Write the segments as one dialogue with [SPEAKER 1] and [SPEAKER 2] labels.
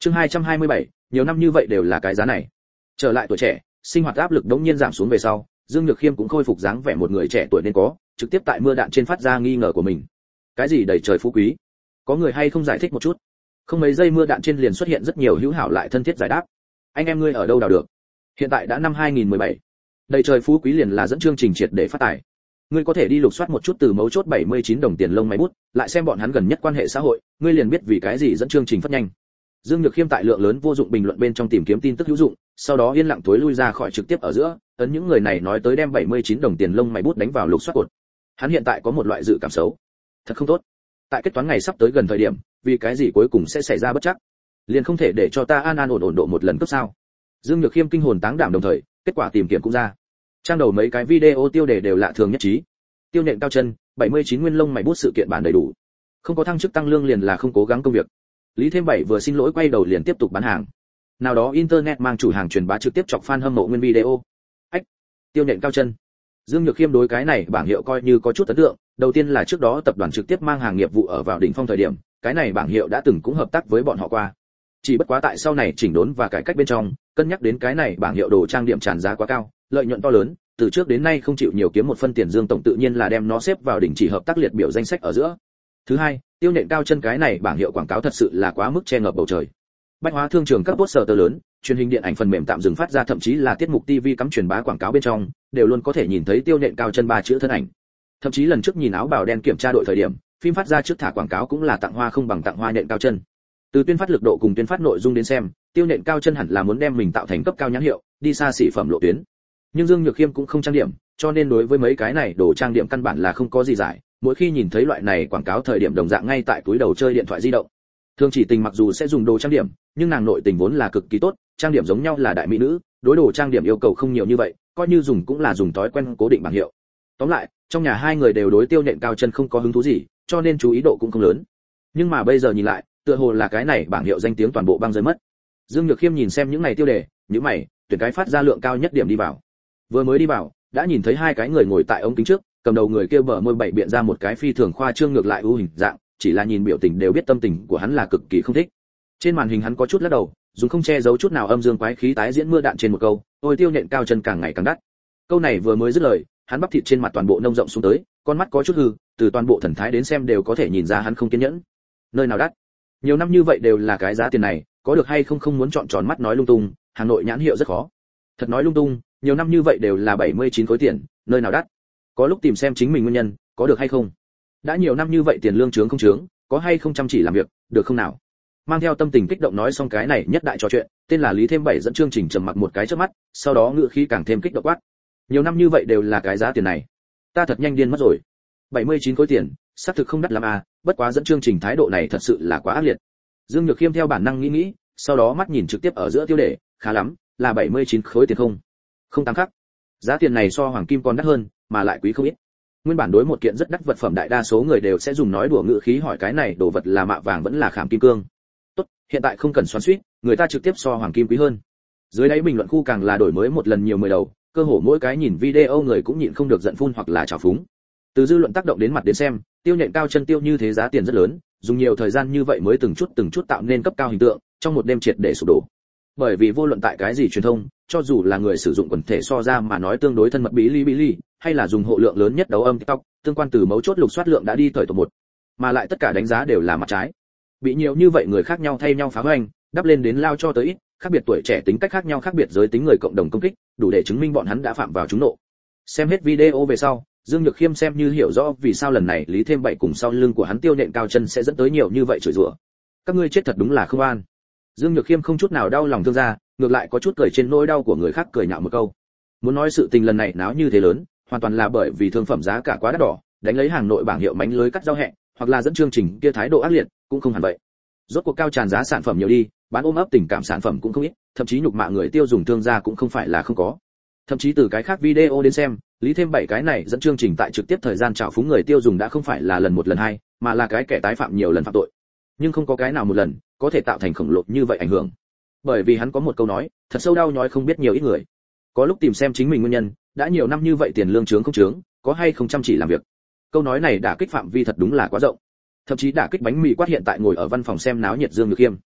[SPEAKER 1] Chương 227, nhiều năm như vậy đều là cái giá này. Trở lại tuổi trẻ, sinh hoạt áp lực đống nhiên giảm xuống về sau, Dương Nhược Khiêm cũng khôi phục dáng vẻ một người trẻ tuổi nên có, trực tiếp tại mưa đạn trên phát ra nghi ngờ của mình. Cái gì đầy trời phú quý? Có người hay không giải thích một chút? Không mấy giây mưa đạn trên liền xuất hiện rất nhiều hữu hảo lại thân thiết giải đáp. Anh em ngươi ở đâu đào được? Hiện tại đã năm 2017. Đầy trời phú quý liền là dẫn chương trình triệt để phát tài. Ngươi có thể đi lục soát một chút từ mấu chốt 79 đồng tiền lông máy bút, lại xem bọn hắn gần nhất quan hệ xã hội, ngươi liền biết vì cái gì dẫn chương trình phát nhanh. Dương Nhược Khiêm tại lượng lớn vô dụng bình luận bên trong tìm kiếm tin tức hữu dụng, sau đó yên lặng tối lui ra khỏi trực tiếp ở giữa, ấn những người này nói tới đem 79 đồng tiền lông mày bút đánh vào lục soát cột. Hắn hiện tại có một loại dự cảm xấu, thật không tốt. Tại kết toán ngày sắp tới gần thời điểm, vì cái gì cuối cùng sẽ xảy ra bất chắc, liền không thể để cho ta an an ổn ổn độ một lần cấp sao? Dương Nhược Khiêm kinh hồn táng đảm đồng thời, kết quả tìm kiếm cũng ra. Trang đầu mấy cái video tiêu đề đều lạ thường nhất trí. Tiêu nện cao chân, 79 nguyên lông mày bút sự kiện bản đầy đủ. Không có thăng chức tăng lương liền là không cố gắng công việc. Lý Thêm Bảy vừa xin lỗi quay đầu liền tiếp tục bán hàng. Nào đó internet mang chủ hàng truyền bá trực tiếp chọc fan hâm mộ nguyên video. Ách, tiêu nện cao chân. Dương Nhược Khiêm đối cái này bảng hiệu coi như có chút ấn tượng, đầu tiên là trước đó tập đoàn trực tiếp mang hàng nghiệp vụ ở vào đỉnh phong thời điểm, cái này bảng hiệu đã từng cũng hợp tác với bọn họ qua. Chỉ bất quá tại sau này chỉnh đốn và cải cách bên trong, cân nhắc đến cái này bảng hiệu đồ trang điểm tràn giá quá cao, lợi nhuận to lớn, từ trước đến nay không chịu nhiều kiếm một phân tiền, Dương tổng tự nhiên là đem nó xếp vào đỉnh chỉ hợp tác liệt biểu danh sách ở giữa. Thứ hai, tiêu nện cao chân cái này bảng hiệu quảng cáo thật sự là quá mức che ngập bầu trời. Bách hóa thương trường các poster lớn, truyền hình điện ảnh phần mềm tạm dừng phát ra, thậm chí là tiết mục TV cắm truyền bá quảng cáo bên trong, đều luôn có thể nhìn thấy tiêu nện cao chân ba chữ thân ảnh. Thậm chí lần trước nhìn áo bào đen kiểm tra đội thời điểm, phim phát ra trước thả quảng cáo cũng là tặng hoa không bằng tặng hoa nện cao chân. Từ tuyên phát lực độ cùng tuyên phát nội dung đến xem, tiêu nện cao chân hẳn là muốn đem mình tạo thành cấp cao nhãn hiệu, đi xa xỉ phẩm lộ tuyến. Nhưng Dương Nhược Khiêm cũng không trang điểm, cho nên đối với mấy cái này đồ trang điểm căn bản là không có gì giải. Mỗi khi nhìn thấy loại này quảng cáo thời điểm đồng dạng ngay tại túi đầu chơi điện thoại di động. Thương Chỉ Tình mặc dù sẽ dùng đồ trang điểm, nhưng nàng nội tình vốn là cực kỳ tốt, trang điểm giống nhau là đại mỹ nữ, đối đồ trang điểm yêu cầu không nhiều như vậy, coi như dùng cũng là dùng thói quen cố định bảng hiệu. Tóm lại, trong nhà hai người đều đối tiêu nện cao chân không có hứng thú gì, cho nên chú ý độ cũng không lớn. Nhưng mà bây giờ nhìn lại, tựa hồ là cái này bảng hiệu danh tiếng toàn bộ băng rơi mất. Dương Nhược Khiêm nhìn xem những này tiêu đề, nhíu mày, tuyển cái phát ra lượng cao nhất điểm đi vào. Vừa mới đi vào, đã nhìn thấy hai cái người ngồi tại ống kính trước, cầm đầu người kia bờ môi bảy biện ra một cái phi thường khoa trương ngược lại ưu hình dạng, chỉ là nhìn biểu tình đều biết tâm tình của hắn là cực kỳ không thích. Trên màn hình hắn có chút lắc đầu, dùng không che giấu chút nào âm dương quái khí tái diễn mưa đạn trên một câu, ôi tiêu nện cao chân càng ngày càng đắt. Câu này vừa mới dứt lời, hắn bắp thịt trên mặt toàn bộ nông rộng xuống tới, con mắt có chút hư, từ toàn bộ thần thái đến xem đều có thể nhìn ra hắn không kiên nhẫn. Nơi nào đắt? Nhiều năm như vậy đều là cái giá tiền này, có được hay không không muốn chọn tròn mắt nói lung tung, Hà Nội nhãn hiệu rất khó. Thật nói lung tung, nhiều năm như vậy đều là 79 khối tiền, nơi nào đắt? Có lúc tìm xem chính mình nguyên nhân, có được hay không? Đã nhiều năm như vậy tiền lương trướng không trướng, có hay không chăm chỉ làm việc, được không nào? Mang theo tâm tình kích động nói xong cái này nhất đại trò chuyện, tên là Lý Thêm Bảy dẫn chương trình trầm mặc một cái trước mắt, sau đó ngựa khí càng thêm kích động quát. Nhiều năm như vậy đều là cái giá tiền này, ta thật nhanh điên mất rồi. 79 khối tiền, xác thực không đắt lắm à, bất quá dẫn chương trình thái độ này thật sự là quá ác liệt. Dương Nhược Khiêm theo bản năng nghĩ, sau đó mắt nhìn trực tiếp ở giữa tiêu đề, khá lắm, là 79 khối tiền không? Không tăng khắc. Giá tiền này so hoàng kim còn đắt hơn, mà lại quý không ít. Nguyên bản đối một kiện rất đắt vật phẩm đại đa số người đều sẽ dùng nói đùa ngữ khí hỏi cái này đồ vật là mạ vàng vẫn là khảm kim cương. Tốt, hiện tại không cần xoắn xuýt, người ta trực tiếp so hoàng kim quý hơn. Dưới đáy bình luận khu càng là đổi mới một lần nhiều 10 đầu, cơ hồ mỗi cái nhìn video người cũng nhịn không được giận phun hoặc là trào phúng. Từ dư luận tác động đến mặt đến xem, tiêu nện cao chân tiêu như thế giá tiền rất lớn, dùng nhiều thời gian như vậy mới từng chút tạo nên cấp cao hình tượng, trong một đêm triệt để sụp đổ. Bởi vì vô luận tại cái gì truyền thông, cho dù là người sử dụng quần thể so ra mà nói tương đối thân mật Bilibili, hay là dùng hộ lượng lớn nhất đấu âm TikTok, tương quan từ mấu chốt lục soát lượng đã đi thời top 1, mà lại tất cả đánh giá đều là mặt trái. Bị nhiều như vậy người khác nhau thay nhau phá hoành, đắp lên đến lao cho tới ít, khác biệt tuổi trẻ tính cách khác nhau, khác biệt giới tính người cộng đồng công kích, đủ để chứng minh bọn hắn đã phạm vào trúng nộ. Xem hết video về sau, Dương Nhược Khiêm xem như hiểu rõ vì sao lần này Lý Thêm Bảy cùng sau lưng của hắn tiêu nện cao chân sẽ dẫn tới nhiều như vậy chửi rủa. Các ngươi chết thật đúng là không an. Dương Nhược Khiêm không chút nào đau lòng thương gia, ngược lại có chút cười trên nỗi đau của người khác, cười nhạo một câu. Muốn nói sự tình lần này náo như thế lớn, hoàn toàn là bởi vì thương phẩm giá cả quá đắt đỏ, đánh lấy hàng nội bảng hiệu mánh lưới cắt rau hẹ, hoặc là dẫn chương trình kia thái độ ác liệt, cũng không hẳn vậy. Rốt cuộc cao tràn giá sản phẩm nhiều đi, bán ôm ấp tình cảm sản phẩm cũng không ít, thậm chí nhục mạ người tiêu dùng thương gia cũng không phải là không có. Thậm chí từ cái khác video đến xem, Lý Thêm Bảy cái này dẫn chương trình tại trực tiếp thời gian trào phúng người tiêu dùng đã không phải là lần một lần hai, mà là cái kẻ tái phạm nhiều lần phạm tội. Nhưng không có cái nào một lần có thể tạo thành khổng lồ như vậy ảnh hưởng. Bởi vì hắn có một câu nói, thật sâu đau nhói không biết nhiều ít người. Có lúc tìm xem chính mình nguyên nhân, đã nhiều năm như vậy tiền lương trướng không trướng, có hay không chăm chỉ làm việc. Câu nói này đả kích phạm vi thật đúng là quá rộng. Thậm chí đả kích bánh mì quát hiện tại ngồi ở văn phòng xem náo nhiệt Dương Nhược Khiêm.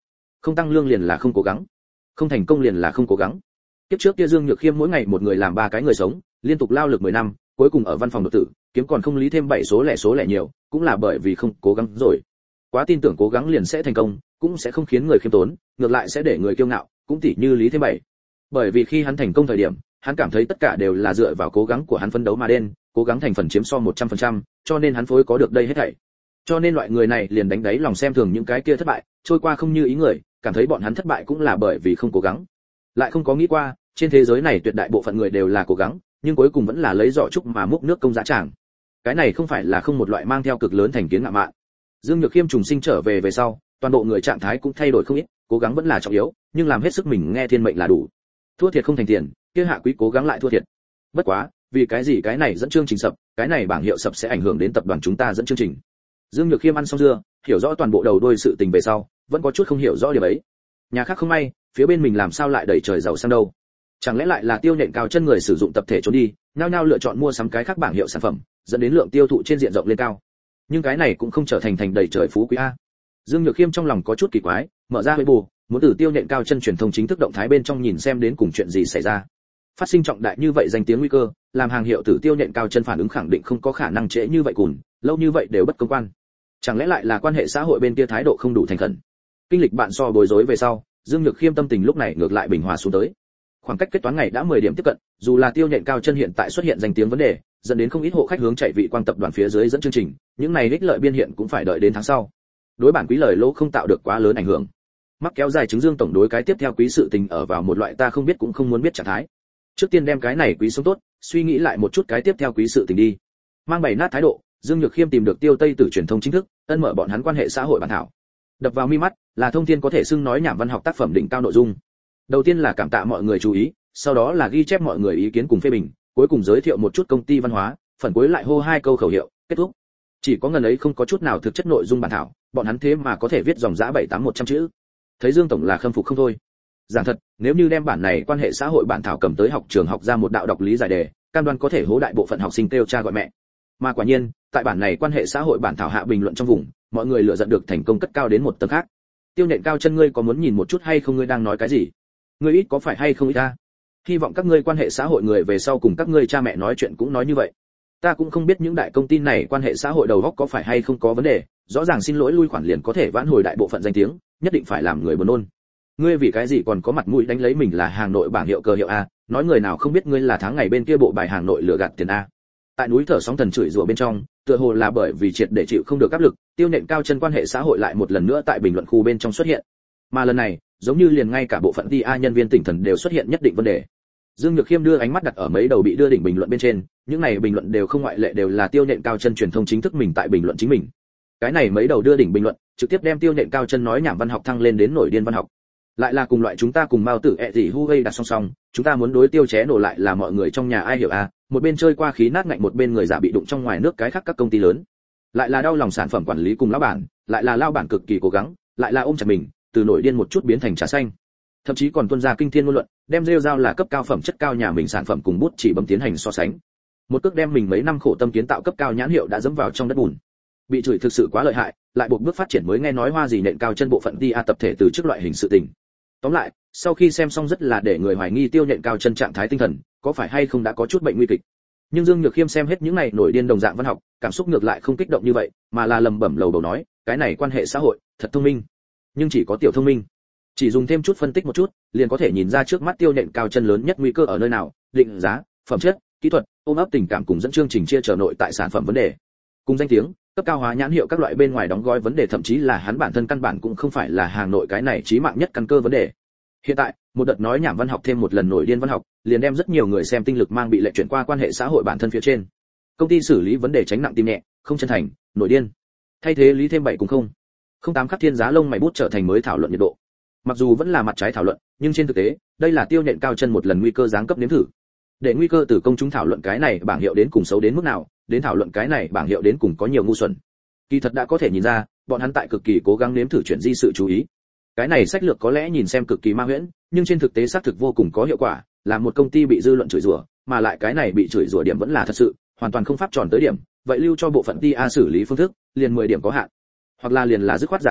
[SPEAKER 1] Không tăng lương liền là không cố gắng, không thành công liền là không cố gắng. Tiếp trước kia Dương Nhược Khiêm mỗi ngày một người làm 3 cái người sống, liên tục lao lực 10 năm, cuối cùng ở văn phòng đột tử, kiếm còn không lý thêm 7 số lẻ nhiều, cũng là bởi vì không cố gắng rồi. Quá tin tưởng cố gắng liền sẽ thành công, cũng sẽ không khiến người khiêm tốn, ngược lại sẽ để người kiêu ngạo, cũng tỉ như Lý Thêm Bảy. Bởi vì khi hắn thành công thời điểm, hắn cảm thấy tất cả đều là dựa vào cố gắng của hắn phấn đấu mà đến, cố gắng thành phần chiếm so 100%, cho nên hắn phối có được đây hết thảy. Cho nên loại người này liền đánh đáy lòng xem thường những cái kia thất bại, trôi qua không như ý người, cảm thấy bọn hắn thất bại cũng là bởi vì không cố gắng. Lại không có nghĩ qua, trên thế giới này tuyệt đại bộ phận người đều là cố gắng, nhưng cuối cùng vẫn là lấy giỏ trúc mà múc nước công giá tràng. Cái này không phải là không một loại mang theo cực lớn thành kiến ngạo mạn. Dương Nhược Khiêm trùng sinh trở về về sau, toàn bộ người trạng thái cũng thay đổi không ít, cố gắng vẫn là trọng yếu, nhưng làm hết sức mình nghe thiên mệnh là đủ. Thua thiệt không thành tiền, kia hạ quý cố gắng lại thua thiệt. Bất quá, vì cái gì cái này dẫn chương trình sập, cái này bảng hiệu sập sẽ ảnh hưởng đến tập đoàn chúng ta dẫn chương trình. Dương Nhược Khiêm ăn xong dưa, hiểu rõ toàn bộ đầu đuôi sự tình về sau, vẫn có chút không hiểu rõ điều ấy. Nhà khác không may, phía bên mình làm sao lại đẩy trời giàu sang đâu? Chẳng lẽ lại là tiêu nện cao chân người sử dụng tập thể trốn đi, nhao nhao lựa chọn mua sắm cái khác bảng hiệu sản phẩm, dẫn đến lượng tiêu thụ trên diện rộng lên cao. Nhưng cái này cũng không trở thành đầy trời phú quý a. Dương Nhược Khiêm trong lòng có chút kỳ quái, mở ra Weibo, muốn từ tiêu nện cao chân truyền thông chính thức động thái bên trong nhìn xem đến cùng chuyện gì xảy ra. Phát sinh trọng đại như vậy danh tiếng nguy cơ, làm hàng hiệu tử tiêu nện cao chân phản ứng khẳng định không có khả năng trễ như vậy cùn, lâu như vậy đều bất công quan. Chẳng lẽ lại là quan hệ xã hội bên kia thái độ không đủ thành khẩn. Kinh lịch bạn so bối rối về sau, Dương Nhược Khiêm tâm tình lúc này ngược lại bình hòa xuống tới. Khoảng cách kết toán ngày đã 10 điểm tiếp cận, dù là tiêu nện cao chân hiện tại xuất hiện danh tiếng vấn đề, dẫn đến không ít hộ khách hướng chạy vị quang tập đoàn phía dưới dẫn chương trình, những này ích lợi biên hiện cũng phải đợi đến tháng sau. Đối bản quý lời lỗ không tạo được quá lớn ảnh hưởng. Mắc kéo dài chứng Dương tổng đối cái tiếp theo quý sự tình ở vào một loại ta không biết cũng không muốn biết trạng thái. Trước tiên đem cái này quý sống tốt, suy nghĩ lại một chút cái tiếp theo quý sự tình đi. Mang bày nát thái độ, Dương Nhược Khiêm tìm được Tiêu Tây Tử truyền thông chính thức, ân mở bọn hắn quan hệ xã hội bản thảo. Đập vào mi mắt là thông thiên có thể xưng nói nhảm văn học tác phẩm đỉnh cao nội dung. Đầu tiên là cảm tạ mọi người chú ý, sau đó là ghi chép mọi người ý kiến cùng phê bình, cuối cùng giới thiệu một chút công ty văn hóa, phần cuối lại hô 2 câu khẩu hiệu, kết thúc. Chỉ có ngần ấy không có chút nào thực chất nội dung bản thảo, bọn hắn thế mà có thể viết dòng dã 7-8-100 chữ. Thấy Dương tổng là khâm phục không thôi. Giảng thật, nếu như đem bản này quan hệ xã hội bản thảo cầm tới học trường học ra một đạo đọc lý giải đề, cam đoan có thể hố đại bộ phận học sinh kêu cha gọi mẹ. Mà quả nhiên, tại bản này quan hệ xã hội bản thảo hạ bình luận trong vùng, mọi người lựa giận được thành công cất cao đến một tầng khác. Tiêu nện cao chân ngươi có muốn nhìn một chút hay không, ngươi đang nói cái gì? Ngươi ít có phải hay không ít ta? Hy vọng các ngươi quan hệ xã hội người về sau cùng các ngươi cha mẹ nói chuyện cũng nói như vậy. Ta cũng không biết những đại công ty này quan hệ xã hội đầu óc có phải hay không có vấn đề, rõ ràng xin lỗi lui khoản liền có thể vãn hồi đại bộ phận danh tiếng, nhất định phải làm người buồn nôn. Ngươi vì cái gì còn có mặt mũi đánh lấy mình là hàng nội bảng hiệu cờ hiệu a, nói người nào không biết ngươi là tháng ngày bên kia bộ bài hàng nội lừa gạt tiền a. Tại núi thở sóng thần chửi rủa bên trong, tựa hồ là bởi vì triệt để chịu không được áp lực, tiêu nện cao chân quan hệ xã hội lại một lần nữa tại bình luận khu bên trong xuất hiện. Mà lần này, giống như liền ngay cả bộ phận TA nhân viên tỉnh thần đều xuất hiện nhất định vấn đề. Dương Nhược Khiêm đưa ánh mắt đặt ở mấy đầu bị đưa đỉnh bình luận bên trên, những này bình luận đều không ngoại lệ đều là tiêu nện cao chân truyền thông chính thức mình tại bình luận chính mình. Cái này mấy đầu đưa đỉnh bình luận, trực tiếp đem tiêu nện cao chân nói nhảm văn học thăng lên đến nổi điên văn học. Lại là cùng loại chúng ta cùng Mao Tử gì hu gây đặt song song, chúng ta muốn đối tiêu ché nổ lại là mọi người trong nhà ai hiểu a, một bên chơi qua khí nát ngạnh một bên người giả bị đụng trong ngoài nước cái khác các công ty lớn. Lại là đau lòng sản phẩm quản lý cùng lão bản, lại là lao bản cực kỳ cố gắng, lại là ôm chặt mình, từ nổi điên một chút biến thành trà xanh. Thậm chí còn tuôn ra kinh thiên ngôn luận, đem rêu rao là cấp cao phẩm chất cao nhà mình sản phẩm cùng bút chỉ bấm tiến hành so sánh. Một cước đem mình mấy năm khổ tâm kiến tạo cấp cao nhãn hiệu đã dẫm vào trong đất bùn. Bị chửi thực sự quá lợi hại, lại buộc bước phát triển mới nghe nói hoa gì nện cao chân bộ phận TA tập thể từ trước loại hình sự tình. Tóm lại, sau khi xem xong rất là để người hoài nghi tiêu nện cao chân trạng thái tinh thần, có phải hay không đã có chút bệnh nguy kịch. Nhưng Dương Nhược Khiêm xem hết những này nổi điên đồng dạng văn học, cảm xúc ngược lại không kích động như vậy, mà là lẩm bẩm lầu bầu nói, cái này quan hệ xã hội, thật thông minh. Nhưng chỉ có tiểu thông minh. Chỉ dùng thêm chút phân tích một chút, liền có thể nhìn ra trước mắt tiêu nện cao chân lớn nhất nguy cơ ở nơi nào, định giá, phẩm chất, kỹ thuật, ôm ấp tình cảm cùng dẫn chương trình chia chở nội tại sản phẩm vấn đề. Cùng danh tiếng, cấp cao hóa nhãn hiệu các loại bên ngoài đóng gói vấn đề, thậm chí là hắn bản thân căn bản cũng không phải là hàng nội cái này chí mạng nhất căn cơ vấn đề. Hiện tại, một đợt nói nhảm văn học thêm một lần nổi điên văn học, liền đem rất nhiều người xem tinh lực mang bị lệ chuyển qua quan hệ xã hội bản thân phía trên. Công ty xử lý vấn đề tránh nặng tim nhẹ, không chân thành, nổi điên. Thay thế lý thêm 7 cùng không 8 khắc thiên giá lông mày bút trở thành mới thảo luận nhiệt độ. Mặc dù vẫn là mặt trái thảo luận, nhưng trên thực tế, đây là tiêu nện cao chân một lần nguy cơ giáng cấp nếm thử. Để nguy cơ từ công chúng thảo luận cái này bảng hiệu đến cùng xấu đến mức nào, đến thảo luận cái này bảng hiệu đến cùng có nhiều ngu xuẩn. Kỳ thật đã có thể nhìn ra, bọn hắn tại cực kỳ cố gắng nếm thử chuyển di sự chú ý. Cái này sách lược có lẽ nhìn xem cực kỳ ma huyễn, nhưng trên thực tế xác thực vô cùng có hiệu quả, là một công ty bị dư luận chửi rủa, mà lại cái này bị chửi rủa điểm vẫn là thật sự, hoàn toàn không pháp tròn tới điểm, vậy lưu cho bộ phận TA xử lý phương thức, liền 10 điểm có hạn. Hoặc là liền là dứt khoát giả chết,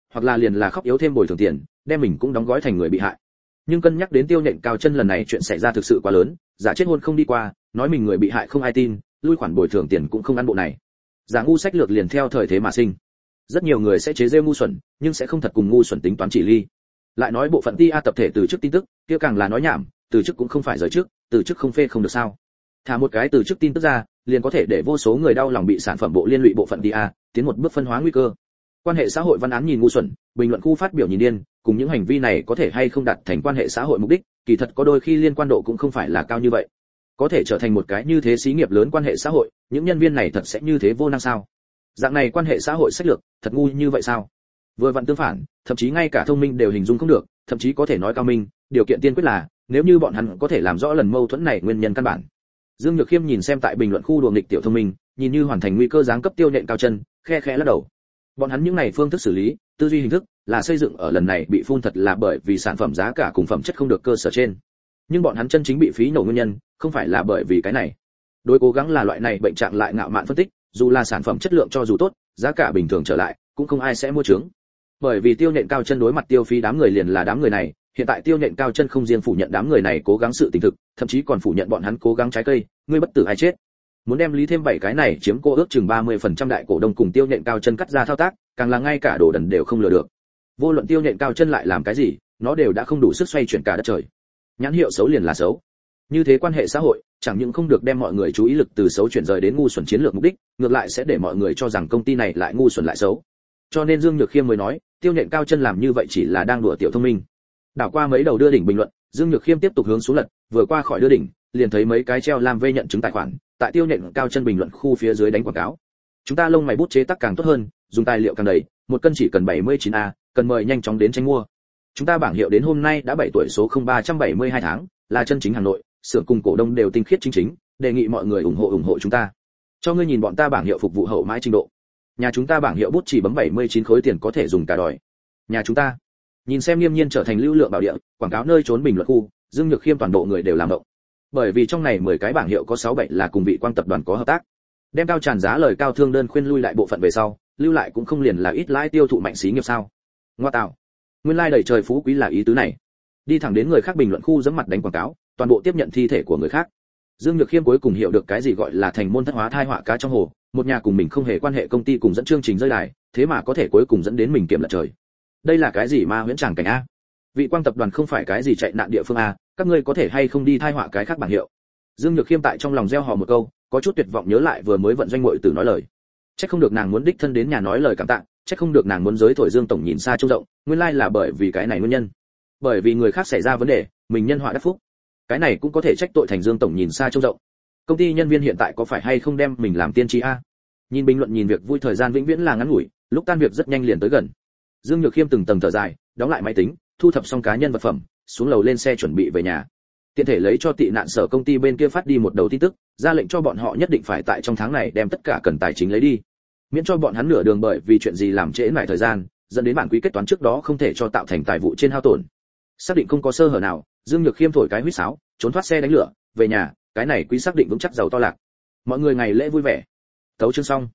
[SPEAKER 1] hoặc là liền là khóc yếu thêm bồi thường tiền, đem mình cũng đóng gói thành người bị hại. Nhưng cân nhắc đến Tiêu Nhện Cao Chân lần này chuyện xảy ra thực sự quá lớn, giả chết hôn không đi qua, nói mình người bị hại không ai tin, lui khoản bồi thường tiền cũng không ăn bộ này. Giả ngu sách lược liền theo thời thế mà sinh. Rất nhiều người sẽ chế giễu ngu xuẩn, nhưng sẽ không thật cùng ngu xuẩn tính toán chỉ ly. Lại nói bộ phận TA tập thể từ chức tin tức, kia càng là nói nhảm, từ chức cũng không phải rời chức, từ chức không phê không được sao? Thả một cái từ chức tin tức ra, liền có thể để vô số người đau lòng bị sản phẩm bộ liên lụy bộ phận TA, tiến một bước phân hóa nguy cơ. Quan hệ xã hội văn án nhìn ngu xuẩn, bình luận khu phát biểu nhìn điên, cùng những hành vi này có thể hay không đạt thành quan hệ xã hội mục đích, kỳ thật có đôi khi liên quan độ cũng không phải là cao như vậy. Có thể trở thành một cái như thế xí nghiệp lớn quan hệ xã hội, những nhân viên này thật sẽ như thế vô năng sao? Dạng này quan hệ xã hội sách lược, thật ngu như vậy sao? Vừa vặn tương phản, thậm chí ngay cả thông minh đều hình dung không được, thậm chí có thể nói cao minh, điều kiện tiên quyết là nếu như bọn hắn có thể làm rõ lần mâu thuẫn này nguyên nhân căn bản. Dương Nhược Khiêm nhìn xem tại bình luận khu đùa nghịch tiểu thông minh, nhìn như hoàn thành nguy cơ giáng cấp Tiêu Nhện Cao Chân, khe khẽ lắc đầu. Bọn hắn những này phương thức xử lý, tư duy hình thức là xây dựng ở lần này bị phun thật là bởi vì sản phẩm giá cả cùng phẩm chất không được cơ sở trên. Nhưng bọn hắn chân chính bị phí nổ nguyên nhân, không phải là bởi vì cái này. Đối cố gắng là loại này bệnh trạng lại ngạo mạn phân tích, dù là sản phẩm chất lượng cho dù tốt, giá cả bình thường trở lại, cũng không ai sẽ mua trướng. Bởi vì Tiêu Nhện Cao Chân đối mặt tiêu phí đám người liền là đám người này, hiện tại Tiêu Nhện Cao Chân không riêng phủ nhận đám người này cố gắng sự tình thực, thậm chí còn phủ nhận bọn hắn cố gắng trái cây, ngươi bất tử ai chết. Muốn đem lý thêm 7 cái này chiếm cô ước chừng 30% đại cổ đông cùng Tiêu Nhện Cao Chân cắt ra thao tác, càng là ngay cả đồ đần đều không lừa được. Vô luận Tiêu Nhện Cao Chân lại làm cái gì, nó đều đã không đủ sức xoay chuyển cả đất trời. Nhãn hiệu xấu liền là xấu. Như thế quan hệ xã hội, chẳng những không được đem mọi người chú ý lực từ xấu chuyển rời đến ngu xuẩn chiến lược mục đích, ngược lại sẽ để mọi người cho rằng công ty này lại ngu xuẩn lại xấu. Cho nên Dương Nhược Khiêm mới nói, Tiêu Nhện Cao Chân làm như vậy chỉ là đang đùa tiểu thông minh. Đảo qua mấy đầu đưa đỉnh bình luận, Dương Nhược Khiêm tiếp tục hướng xuống lật, vừa qua khỏi đưa đỉnh, liền thấy mấy cái treo làm vê nhận chứng tài khoản, tại Tiêu Nhện Cao Chân bình luận khu phía dưới đánh quảng cáo. Chúng ta lông mày bút chế tác càng tốt hơn, dùng tài liệu càng đầy, một cân chỉ cần 79A, cần mời nhanh chóng đến tranh mua. Chúng ta bảng hiệu đến hôm nay đã 7 tuổi số 0372 tháng, là chân chính Hà Nội, xưởng cùng cổ đông đều tinh khiết chính, đề nghị mọi người ủng hộ chúng ta. Cho ngươi nhìn bọn ta bảng hiệu phục vụ hậu mãi trình độ. Nhà chúng ta bảng hiệu bút chỉ bấm 79 khối tiền có thể dùng cả đòi. Nhà chúng ta. Nhìn xem Nghiêm Nhiên trở thành lưu lượng bảo địa, quảng cáo nơi trốn bình luận khu, Dương Nhược Khiêm toàn bộ người đều làm động. Bởi vì trong này 10 cái bảng hiệu có 6-7 là cùng Vị Quang tập đoàn có hợp tác. Đem cao tràn giá lời cao thương đơn khuyên lui lại bộ phận về sau, lưu lại cũng không liền là ít lãi tiêu thụ mạnh xí nghiệp sao? Ngoa tạo. Nguyên lai đầy trời phú quý là ý tứ này. Đi thẳng đến người khác bình luận khu giẫm mặt đánh quảng cáo, toàn bộ tiếp nhận thi thể của người khác. Dương Nhược Khiêm cuối cùng hiểu được cái gì gọi là thành môn thất hóa thai họa cá trong hồ, một nhà cùng mình không hề quan hệ công ty cùng dẫn chương trình rơi đài, thế mà có thể cuối cùng dẫn đến mình kiếm lật trời. Đây là cái gì ma huyễn tràng cảnh a? Vị Quang tập đoàn không phải cái gì chạy nạn địa phương a, các ngươi có thể hay không đi thai họa cái khác bảng hiệu. Dương Nhược Khiêm tại trong lòng gieo hò một câu, có chút tuyệt vọng nhớ lại vừa mới vận doanh muội tử nói lời. Chắc không được nàng muốn đích thân đến nhà nói lời cảm tạ, chắc không được nàng muốn giới thổi Dương tổng nhìn xa trông rộng, nguyên lai là bởi vì cái này nguyên nhân. Bởi vì người khác xảy ra vấn đề, mình nhân họa đắc phúc. Cái này cũng có thể trách tội thành Dương tổng nhìn xa trông rộng. Công ty nhân viên hiện tại có phải hay không đem mình làm tiên tri a? Nhìn bình luận nhìn việc vui thời gian vĩnh viễn là ngắn ngủi, lúc tan việc rất nhanh liền tới gần. Dương Nhược Khiêm từng tầng thở dài, đóng lại máy tính, thu thập xong cá nhân vật phẩm, xuống lầu lên xe chuẩn bị về nhà. Tiện thể lấy cho tị nạn sở công ty bên kia phát đi một đầu tin tức, ra lệnh cho bọn họ nhất định phải tại trong tháng này đem tất cả cần tài chính lấy đi, miễn cho bọn hắn nửa đường bởi vì chuyện gì làm trễ nải thời gian, dẫn đến bản quý kết toán trước đó không thể cho tạo thành tài vụ trên hao tổn. Xác định không có sơ hở nào, Dương Nhược Khiêm thổi cái huýt sáo, trốn thoát xe đánh lửa, về nhà, cái này quý xác định vững chắc giàu to lạc. Mọi người ngày lễ vui vẻ. Tấu chương xong.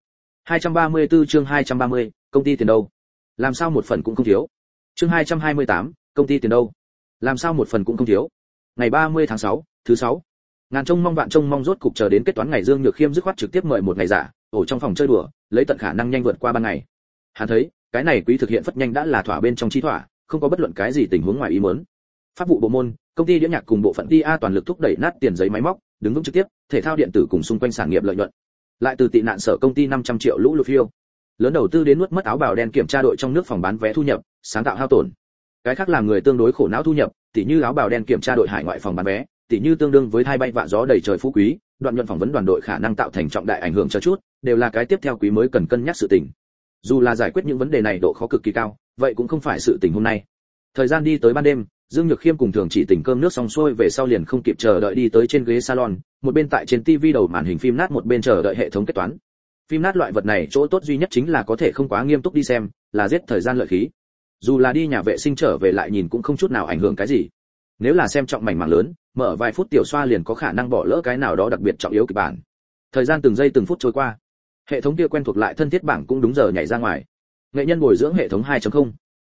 [SPEAKER 1] 234 chương 230, công ty tiền đâu? Làm sao một phần cũng không thiếu. Chương 228, công ty tiền đâu? Làm sao một phần cũng không thiếu. Ngày 30 tháng 6, thứ 6. Ngàn trông mong vạn trông mong rốt cục chờ đến kết toán ngày, Dương Nhược Khiêm dứt khoát trực tiếp mời một ngày giả, ở trong phòng chơi đùa, lấy tận khả năng nhanh vượt qua ban ngày. Hắn thấy, cái này quý thực hiện phất nhanh đã là thỏa bên trong chi thỏa, không có bất luận cái gì tình huống ngoài ý muốn. Pháp vụ bộ môn, công ty đĩa nhạc cùng bộ phận TA toàn lực thúc đẩy nát tiền giấy máy móc, đứng vững trực tiếp, thể thao điện tử cùng xung quanh sản nghiệp lợi nhuận. Lại từ tị nạn sở công ty 500 triệu lũ lụt phiêu. Lớn đầu tư đến nuốt mất áo bào đen kiểm tra đội trong nước phòng bán vé thu nhập, sáng tạo hao tổn. Cái khác làm người tương đối khổ não thu nhập, tỉ như áo bào đen kiểm tra đội hải ngoại phòng bán vé, tỉ như tương đương với thai bay vạ gió đầy trời phú quý, đoạn nhuận phỏng vấn đoàn đội khả năng tạo thành trọng đại ảnh hưởng cho chút, đều là cái tiếp theo quý mới cần cân nhắc sự tình. Dù là giải quyết những vấn đề này độ khó cực kỳ cao, vậy cũng không phải sự tình hôm nay. Thời gian đi tới ban đêm, Dương Nhược Khiêm cùng Thường Chỉ tỉnh cơm nước xong xuôi về sau liền không kịp chờ đợi đi tới trên ghế salon, một bên tại trên TV đầu màn hình phim nát, một bên chờ đợi hệ thống kết toán. Phim nát loại vật này chỗ tốt duy nhất chính là có thể không quá nghiêm túc đi xem, là giết thời gian lợi khí. Dù là đi nhà vệ sinh trở về lại nhìn cũng không chút nào ảnh hưởng cái gì. Nếu là xem trọng mảnh mảng lớn, mở vài phút tiểu xoa liền có khả năng bỏ lỡ cái nào đó đặc biệt trọng yếu kịch bản. Thời gian từng giây từng phút trôi qua, hệ thống kia quen thuộc lại thân thiết bảng cũng đúng giờ nhảy ra ngoài. Nghệ nhân bồi dưỡng hệ thống 2.0,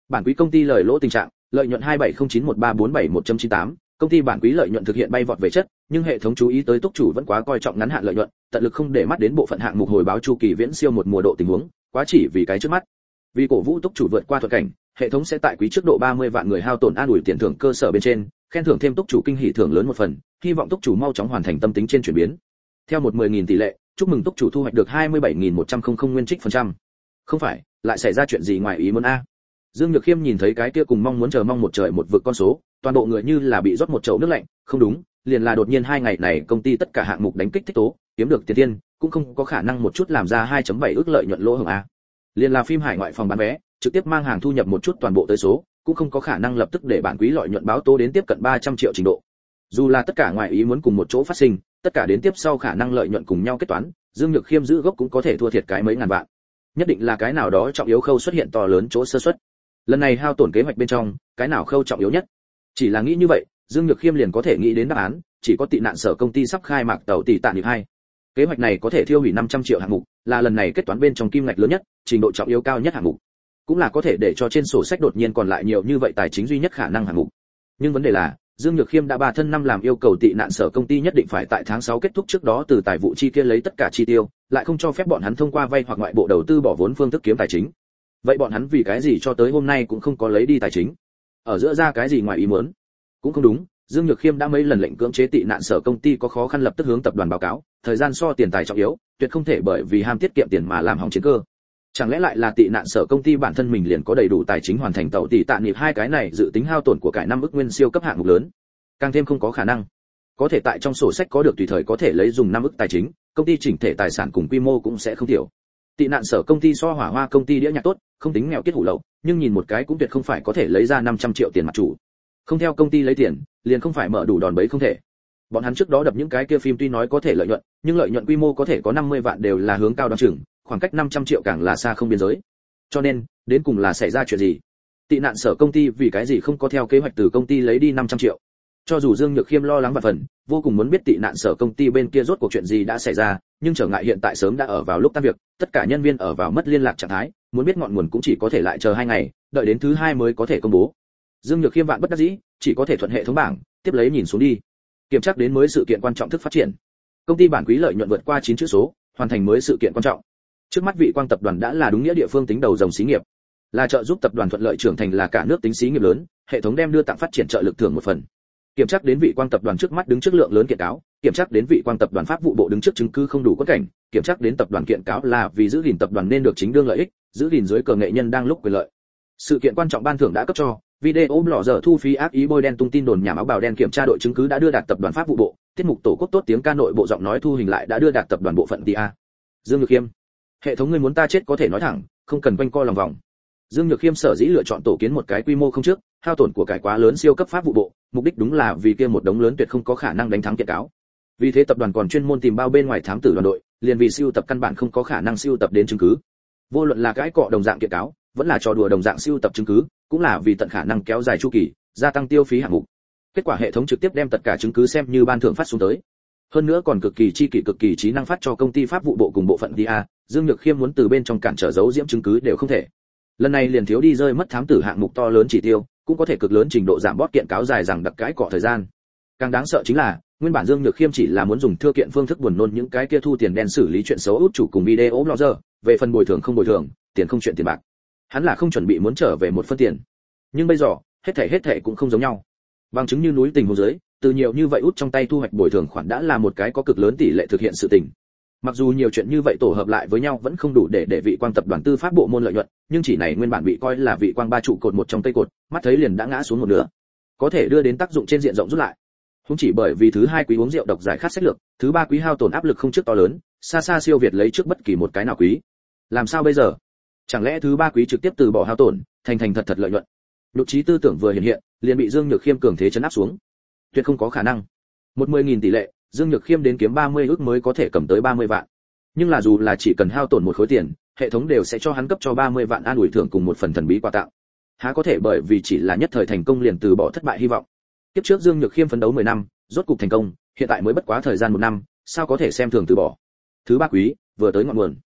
[SPEAKER 1] Bản quý công ty lời lỗ tình trạng, lợi nhuận 27091347.1.98, công ty bản quý lợi nhuận thực hiện bay vọt về chất, nhưng hệ thống chú ý tới túc chủ vẫn quá coi trọng ngắn hạn lợi nhuận, tận lực không để mắt đến bộ phận hạng mục hồi báo chu kỳ viễn siêu một mùa độ tình huống, quá chỉ vì cái trước mắt. Vì cổ vũ túc chủ vượt qua thuận cảnh, hệ thống sẽ tại quý trước độ 30 vạn người hao tổn an ủi tiền thưởng cơ sở bên trên, khen thưởng thêm túc chủ kinh hỉ thưởng lớn một phần, hy vọng túc chủ mau chóng hoàn thành tâm tính trên chuyển biến. Theo một 10.000 tỷ lệ, chúc mừng túc chủ thu hoạch được 27.100 nguyên trích phần trăm. Không phải, lại xảy ra chuyện gì ngoài ý muốn a? Dương Nhược Khiêm nhìn thấy cái kia cùng mong muốn chờ mong một trời một vực con số, toàn bộ người như là bị rót một chậu nước lạnh, không đúng, liền là đột nhiên 2 ngày này công ty tất cả hạng mục đánh kích thích tố, kiếm được tiền tiên, cũng không có khả năng một chút làm ra 2.7 ức lợi nhuận lỗ hổng a. Liền là phim hải ngoại phòng bán vé, trực tiếp mang hàng thu nhập một chút toàn bộ tới số, cũng không có khả năng lập tức để bản quý lợi nhuận báo tố đến tiếp cận 300 triệu trình độ. Dù là tất cả ngoại ý muốn cùng một chỗ phát sinh, tất cả đến tiếp sau khả năng lợi nhuận cùng nhau kết toán, Dương Nhược Khiêm giữ gốc cũng có thể thua thiệt cái mấy ngàn vạn. Nhất định là cái nào đó trọng yếu khâu xuất hiện to lớn chỗ sơ suất. Lần này hao tổn kế hoạch bên trong, cái nào khâu trọng yếu nhất? Chỉ là nghĩ như vậy, Dương Nhược Khiêm liền có thể nghĩ đến đáp án, chỉ có tị nạn sở công ty sắp khai mạc tàu tỷ tạn nhịp 2. Kế hoạch này có thể thiêu hủy 500 triệu hạng mục, là lần này kết toán bên trong kim ngạch lớn nhất, trình độ trọng yếu cao nhất hạng mục. Cũng là có thể để cho trên sổ sách đột nhiên còn lại nhiều như vậy tài chính duy nhất khả năng hạng mục. Nhưng vấn đề là, Dương Nhược Khiêm đã 3 thân năm làm yêu cầu tị nạn sở công ty nhất định phải tại tháng 6 kết thúc trước đó từ tài vụ chi kia lấy tất cả chi tiêu, lại không cho phép bọn hắn thông qua vay hoặc ngoại bộ đầu tư bỏ vốn phương thức kiếm tài chính. Vậy bọn hắn vì cái gì cho tới hôm nay cũng không có lấy đi tài chính? Ở giữa ra cái gì ngoài ý muốn? Cũng không đúng, Dương Nhược Khiêm đã mấy lần lệnh cưỡng chế tị nạn sở công ty có khó khăn lập tức hướng tập đoàn báo cáo, thời gian so tiền tài trọng yếu, tuyệt không thể bởi vì ham tiết kiệm tiền mà làm hỏng chiến cơ. Chẳng lẽ lại là tị nạn sở công ty bản thân mình liền có đầy đủ tài chính hoàn thành tàu tỷ tạ nghiệp 2 cái này dự tính hao tổn của cải 5 ức nguyên siêu cấp hạng mục lớn? Càng thêm không có khả năng. Có thể tại trong sổ sách có được tùy thời có thể lấy dùng 5 ức tài chính, công ty chỉnh thể tài sản cùng quy mô cũng sẽ không thiểu. Tị nạn sở công ty so hỏa hoa công ty đĩa nhạc tốt, không tính nghèo kết hủ lậu, nhưng nhìn một cái cũng tuyệt không phải có thể lấy ra 500 triệu tiền mặt chủ. Không theo công ty lấy tiền, liền không phải mở đủ đòn bẩy không thể. Bọn hắn trước đó đập những cái kia phim tuy nói có thể lợi nhuận, nhưng lợi nhuận quy mô có thể có 50 vạn đều là hướng cao đoán chừng, khoảng cách 500 triệu càng là xa không biên giới. Cho nên, đến cùng là xảy ra chuyện gì? Tị nạn sở công ty vì cái gì không có theo kế hoạch từ công ty lấy đi 500 triệu? Cho dù Dương Nhược Khiêm lo lắng vạn phần, vô cùng muốn biết tị nạn sở công ty bên kia rốt cuộc chuyện gì đã xảy ra, nhưng trở ngại hiện tại sớm đã ở vào lúc tan việc, tất cả nhân viên ở vào mất liên lạc trạng thái, muốn biết ngọn nguồn cũng chỉ có thể lại chờ 2 ngày, đợi đến thứ 2 mới có thể công bố. Dương Nhược Khiêm vạn bất đắc dĩ, chỉ có thể thuận hệ thống bảng, tiếp lấy nhìn xuống đi. Kiểm tra đến mới sự kiện quan trọng thức phát triển. Công ty bản quý lợi nhuận vượt qua 9 chữ số, hoàn thành mới sự kiện quan trọng. Trước mắt Vị Quang tập đoàn đã là đúng nghĩa địa phương tính đầu dòng xí nghiệp, là trợ giúp tập đoàn thuận lợi trưởng thành là cả nước tính xí nghiệp lớn, hệ thống đem đưa tặng phát triển trợ lực thưởng một phần. Kiểm tra đến Vị Quang tập đoàn trước mắt đứng trước lượng lớn kiện cáo, kiểm tra đến Vị Quang tập đoàn pháp vụ bộ đứng trước chứng cứ không đủ quất cảnh, kiểm tra đến tập đoàn kiện cáo là vì giữ gìn tập đoàn nên được chính đương lợi ích, giữ gìn dưới cờ nghệ nhân đang lúc quyền lợi. Sự kiện quan trọng ban thưởng đã cấp cho, video blogger giờ thu phí ác ý bôi đen tung tin đồn nhảm áo bào đen kiểm tra đội chứng cứ đã đưa đạt tập đoàn pháp vụ bộ, tiết mục tổ quốc tốt tiếng ca nội bộ giọng nói thu hình lại đã đưa đạt tập đoàn bộ phận TA. Dương Nhược Khiêm, hệ thống ngươi muốn ta chết có thể nói thẳng, không cần quanh co lòng vòng. Dương Nhược Khiêm sở dĩ lựa chọn tổ kiến một cái quy mô không trước, hao tổn của cải quá lớn siêu cấp pháp vụ bộ, mục đích đúng là vì kia một đống lớn tuyệt không có khả năng đánh thắng kiện cáo. Vì thế tập đoàn còn chuyên môn tìm bao bên ngoài thám tử đoàn đội, liền vì siêu tập căn bản không có khả năng siêu tập đến chứng cứ. Vô luận là cái cọ đồng dạng kiện cáo, vẫn là trò đùa đồng dạng siêu tập chứng cứ, cũng là vì tận khả năng kéo dài chu kỳ, gia tăng tiêu phí hạng mục. Kết quả hệ thống trực tiếp đem tất cả chứng cứ xem như ban thưởng phát xuống tới. Hơn nữa còn cực kỳ trí năng phát cho công ty pháp vụ bộ cùng bộ phận DA, Dương Nhược Khiêm muốn từ bên trong cản trở giấu diễm chứng cứ đều không thể. Lần này liền thiếu đi rơi mất thám tử hạng mục to lớn chỉ tiêu, cũng có thể cực lớn trình độ giảm bót kiện cáo dài rằng đặc cãi cọ thời gian. Càng đáng sợ chính là, nguyên bản Dương Nhược Khiêm chỉ là muốn dùng thưa kiện phương thức buồn nôn những cái kia thu tiền đen xử lý chuyện xấu út chủ cùng video blogger, về phần bồi thường không bồi thường, tiền không chuyện tiền bạc. Hắn là không chuẩn bị muốn trở về một phân tiền. Nhưng bây giờ, hết thảy cũng không giống nhau. Bằng chứng như núi tình huống dưới, từ nhiều như vậy út trong tay thu hoạch bồi thường khoản đã là một cái có cực lớn tỷ lệ thực hiện sự tình. Mặc dù nhiều chuyện như vậy tổ hợp lại với nhau vẫn không đủ để Vị Quang tập đoàn tư pháp bộ môn lợi nhuận, nhưng chỉ này nguyên bản bị coi là Vị Quang ba trụ cột một trong cây cột, mắt thấy liền đã ngã xuống một nửa. Có thể đưa đến tác dụng trên diện rộng rút lại. Không chỉ bởi vì thứ 2 quý uống rượu độc giải khát sách lược, thứ 3 quý hao tổn áp lực không trước to lớn, xa siêu việt lấy trước bất kỳ một cái nào quý. Làm sao bây giờ? Chẳng lẽ thứ 3 quý trực tiếp từ bỏ hao tổn, thành thật lợi nhuận? Nhục trí tư tưởng vừa hiện hiện, liền bị Dương Nhược Khiêm cường thế chấn áp xuống. Tuyệt không có khả năng. 10.000 tỷ lệ, Dương Nhược Khiêm đến kiếm 30 ức mới có thể cầm tới 30 vạn. Nhưng là dù là chỉ cần hao tổn một khối tiền, hệ thống đều sẽ cho hắn cấp cho 30 vạn an ủi thưởng cùng một phần thần bí quà tặng. Há có thể bởi vì chỉ là nhất thời thành công liền từ bỏ thất bại hy vọng. Tiếp trước Dương Nhược Khiêm phấn đấu 10 năm, rốt cục thành công, hiện tại mới bất quá thời gian 1 năm, sao có thể xem thường từ bỏ. Thứ 3 quý, vừa tới ngọn nguồn.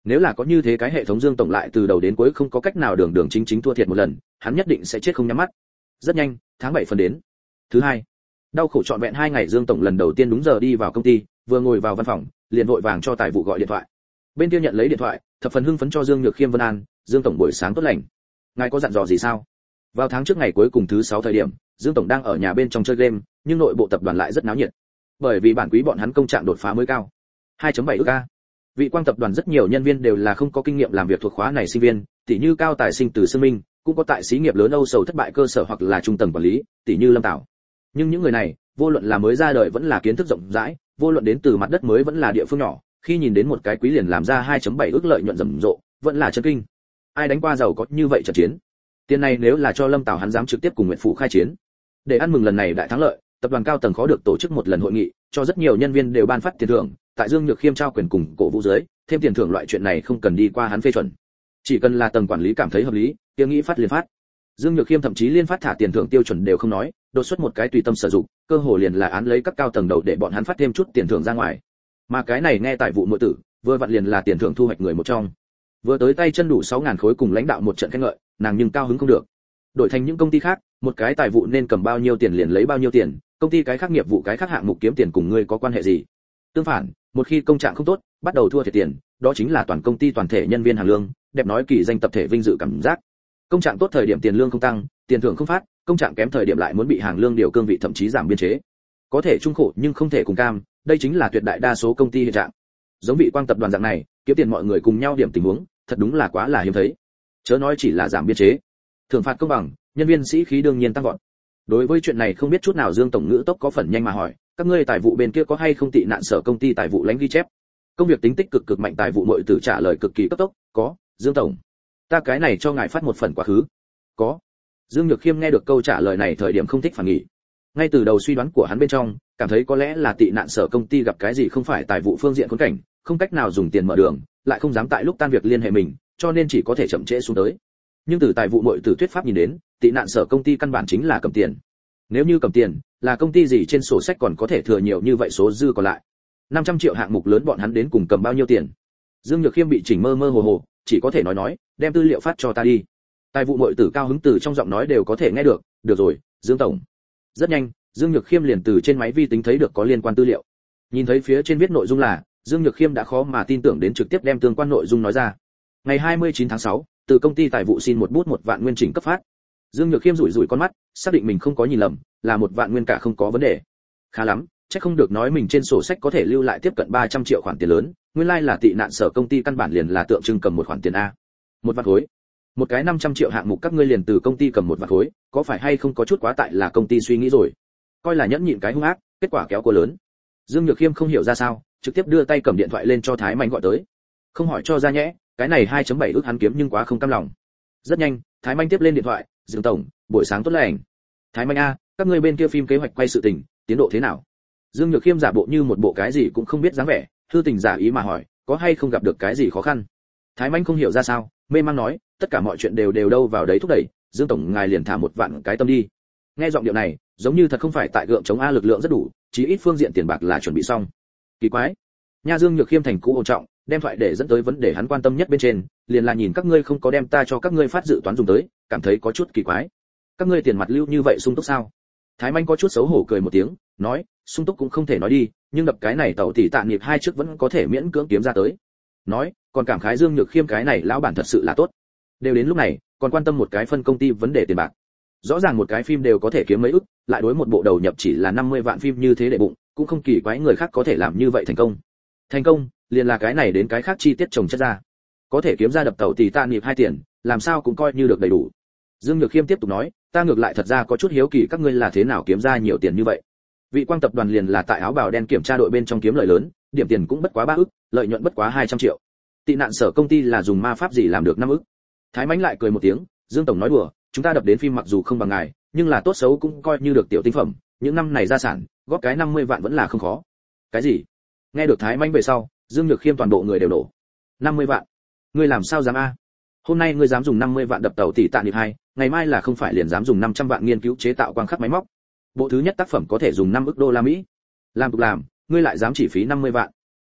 [SPEAKER 1] Nếu là có như thế cái hệ thống Dương tổng lại từ đầu đến cuối không có cách nào đường đường chính chính thua thiệt một lần, hắn nhất định sẽ chết không nhắm mắt. Rất nhanh, tháng 7 phần đến. Thứ hai, đau khổ trọn vẹn 2 ngày Dương tổng lần đầu tiên đúng giờ đi vào công ty, vừa ngồi vào văn phòng, liền vội vàng cho tài vụ gọi điện thoại. Bên kia nhận lấy điện thoại, thập phần hưng phấn cho Dương Nhược Khiêm vân an, Dương tổng buổi sáng tốt lành. Ngài có dặn dò gì sao? Vào tháng trước ngày cuối cùng thứ 6 thời điểm, Dương tổng đang ở nhà bên trong chơi game, nhưng nội bộ tập đoàn lại rất náo nhiệt. Bởi vì bản quý bọn hắn công trạng đột phá mới cao. 2.7 ức a. Vị Quang tập đoàn rất nhiều nhân viên đều là không có kinh nghiệm làm việc thuộc khóa này sinh viên, tỷ như cao tài sinh từ Sương Minh, cũng có tại xí nghiệp lớn Âu sầu thất bại cơ sở hoặc là trung tầng quản lý, tỷ như Lâm Tảo. Nhưng những người này, vô luận là mới ra đời vẫn là kiến thức rộng rãi, vô luận đến từ mặt đất mới vẫn là địa phương nhỏ, khi nhìn đến một cái quý liền làm ra 2.7 ức lợi nhuận rầm rộ, vẫn là chấn kinh. Ai đánh qua giàu có như vậy trận chiến. Tiền này nếu là cho Lâm Tảo hắn dám trực tiếp cùng Nguyệt Phụ khai chiến. Để ăn mừng lần này đại thắng lợi, tập đoàn cao tầng khó được tổ chức một lần hội nghị, cho rất nhiều nhân viên đều ban phát tiền thưởng, tại Dương Nhược Khiêm trao quyền cùng cổ vũ dưới, thêm tiền thưởng loại chuyện này không cần đi qua hắn phê chuẩn. Chỉ cần là tầng quản lý cảm thấy hợp lý, tiêu nghĩ phát liền phát. Dương Nhược Khiêm thậm chí liên phát thả tiền thưởng tiêu chuẩn đều không nói, đột xuất một cái tùy tâm sử dụng, cơ hồ liền là án lấy các cao tầng đầu để bọn hắn phát thêm chút tiền thưởng ra ngoài. Mà cái này nghe tài vụ nội tử, vừa vặn liền là tiền thưởng thu hoạch người một trong. Vừa tới tay chân đủ 6.000 khối cùng lãnh đạo một trận khen ngợi, nàng nhưng cao hứng không được. Đổi thành những công ty khác, một cái tài vụ nên cầm bao nhiêu tiền liền lấy bao nhiêu tiền, công ty cái khác nghiệp vụ cái khác hạng mục kiếm tiền cùng ngươi có quan hệ gì? Tương phản, một khi công trạng không tốt, bắt đầu thua thiệt tiền, đó chính là toàn công ty toàn thể nhân viên hàng lương, đẹp nói kỳ danh tập thể vinh dự cảm giác. Công trạng tốt thời điểm tiền lương không tăng, tiền thưởng không phát, công trạng kém thời điểm lại muốn bị hàng lương điều cương vị thậm chí giảm biên chế. Có thể chung khổ nhưng không thể cùng cam, đây chính là tuyệt đại đa số công ty hiện trạng. Giống Vị Quang tập đoàn dạng này, kiếm tiền mọi người cùng nhau điểm tình huống, thật đúng là quá là hiếm thấy. Chớ nói chỉ là giảm biên chế, thưởng phạt công bằng, nhân viên sĩ khí đương nhiên tăng vọt. Đối với chuyện này không biết chút nào Dương tổng ngữ tốc có phần nhanh mà hỏi, các ngươi tài vụ bên kia có hay không tị nạn sở công ty tài vụ lãnh ghi chép? Công việc tính tích cực cực mạnh tài vụ muội tử trả lời cực kỳ cấp tốc, có, Dương tổng. Ta cái này cho ngài phát một phần quá khứ. Có. Dương Nhược Khiêm nghe được câu trả lời này thời điểm không thích phản nghỉ. Ngay từ đầu suy đoán của hắn bên trong, cảm thấy có lẽ là tị nạn sở công ty gặp cái gì không phải tài vụ phương diện khốn cảnh, không cách nào dùng tiền mở đường, lại không dám tại lúc tan việc liên hệ mình, cho nên chỉ có thể chậm trễ xuống tới. Nhưng từ tài vụ muội tử thuyết pháp nhìn đến, tị nạn sở công ty căn bản chính là cầm tiền. Nếu như cầm tiền, là công ty gì trên sổ sách còn có thể thừa nhiều như vậy số dư còn lại. 500 triệu hạng mục lớn bọn hắn đến cùng cầm bao nhiêu tiền? Dương Nhược Khiêm bị chỉnh mơ mơ hồ hồ, chỉ có thể nói, đem tư liệu phát cho ta đi. Tài vụ muội tử cao hứng từ trong giọng nói đều có thể nghe được, được rồi, Dương tổng. Rất nhanh, Dương Nhược Khiêm liền từ trên máy vi tính thấy được có liên quan tư liệu. Nhìn thấy phía trên viết nội dung là, Dương Nhược Khiêm đã khó mà tin tưởng đến trực tiếp đem tương quan nội dung nói ra. Ngày 29 tháng 6, từ công ty tài vụ xin một bút 1 vạn nguyên chỉnh cấp phát. Dương Nhược Khiêm rủi rủi con mắt, xác định mình không có nhìn lầm, là 1 vạn nguyên cả không có vấn đề. Khá lắm, chắc không được nói mình trên sổ sách có thể lưu lại tiếp cận 300 triệu khoản tiền lớn, nguyên lai là tị nạn sở công ty căn bản liền là tượng trưng cầm một khoản tiền a. 1 vạn khối. Một cái 500 triệu hạng mục các ngươi liền từ công ty cầm 1 vạn khối, có phải hay không có chút quá tại là công ty suy nghĩ rồi. Coi là nhẫn nhịn cái hung ác, kết quả kéo cô lớn. Dương Nhược Khiêm không hiểu ra sao, trực tiếp đưa tay cầm điện thoại lên cho Thái Mạnh gọi tới. Không hỏi cho ra nhẽ, cái này 2.7 ức hắn kiếm nhưng quá không cam lòng. Rất nhanh, Thái Mạnh tiếp lên điện thoại, Dương tổng, buổi sáng tốt lành. Thái Mạnh a, các ngươi bên kia phim kế hoạch quay sự tình, tiến độ thế nào? Dương Nhược Khiêm giả bộ như một bộ cái gì cũng không biết dáng vẻ, hư tình giả ý mà hỏi, có hay không gặp được cái gì khó khăn? Thái Mạnh không hiểu ra sao, mê mang nói, tất cả mọi chuyện đều đâu vào đấy thúc đẩy, Dương tổng ngài liền thả 1 vạn cái tâm đi. Nghe giọng điệu này, giống như thật không phải tại gượng chống a lực lượng rất đủ, chí ít phương diện tiền bạc là chuẩn bị xong. Kỳ quái. Nha Dương Nhược Khiêm thành cũ ổn trọng, đem thoại để dẫn tới vấn đề hắn quan tâm nhất bên trên, liền là nhìn các ngươi không có đem ta cho các ngươi phát dự toán dùng tới, cảm thấy có chút kỳ quái. Các ngươi tiền mặt lưu như vậy sung túc sao? Thái Mạnh có chút xấu hổ cười một tiếng, nói, sung túc cũng không thể nói đi, nhưng đập cái này tàu tỷ tạ nghiệp 2 trước vẫn có thể miễn cưỡng kiếm ra tới. Nói, còn cảm khái Dương Nhược Khiêm cái này lão bản thật sự là tốt. Đều đến lúc này, còn quan tâm một cái phân công ty vấn đề tiền bạc. Rõ ràng một cái phim đều có thể kiếm mấy ức, lại đối một bộ đầu nhập chỉ là 50 vạn phim như thế để bụng, cũng không kỳ quái người khác có thể làm như vậy thành công. Thành công, liền là cái này đến cái khác chi tiết chồng chất ra. Có thể kiếm ra đập tàu tỷ tạ nghiệp 2 tiền, làm sao cũng coi như được đầy đủ. Dương Nhược Khiêm tiếp tục nói, ta ngược lại thật ra có chút hiếu kỳ các ngươi là thế nào kiếm ra nhiều tiền như vậy. Vị Quang tập đoàn liền là tại áo bào đen kiểm tra đội bên trong kiếm lợi lớn, điểm tiền cũng bất quá 3 ức, lợi nhuận bất quá 200 triệu. Tị nạn sở công ty là dùng ma pháp gì làm được 5 ức. Thái Mạnh lại cười một tiếng, Dương tổng nói đùa, chúng ta đập đến phim mặc dù không bằng ngài, nhưng là tốt xấu cũng coi như được tiểu tinh phẩm, những năm này gia sản, góp cái 50 vạn vẫn là không khó. Cái gì? Nghe được Thái Mạnh về sau, Dương Nhược Khiêm toàn bộ người đều nổ. 50 vạn? Ngươi làm sao dám a? Hôm nay ngươi dám dùng 50 vạn đập tàu tỷ tạ nghiệp 2, ngày mai là không phải liền dám dùng 500 vạn nghiên cứu chế tạo quang khắc máy móc. Bộ thứ nhất tác phẩm có thể dùng 5 ức đô la Mỹ. Làm tục làm, ngươi lại dám chỉ phí 50 vạn.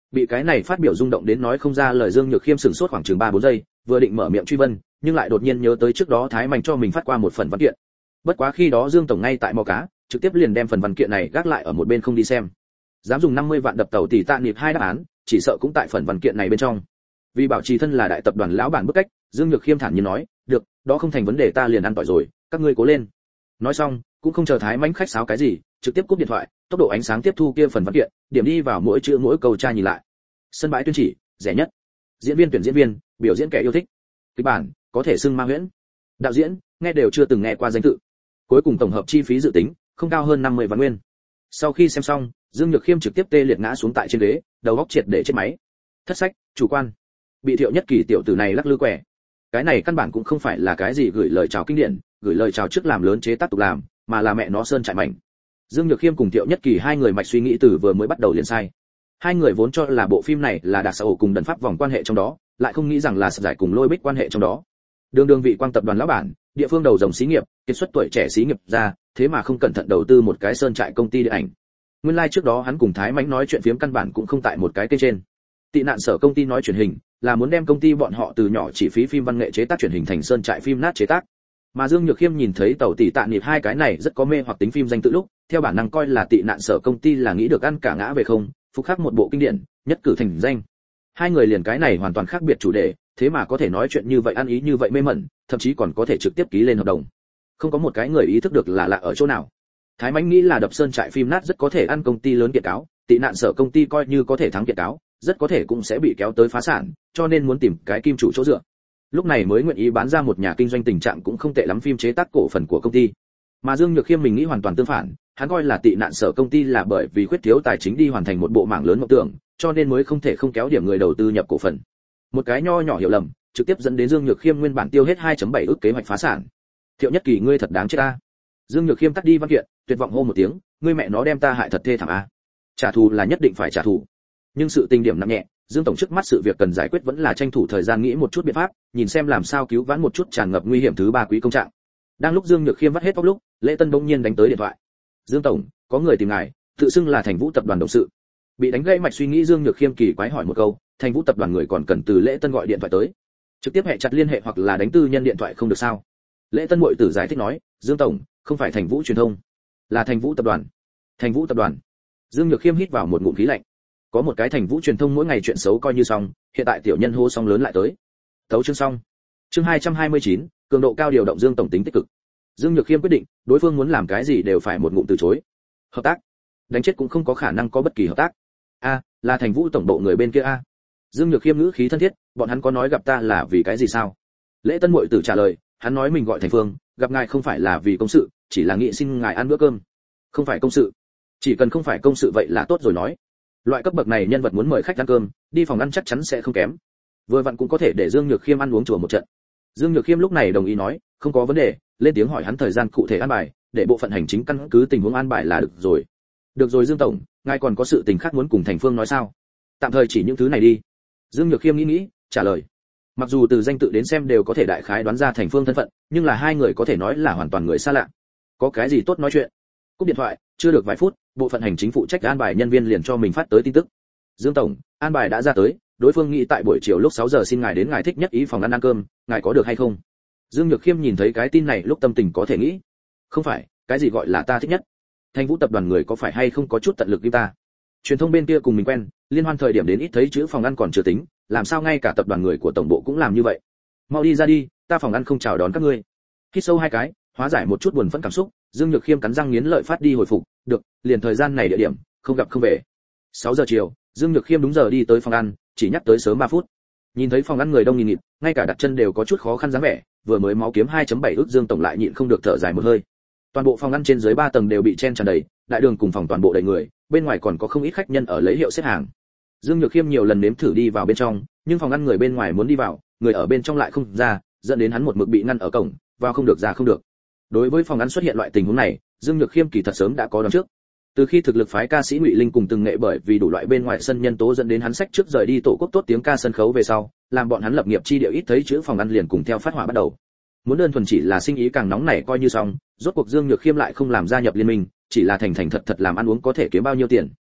[SPEAKER 1] Bị cái này phát biểu rung động đến nói không ra lời Dương Nhược Khiêm sửng sốt khoảng chừng 3-4 giây, vừa định mở miệng truy vấn, nhưng lại đột nhiên nhớ tới trước đó Thái Mạnh cho mình phát qua một phần văn kiện. Bất quá khi đó Dương tổng ngay tại mò cá, trực tiếp liền đem phần văn kiện này gác lại ở một bên không đi xem. Dám dùng 50 vạn đập tàu tỷ tạ niệm hai đáp án, chỉ sợ cũng tại phần văn kiện này bên trong. Vì bảo trì thân là đại tập đoàn lão bản bức cách, Dương Nhược Khiêm thản nhiên nói, "Được, đó không thành vấn đề, ta liền ăn tỏi rồi, các ngươi cố lên." Nói xong, cũng không chờ Thái Mạnh khách sáo cái gì, trực tiếp cúp điện thoại, tốc độ ánh sáng tiếp thu kia phần văn kiện, điểm đi vào mỗi chữ mỗi câu tra nhìn lại. Sân bãi tuyên chỉ, rẻ nhất. Diễn viên tuyển diễn viên, biểu diễn kẻ yêu thích. Kịch bản, có thể xưng ma huyễn. Đạo diễn, nghe đều chưa từng nghe qua danh tự. Cuối cùng tổng hợp chi phí dự tính, không cao hơn 50 vạn nguyên. Sau khi xem xong, Dương Nhược Khiêm trực tiếp tê liệt ngã xuống tại trên ghế, đầu óc triệt để chết máy. Thất sách, chủ quan. Bị Thiệu Nhất Kỳ tiểu tử này lắc lư quẻ. Cái này căn bản cũng không phải là cái gì gửi lời chào kinh điển, gửi lời chào trước làm lớn chế tác tục làm, mà là mẹ nó sơn trại mảnh. Dương Nhược Khiêm cùng Thiệu Nhất Kỳ hai người mạch suy nghĩ từ vừa mới bắt đầu liền sai. Hai người vốn cho là bộ phim này là Đạc Sở Hổ cùng Đần Pháp vòng quan hệ trong đó, lại không nghĩ rằng là Sập Giải cùng Lôi Bích quan hệ trong đó. Đường vị Quang tập đoàn lão bản, địa phương đầu rồng xí nghiệp, kiệt xuất tuổi trẻ xí nghiệp ra, thế mà không cẩn thận đầu tư một cái sơn trại công ty điện ảnh. Nguyên lai like trước đó hắn cùng Thái Mánh nói chuyện phiếm căn bản cũng không tại một cái kênh trên. Tị nạn sở công ty nói truyền hình, là muốn đem công ty bọn họ từ nhỏ chỉ phí phim văn nghệ chế tác truyền hình thành sơn trại phim nát chế tác. Mà Dương Nhược Khiêm nhìn thấy tàu tỷ tạ niệm hai cái này rất có mê hoặc tính phim danh tự lúc, theo bản năng coi là tị nạn sở công ty là nghĩ được ăn cả ngã về không, phục khắc một bộ kinh điển, nhất cử thành danh. Hai người liền cái này hoàn toàn khác biệt chủ đề, thế mà có thể nói chuyện như vậy ăn ý như vậy mê mẩn, thậm chí còn có thể trực tiếp ký lên hợp đồng. Không có một cái người ý thức được là lạ ở chỗ nào. Thái Mánh nghĩ là đập sơn trại phim nát rất có thể ăn công ty lớn kiện cáo, tị nạn sở công ty coi như có thể thắng kiện cáo, rất có thể cũng sẽ bị kéo tới phá sản, cho nên muốn tìm cái kim chủ chỗ dựa. Lúc này mới nguyện ý bán ra một nhà kinh doanh tình trạng cũng không tệ lắm phim chế tác cổ phần của công ty. Mà Dương Nhược Khiêm mình nghĩ hoàn toàn tương phản, hắn coi là tị nạn sở công ty là bởi vì khuyết thiếu tài chính đi hoàn thành một bộ mảng lớn mộng tưởng, cho nên mới không thể không kéo điểm người đầu tư nhập cổ phần. Một cái nho nhỏ hiểu lầm, trực tiếp dẫn đến Dương Nhược Khiêm nguyên bản tiêu hết 2.7 ức kế hoạch phá sản. Thiệu Nhất Kỳ ngươi thật đáng chết a. Dương Nhược Khiêm tắt đi văn kiện, tuyệt vọng hô một tiếng, ngươi mẹ nó đem ta hại thật thê thảm a. Trả thù là nhất định phải trả thù. Nhưng sự tình điểm nặng nhẹ, Dương tổng trước mắt sự việc cần giải quyết vẫn là tranh thủ thời gian nghĩ một chút biện pháp, nhìn xem làm sao cứu vãn một chút tràn ngập nguy hiểm thứ ba quý công trạng. Đang lúc Dương Nhược Khiêm vắt hết óc lúc, Lễ Tân bỗng nhiên đánh tới điện thoại. Dương tổng, có người tìm ngài, tự xưng là Thành Vũ tập đoàn đồng sự. Bị đánh gãy mạch suy nghĩ Dương Nhược Khiêm kỳ quái hỏi một câu, Thành Vũ tập đoàn người còn cần từ Lễ Tân gọi điện thoại tới, trực tiếp hẹn chặt liên hệ hoặc là đánh tư nhân điện thoại không được sao? Lễ Tân muội tử giải thích nói, Dương tổng, không phải Thành Vũ truyền thông, là Thành Vũ tập đoàn. Thành Vũ tập đoàn. Dương Nhược Khiêm hít vào một ngụm khí lạnh. Có một cái Thành Vũ truyền thông mỗi ngày chuyện xấu coi như xong, hiện tại tiểu nhân hô sóng lớn lại tới. Tấu chương xong. Chương 229, cường độ cao điều động Dương tổng tính tích cực. Dương Nhược Khiêm quyết định, đối phương muốn làm cái gì đều phải một ngụm từ chối. Hợp tác? Đánh chết cũng không có khả năng có bất kỳ hợp tác. A, là Thành Vũ tổng bộ người bên kia a. Dương Nhược Khiêm ngữ khí thân thiết, bọn hắn có nói gặp ta là vì cái gì sao? Lễ Tân muội tử trả lời, hắn nói mình gọi Thành Phương, gặp ngài không phải là vì công sự, chỉ là nghĩ xin ngài ăn bữa cơm. Không phải công sự? Chỉ cần không phải công sự vậy là tốt rồi nói. Loại cấp bậc này nhân vật muốn mời khách ăn cơm, đi phòng ăn chắc chắn sẽ không kém. Vừa vặn cũng có thể để Dương Nhược Khiêm ăn uống chùa một trận. Dương Nhược Khiêm lúc này đồng ý nói, không có vấn đề, lên tiếng hỏi hắn thời gian cụ thể an bài, để bộ phận hành chính căn cứ tình huống an bài là được rồi. Được rồi Dương tổng, ngài còn có sự tình khác muốn cùng Thành Phương nói sao? Tạm thời chỉ những thứ này đi. Dương Nhược Khiêm nghĩ, trả lời. Mặc dù từ danh tự đến xem đều có thể đại khái đoán ra Thành Phương thân phận, nhưng là hai người có thể nói là hoàn toàn người xa lạ. Có cái gì tốt nói chuyện? Cúp điện thoại, chưa được vài phút, bộ phận hành chính phụ trách an bài nhân viên liền cho mình phát tới tin tức. Dương tổng, an bài đã ra tới, đối phương nghĩ tại buổi chiều lúc 6 giờ xin ngài đến ngài thích nhất ý phòng ăn cơm, ngài có được hay không? Dương Nhược Khiêm nhìn thấy cái tin này lúc tâm tình có thể nghĩ, không phải, cái gì gọi là ta thích nhất? Thành Vũ tập đoàn người có phải hay không có chút tận lực với ta? Truyền thông bên kia cùng mình quen, liên hoan thời điểm đến ít thấy chữ phòng ăn còn chưa tính, làm sao ngay cả tập đoàn người của tổng bộ cũng làm như vậy? Mau đi ra đi, ta phòng ăn không chào đón các ngươi. Hít sâu hai cái, hóa giải một chút buồn phẫn cảm xúc, Dương Nhược Khiêm cắn răng nghiến lợi phát đi hồi phục, được, liền thời gian này địa điểm, không gặp không về. 6 giờ chiều, Dương Nhược Khiêm đúng giờ đi tới phòng ăn, chỉ nhắc tới sớm 3 phút. Nhìn thấy phòng ăn người đông nghìn nghịt, ngay cả đặt chân đều có chút khó khăn dáng vẻ, vừa mới máu kiếm 2.7 ức Dương tổng lại nhịn không được thở dài một hơi. Toàn bộ phòng ăn trên dưới 3 tầng đều bị chen tràn đầy, đại đường cùng phòng toàn bộ đầy người, bên ngoài còn có không ít khách nhân ở lấy hiệu xếp hàng. Dương Nhược Khiêm nhiều lần nếm thử đi vào bên trong, nhưng phòng ăn người bên ngoài muốn đi vào, người ở bên trong lại không ra, dẫn đến hắn một mực bị ngăn ở cổng, vào không được ra không được. Đối với phòng ăn xuất hiện loại tình huống này, Dương Nhược Khiêm kỳ thật sớm đã có đoán trước. Từ khi thực lực phái ca sĩ Ngụy Linh cùng từng nghệ bởi vì đủ loại bên ngoài sân nhân tố dẫn đến hắn sách trước rời đi tổ quốc tốt tiếng ca sân khấu về sau, làm bọn hắn lập nghiệp chi điệu ít thấy chữ phòng ăn liền cùng theo phát hỏa bắt đầu. Muốn đơn thuần chỉ là sinh ý càng nóng nảy coi như xong, rốt cuộc Dương Nhược Khiêm lại không làm gia nhập liên minh, chỉ là thành thật thật làm ăn uống có thể kiếm bao nhiêu tiền.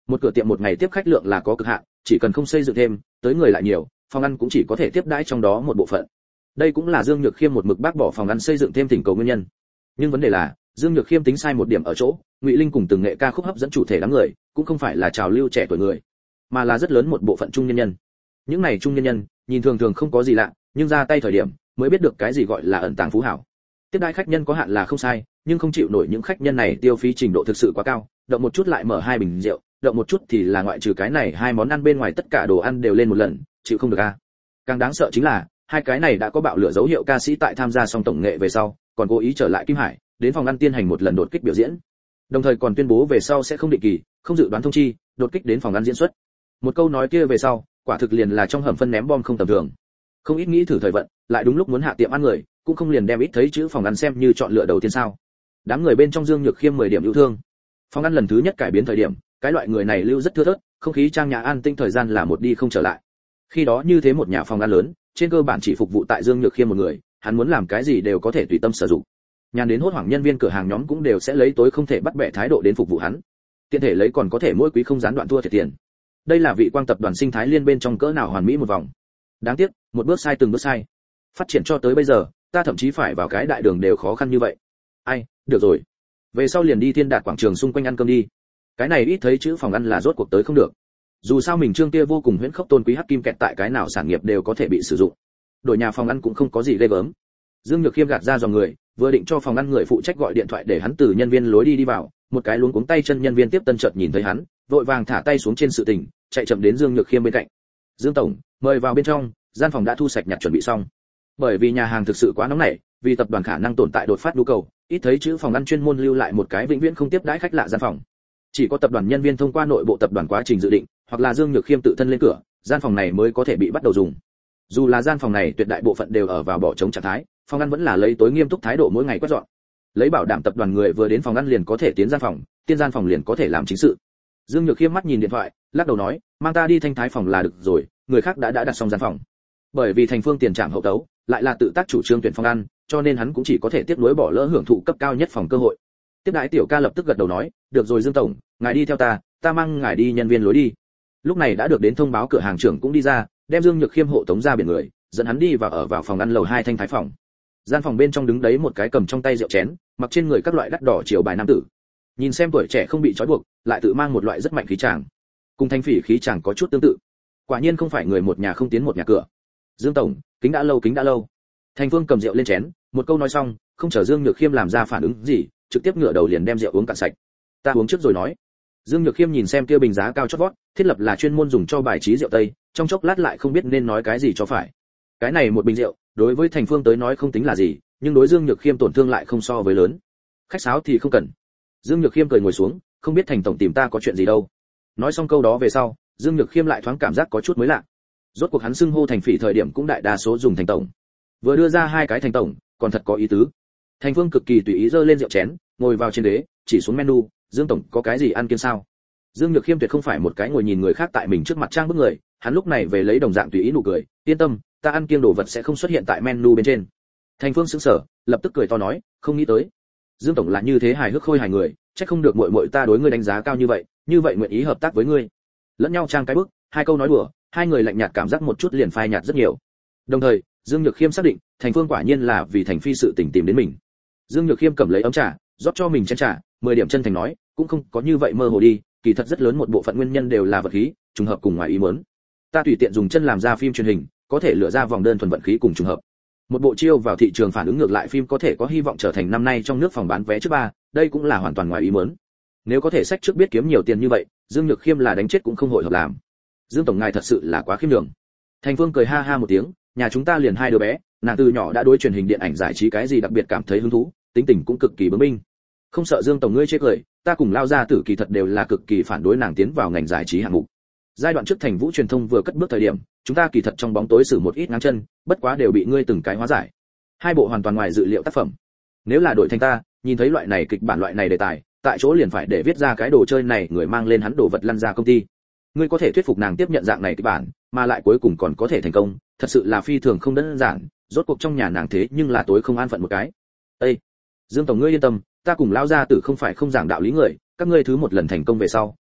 [SPEAKER 1] Một cửa tiệm một ngày tiếp khách lượng là có cực hạn, chỉ cần không xây dựng thêm, tới người lại nhiều, phòng ăn cũng chỉ có thể tiếp đãi trong đó một bộ phận. Đây cũng là Dương Nhược Khiêm một mực bác bỏ phòng ăn xây dựng thêm thỉnh cầu nguyên nhân. Nhưng vấn đề là, Dương Nhược Khiêm tính sai một điểm ở chỗ, Ngụy Linh cùng từng nghệ ca khúc hấp dẫn chủ thể đám người, cũng không phải là trào lưu trẻ tuổi người, mà là rất lớn một bộ phận trung nhân nhân. Những này trung nhân nhân, nhìn thường thường không có gì lạ, nhưng ra tay thời điểm, mới biết được cái gì gọi là ẩn tàng phú hảo. Tiếp đãi khách nhân có hạn là không sai, nhưng không chịu nổi những khách nhân này tiêu phí trình độ thực sự quá cao, động một chút lại mở 2 bình rượu, động một chút thì là ngoại trừ cái này 2 món ăn bên ngoài tất cả đồ ăn đều lên một lần, chịu không được a. Càng đáng sợ chính là, hai cái này đã có bạo lửa dấu hiệu ca sĩ tại tham gia xong tổng nghệ về sau, còn cố ý trở lại Kim Hải, đến phòng ăn tiến hành một lần đột kích biểu diễn. Đồng thời còn tuyên bố về sau sẽ không định kỳ, không dự đoán thông chi, đột kích đến phòng ăn diễn xuất. Một câu nói kia về sau, quả thực liền là trong hầm phân ném bom không tầm thường. Không ít nghĩ thử thời vận, lại đúng lúc muốn hạ tiệm ăn người, cũng không liền đem ít thấy chữ phòng ăn xem như chọn lựa đầu tiên sao? Đám người bên trong Dương Nhược Khiêm 10 điểm yêu thương. Phòng ăn lần thứ nhất cải biến thời điểm, cái loại người này lưu rất thưa thớt, không khí trang nhã an tinh thời gian là một đi không trở lại. Khi đó như thế một nhà phòng ăn lớn, trên cơ bản chỉ phục vụ tại Dương Nhược Khiêm một người, hắn muốn làm cái gì đều có thể tùy tâm sử dụng. Nhàn đến hốt hoảng nhân viên cửa hàng nhóm cũng đều sẽ lấy tối không thể bắt bẻ thái độ đến phục vụ hắn. Tiện thể lấy còn có thể mỗi quý không gián đoạn thua thiệt tiền. Đây là vị quang tập đoàn sinh thái liên bên trong cỡ nào hoàn mỹ một vòng. Đáng tiếc, một bước sai từng bước sai. Phát triển cho tới bây giờ, ta thậm chí phải vào cái đại đường đều khó khăn như vậy. Ai, được rồi. Về sau liền đi Thiên Đạt quảng trường xung quanh ăn cơm đi. Cái này ít thấy chữ phòng ăn là rốt cuộc tới không được. Dù sao mình trương kia vô cùng huyễn khốc tôn quý hắc kim kẹt tại cái nào sản nghiệp đều có thể bị sử dụng. Đổi nhà phòng ăn cũng không có gì ghê gớm. Dương Nhược Khiêm gạt ra dò người, vừa định cho phòng ăn người phụ trách gọi điện thoại để hắn từ nhân viên lối đi vào, một cái luống cuống tay chân nhân viên tiếp tân chợt nhìn thấy hắn, vội vàng thả tay xuống trên sự tình, chạy chậm đến Dương Nhược Khiêm bên cạnh. Dương tổng, mời vào bên trong, gian phòng đã thu sạch nhặt chuẩn bị xong. Bởi vì nhà hàng thực sự quá nóng nảy, vì tập đoàn khả năng tồn tại đột phát nhu cầu, ít thấy chữ phòng ăn chuyên môn lưu lại một cái vĩnh viễn không tiếp đãi khách lạ gian phòng. Chỉ có tập đoàn nhân viên thông qua nội bộ tập đoàn quá trình dự định, hoặc là Dương Nhược Khiêm tự thân lên cửa, gian phòng này mới có thể bị bắt đầu dùng. Dù là gian phòng này tuyệt đại bộ phận đều ở vào bỏ trống trạng thái, phòng ăn vẫn là lấy tối nghiêm túc thái độ mỗi ngày quét dọn. Lấy bảo đảm tập đoàn người vừa đến phòng ăn liền có thể tiến gian phòng, tiên gian phòng liền có thể làm chính sự. Dương Nhược Khiêm mắt nhìn điện thoại, lắc đầu nói, mang ta đi Thanh Thái phòng là được rồi, người khác đã đặt xong gian phòng. Bởi vì Thành Phương tiền trảm hậu tấu, lại là tự tác chủ trương tuyển phòng ăn, cho nên hắn cũng chỉ có thể tiếp nối bỏ lỡ hưởng thụ cấp cao nhất phòng cơ hội. Tiếp đãi tiểu ca lập tức gật đầu nói, được rồi Dương tổng, ngài đi theo ta, ta mang ngài đi nhân viên lối đi. Lúc này đã được đến thông báo cửa hàng trưởng cũng đi ra, đem Dương Nhược Khiêm hộ tống ra biển người, dẫn hắn đi vào ở vào phòng ăn lầu 2 Thanh Thái phòng. Gian phòng bên trong đứng đấy một cái cầm trong tay rượu chén, mặc trên người các loại đắt đỏ chiều bài nam tử. Nhìn xem tuổi trẻ không bị trói buộc, lại tự mang một loại rất mạnh khí chàng. Cùng Thanh Phỉ khí chàng có chút tương tự. Quả nhiên không phải người một nhà không tiến một nhà cửa. Dương tổng, kính đã lâu. Thành Phương cầm rượu lên chén, một câu nói xong, không chờ Dương Nhược Khiêm làm ra phản ứng gì, trực tiếp ngửa đầu liền đem rượu uống cạn sạch. Ta uống trước rồi nói. Dương Nhược Khiêm nhìn xem kia bình giá cao chót vót, thiết lập là chuyên môn dùng cho bài trí rượu tây, trong chốc lát lại không biết nên nói cái gì cho phải. Cái này một bình rượu, đối với Thành Phương tới nói không tính là gì, nhưng đối Dương Nhược Khiêm tổn thương lại không so với lớn. Khách sáo thì không cần. Dương Nhược Khiêm cười ngồi xuống, không biết Thành tổng tìm ta có chuyện gì đâu. Nói xong câu đó về sau, Dương Nhược Khiêm lại thoáng cảm giác có chút mới lạ. Rốt cuộc hắn xưng hô Thành Phỉ thời điểm cũng đại đa số dùng Thành tổng. Vừa đưa ra hai cái Thành tổng, còn thật có ý tứ. Thành Phương cực kỳ tùy ý giơ lên rượu chén, ngồi vào trên ghế, chỉ xuống menu, Dương tổng có cái gì ăn kiêng sao? Dương Nhược Khiêm tuyệt không phải một cái ngồi nhìn người khác tại mình trước mặt trang bức người, hắn lúc này về lấy đồng dạng tùy ý nụ cười, yên tâm, ta ăn kiêng đồ vật sẽ không xuất hiện tại menu bên trên. Thành Phương sững sờ, lập tức cười to nói, không nghĩ tới. Dương tổng là như thế hài hước khôi hài người, chắc không được muội muội ta đối ngươi đánh giá cao như vậy nguyện ý hợp tác với ngươi. Lẫn nhau trang cái bức, hai câu nói đùa, hai người lạnh nhạt cảm giác một chút liền phai nhạt rất nhiều. Đồng thời, Dương Nhược Khiêm xác định, Thành Phương quả nhiên là vì Thành Phi sự tình tìm đến mình. Dương Nhược Khiêm cầm lấy ấm trà, rót cho mình chén trà, 10 điểm chân thành nói, cũng không có như vậy mơ hồ đi, kỳ thật rất lớn một bộ phận nguyên nhân đều là vật khí, trùng hợp cùng ngoài ý muốn. Ta tùy tiện dùng chân làm ra phim truyền hình, có thể lựa ra vòng đơn thuần vận khí cùng trùng hợp. Một bộ chiêu vào thị trường phản ứng ngược lại phim có thể có hy vọng trở thành năm nay trong nước phòng bán vé trước 3, đây cũng là hoàn toàn ngoài ý muốn. Nếu có thể sách trước biết kiếm nhiều tiền như vậy, Dương Nhược Khiêm là đánh chết cũng không hội hợp làm. Dương tổng ngài thật sự là quá khiêm nhường. Thành Phương cười ha ha một tiếng, nhà chúng ta liền hai đứa bé, nàng từ nhỏ đã đối truyền hình điện ảnh giải trí cái gì đặc biệt cảm thấy hứng thú, tính tình cũng cực kỳ bướng binh. Không sợ Dương tổng ngươi chê cười, ta cùng lao ra tử kỳ thật đều là cực kỳ phản đối nàng tiến vào ngành giải trí hạng mục. Giai đoạn trước Thành Vũ truyền thông vừa cất bước thời điểm, chúng ta kỳ thật trong bóng tối xử một ít ngáng chân, bất quá đều bị ngươi từng cái hóa giải. Hai bộ hoàn toàn ngoài dự liệu tác phẩm. Nếu là đội thành ta, nhìn thấy loại này kịch bản loại này đề tài, tại chỗ liền phải để viết ra cái đồ chơi này, người mang lên hắn đồ vật lăn ra công ty. Ngươi có thể thuyết phục nàng tiếp nhận dạng này kịch bản, mà lại cuối cùng còn có thể thành công, thật sự là phi thường không đơn giản, rốt cuộc trong nhà nàng thế nhưng là tối không an phận một cái. Ê, Dương tổng ngươi yên tâm, ta cùng lao gia tử không phải không giảng đạo lý người, các ngươi thứ một lần thành công về sau,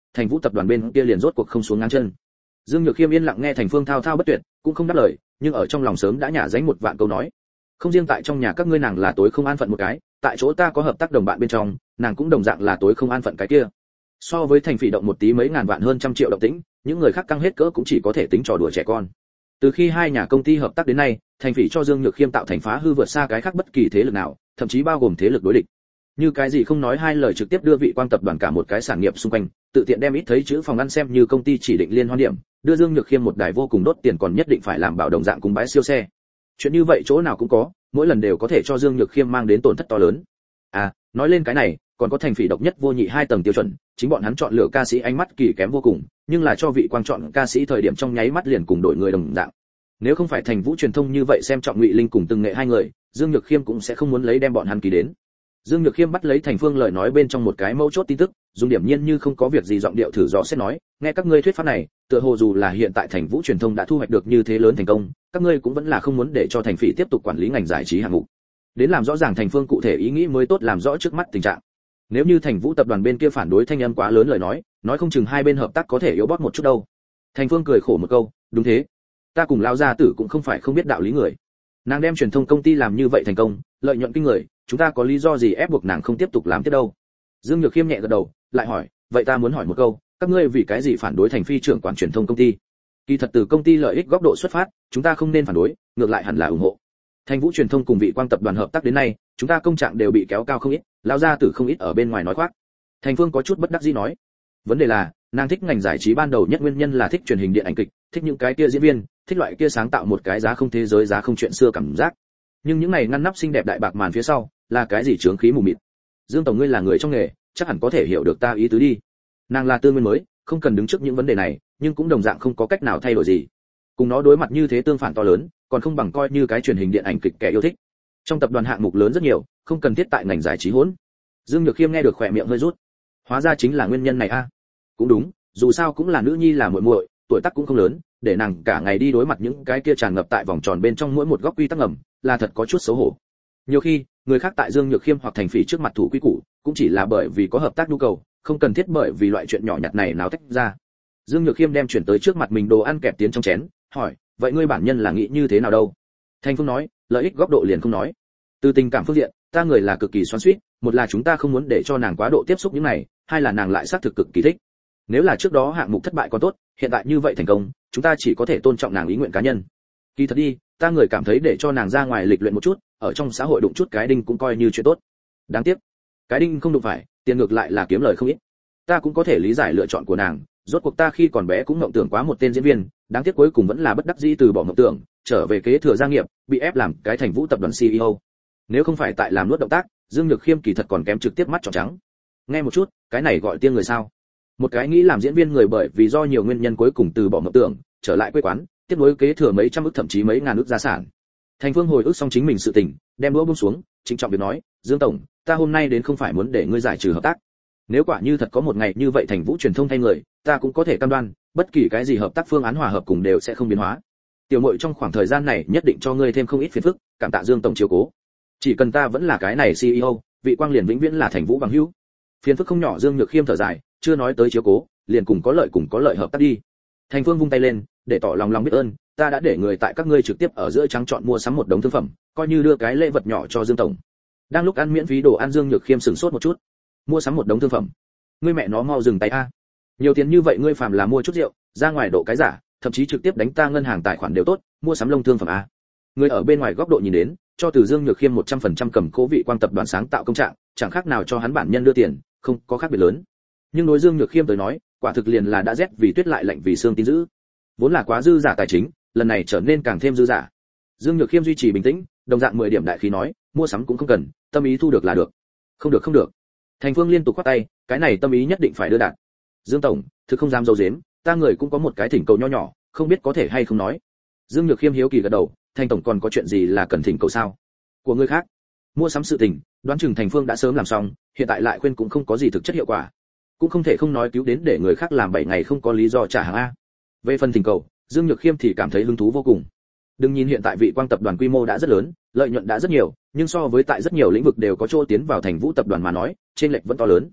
[SPEAKER 1] Thành Vũ tập đoàn bên kia liền rốt cuộc không xuống ngang chân. Dương Nhược Khiêm yên lặng nghe Thành Phương thao thao bất tuyệt, cũng không đáp lời, nhưng ở trong lòng sớm đã nhả dánh một vạn câu nói. Không riêng tại trong nhà các ngươi nàng là tối không an phận một cái, tại chỗ ta có hợp tác đồng bạn bên trong, nàng cũng đồng dạng là tối không an phận cái kia. So với Thành Phỉ động một tí mấy ngàn vạn hơn trăm triệu động tĩnh, những người khác căng hết cỡ cũng chỉ có thể tính trò đùa trẻ con. Từ khi hai nhà công ty hợp tác đến nay, Thành Phỉ cho Dương Nhược Khiêm tạo thành phá hư vượt xa cái khác bất kỳ thế lực nào, thậm chí bao gồm thế lực đối địch. Như cái gì không nói hai lời trực tiếp đưa Vị Quang tập đoàn cả một cái sản nghiệp xung quanh, tự tiện đem ít thấy chữ phòng ăn xem như công ty chỉ định liên hoan điểm, đưa Dương Nhược Khiêm một đài vô cùng đốt tiền còn nhất định phải làm bảo đồng dạng cùng bái siêu xe. Chuyện như vậy chỗ nào cũng có, mỗi lần đều có thể cho Dương Nhược Khiêm mang đến tổn thất to lớn. À, nói lên cái này, còn có Thành Phỉ độc nhất vô nhị hai tầng tiêu chuẩn, chính bọn hắn chọn lựa ca sĩ ánh mắt kỳ kém vô cùng, nhưng là cho Vị Quang chọn ca sĩ thời điểm trong nháy mắt liền cùng đổi người đồng dạng. Nếu không phải Thành Vũ truyền thông như vậy xem trọng Ngụy Linh cùng Từng Nghệ hai người, Dương Nhược Khiêm cũng sẽ không muốn lấy đem bọn hắn ký đến. Dương Nhược Khiêm bắt lấy Thành Phương lời nói bên trong một cái mấu chốt tin tức, dùng điểm nhiên như không có việc gì giọng điệu thử dò xét nói, nghe các ngươi thuyết pháp này, tựa hồ dù là hiện tại Thành Vũ truyền thông đã thu hoạch được như thế lớn thành công, các ngươi cũng vẫn là không muốn để cho Thành Phỉ tiếp tục quản lý ngành giải trí hạng mục. Đến làm rõ ràng Thành Phương cụ thể ý nghĩ mới tốt làm rõ trước mắt tình trạng. Nếu như Thành Vũ tập đoàn bên kia phản đối thanh âm quá lớn lời nói không chừng hai bên hợp tác có thể yếu bót một chút đâu. Thành Phương cười khổ một câu, đúng thế, ta cùng lão gia tử cũng không phải không biết đạo lý người. Nàng đem truyền thông công ty làm như vậy thành công, lợi nhuận kinh người, chúng ta có lý do gì ép buộc nàng không tiếp tục làm tiếp đâu. Dương Nhược Khiêm nhẹ gật đầu, lại hỏi, vậy ta muốn hỏi một câu, các ngươi vì cái gì phản đối Thành Phi trưởng quản truyền thông công ty? Kỳ thật từ công ty lợi ích góc độ xuất phát, chúng ta không nên phản đối, ngược lại hẳn là ủng hộ. Thành Vũ truyền thông cùng Vị Quang tập đoàn hợp tác đến nay, chúng ta công trạng đều bị kéo cao không ít, lão gia tử không ít ở bên ngoài nói khoác. Thành Phương có chút bất đắc dĩ nói, vấn đề là, nàng thích ngành giải trí ban đầu nhất nguyên nhân là thích truyền hình điện ảnh kịch, thích những cái kia diễn viên, thích loại kia sáng tạo một cái giá không thế giới giá không chuyện xưa cảm giác. Nhưng những này ngăn nắp xinh đẹp đại bạc màn phía sau, là cái gì chướng khí mù mịt. Dương tổng ngươi là người trong nghề, chắc hẳn có thể hiểu được ta ý tứ đi. Nàng là tư nguyên mới, không cần đứng trước những vấn đề này, nhưng cũng đồng dạng không có cách nào thay đổi gì. Cùng nó đối mặt như thế tương phản to lớn, còn không bằng coi như cái truyền hình điện ảnh kịch kẻ yêu thích. Trong tập đoàn hạng mục lớn rất nhiều, không cần thiết tại ngành giải trí hỗn. Dương Nhược Khiêm nghe được khỏe miệng hơi rút. Hóa ra chính là nguyên nhân này a. Cũng đúng, dù sao cũng là nữ nhi là muội muội, tuổi tác cũng không lớn, để nàng cả ngày đi đối mặt những cái kia tràn ngập tại vòng tròn bên trong mỗi một góc quy tắc ngầm, là thật có chút xấu hổ. Nhiều khi, người khác tại Dương Nhược Khiêm hoặc Thành Phỉ trước mặt thủ quy củ, cũng chỉ là bởi vì có hợp tác nhu cầu, không cần thiết bởi vì loại chuyện nhỏ nhặt này náo tách ra. Dương Nhược Khiêm đem chuyển tới trước mặt mình đồ ăn kẹp tiến trong chén, hỏi, vậy ngươi bản nhân là nghĩ như thế nào đâu? Thành Phương nói, lợi ích góc độ liền không nói. Từ tình cảm phương diện, ta người là cực kỳ xoắn xuýt, một là chúng ta không muốn để cho nàng quá độ tiếp xúc những này, hai là nàng lại xác thực cực kỳ thích. Nếu là trước đó hạng mục thất bại còn tốt, hiện tại như vậy thành công, chúng ta chỉ có thể tôn trọng nàng ý nguyện cá nhân. Kỳ thật đi, ta người cảm thấy để cho nàng ra ngoài lịch luyện một chút, ở trong xã hội đụng chút cái đinh cũng coi như chuyện tốt. Đáng tiếc, cái đinh không đụng phải, tiền ngược lại là kiếm lời không ít. Ta cũng có thể lý giải lựa chọn của nàng, rốt cuộc ta khi còn bé cũng mộng tưởng quá một tên diễn viên, đáng tiếc cuối cùng vẫn là bất đắc dĩ từ bỏ mộng tưởng, trở về kế thừa gia nghiệp, bị ép làm cái Thành Vũ tập đoàn CEO. Nếu không phải tại làm nuốt động tác, Dương Nhược Khiêm kỳ thật còn kém trực tiếp mắt tròn trắng. Nghe một chút, cái này gọi tiên người sao? Một cái nghĩ làm diễn viên người bởi vì do nhiều nguyên nhân cuối cùng từ bỏ mộng tưởng, trở lại quê quán, tiếp nối kế thừa mấy trăm ức thậm chí mấy ngàn ức gia sản. Thành Phương hồi ức xong chính mình sự tình, đem đũa buông xuống, trịnh trọng việc nói, Dương tổng, ta hôm nay đến không phải muốn để ngươi giải trừ hợp tác. Nếu quả như thật có một ngày như vậy Thành Vũ truyền thông thay người, ta cũng có thể cam đoan, bất kỳ cái gì hợp tác phương án hòa hợp cùng đều sẽ không biến hóa. Tiểu muội trong khoảng thời gian này nhất định cho ngươi thêm không ít phiền phức, cảm tạ Dương tổng chiếu cố. Chỉ cần ta vẫn là cái này CEO, Vị Quang liền vĩnh viễn là Thành Vũ bằng hữu. Phiền phức không nhỏ. Dương Nhược Khiêm thở dài, chưa nói tới chiếu cố, liền cùng có lợi hợp tác đi. Thành Phương vung tay lên, để tỏ lòng biết ơn, ta đã để người tại các ngươi trực tiếp ở giữa trắng chọn mua sắm một đống thương phẩm, coi như đưa cái lễ vật nhỏ cho Dương tổng. Đang lúc ăn miễn phí đồ ăn, Dương Nhược Khiêm sửng sốt một chút. Mua sắm một đống thương phẩm? Ngươi mẹ nó mau dừng tay a. Nhiều tiền như vậy ngươi phàm là mua chút rượu, ra ngoài độ cái giả, thậm chí trực tiếp đánh ta ngân hàng tài khoản đều tốt, mua sắm lông thương phẩm a. Người ở bên ngoài góc độ nhìn đến, cho từ Dương Nhược Khiêm 100% cầm cố Vị Quang tập đoàn sáng tạo công trạng, chẳng khác nào cho hắn bản nhân đưa tiền, không có khác biệt lớn. Nhưng đối Dương Nhược Khiêm tới nói, quả thực liền là đã rét vì tuyết lại lạnh vì xương tin dữ. Vốn là quá dư giả tài chính, lần này trở nên càng thêm dư giả. Dương Nhược Khiêm duy trì bình tĩnh, đồng dạng 10 điểm đại khí nói, mua sắm cũng không cần, tâm ý thu được là được. Không được không được. Thành Phương liên tục quát tay, cái này tâm ý nhất định phải đưa đạt. Dương tổng, thực không dám dâu dếm, ta người cũng có một cái thỉnh cầu nho nhỏ, không biết có thể hay không nói. Dương Nhược Khiêm hiếu kỳ gật đầu, Thành tổng còn có chuyện gì là cần thỉnh cầu sao? Của người khác. Mua sắm sự tình, đoán chừng Thành Phương đã sớm làm xong, hiện tại lại khuyên cũng không có gì thực chất hiệu quả. Cũng không thể không nói cứu đến để người khác làm 7 ngày không có lý do trả hàng a. Về phần thỉnh cầu, Dương Nhược Khiêm thì cảm thấy hứng thú vô cùng. Đừng nhìn hiện tại Vị Quang tập đoàn quy mô đã rất lớn, lợi nhuận đã rất nhiều, nhưng so với tại rất nhiều lĩnh vực đều có chỗ tiến vào Thành Vũ tập đoàn mà nói, trên lệch vẫn to lớn.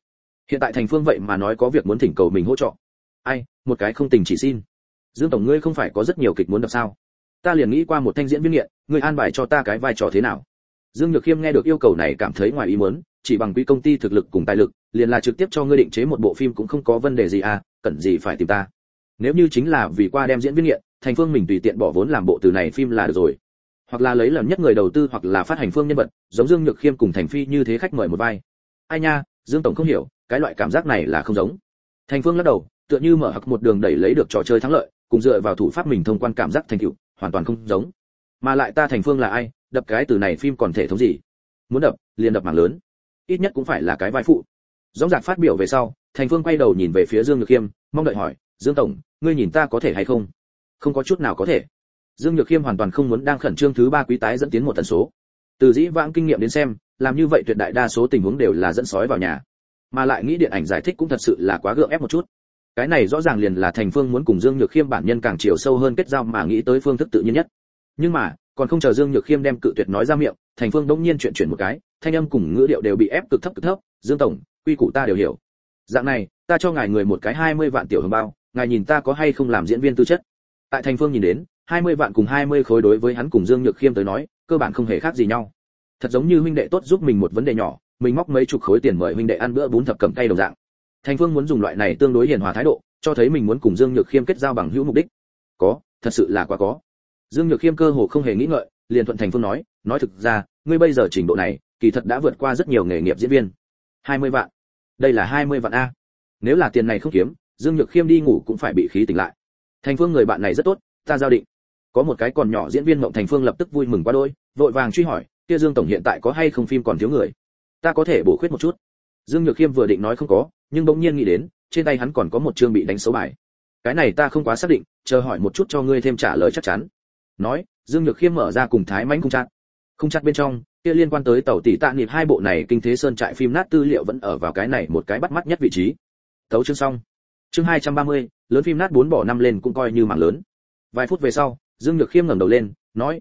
[SPEAKER 1] Hiện tại Thành Phương vậy mà nói có việc muốn thỉnh cầu mình hỗ trợ. Ai, một cái không tình chỉ xin. Dương tổng ngươi không phải có rất nhiều kịch muốn đọc sao? Ta liền nghĩ qua một thanh diễn viên nghiện, ngươi an bài cho ta cái vai trò thế nào? Dương Nhược Khiêm nghe được yêu cầu này cảm thấy ngoài ý muốn, chỉ bằng quý công ty thực lực cùng tài lực, liền là trực tiếp cho ngươi định chế một bộ phim cũng không có vấn đề gì à, cần gì phải tìm ta. Nếu như chính là vì qua đem diễn viên nghiện, Thành Phương mình tùy tiện bỏ vốn làm bộ từ này phim là được rồi. Hoặc là lấy lần nhất người đầu tư hoặc là phát hành phương nhân vật, giống Dương Nhược Khiêm cùng Thành Phi như thế khách mời một vai. Ai nha, Dương tổng không hiểu, cái loại cảm giác này là không giống. Thành Phương lắc đầu, tựa như mở hặc một đường đẩy lấy được trò chơi thắng lợi, cùng dựa vào thủ pháp mình thông quan cảm giác thành tựu, hoàn toàn không giống. Mà lại ta Thành Phương là ai, đập cái từ này phim còn thể thống gì? Muốn đập, liền đập mảng lớn, ít nhất cũng phải là cái vai phụ. Dõng dạc phát biểu về sau, Thành Phương quay đầu nhìn về phía Dương Nhược Khiêm, mong đợi hỏi, Dương tổng, ngươi nhìn ta có thể hay không? Không có chút nào có thể. Dương Nhược Khiêm hoàn toàn không muốn đang khẩn trương thứ 3 quý tái dẫn tiến một tần số. Từ dĩ vãng kinh nghiệm đến xem, làm như vậy tuyệt đại đa số tình huống đều là dẫn sói vào nhà. Mà lại nghĩ điện ảnh giải thích cũng thật sự là quá gượng ép một chút. Cái này rõ ràng liền là Thành Phương muốn cùng Dương Nhược Khiêm bản nhân càng chiều sâu hơn kết giao mà nghĩ tới phương thức tự nhiên nhất. Nhưng mà, còn không chờ Dương Nhược Khiêm đem cự tuyệt nói ra miệng, Thành Phương đống nhiên chuyển một cái, thanh âm cùng ngữ điệu đều bị ép cực thấp. Dương tổng, quy củ ta đều hiểu. Dạng này, ta cho ngài người một cái 20 vạn tiểu hồng bao, ngài nhìn ta có hay không làm diễn viên tư chất. Tại Thành Phương nhìn đến, 20 vạn cùng 20 khối đối với hắn cùng Dương Nhược Khiêm tới nói, cơ bản không hề khác gì nhau. Thật giống như huynh đệ tốt giúp mình một vấn đề nhỏ, mình móc mấy chục khối tiền mời huynh đệ ăn bữa bún thập cẩm cay đồng dạng. Thành Phương muốn dùng loại này tương đối hiền hòa thái độ, cho thấy mình muốn cùng Dương Nhược Khiêm kết giao bằng hữu mục đích. Có, thật sự là quá có. Dương Nhược Khiêm cơ hồ không hề nghĩ ngợi, liền thuận Thành Phương nói thực ra, ngươi bây giờ trình độ này, kỳ thật đã vượt qua rất nhiều nghề nghiệp diễn viên. 20 vạn. Đây là 20 vạn a. Nếu là tiền này không kiếm, Dương Nhược Khiêm đi ngủ cũng phải bị khí tỉnh lại. Thành Phương người bạn này rất tốt, ta giao định. Có một cái còn nhỏ diễn viên Mộng Thành Phương lập tức vui mừng quá đôi, vội vàng truy hỏi, kia Dương tổng hiện tại có hay không phim còn thiếu người? Ta có thể bổ khuyết một chút. Dương Nhược Khiêm vừa định nói không có, nhưng bỗng nhiên nghĩ đến, trên tay hắn còn có một chương bị đánh xấu bài. Cái này ta không quá xác định, chờ hỏi một chút cho ngươi thêm trả lời chắc chắn. Nói, Dương Nhược Khiêm mở ra cùng Thái Mãnh khung chat bên trong, kia liên quan tới Tẩu Tỷ Tạ Nghiệp hai bộ này kinh thế sơn trại phim nát tư liệu vẫn ở vào cái này một cái bắt mắt nhất vị trí. Tấu chương xong. Chương 230, lớn phim nát 4 bỏ 5 lên cũng coi như mảng lớn. Vài phút về sau, Dương Nhược Khiêm ngẩng đầu lên, nói,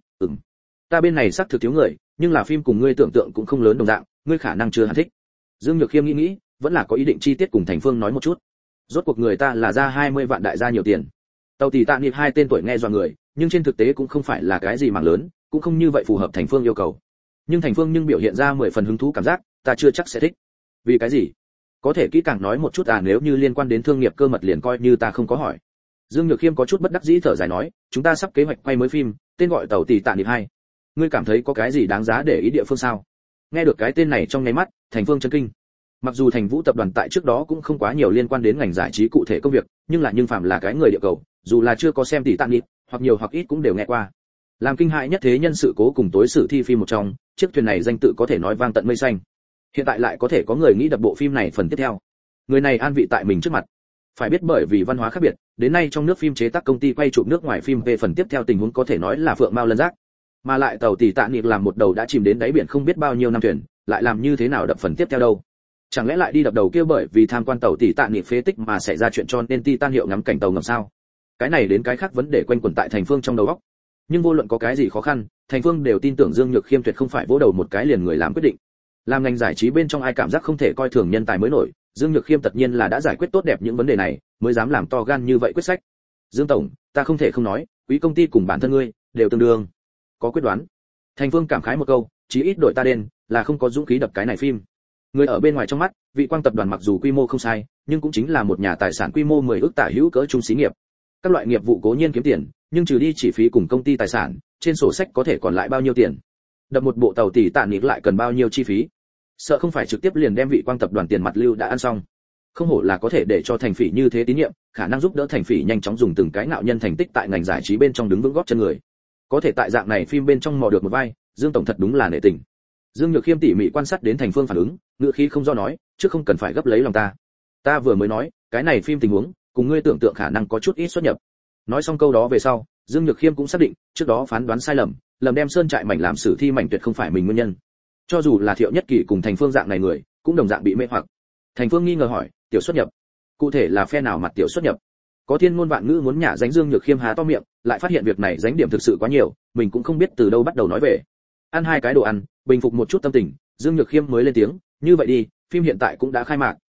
[SPEAKER 1] ta bên này xác thực thiếu người, nhưng là phim cùng ngươi tưởng tượng cũng không lớn đồng dạng, ngươi khả năng chưa hẳn thích." Dương Nhược Khiêm nghĩ, vẫn là có ý định chi tiết cùng Thành Phương nói một chút. Rốt cuộc người ta là ra 20 vạn đại gia nhiều tiền. Tàu Tỷ Tạ Nghiệp hai tên tuổi nghe dọa người, nhưng trên thực tế cũng không phải là cái gì mảng lớn, cũng không như vậy phù hợp Thành Phương yêu cầu. Nhưng Thành Phương biểu hiện ra 10 phần hứng thú cảm giác, ta chưa chắc sẽ thích. Vì cái gì? Có thể kỹ càng nói một chút nếu như liên quan đến thương nghiệp cơ mật liền coi như ta không có hỏi. Dương Nhược Khiêm có chút bất đắc dĩ thở dài nói, chúng ta sắp kế hoạch quay mới phim, tên gọi Tàu Tỷ Tạ Nghiệp 2. Ngươi cảm thấy có cái gì đáng giá để ý địa phương sao? Nghe được cái tên này trong nháy mắt, Thành Phương chấn kinh. Mặc dù Thành Vũ tập đoàn tại trước đó cũng không quá nhiều liên quan đến ngành giải trí cụ thể công việc, nhưng phàm là cái người địa cầu, dù là chưa có xem Tỷ Tạ Nghiệp, hoặc nhiều hoặc ít cũng đều nghe qua. Làm kinh hại nhất thế nhân sự cố cùng tối sử thi phim một trong, chiếc thuyền này danh tự có thể nói vang tận mây xanh. Hiện tại lại có thể có người nghĩ đập bộ phim này phần tiếp theo. Người này an vị tại mình trước mặt. Phải biết bởi vì văn hóa khác biệt, đến nay trong nước phim chế tác công ty quay chụp nước ngoài phim về phần tiếp theo tình huống có thể nói là phượng mao lân giác. Mà lại Tàu Tỷ Tạ Nghiệp làm một đầu đã chìm đến đáy biển không biết bao nhiêu năm thuyền, lại làm như thế nào đập phần tiếp theo đâu? Chẳng lẽ lại đi đập đầu kia bởi vì tham quan Tàu Tỷ Tạ Nghiệp phế tích mà xảy ra chuyện cho nên Titan hiệu ngắm cảnh tàu ngầm sao? Cái này đến cái khác vấn đề quanh quẩn tại Thành Phương trong đầu óc. Nhưng vô luận có cái gì khó khăn, Thành Phương đều tin tưởng Dương Nhược Khiêm tuyệt không phải vỗ đầu một cái liền người làm quyết định. Làm ngành giải trí bên trong ai cảm giác không thể coi thường nhân tài mới nổi, Dương Nhược Khiêm tất nhiên là đã giải quyết tốt đẹp những vấn đề này, mới dám làm to gan như vậy quyết sách. Dương tổng, ta không thể không nói, quý công ty cùng bản thân ngươi đều tương đương có quyết đoán. Thành Phương cảm khái một câu, chí ít đội ta đen là không có dũng khí đập cái này phim. Người ở bên ngoài trong mắt, Vị Quang tập đoàn mặc dù quy mô không sai, nhưng cũng chính là một nhà tài sản quy mô 10 ức tả hữu cỡ trung xí nghiệp. Các loại nghiệp vụ cố nhiên kiếm tiền, nhưng trừ đi chi phí cùng công ty tài sản, trên sổ sách có thể còn lại bao nhiêu tiền? Đập một bộ Tàu Tỷ Tạ Nghiệp lại cần bao nhiêu chi phí? Sợ không phải trực tiếp liền đem Vị Quang tập đoàn tiền mặt lưu đã ăn xong. Không hổ là có thể để cho Thành Phỉ như thế tín nhiệm, khả năng giúp đỡ Thành Phỉ nhanh chóng dùng từng cái ngạo nhân thành tích tại ngành giải trí bên trong đứng vững gót chân người. Có thể tại dạng này phim bên trong mò được một vai, Dương tổng thật đúng là nể tình. Dương Nhược Khiêm tỉ mỉ quan sát đến Thành Phương phản ứng, ngữ khí không do nói, chứ không cần phải gấp lấy lòng ta. Ta vừa mới nói, cái này phim tình huống, cùng ngươi tưởng tượng khả năng có chút ít xuất nhập. Nói xong câu đó về sau, Dương Nhược Khiêm cũng xác định, trước đó phán đoán sai lầm, lầm đem sơn trại mảnh làm sử thi mảnh tuyệt không phải mình nguyên nhân. Cho dù là Thiệu Nhất Kỳ cùng Thành Phương dạng này người, cũng đồng dạng bị mê hoặc. Thành Phương nghi ngờ hỏi, tiểu xuất nhập, cụ thể là phe nào mặt tiểu xuất nhập? Có thiên ngôn vạn ngữ muốn nhả dánh Dương Nhược Khiêm há to miệng, lại phát hiện việc này dánh điểm thực sự quá nhiều, mình cũng không biết từ đâu bắt đầu nói về. Ăn hai cái đồ ăn, bình phục một chút tâm tình, Dương Nhược Khiêm mới lên tiếng, như vậy đi, phim hiện tại cũng đã khai mạc,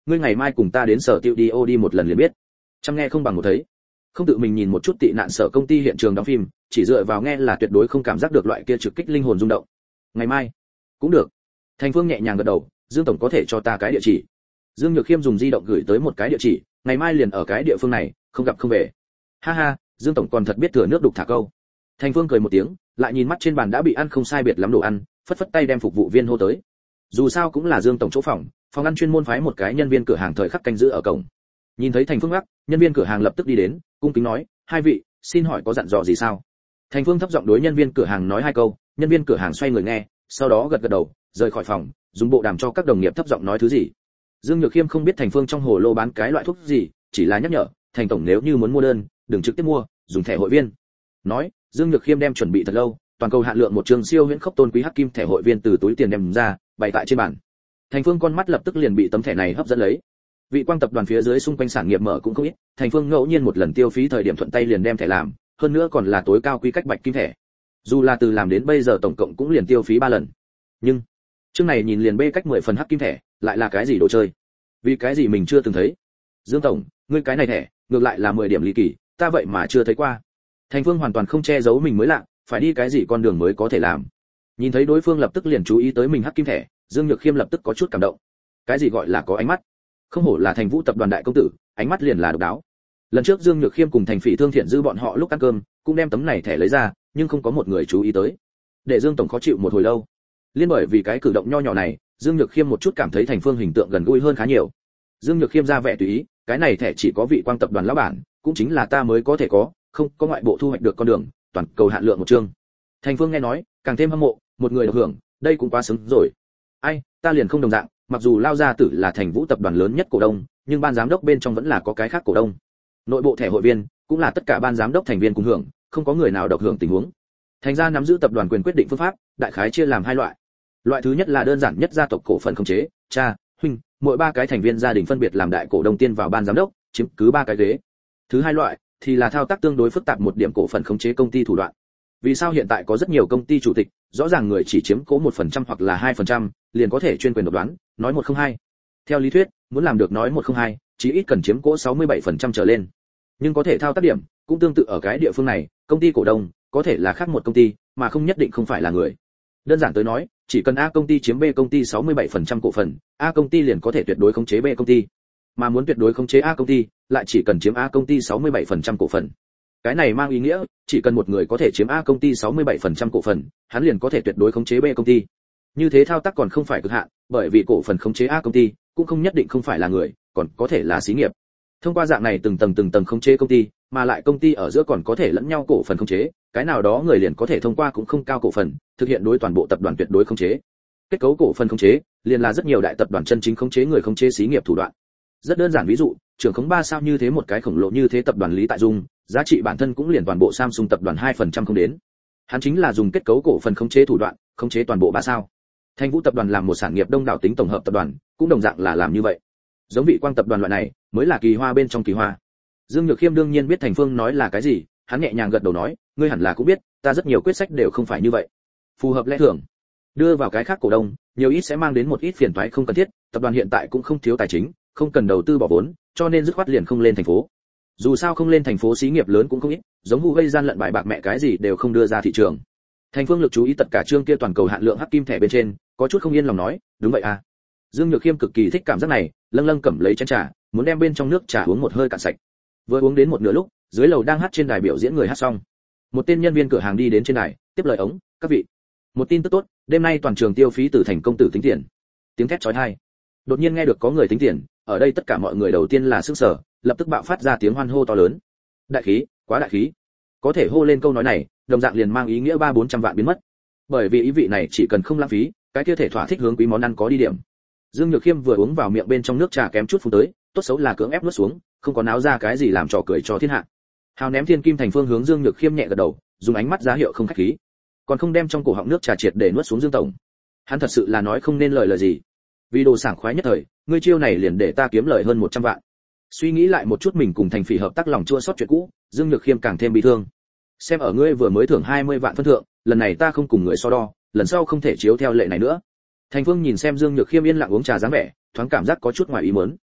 [SPEAKER 1] ngươi ngày mai cùng ta đến sở tiêu đi một lần liền biết. Chăm nghe không bằng một thấy. Không tự mình nhìn một chút tị nạn sở công ty hiện trường đóng phim, chỉ dựa vào nghe là tuyệt đối không cảm giác được loại kia trực kích linh hồn rung động. Ngày mai cũng được. Thành Phương nhẹ nhàng gật đầu, Dương tổng có thể cho ta cái địa chỉ. Dương Nhược Khiêm dùng di động gửi tới một cái địa chỉ, ngày mai liền ở cái địa phương này, không gặp không về. Ha ha, Dương tổng còn thật biết thừa nước đục thả câu. Thành Phương cười một tiếng, lại nhìn mắt trên bàn đã bị ăn không sai biệt lắm đồ ăn, phất phất tay đem phục vụ viên hô tới. Dù sao cũng là Dương tổng chỗ phòng ăn chuyên môn phái một cái nhân viên cửa hàng thời khắc canh giữ ở cổng. Nhìn thấy Thành Phương gác, nhân viên cửa hàng lập tức đi đến, cung kính nói, hai vị, xin hỏi có dặn dò gì sao? Thành Phương thấp giọng đối nhân viên cửa hàng nói hai câu, nhân viên cửa hàng xoay người nghe, sau đó gật gật đầu, rời khỏi phòng, dùng bộ đàm cho các đồng nghiệp thấp giọng nói thứ gì. Dương Nhược Khiêm không biết Thành Phương trong hồ lô bán cái loại thuốc gì, chỉ là nhắc nhở, Thành tổng nếu như muốn mua đơn, đừng trực tiếp mua, dùng thẻ hội viên. Nói, Dương Nhược Khiêm đem chuẩn bị thật lâu, toàn cầu hạn lượng một trường siêu huyễn khốc tôn quý hắc kim thẻ hội viên từ túi tiền đem ra, bày tại trên bàn. Thành Phương con mắt lập tức liền bị tấm thẻ này hấp dẫn lấy. Vị Quang tập đoàn phía dưới xung quanh sản nghiệp mở cũng không ít, Thành Phương ngẫu nhiên một lần tiêu phí thời điểm thuận tay liền đem thẻ làm, hơn nữa còn là tối cao quy cách bạch kim thẻ. Dù là từ làm đến bây giờ tổng cộng cũng liền tiêu phí 3 lần. Nhưng, chương này nhìn liền bê cách 10 phần hắc kim thẻ, lại là cái gì đồ chơi? Vì cái gì mình chưa từng thấy? Dương tổng, ngươi cái này thẻ, ngược lại là 10 điểm ly kỳ, ta vậy mà chưa thấy qua. Thành Phương hoàn toàn không che giấu mình mới lạ, phải đi cái gì con đường mới có thể làm. Nhìn thấy đối phương lập tức liền chú ý tới mình hắc kim thẻ, Dương Nhược Khiêm lập tức có chút cảm động. Cái gì gọi là có ánh mắt? Không hổ là Thành Vũ tập đoàn đại công tử, ánh mắt liền là độc đáo. Lần trước Dương Nhược Khiêm cùng Thành Phỉ Thương Thiện Dư bọn họ lúc ăn cơm, cũng đem tấm này thẻ lấy ra, nhưng không có một người chú ý tới. Để Dương tổng khó chịu một hồi lâu. Liên bởi vì cái cử động nho nhỏ này, Dương Nhược Khiêm một chút cảm thấy Thành Phương hình tượng gần gũi hơn khá nhiều. Dương Nhược Khiêm ra vẻ tùy ý, cái này thẻ chỉ có vị Quang tập đoàn lão bản, cũng chính là ta mới có thể có, không có ngoại bộ thu hoạch được con đường, toàn cầu hạn lượng một chương. Thành Phương nghe nói, càng thêm hâm mộ, một người được hưởng, đây cũng quá xứng rồi. Ai, ta liền không đồng dạng, mặc dù Lao gia tử là Thành Vũ tập đoàn lớn nhất cổ đông, nhưng ban giám đốc bên trong vẫn là có cái khác cổ đông. Nội bộ thẻ hội viên cũng là tất cả ban giám đốc thành viên cùng hưởng, không có người nào độc hưởng tình huống. Thành ra nắm giữ tập đoàn quyền quyết định phương pháp, đại khái chia làm hai loại. Loại thứ nhất là đơn giản nhất gia tộc cổ phần khống chế, cha, huynh, mỗi 3 cái thành viên gia đình phân biệt làm đại cổ đông tiên vào ban giám đốc, chiếm cứ 3 cái ghế. Thứ hai loại thì là thao tác tương đối phức tạp một điểm cổ phần khống chế công ty thủ đoạn. Vì sao hiện tại có rất nhiều công ty chủ tịch, rõ ràng người chỉ chiếm cố 1% hoặc là 2%, liền có thể chuyên quyền độc đoán, nói 102. Theo lý thuyết, muốn làm được nói 102, chí ít cần chiếm cố 67% trở lên. Nhưng có thể thao tác điểm, cũng tương tự ở cái địa phương này, công ty cổ đông có thể là khác một công ty, mà không nhất định không phải là người. Đơn giản tới nói, chỉ cần A công ty chiếm B công ty 67% cổ phần, A công ty liền có thể tuyệt đối khống chế B công ty. Mà muốn tuyệt đối khống chế A công ty, lại chỉ cần chiếm A công ty 67% cổ phần. Cái này mang ý nghĩa, chỉ cần một người có thể chiếm A công ty 67% cổ phần, hắn liền có thể tuyệt đối khống chế B công ty. Như thế thao tác còn không phải cực hạn, bởi vì cổ phần khống chế A công ty cũng không nhất định không phải là người, còn có thể là xí nghiệp. Thông qua dạng này từng tầng khống chế công ty, mà lại công ty ở giữa còn có thể lẫn nhau cổ phần khống chế, cái nào đó người liền có thể thông qua cũng không cao cổ phần, thực hiện đối toàn bộ tập đoàn tuyệt đối khống chế. Kết cấu cổ phần khống chế, liền là rất nhiều đại tập đoàn chân chính khống chế người khống chế xí nghiệp thủ đoạn. Rất đơn giản ví dụ, trưởng khống 3 sao như thế một cái khổng lồ như thế tập đoàn Lý Tại Dung, giá trị bản thân cũng liền toàn bộ Samsung tập đoàn 2% không đến. Hắn chính là dùng kết cấu cổ phần khống chế thủ đoạn, khống chế toàn bộ 3 sao. Thành Vũ tập đoàn làm một sản nghiệp đông đảo tính tổng hợp tập đoàn, cũng đồng dạng là làm như vậy. Giống vị Quang tập đoàn loại này, mới là kỳ hoa bên trong kỳ hoa. Dương Nhược Khiêm đương nhiên biết Thành Phương nói là cái gì, hắn nhẹ nhàng gật đầu nói, ngươi hẳn là cũng biết, ta rất nhiều quyết sách đều không phải như vậy. Phù hợp lẽ thường. Đưa vào cái khác cổ đông, nhiều ít sẽ mang đến một ít phiền toái không cần thiết, tập đoàn hiện tại cũng không thiếu tài chính, không cần đầu tư bỏ vốn, cho nên dứt khoát liền không lên thành phố. Dù sao không lên thành phố xí nghiệp lớn cũng không ít, giống vụ gây gian lận bài bạc mẹ cái gì đều không đưa ra thị trường. Thành Phương lực chú ý tất cả chương kia toàn cầu hạn lượng hắc kim thẻ bên trên, có chút không yên lòng nói, đúng vậy à. Dương Nhược Khiêm cực kỳ thích cảm giác này, lâng lâng cầm lấy chén trà, muốn đem bên trong nước trà uống một hơi cạn sạch. Vừa uống đến một nửa lúc, dưới lầu đang hát trên đài biểu diễn người hát xong. Một tên nhân viên cửa hàng đi đến trên đài, tiếp lời ống, các vị. Một tin tức tốt, đêm nay toàn trường tiêu phí từ Thành công tử tính tiền. Tiếng thét chói tai. Đột nhiên nghe được có người tính tiền, ở đây tất cả mọi người đầu tiên là sửng sở, lập tức bạo phát ra tiếng hoan hô to lớn. Đại khí, quá đại khí. Có thể hô lên câu nói này, đồng dạng liền mang ý nghĩa 300-400 vạn biến mất. Bởi vì ý vị này chỉ cần không lãng phí, cái kia thể thỏa thích hướng quý món ăn có đi điểm. Dương Nhược Khiêm vừa uống vào miệng bên trong nước trà kém chút phun tới, tốt xấu là cưỡng ép nuốt xuống, không có náo ra cái gì làm trò cười cho thiên hạ. Hào ném thiên kim thành phương hướng Dương Nhược Khiêm nhẹ gật đầu, dùng ánh mắt giá hiệu không khách khí, còn không đem trong cổ họng nước trà triệt để nuốt xuống Dương tổng. Hắn thật sự là nói không nên lời gì. Vì đồ sảng khoái nhất thời, ngươi chiêu này liền để ta kiếm lời hơn 100 vạn. Suy nghĩ lại một chút mình cùng Thành Phỉ hợp tác lòng chua xót chuyện cũ, Dương Nhược Khiêm càng thêm bị thương. Xem ở ngươi vừa mới thưởng 20 vạn phân thượng, lần này ta không cùng người so đo, lần sau không thể chiếu theo lệ này nữa. Thành Phương nhìn xem Dương Nhược Khiêm yên lặng uống trà dáng vẻ, thoáng cảm giác có chút ngoài ý muốn.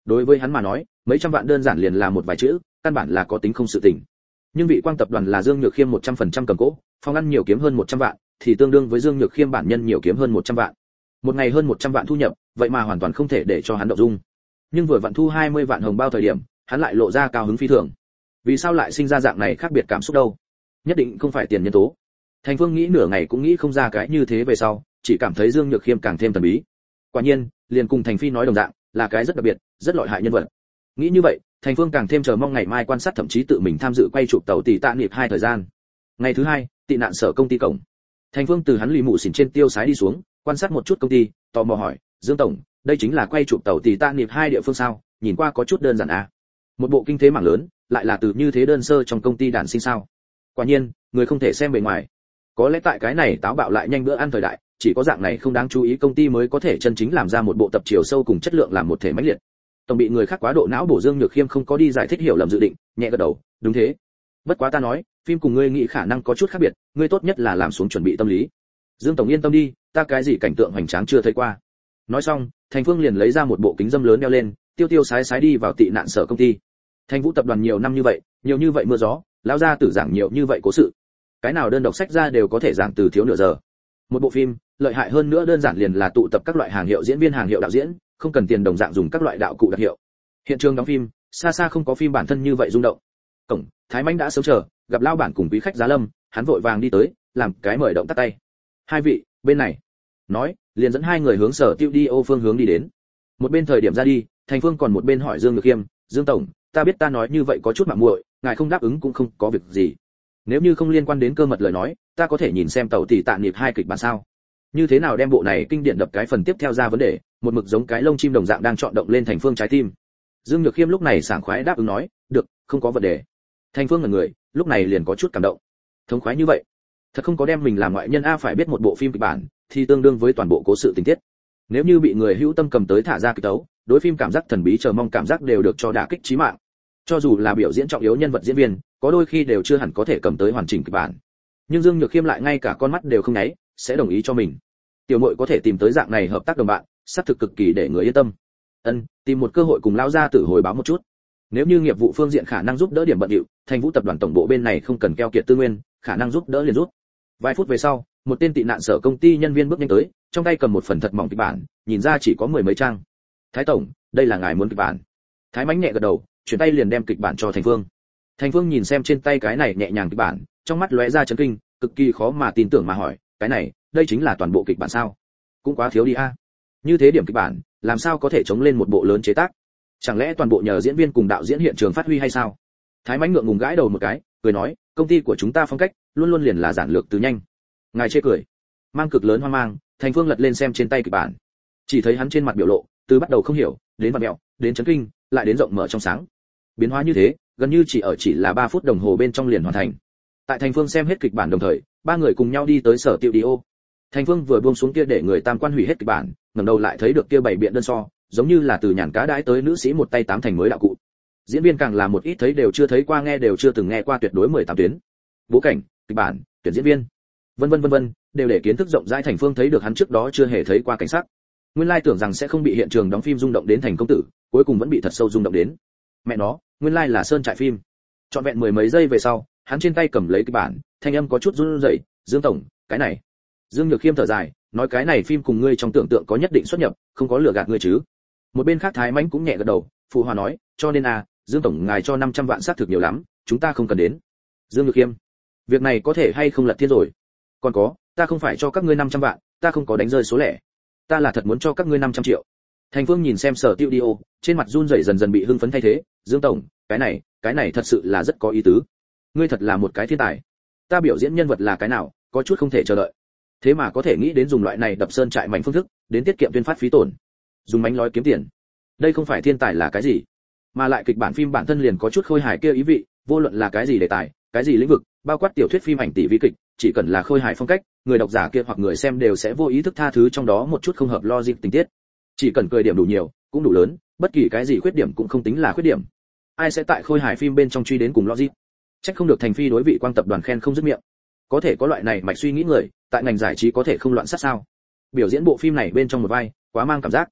[SPEAKER 1] Đối với hắn mà nói, mấy trăm vạn đơn giản liền là một vài chữ, căn bản là có tính không sự tình. Nhưng vị Quang tập đoàn là Dương Nhược Khiêm 100% cầm cố, phòng ăn nhiều kiếm hơn 100 vạn, thì tương đương với Dương Nhược Khiêm bản nhân nhiều kiếm hơn 100 vạn. Một ngày hơn 100 vạn thu nhập, vậy mà hoàn toàn không thể để cho hắn động dung. Nhưng vừa vặn thu 20 vạn hồng bao thời điểm, hắn lại lộ ra cao hứng phi thường. Vì sao lại sinh ra dạng này khác biệt cảm xúc đâu? Nhất định không phải tiền nhân tố. Thành Phương nghĩ nửa ngày cũng nghĩ không ra cái như thế về sau, chỉ cảm thấy Dương Nhược Khiêm càng thêm thần bí. Quả nhiên, liền cùng Thành Phi nói đồng dạng, là cái rất đặc biệt, rất lợi hại nhân vật. Nghĩ như vậy, Thành Phương càng thêm chờ mong ngày mai quan sát, thậm chí tự mình tham dự quay chụp tàu Tỷ Tạ Niệm 2 thời gian. Ngày thứ hai, tị nạn sở công ty cổng. Thành Phương từ hắn lì mụ xỉn trên tiêu sái đi xuống, quan sát một chút công ty, tò mò hỏi, Dương tổng, đây chính là quay chụp tàu Tỷ Tạ Niệm 2 địa phương sao? Nhìn qua có chút đơn giản à? Một bộ kinh thế mảng lớn, lại là từ như thế đơn sơ trong công ty đản sinh sao? Quả nhiên, người không thể xem bề ngoài. Có lẽ tại cái này táo bạo lại nhanh bữa ăn thời đại, chỉ có dạng này không đáng chú ý công ty mới có thể chân chính làm ra một bộ tập chiều sâu cùng chất lượng làm một thể mãnh liệt. Tổng bị người khác quá độ não bổ, Dương Nhược Khiêm không có đi giải thích hiểu lầm dự định, nhẹ gật đầu, đúng thế. Bất quá ta nói, phim cùng ngươi nghĩ khả năng có chút khác biệt, ngươi tốt nhất là làm xuống chuẩn bị tâm lý. Dương tổng yên tâm đi, ta cái gì cảnh tượng hoành tráng chưa thấy qua. Nói xong, Thành Phương liền lấy ra một bộ kính dâm lớn đeo lên, tiêu tiêu sái sái đi vào tị nạn sở công ty. Thành Vũ tập đoàn nhiều năm như vậy, nhiều như vậy mưa gió, lão gia tử giảng nhiều như vậy cố sự. Cái nào đơn độc sách ra đều có thể giảng từ thiếu nửa giờ. Một bộ phim, lợi hại hơn nữa đơn giản liền là tụ tập các loại hàng hiệu diễn viên, hàng hiệu đạo diễn, không cần tiền đồng dạng dùng các loại đạo cụ đặc hiệu. Hiện trường đóng phim, xa xa không có phim bản thân như vậy rung động. Cổng, Thái Mãnh đã sớm chờ, gặp lao bản cùng quý khách Giá Lâm, hắn vội vàng đi tới, làm cái mời động tắt tay. Hai vị, bên này. Nói, liền dẫn hai người hướng sở studio phương hướng đi đến. Một bên thời điểm ra đi, Thành Phương còn một bên hỏi Dương Nhược Khiêm, Dương tổng, ta biết ta nói như vậy có chút mạo muội, ngài không đáp ứng cũng không có việc gì. Nếu như không liên quan đến cơ mật lời nói, ta có thể nhìn xem tàu Tỷ Tạ Niệm 2 kịch bản sao? Như thế nào đem bộ này kinh điển đập cái phần tiếp theo ra vấn đề, một mực giống cái lông chim đồng dạng đang chọn động lên Thành Phương trái tim. Dương Nhược Khiêm lúc này sảng khoái đáp ứng nói, được, không có vấn đề. Thành Phương ngẩn người, lúc này liền có chút cảm động. Thống khoái như vậy, thật không có đem mình làm ngoại nhân a, phải biết một bộ phim kịch bản thì tương đương với toàn bộ cố sự tình tiết. Nếu như bị người hữu tâm cầm tới thả ra kịch tấu, đối phim cảm giác thần bí chờ mong cảm giác đều được cho đả kích chí mạng. Cho dù là biểu diễn trọng yếu nhân vật diễn viên, có đôi khi đều chưa hẳn có thể cầm tới hoàn chỉnh kịch bản. Nhưng Dương Nhược Khiêm lại ngay cả con mắt đều không nháy, sẽ đồng ý cho mình. Tiểu muội có thể tìm tới dạng này hợp tác đồng bạn, xác thực cực kỳ để người yên tâm. Tìm một cơ hội cùng lão gia tử hồi báo một chút. Nếu như nghiệp vụ phương diện khả năng giúp đỡ điểm bận rộn, Thành Vũ tập đoàn tổng bộ bên này không cần keo kiệt tư nguyên, khả năng giúp đỡ liền rút. Vài phút về sau, một tên tị nạn sở công ty nhân viên bước nhanh tới, trong tay cầm một phần thật mỏng kịch bản, nhìn ra chỉ có mười mấy trang. Thái tổng, đây là ngài muốn kịch bản. Thái Mãnh nhẹ gật đầu, chuyển tay liền đem kịch bản cho Thành Phương. Thành Phương nhìn xem trên tay cái này nhẹ nhàng kịch bản, trong mắt lóe ra chấn kinh, cực kỳ khó mà tin tưởng mà hỏi, cái này, đây chính là toàn bộ kịch bản sao? Cũng quá thiếu đi a. Như thế điểm kịch bản, làm sao có thể chống lên một bộ lớn chế tác? Chẳng lẽ toàn bộ nhờ diễn viên cùng đạo diễn hiện trường phát huy hay sao? Thái Mãnh ngượng ngùng gãi đầu một cái, cười nói, công ty của chúng ta phong cách luôn luôn liền là giản lược từ nhanh. Ngài chê cười. Mang cực lớn hoang mang, Thành Phương lật lên xem trên tay kịch bản. Chỉ thấy hắn trên mặt biểu lộ, từ bắt đầu không hiểu, đến vặn mẹo, đến chấn kinh, lại đến rộng mở trong sáng. Biến hóa như thế, gần như chỉ là 3 phút đồng hồ bên trong liền hoàn thành. Tại Thành Phương xem hết kịch bản đồng thời, ba người cùng nhau đi tới sở studio. Thành Phương vừa buông xuống kia để người tam quan hủy hết kịch bản, ngẩng đầu lại thấy được kia bảy biện đơn so, giống như là từ nhàn cá đãi tới nữ sĩ một tay tám thành mới đạo cụ. Diễn viên càng là một ít thấy đều chưa thấy qua, nghe đều chưa từng nghe qua, tuyệt đối 18 tuyến. Bố cảnh, kịch bản, tuyển diễn viên, vân vân, đều để kiến thức rộng rãi. Thành Phương thấy được hắn trước đó chưa hề thấy qua cảnh sắc. Nguyên lai tưởng rằng sẽ không bị hiện trường đóng phim rung động đến thành công tử, cuối cùng vẫn bị thật sâu rung động đến. Mẹ nó, nguyên lai là sơn trại phim. Trọn vẹn mười mấy giây về sau, hắn trên tay cầm lấy kịch bản, thanh âm có chút run rẩy, "Dương tổng, cái này." Dương Nhược Khiêm thở dài, nói, "Cái này phim cùng ngươi trong tưởng tượng có nhất định xuất nhập, không có lừa gạt ngươi chứ?" Một bên khác Thái Mãnh cũng nhẹ gật đầu, phụ hòa nói, "Cho nên Dương tổng ngài cho 500 vạn xác thực nhiều lắm, chúng ta không cần đến." Dương Nhược Khiêm, việc này có thể hay không lật thiên rồi? Còn có, ta không phải cho các ngươi 500 vạn, ta không có đánh rơi số lẻ. Ta là thật muốn cho các ngươi 500 triệu. Thành Phương nhìn xem sở studio, trên mặt run rẩy dần dần bị hưng phấn thay thế, "Dương tổng, cái này thật sự là rất có ý tứ. Ngươi thật là một cái thiên tài. Ta biểu diễn nhân vật là cái nào, có chút không thể chờ đợi. Thế mà có thể nghĩ đến dùng loại này đập sơn trại mạnh phương thức, đến tiết kiệm tuyên phát phí tổn. Dùng mánh lói kiếm tiền. Đây không phải thiên tài là cái gì? Mà lại kịch bản phim bản thân liền có chút khôi hài kia ý vị, vô luận là cái gì đề tài, cái gì lĩnh vực, bao quát tiểu thuyết phim ảnh tỷ vi kịch, chỉ cần là khôi hài phong cách, người độc giả kia hoặc người xem đều sẽ vô ý thức tha thứ trong đó một chút không hợp logic tình tiết. Chỉ cần cười điểm đủ nhiều, cũng đủ lớn, bất kỳ cái gì khuyết điểm cũng không tính là khuyết điểm. Ai sẽ tại khôi hài phim bên trong truy đến cùng logic? Chắc không được Thành Phi đối vị Quang tập đoàn khen không dứt miệng. Có thể có loại này mạch suy nghĩ người, tại ngành giải trí có thể không loạn sát sao? Biểu diễn bộ phim này bên trong một vai, quá mang cảm giác.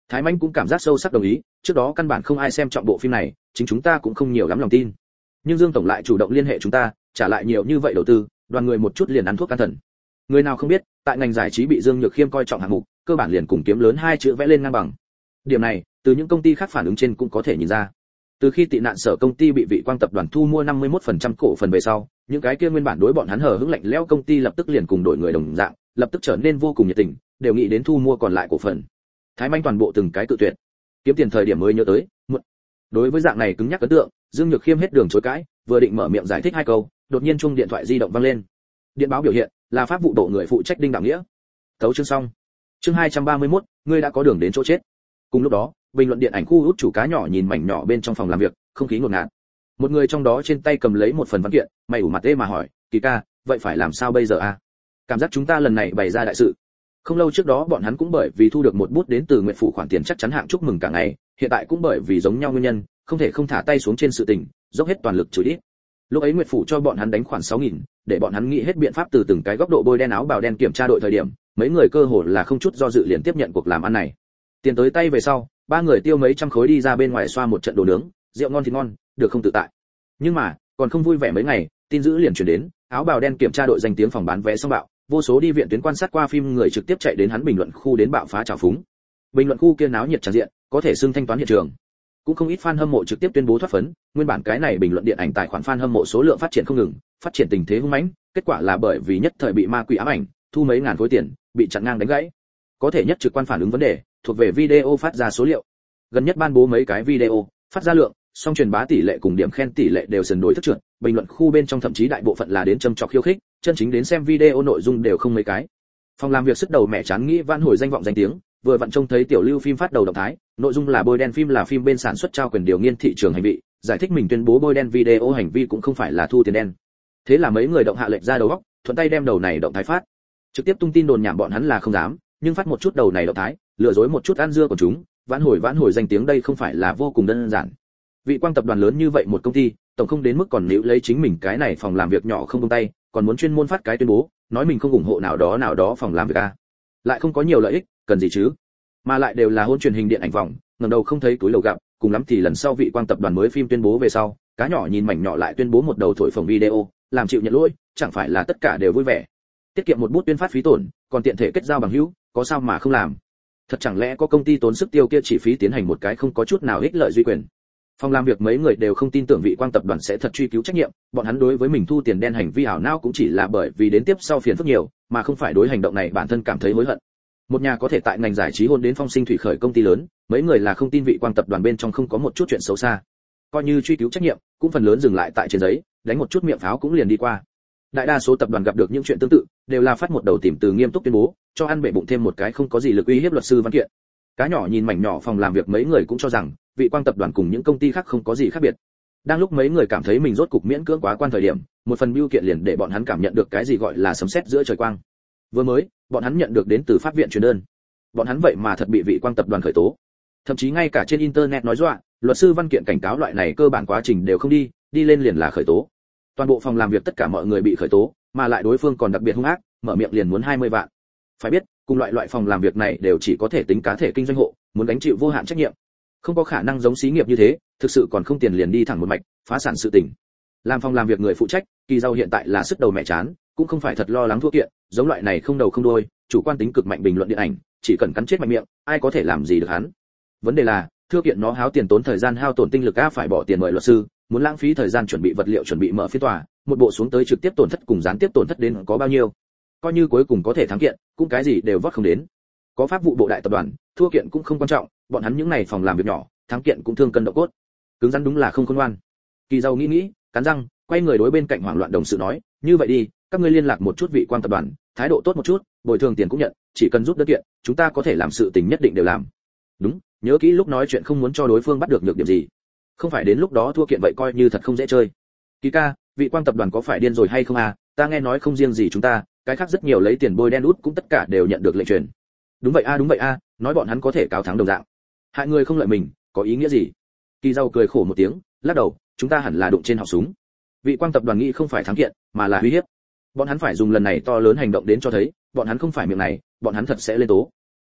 [SPEAKER 1] Thái Manh cũng cảm giác sâu sắc đồng ý, trước đó căn bản không ai xem trọng bộ phim này, chính chúng ta cũng không nhiều lắm lòng tin. Nhưng Dương tổng lại chủ động liên hệ chúng ta, trả lại nhiều như vậy đầu tư, đoàn người một chút liền ăn thuốc can thần. Người nào không biết, tại ngành giải trí bị Dương Nhược Khiêm coi trọng hạng mục, cơ bản liền cùng kiếm lớn hai chữ vẽ lên ngang bằng. Điểm này, từ những công ty khác phản ứng trên cũng có thể nhìn ra. Từ khi tị nạn sở công ty bị Vị Quang tập đoàn thu mua 51% cổ phần về sau, những cái kia nguyên bản đối bọn hắn hờ hững lạnh lẽo công ty lập tức liền cùng đổi người đồng dạng, lập tức trở nên vô cùng nhiệt tình, đều nghĩ đến thu mua còn lại cổ phần. Thái Manh toàn bộ từng cái cự tuyệt. Kiếm tiền thời điểm mới nhớ tới, muộn. Đối với dạng này cứng nhắc ấn tượng, Dương Nhược Khiêm hết đường chối cãi, vừa định mở miệng giải thích hai câu, đột nhiên chuông điện thoại di động vang lên. Điện báo biểu hiện là pháp vụ bộ người phụ trách Đinh Đạo Nghĩa. Thấu chương xong. Chương 231, ngươi đã có đường đến chỗ chết. Cùng lúc đó, bình luận điện ảnh khu hút chủ cá nhỏ nhìn mảnh nhỏ bên trong phòng làm việc, không khí ngột ngạt. Một người trong đó trên tay cầm lấy một phần văn kiện, mày ủ mặt ê mà hỏi, "Kỳ ca, vậy phải làm sao bây giờ a? Cảm giác chúng ta lần này bày ra đại sự." Không lâu trước đó bọn hắn cũng bởi vì thu được một bút đến từ Nguyệt phủ khoản tiền chắc chắn hạng chúc mừng cả ngày, hiện tại cũng bởi vì giống nhau nguyên nhân, không thể không thả tay xuống trên sự tình, dốc hết toàn lực chửi đít. Lúc ấy Nguyệt phủ cho bọn hắn đánh khoản 6.000, để bọn hắn nghĩ hết biện pháp từ từng cái góc độ bôi đen áo bào đen kiểm tra đội thời điểm, mấy người cơ hồ là không chút do dự liền tiếp nhận cuộc làm ăn này. Tiền tới tay về sau, ba người tiêu mấy trăm khối đi ra bên ngoài xoa một trận đồ nướng, rượu ngon thì ngon, được không tự tại. Nhưng mà, còn không vui vẻ mấy ngày, tin dữ liền truyền đến, áo bào đen kiểm tra đội danh tiếng phòng bán vé xong bạo, vô số đi viện tuyến quan sát qua phim người trực tiếp chạy đến hắn bình luận khu đến bạo phá trào phúng. Bình luận khu kia náo nhiệt tràn diện, có thể xưng thanh toán hiện trường. Cũng không ít fan hâm mộ trực tiếp tuyên bố thoát phấn, nguyên bản cái này bình luận điện ảnh tài khoản fan hâm mộ số lượng phát triển không ngừng, phát triển tình thế hung mãnh, kết quả là bởi vì nhất thời bị ma quỷ ám ảnh, thu mấy ngàn khối tiền, bị chặn ngang đánh gãy. Có thể nhất trực quan phản ứng vấn đề, thuộc về video phát ra số liệu. Gần nhất ban bố mấy cái video, phát ra lượng, song truyền bá tỷ lệ cùng điểm khen tỷ lệ đều dần đối thức trượt, bình luận khu bên trong thậm chí đại bộ phận là đến châm chọc khiêu khích, chân chính đến xem video nội dung đều không mấy cái. Phòng làm việc sức đầu mẹ chán nghĩ vãn hồi danh vọng danh tiếng, vừa vặn trông thấy tiểu lưu phim phát đầu động thái, nội dung là bôi đen phim là phim bên sản xuất trao quyền điều nghiên thị trường hành vi, giải thích mình tuyên bố bôi đen video hành vi cũng không phải là thu tiền đen. Thế là mấy người động hạ lệnh ra đầu óc, thuận tay đem đầu này động thái phát. Trực tiếp tung tin đồn nhảm bọn hắn là không dám, nhưng phát một chút đầu này động thái, lừa dối một chút ăn dưa của chúng, vãn hồi danh tiếng đây không phải là vô cùng đơn giản. Vị Quang tập đoàn lớn như vậy một công ty, tổng không đến mức còn níu lấy chính mình cái này phòng làm việc nhỏ không buông tay, còn muốn chuyên môn phát cái tuyên bố, nói mình không ủng hộ nào đó phòng làm việc a. Lại không có nhiều lợi ích, cần gì chứ? Mà lại đều là hôn truyền hình điện ảnh vòng, ngẩng đầu không thấy túi lầu gặp, cùng lắm thì lần sau Vị Quang tập đoàn mới phim tuyên bố về sau, cá nhỏ nhìn mảnh nhỏ lại tuyên bố một đầu thổi phồng video, làm chịu nhận lỗi, chẳng phải là tất cả đều vui vẻ. Tiết kiệm một bút tuyên phát phí tổn, còn tiện thể kết giao bằng hữu, có sao mà không làm. Thật chẳng lẽ có công ty tốn sức tiêu kia chỉ phí tiến hành một cái không có chút nào ích lợi duy quyền. Phòng làm việc mấy người đều không tin tưởng Vị Quang tập đoàn sẽ thật truy cứu trách nhiệm, bọn hắn đối với mình thu tiền đen hành vi ảo não cũng chỉ là bởi vì đến tiếp sau phiền phức nhiều, mà không phải đối hành động này bản thân cảm thấy hối hận. Một nhà có thể tại ngành giải trí hôn đến phong sinh thủy khởi công ty lớn, mấy người là không tin Vị Quang tập đoàn bên trong không có một chút chuyện xấu xa. Coi như truy cứu trách nhiệm, cũng phần lớn dừng lại tại trên giấy, đánh một chút miệng pháo cũng liền đi qua. Đại đa số tập đoàn gặp được những chuyện tương tự, đều là phát một đầu tìm từ nghiêm túc tuyên bố, cho ăn bể bụng thêm một cái không có gì lực uy hiếp luật sư văn kiện. Cá nhỏ nhìn mảnh nhỏ phòng làm việc mấy người cũng cho rằng Vị Quang tập đoàn cùng những công ty khác không có gì khác biệt. Đang lúc mấy người cảm thấy mình rốt cục miễn cưỡng quá quan thời điểm, một phần bưu kiện liền để bọn hắn cảm nhận được cái gì gọi là sấm sét giữa trời quang. Vừa mới, bọn hắn nhận được đến từ pháp viện truyền đơn. Bọn hắn vậy mà thật bị Vị Quang tập đoàn khởi tố. Thậm chí ngay cả trên internet nói dọa, luật sư văn kiện cảnh cáo loại này cơ bản quá trình đều không đi lên liền là khởi tố. Toàn bộ phòng làm việc tất cả mọi người bị khởi tố, mà lại đối phương còn đặc biệt hung ác, mở miệng liền muốn 20 vạn. Phải biết, cùng loại phòng làm việc này đều chỉ có thể tính cá thể kinh doanh hộ, muốn gánh chịu vô hạn trách nhiệm. Không có khả năng giống xí nghiệp như thế, thực sự còn không tiền liền đi thẳng một mạch, phá sản sự tình. Làm phòng làm việc người phụ trách, Kỳ Dâu hiện tại là sức đầu mẹ chán, cũng không phải thật lo lắng thua kiện, giống loại này không đầu không đuôi, chủ quan tính cực mạnh bình luận điện ảnh, chỉ cần cắn chết mạnh miệng, ai có thể làm gì được hắn. Vấn đề là, thua kiện nó háo tiền tốn thời gian hao tổn tinh lực phải bỏ tiền mời luật sư, muốn lãng phí thời gian chuẩn bị vật liệu chuẩn bị mở phiên tòa, một bộ xuống tới trực tiếp tổn thất cùng gián tiếp tổn thất đến có bao nhiêu. Coi như cuối cùng có thể thắng kiện, cũng cái gì đều vót không đến. Có pháp vụ bộ đại tập đoàn, thua kiện cũng không quan trọng, bọn hắn những này phòng làm việc nhỏ, thắng kiện cũng thương cân độ cốt. Cứng rắn đúng là không khôn ngoan. Kỳ Dâu nghĩ, cắn răng, quay người đối bên cạnh hoảng loạn đồng sự nói, như vậy đi, các ngươi liên lạc một chút Vị Quang tập đoàn, thái độ tốt một chút, bồi thường tiền cũng nhận, chỉ cần giúp đỡ kiện, chúng ta có thể làm sự tình nhất định đều làm. Đúng, nhớ kỹ lúc nói chuyện không muốn cho đối phương bắt được nhược điểm gì. Không phải đến lúc đó thua kiện vậy coi như thật không dễ chơi. Kỳ ca, Vị Quang tập đoàn có phải điên rồi hay không à? Ta nghe nói không riêng gì chúng ta, cái khác rất nhiều lấy tiền bôi đen út cũng tất cả đều nhận được lệnh truyền. Đúng vậy a, nói bọn hắn có thể cáo thắng đồng dạng. Hại người không lợi mình, có ý nghĩa gì? Kỳ Dâu cười khổ một tiếng, lắc đầu, chúng ta hẳn là đụng trên họng súng. Vị Quang tập đoàn nghĩ không phải thắng kiện, mà là uy hiếp. Bọn hắn phải dùng lần này to lớn hành động đến cho thấy, bọn hắn không phải miệng này, bọn hắn thật sẽ lên tố.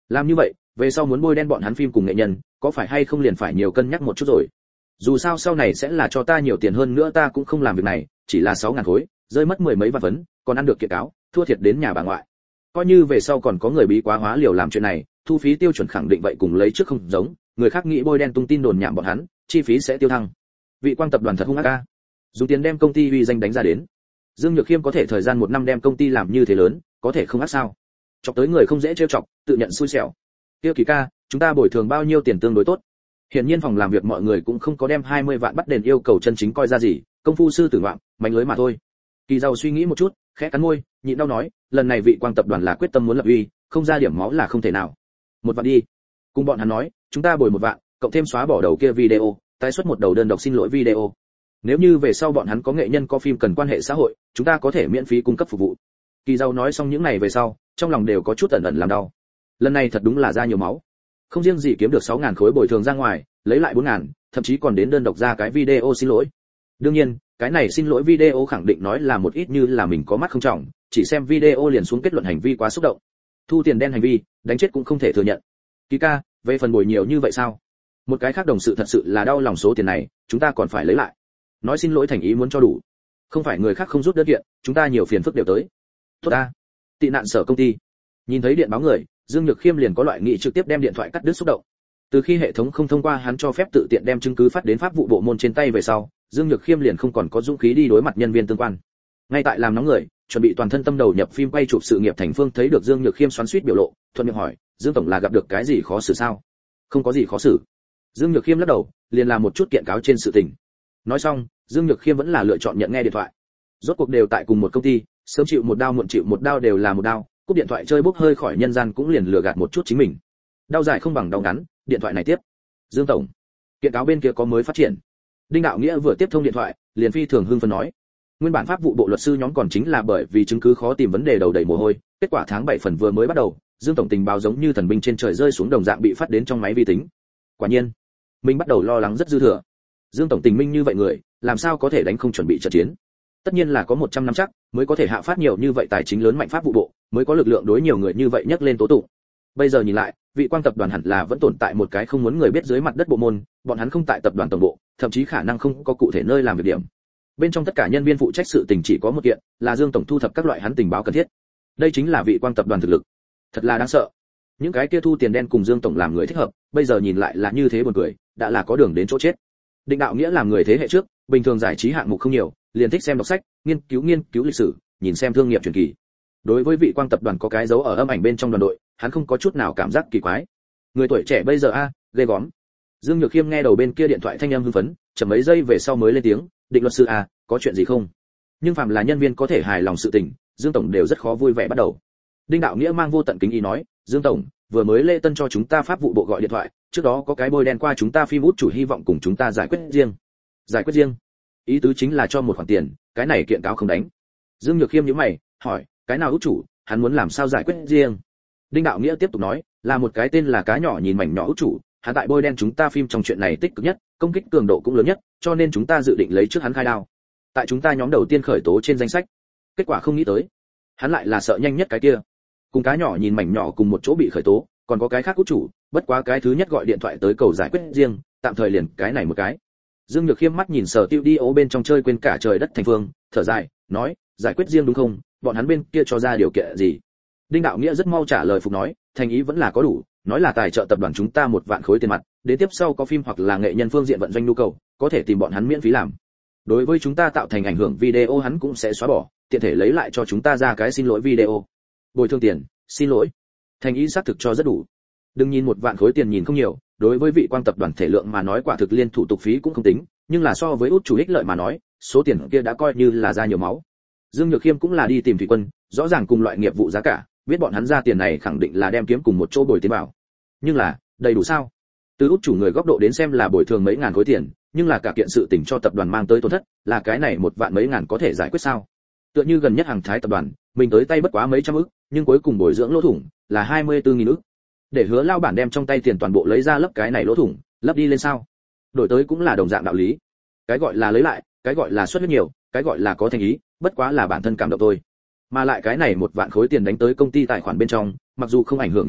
[SPEAKER 1] Làm như vậy, về sau muốn bôi đen bọn hắn phim cùng nghệ nhân, có phải hay không liền phải nhiều cân nhắc một chút rồi. Dù sao sau này sẽ là cho ta nhiều tiền hơn nữa, ta cũng không làm việc này, chỉ là 6.000 khối, rơi mất mười mấy vạn vấn, còn ăn được kiện cáo, thua thiệt đến nhà bà ngoại. Coi như về sau còn có người bí quá hóa liều làm chuyện này, thu phí tiêu chuẩn khẳng định vậy cùng lấy trước không giống, người khác nghĩ bôi đen tung tin đồn nhảm bọn hắn, chi phí sẽ tiêu thăng. Vị Quang tập đoàn thật hung ác a, dùng tiền đem công ty uy danh đánh ra đến. Dương Nhược Khiêm có thể thời gian 1 năm đem công ty làm như thế lớn, có thể không ác sao? Chọc tới người không dễ trêu chọc, tự nhận xui xẻo. Tiêu Kỳ ca, chúng ta bồi thường bao nhiêu tiền tương đối tốt? Hiển nhiên phòng làm việc mọi người cũng không có đem 20 vạn bắt đền yêu cầu chân chính coi ra gì, công phu sư tử ngoạm, mánh lưới mà thôi. Kỳ Giàu suy nghĩ một chút, khẽ cắn môi, nhịn đau nói, lần này Vị Quang tập đoàn là quyết tâm muốn lập uy, không ra điểm máu là không thể nào. 1 vạn đi. Cùng bọn hắn nói, chúng ta bồi 1 vạn, cộng thêm xóa bỏ đầu kia video, tái xuất một đầu đơn độc xin lỗi video. Nếu như về sau bọn hắn có nghệ nhân có phim cần quan hệ xã hội, chúng ta có thể miễn phí cung cấp phục vụ. Kỳ Giàu nói xong những này về sau, trong lòng đều có chút ẩn ẩn làm đau. Lần này thật đúng là ra nhiều máu. Không riêng gì kiếm được 6.000 khối bồi thường ra ngoài, lấy lại 4.000, thậm chí còn đến đơn độc ra cái video xin lỗi. Đương nhiên, cái này xin lỗi video khẳng định nói là một ít như là mình có mắt không trọng, chỉ xem video liền xuống kết luận hành vi quá xúc động. Thu tiền đen hành vi, đánh chết cũng không thể thừa nhận. Kỳ ca, về phần bồi nhiều như vậy sao? Một cái khác đồng sự thật sự là đau lòng, số tiền này, chúng ta còn phải lấy lại. Nói xin lỗi thành ý muốn cho đủ. Không phải người khác không rút đơn kiện, chúng ta nhiều phiền phức đều tới. Tốt ta. Tị nạn sở công ty. Nhìn thấy điện báo người, Dương Nhược Khiêm liền có loại nghị trực tiếp đem điện thoại cắt đứt xúc động. Từ khi hệ thống không thông qua hắn cho phép tự tiện đem chứng cứ phát đến pháp vụ bộ môn trên tay về sau, Dương Nhược Khiêm liền không còn có dũng khí đi đối mặt nhân viên tương quan. Ngay tại làm nóng người, chuẩn bị toàn thân tâm đầu nhập phim quay chụp sự nghiệp thành Phương thấy được Dương Nhược Khiêm xoắn xuýt biểu lộ, thuận miệng hỏi, Dương tổng là gặp được cái gì khó xử sao? Không có gì khó xử. Dương Nhược Khiêm lắc đầu, liền làm một chút kiện cáo trên sự tình. Nói xong, Dương Nhược Khiêm vẫn là lựa chọn nhận nghe điện thoại. Rốt cuộc đều tại cùng một công ty, sớm chịu một đau muộn chịu một đau đều là một đau, cúp điện thoại chơi bốc hơi khỏi nhân gian cũng liền lừa gạt một chút chính mình. Đau dài không bằng đau ngắn, điện thoại này tiếp. Dương tổng, kiện cáo bên kia có mới phát triển. Đinh Đạo Nghĩa vừa tiếp thông điện thoại, liền phi thường hưng phấn nói, nguyên bản pháp vụ bộ luật sư nhóm còn chính là bởi vì chứng cứ khó tìm vấn đề đầu đầy mồ hôi, kết quả tháng 7 phần vừa mới bắt đầu, Dương tổng tình báo giống như thần binh trên trời rơi xuống đồng dạng bị phát đến trong máy vi tính. Quả nhiên, mình bắt đầu lo lắng rất dư thừa. Dương tổng tình minh như vậy người, làm sao có thể đánh không chuẩn bị trận chiến? Tất nhiên là có 100 năm chắc, mới có thể hạ phát nhiều như vậy tài chính lớn mạnh pháp vụ bộ, mới có lực lượng đối nhiều người như vậy nhắc lên tố tụng. Bây giờ nhìn lại, Vị Quang tập đoàn hẳn là vẫn tồn tại một cái không muốn người biết dưới mặt đất bộ môn, bọn hắn không tại tập đoàn tổng bộ, thậm chí khả năng không có cụ thể nơi làm việc điểm. Bên trong tất cả nhân viên phụ trách sự tình chỉ có một kiện, là Dương tổng thu thập các loại hắn tình báo cần thiết. Đây chính là Vị Quang tập đoàn thực lực. Thật là đáng sợ. Những cái kia thu tiền đen cùng Dương tổng làm người thích hợp, bây giờ nhìn lại là như thế buồn cười, đã là có đường đến chỗ chết. Định Đạo Nghĩa làm người thế hệ trước, bình thường giải trí hạng mục không nhiều, liền thích xem đọc sách, nghiên cứu lịch sử, nhìn xem thương nghiệp truyền kỳ. Đối với Vị Quang tập đoàn có cái dấu ở âm ảnh bên trong đoàn đội, hắn không có chút nào cảm giác kỳ quái. Người tuổi trẻ bây giờ ghê gớm. Dương Nhược Khiêm nghe đầu bên kia điện thoại thanh âm hưng phấn, chậm mấy giây về sau mới lên tiếng, Định luật sư có chuyện gì không? Nhưng phàm là nhân viên có thể hài lòng sự tình, Dương tổng đều rất khó vui vẻ bắt đầu. Đinh Đạo Nghĩa mang vô tận kính ý nói, Dương tổng, vừa mới Lê Tân cho chúng ta pháp vụ bộ gọi điện thoại, trước đó có cái bôi đen qua chúng ta phim út chủ hy vọng cùng chúng ta giải quyết riêng. Giải quyết riêng? Ý tứ chính là cho một khoản tiền, cái này kiện cáo không đánh. Dương Nhược Khiêm nhíu mày, hỏi, cái nào út chủ, hắn muốn làm sao giải quyết riêng? Đinh Đạo Nghĩa tiếp tục nói, là một cái tên là Cá Nhỏ nhìn mảnh nhỏ út chủ, hắn tại bôi đen chúng ta phim trong chuyện này tích cực nhất, công kích cường độ cũng lớn nhất, cho nên chúng ta dự định lấy trước hắn khai đao. Tại chúng ta nhóm đầu tiên khởi tố trên danh sách. Kết quả không nghĩ tới, hắn lại là sợ nhanh nhất cái kia. Cùng Cá Nhỏ nhìn mảnh nhỏ cùng một chỗ bị khởi tố, còn có cái khác út chủ, bất quá cái thứ nhất gọi điện thoại tới cầu giải quyết riêng, tạm thời liền cái này một cái. Dương Nhược Khiêm mắt nhìn Sở Tiêu đi ố bên trong chơi quên cả trời đất thành phương, thở dài, nói, giải quyết riêng đúng không? Bọn hắn bên kia cho ra điều kiện gì? Đinh Đạo Nghĩa rất mau trả lời phục nói, thành ý vẫn là có đủ, nói là tài trợ tập đoàn chúng ta 1 vạn khối tiền mặt, đến tiếp sau có phim hoặc là nghệ nhân phương diện vận doanh nhu cầu, có thể tìm bọn hắn miễn phí làm. Đối với chúng ta tạo thành ảnh hưởng video hắn cũng sẽ xóa bỏ, tiện thể lấy lại cho chúng ta ra cái xin lỗi video. Bồi thường tiền, xin lỗi. Thành ý xác thực cho rất đủ. Đừng nhìn 1 vạn khối tiền nhìn không nhiều, đối với Vị Quang tập đoàn thể lượng mà nói quả thực liên thủ tục phí cũng không tính, nhưng là so với út chủ ích lợi mà nói, số tiền kia đã coi như là ra nhiều máu. Dương Nhược Khiêm cũng là đi tìm Thủy Quân, rõ ràng cùng loại nghiệp vụ giá cả, biết bọn hắn ra tiền này khẳng định là đem kiếm cùng một chỗ bồi tiền vào. Nhưng là, đầy đủ sao? Từ út chủ người góc độ đến xem là bồi thường mấy ngàn khối tiền, nhưng là cả kiện sự tình cho tập đoàn mang tới tổn thất, là cái này 1 vạn mấy ngàn có thể giải quyết sao? Tựa như gần nhất Hàng Thái tập đoàn, mình tới tay bất quá mấy trăm ức, nhưng cuối cùng bồi dưỡng lỗ thủng là 24.000 ức. Để Hứa lao bản đem trong tay tiền toàn bộ lấy ra lấp cái này lỗ thủng, lấp đi lên sao? Đổi tới cũng là đồng dạng đạo lý. Cái gọi là lấy lại, cái gọi là xuất huyết nhiều, cái gọi là có thành ý, bất quá là bản thân cảm động thôi. Mà lại cái này 1 vạn khối tiền đánh tới công ty tài khoản bên trong, mặc dù không ảnh hưởng nhiều lắm,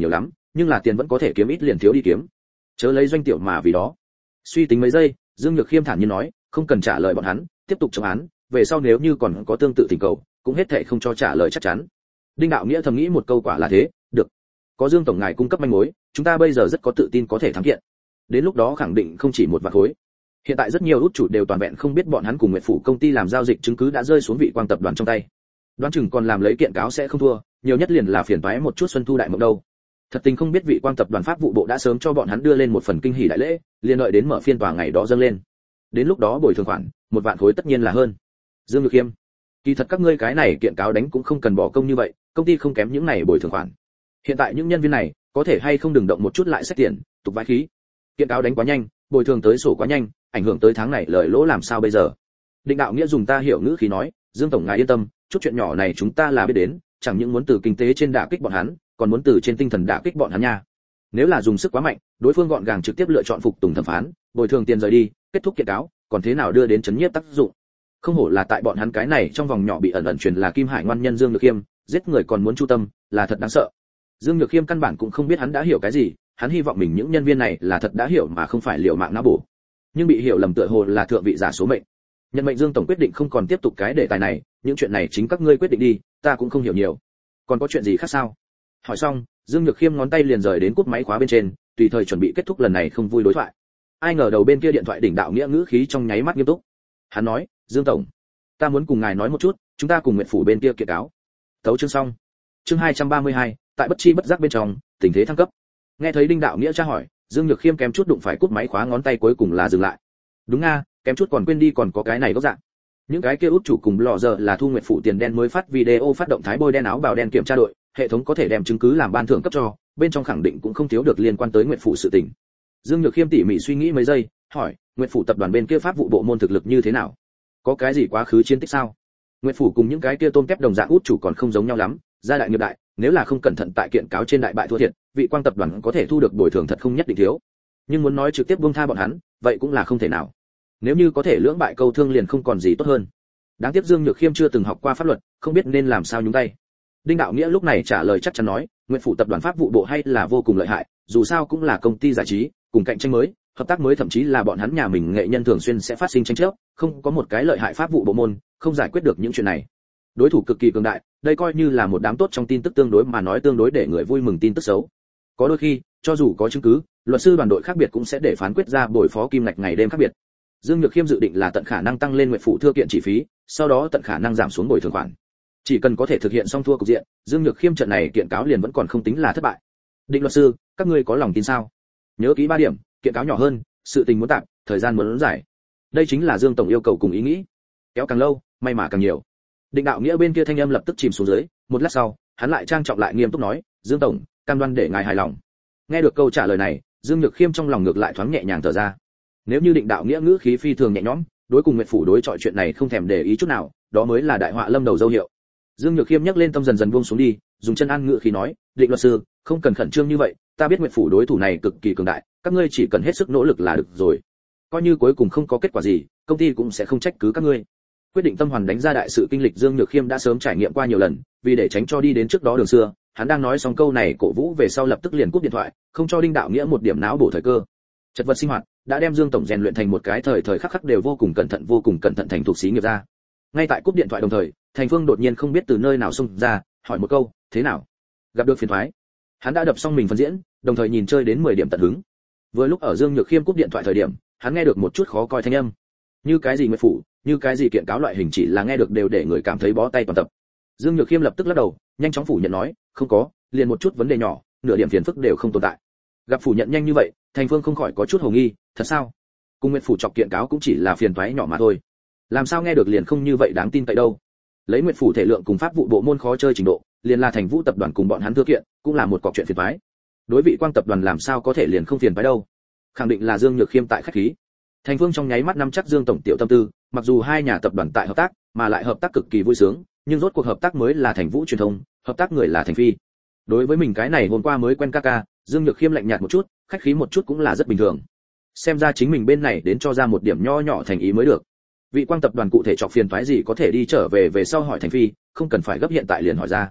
[SPEAKER 1] nhưng là tiền vẫn có thể kiếm ít liền thiếu đi kiếm, chớ lấy doanh tiểu mà vì đó. Suy tính mấy giây, Dương Nhược Khiêm thản nhiên nói, không cần trả lời bọn hắn, tiếp tục chống án, về sau nếu như còn có tương tự tình cầu, cũng hết thảy không cho trả lời chắc chắn. Đinh Đạo Nghĩa thầm nghĩ một câu quả là thế, được. Có Dương tổng ngài cung cấp manh mối, chúng ta bây giờ rất có tự tin có thể thắng kiện. Đến lúc đó khẳng định không chỉ một vạn khối. Hiện tại rất nhiều út chủ đều toàn vẹn không biết bọn hắn cùng Nguyệt phủ công ty làm giao dịch chứng cứ đã rơi xuống Vị Quang tập đoàn trong tay. Đoán chừng còn làm lấy kiện cáo sẽ không thua, nhiều nhất liền là phiền toái một chút xuân thu đại mộng đâu. Thật tình không biết Vị Quang tập đoàn pháp vụ bộ đã sớm cho bọn hắn đưa lên một phần kinh hỉ đại lễ, liền đợi đến mở phiên tòa ngày đó dâng lên. Đến lúc đó bồi thường khoản, một vạn khối tất nhiên là hơn. Dương Nhược Khiêm, kỳ thật các ngươi cái này kiện cáo đánh cũng không cần bỏ công như vậy, công ty không kém những này bồi thường khoản. Hiện tại những nhân viên này, có thể hay không đừng động một chút lại xét tiền, tục vãi khí. Kiện cáo đánh quá nhanh, bồi thường tới sổ quá nhanh, ảnh hưởng tới tháng này lợi lỗ làm sao bây giờ? Định Đạo Nghĩa dùng ta hiểu ngữ khí nói, Dương tổng ngài yên tâm, chút chuyện nhỏ này chúng ta là biết đến, chẳng những muốn từ kinh tế trên đả kích bọn hắn, còn muốn từ trên tinh thần đả kích bọn hắn nha. Nếu là dùng sức quá mạnh, đối phương gọn gàng trực tiếp lựa chọn phục tùng thẩm phán, bồi thường tiền rời đi, kết thúc kiện cáo, còn thế nào đưa đến chấn nhiếp tác dụng? Không hổ là tại bọn hắn cái này trong vòng nhỏ bị ẩn ẩn truyền là Kim Hải ngoan nhân Dương Nhược Khiêm, giết người còn muốn chu tâm, là thật đáng sợ. Dương Nhược Khiêm căn bản cũng không biết hắn đã hiểu cái gì, hắn hy vọng mình những nhân viên này là thật đã hiểu mà không phải liều mạng não bổ. Nhưng bị hiểu lầm tựa hồ là thượng vị giả số mệnh. Nhận mệnh Dương tổng quyết định không còn tiếp tục cái đề tài này, những chuyện này chính các ngươi quyết định đi, ta cũng không hiểu nhiều. Còn có chuyện gì khác sao? Hỏi xong, Dương Nhược Khiêm ngón tay liền rời đến cúp máy khóa bên trên, tùy thời chuẩn bị kết thúc lần này không vui đối thoại. Ai ngờ đầu bên kia điện thoại Đỉnh Đạo Nghĩa ngữ khí trong nháy mắt nghiêm túc. Hắn nói, Dương tổng, ta muốn cùng ngài nói một chút, chúng ta cùng Nguyệt phủ bên kia kiện cáo. Tấu chương xong. Chương 232, tại bất chi bất giác bên trong, tình thế thăng cấp. Nghe thấy Đinh Đạo Nghĩa tra hỏi, Dương Nhược Khiêm kém chút đụng phải cúp máy khóa ngón tay cuối cùng là dừng lại. Đúng nga, kém chút còn quên đi còn có cái này gốc dạng. Những cái kia út chủ cùng lọ giờ là thu Nguyệt phủ tiền đen mới phát video phát động thái bôi đen áo bào đen kiểm tra đội, hệ thống có thể đem chứng cứ làm ban thưởng cấp cho, bên trong khẳng định cũng không thiếu được liên quan tới Nguyệt phủ sự tình. Dương Nhược Khiêm tỉ mỉ suy nghĩ mấy giây, hỏi, Nguyệt phủ tập đoàn bên kia pháp vụ bộ môn thực lực như thế nào? Có cái gì quá khứ chiến tích sao? Nguyệt phủ cùng những cái kia tôm tép đồng dạng út chủ còn không giống nhau lắm, gia đại nghiệp đại, nếu là không cẩn thận tại kiện cáo trên đại bại thua thiệt, Vị Quang tập đoàn có thể thu được bồi thường thật không nhất định thiếu. Nhưng muốn nói trực tiếp buông tha bọn hắn, vậy cũng là không thể nào. Nếu như có thể lưỡng bại câu thương liền không còn gì tốt hơn. Đáng tiếc Dương Nhược Khiêm chưa từng học qua pháp luật, không biết nên làm sao nhúng tay. Đinh Đạo Nghĩa lúc này trả lời chắc chắn nói, Nguyệt phủ tập đoàn pháp vụ bộ hay là vô cùng lợi hại, dù sao cũng là công ty giải trí, cùng cạnh tranh mới, hợp tác mới thậm chí là bọn hắn nhà mình nghệ nhân thường xuyên sẽ phát sinh tranh chấp, không có một cái lợi hại pháp vụ bộ môn, không giải quyết được những chuyện này. Đối thủ cực kỳ cường đại, đây coi như là một đám tốt trong tin tức tương đối mà nói tương đối để người vui mừng tin tức xấu. Có đôi khi, cho dù có chứng cứ, luật sư đoàn đội khác biệt cũng sẽ để phán quyết ra bồi phó kim ngạch ngày đêm khác biệt. Dương Nhược Khiêm dự định là tận khả năng tăng lên Nguyệt phủ thưa kiện chi phí, sau đó tận khả năng giảm xuống bồi thường khoản. Chỉ cần có thể thực hiện xong thua cục diện, Dương Nhược Khiêm trận này kiện cáo liền vẫn còn không tính là thất bại. Định luật sư, các ngươi có lòng tin sao? Nhớ kỹ 3 điểm, kiện cáo nhỏ hơn, sự tình muốn tạm, thời gian muốn giải. Đây chính là Dương tổng yêu cầu cùng ý nghĩ. Kéo càng lâu, may mà càng nhiều. Định Đạo Nghĩa bên kia thanh âm lập tức chìm xuống dưới, một lát sau, hắn lại trang trọng lại nghiêm túc nói, Dương tổng, cam đoan để ngài hài lòng. Nghe được câu trả lời này, Dương Nhược Khiêm trong lòng ngược lại thoáng nhẹ nhàng thở ra. Nếu như Định Đạo Nghĩa ngữ khí phi thường nhẹ nhõm, đối cùng Nguyệt phủ đối chọi chuyện này không thèm để ý chút nào, đó mới là đại họa lâm đầu dấu hiệu. Dương Nhược Khiêm nhấc lên tâm dần dần buông xuống đi, dùng chân an ngữ khí nói, Định luật sư, không cần khẩn trương như vậy, ta biết Nguyệt phủ đối thủ này cực kỳ cường đại, các ngươi chỉ cần hết sức nỗ lực là được rồi. Coi như cuối cùng không có kết quả gì, công ty cũng sẽ không trách cứ các ngươi. Quyết định tâm hoàn đánh ra đại sự kinh lịch Dương Nhược Khiêm đã sớm trải nghiệm qua nhiều lần, vì để tránh cho đi đến trước đó đường xưa, hắn đang nói xong câu này cổ vũ về sau lập tức liền cúp điện thoại, không cho Đinh Đạo Nghĩa một điểm não bổ thời cơ. Chật vật sinh hoạt đã đem Dương tổng rèn luyện thành một cái thời thời khắc khắc đều vô cùng cẩn thận thành thuộc sĩ nghiệp gia. Ngay tại cúp điện thoại đồng thời, Thành Phương đột nhiên không biết từ nơi nào xông ra, hỏi một câu, thế nào? Gặp được phiền toái? Hắn đã đập xong mình phân diễn, đồng thời nhìn chơi đến 10 điểm tận hứng. Vừa lúc ở Dương Nhược Khiêm cúp điện thoại thời điểm, hắn nghe được một chút khó coi thanh âm. Như cái gì Nguyệt phủ, như cái gì kiện cáo loại hình chỉ là nghe được đều để người cảm thấy bó tay toàn tập. Dương Nhược Khiêm lập tức lắc đầu, nhanh chóng phủ nhận nói, không có, liền một chút vấn đề nhỏ, nửa điểm phiền phức đều không tồn tại. Gặp phủ nhận nhanh như vậy, Thành Phương không khỏi có chút hồ nghi, thật sao? Cùng Nguyệt phủ chọc kiện cáo cũng chỉ là phiền toái nhỏ mà thôi. Làm sao nghe được liền không như vậy đáng tin cậy đâu? Lấy Nguyệt phủ thể lượng cùng pháp vụ bộ môn khó chơi trình độ, liền là Thành Vũ tập đoàn cùng bọn hắn thưa kiện, cũng là một cọc chuyện phiền toái. Đối Vị Quang tập đoàn làm sao có thể liền không phiền toái đâu? Khẳng định là Dương Nhược Khiêm tại khách khí. Thành Phương trong nháy mắt nắm chắc Dương tổng tiểu tâm tư, mặc dù hai nhà tập đoàn tại hợp tác, mà lại hợp tác cực kỳ vui sướng, nhưng rốt cuộc hợp tác mới là Thành Vũ truyền thông, hợp tác người là Thành Phi. Đối với mình cái này hôm qua mới quen ca, Dương Nhược Khiêm lạnh nhạt một chút, khách khí một chút cũng là rất bình thường. Xem ra chính mình bên này đến cho ra một điểm nho nhỏ thành ý mới được. Vị Quang tập đoàn cụ thể chọc phiền toái gì có thể đi trở về về sau hỏi Thành Phi, không cần phải gấp hiện tại liền hỏi ra.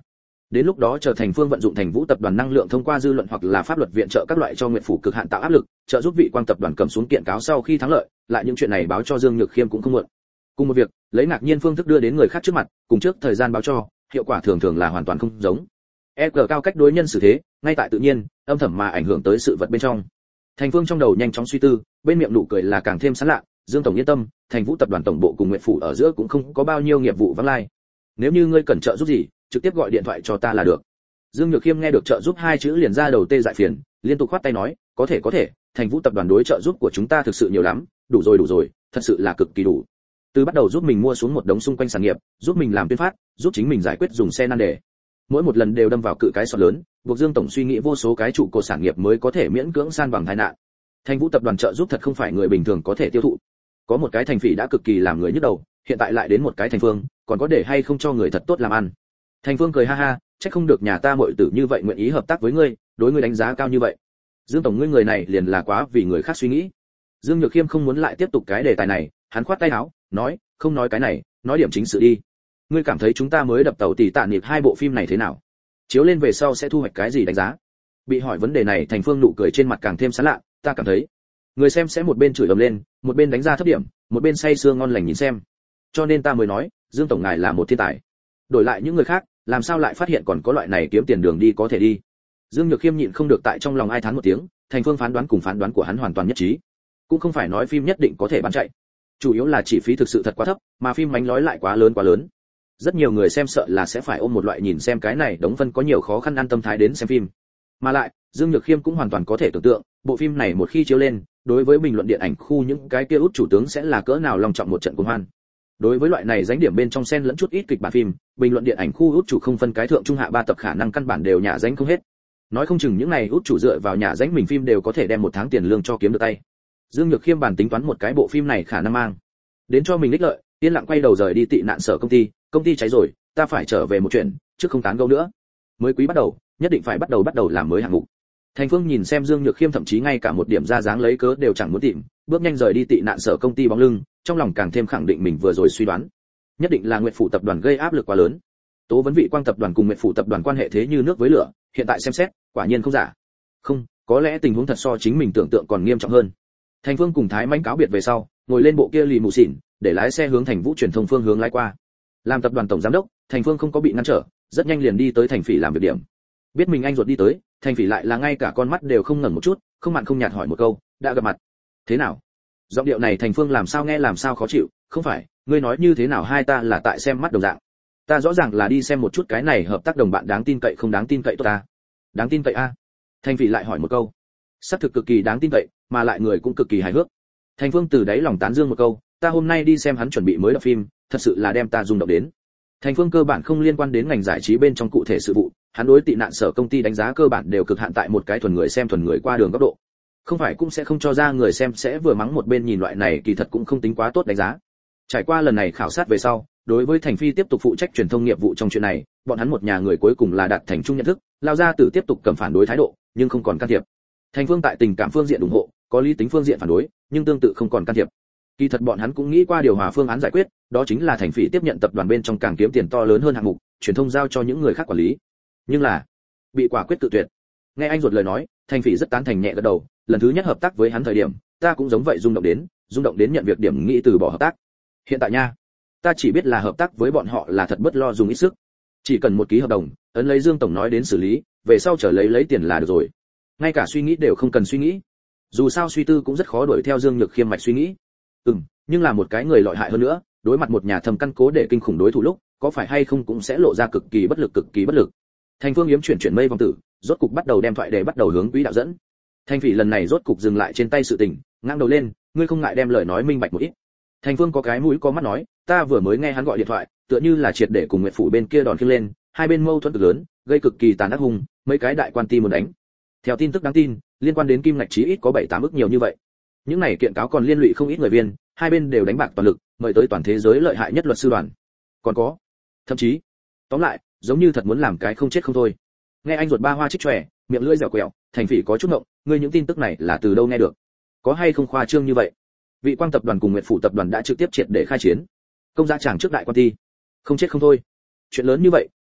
[SPEAKER 1] Đến lúc đó chờ Thành Phương vận dụng Thành Vũ tập đoàn năng lượng thông qua dư luận hoặc là pháp luật viện trợ các loại cho Nguyệt phủ cực hạn tạo áp lực, trợ giúp Vị Quang tập đoàn cầm xuống kiện cáo sau khi thắng lợi, lại những chuyện này báo cho Dương Nhược Khiêm cũng không muộn. Cùng một việc, lấy ngạc nhiên phương thức đưa đến người khác trước mặt, cùng trước thời gian báo cho, hiệu quả thường thường là hoàn toàn không giống. EG cao cách đối nhân xử thế, ngay tại tự nhiên, âm thầm mà ảnh hưởng tới sự vật bên trong. Thành Phương trong đầu nhanh chóng suy tư, bên miệng nụ cười là càng thêm sán lạ, Dương tổng yên tâm, Thành Vũ tập đoàn tổng bộ cùng Nguyệt phủ ở giữa cũng không có bao nhiêu nghiệp vụ vắng lai. Nếu như ngươi cần trợ giúp gì, trực tiếp gọi điện thoại cho ta là được. Dương Nhược Khiêm nghe được trợ giúp hai chữ liền ra đầu tê dại phiền, liên tục khoát tay nói, có thể, Thành Vũ tập đoàn đối trợ giúp của chúng ta thực sự nhiều lắm, đủ rồi, thật sự là cực kỳ đủ. Từ bắt đầu giúp mình mua xuống một đống xung quanh sản nghiệp, giúp mình làm tuyên phát, giúp chính mình giải quyết dùng xe nan đề. Mỗi một lần đều đâm vào cự cái sọt lớn, buộc Dương tổng suy nghĩ vô số cái trụ cột sản nghiệp mới có thể miễn cưỡng san bằng tai nạn. Thành Vũ tập đoàn trợ giúp thật không phải người bình thường có thể tiêu thụ. Có một cái Thành Phỉ đã cực kỳ làm người nhức đầu, hiện tại lại đến một cái Thành Phương, còn có để hay không cho người thật tốt làm ăn. Thành Phương cười ha ha, chắc không được nhà ta muội tử như vậy nguyện ý hợp tác với ngươi, đối ngươi đánh giá cao như vậy. Dương tổng ngươi người này liền là quá vì người khác suy nghĩ. Dương Nhược Khiêm không muốn lại tiếp tục cái đề tài này, hắn khoát tay áo, nói, không nói cái này, nói điểm chính sự đi. Ngươi cảm thấy chúng ta mới đập tàu tỷ tạ niệm hai bộ phim này thế nào? Chiếu lên về sau sẽ thu hoạch cái gì đánh giá? Bị hỏi vấn đề này, Thành Phương nụ cười trên mặt càng thêm sán lạ, ta cảm thấy, người xem sẽ một bên chửi ầm lên, một bên đánh giá thấp điểm, một bên say sưa ngon lành nhìn xem. Cho nên ta mới nói, Dương tổng ngài là một thiên tài. Đổi lại những người khác, làm sao lại phát hiện còn có loại này kiếm tiền đường đi có thể đi. Dương Nhược Khiêm nhịn không được tại trong lòng ai thán một tiếng, Thành Phương phán đoán cùng phán đoán của hắn hoàn toàn nhất trí. Cũng không phải nói phim nhất định có thể bán chạy, chủ yếu là chi phí thực sự thật quá thấp, mà phim mánh lói lại quá lớn. Rất nhiều người xem sợ là sẽ phải ôm một loại nhìn xem cái này đống phân có nhiều khó khăn ăn tâm thái đến xem phim. Mà lại, Dương Nhược Khiêm cũng hoàn toàn có thể tưởng tượng, bộ phim này một khi chiếu lên, đối với bình luận điện ảnh khu những cái kia út chủ tướng sẽ là cỡ nào long trọng một trận cuồng hoan. Đối với loại này dánh điểm bên trong xen lẫn chút ít kịch bản phim, bình luận điện ảnh khu út chủ không phân cái thượng trung hạ ba tập khả năng căn bản đều nhả dánh không hết. Nói không chừng những này út chủ dựa vào nhả dánh mình phim đều có thể đem một tháng tiền lương cho kiếm được tay. Dương Nhược Khiêm bàn tính toán một cái bộ phim này khả năng mang đến cho mình ích lợi, yên lặng quay đầu rời đi tị nạn sở công ty cháy rồi, ta phải trở về một chuyện, trước không tán gẫu nữa. Mới quý bắt đầu, nhất định phải bắt đầu làm mới hạng mục. Thành Phương nhìn xem Dương Nhược Khiêm thậm chí ngay cả một điểm ra dáng lấy cớ đều chẳng muốn tìm, bước nhanh rời đi tị nạn sở công ty bóng lưng, trong lòng càng thêm khẳng định mình vừa rồi suy đoán. Nhất định là Nguyệt phủ tập đoàn gây áp lực quá lớn. Tố vấn Vị Quang tập đoàn cùng Nguyệt phủ tập đoàn quan hệ thế như nước với lửa, hiện tại xem xét, quả nhiên không giả. Không, có lẽ tình huống thật so chính mình tưởng tượng còn nghiêm trọng hơn. Thành Phương cùng Thái Mãnh cáo biệt về sau, ngồi lên bộ kia lì mù xỉn, để lái xe hướng Thành Vũ truyền thông phương hướng lái qua. Làm tập đoàn tổng giám đốc, Thành Phương không có bị ngăn trở, rất nhanh liền đi tới Thành Phỉ làm việc điểm. Biết mình anh ruột đi tới, Thành Phỉ lại là ngay cả con mắt đều không ngẩng một chút, không mặn không nhạt hỏi một câu, đã gặp mặt. Thế nào? Giọng điệu này Thành Phương làm sao nghe làm sao khó chịu, không phải, ngươi nói như thế nào hai ta là tại xem mắt đồng dạng. Ta rõ ràng là đi xem một chút cái này hợp tác đồng bạn đáng tin cậy không đáng tin cậy tốt ta. Đáng tin cậy a? Thành Phỉ lại hỏi một câu. Xác thực cực kỳ đáng tin cậy, mà lại người cũng cực kỳ hài hước. Thành Phương từ đáy lòng tán dương một câu, ta hôm nay đi xem hắn chuẩn bị mới đọc phim, thật sự là đem ta rung động đến. Thành Phương cơ bản không liên quan đến ngành giải trí bên trong cụ thể sự vụ, hắn đối tị nạn sở công ty đánh giá cơ bản đều cực hạn tại một cái thuần người xem thuần người qua đường góc độ. Không phải cũng sẽ không cho ra người xem sẽ vừa mắng một bên nhìn loại này kỳ thật cũng không tính quá tốt đánh giá. Trải qua lần này khảo sát về sau, đối với Thành Phi tiếp tục phụ trách truyền thông nghiệp vụ trong chuyện này, bọn hắn một nhà người cuối cùng là đạt thành chung nhận thức, lao ra từ tiếp tục cầm phản đối thái độ, nhưng không còn can thiệp. Thành Phương tại tình cảm phương diện ủng hộ, có lý tính phương diện phản đối, nhưng tương tự không còn can thiệp. Kỳ thật bọn hắn cũng nghĩ qua điều hòa phương án giải quyết, đó chính là Thành Phỉ tiếp nhận tập đoàn bên trong càng kiếm tiền to lớn hơn hạng mục, truyền thông giao cho những người khác quản lý. Nhưng là bị quả quyết tự tuyệt. Nghe anh ruột lời nói, Thành Phỉ rất tán thành nhẹ gật đầu, lần thứ nhất hợp tác với hắn thời điểm, ta cũng giống vậy rung động đến nhận việc điểm nghĩ từ bỏ hợp tác. Hiện tại nha, ta chỉ biết là hợp tác với bọn họ là thật bất lo dùng ít sức. Chỉ cần một ký hợp đồng, ấn lấy Dương tổng nói đến xử lý, về sau trở lấy tiền là được rồi. Ngay cả suy nghĩ đều không cần suy nghĩ. Dù sao suy tư cũng rất khó đuổi theo Dương Nhược Khiêm mạch suy nghĩ. Nhưng là một cái người lợi hại hơn nữa, đối mặt một nhà thầm căn cố để kinh khủng đối thủ lúc, có phải hay không cũng sẽ lộ ra cực kỳ bất lực. Thành Phương yếm chuyển mây vòng tử, rốt cục bắt đầu đem thoại để bắt đầu hướng quỹ đạo dẫn. Thành Phỉ lần này rốt cục dừng lại trên tay sự tình, ngang đầu lên, ngươi không ngại đem lời nói minh bạch một ít. Thành Phương có cái mũi có mắt nói, ta vừa mới nghe hắn gọi điện thoại, tựa như là triệt để cùng Nguyệt phủ bên kia đòn khiêng lên, hai bên mâu thuẫn cực lớn, gây cực kỳ tàn ác hung, mấy cái đại quan ti muốn đánh. Theo tin tức đáng tin, liên quan đến kim ngạch chí ít có 7-8 ức nhiều như vậy. Những này kiện cáo còn liên lụy không ít người viên, hai bên đều đánh bạc toàn lực, mời tới toàn thế giới lợi hại nhất luật sư đoàn. Còn có, thậm chí, tóm lại, giống như thật muốn làm cái không chết không thôi. Nghe anh ruột ba hoa trích chòe, miệng lưỡi dẻo quẹo, Thành Phỉ có chút ngộng, ngươi những tin tức này là từ đâu nghe được? Có hay không khoa trương như vậy? Vị Quang tập đoàn cùng Nguyệt phủ tập đoàn đã trực tiếp triệt để khai chiến. Công gia tràng trước đại quan ty. Không chết không thôi. Chuyện lớn như vậy,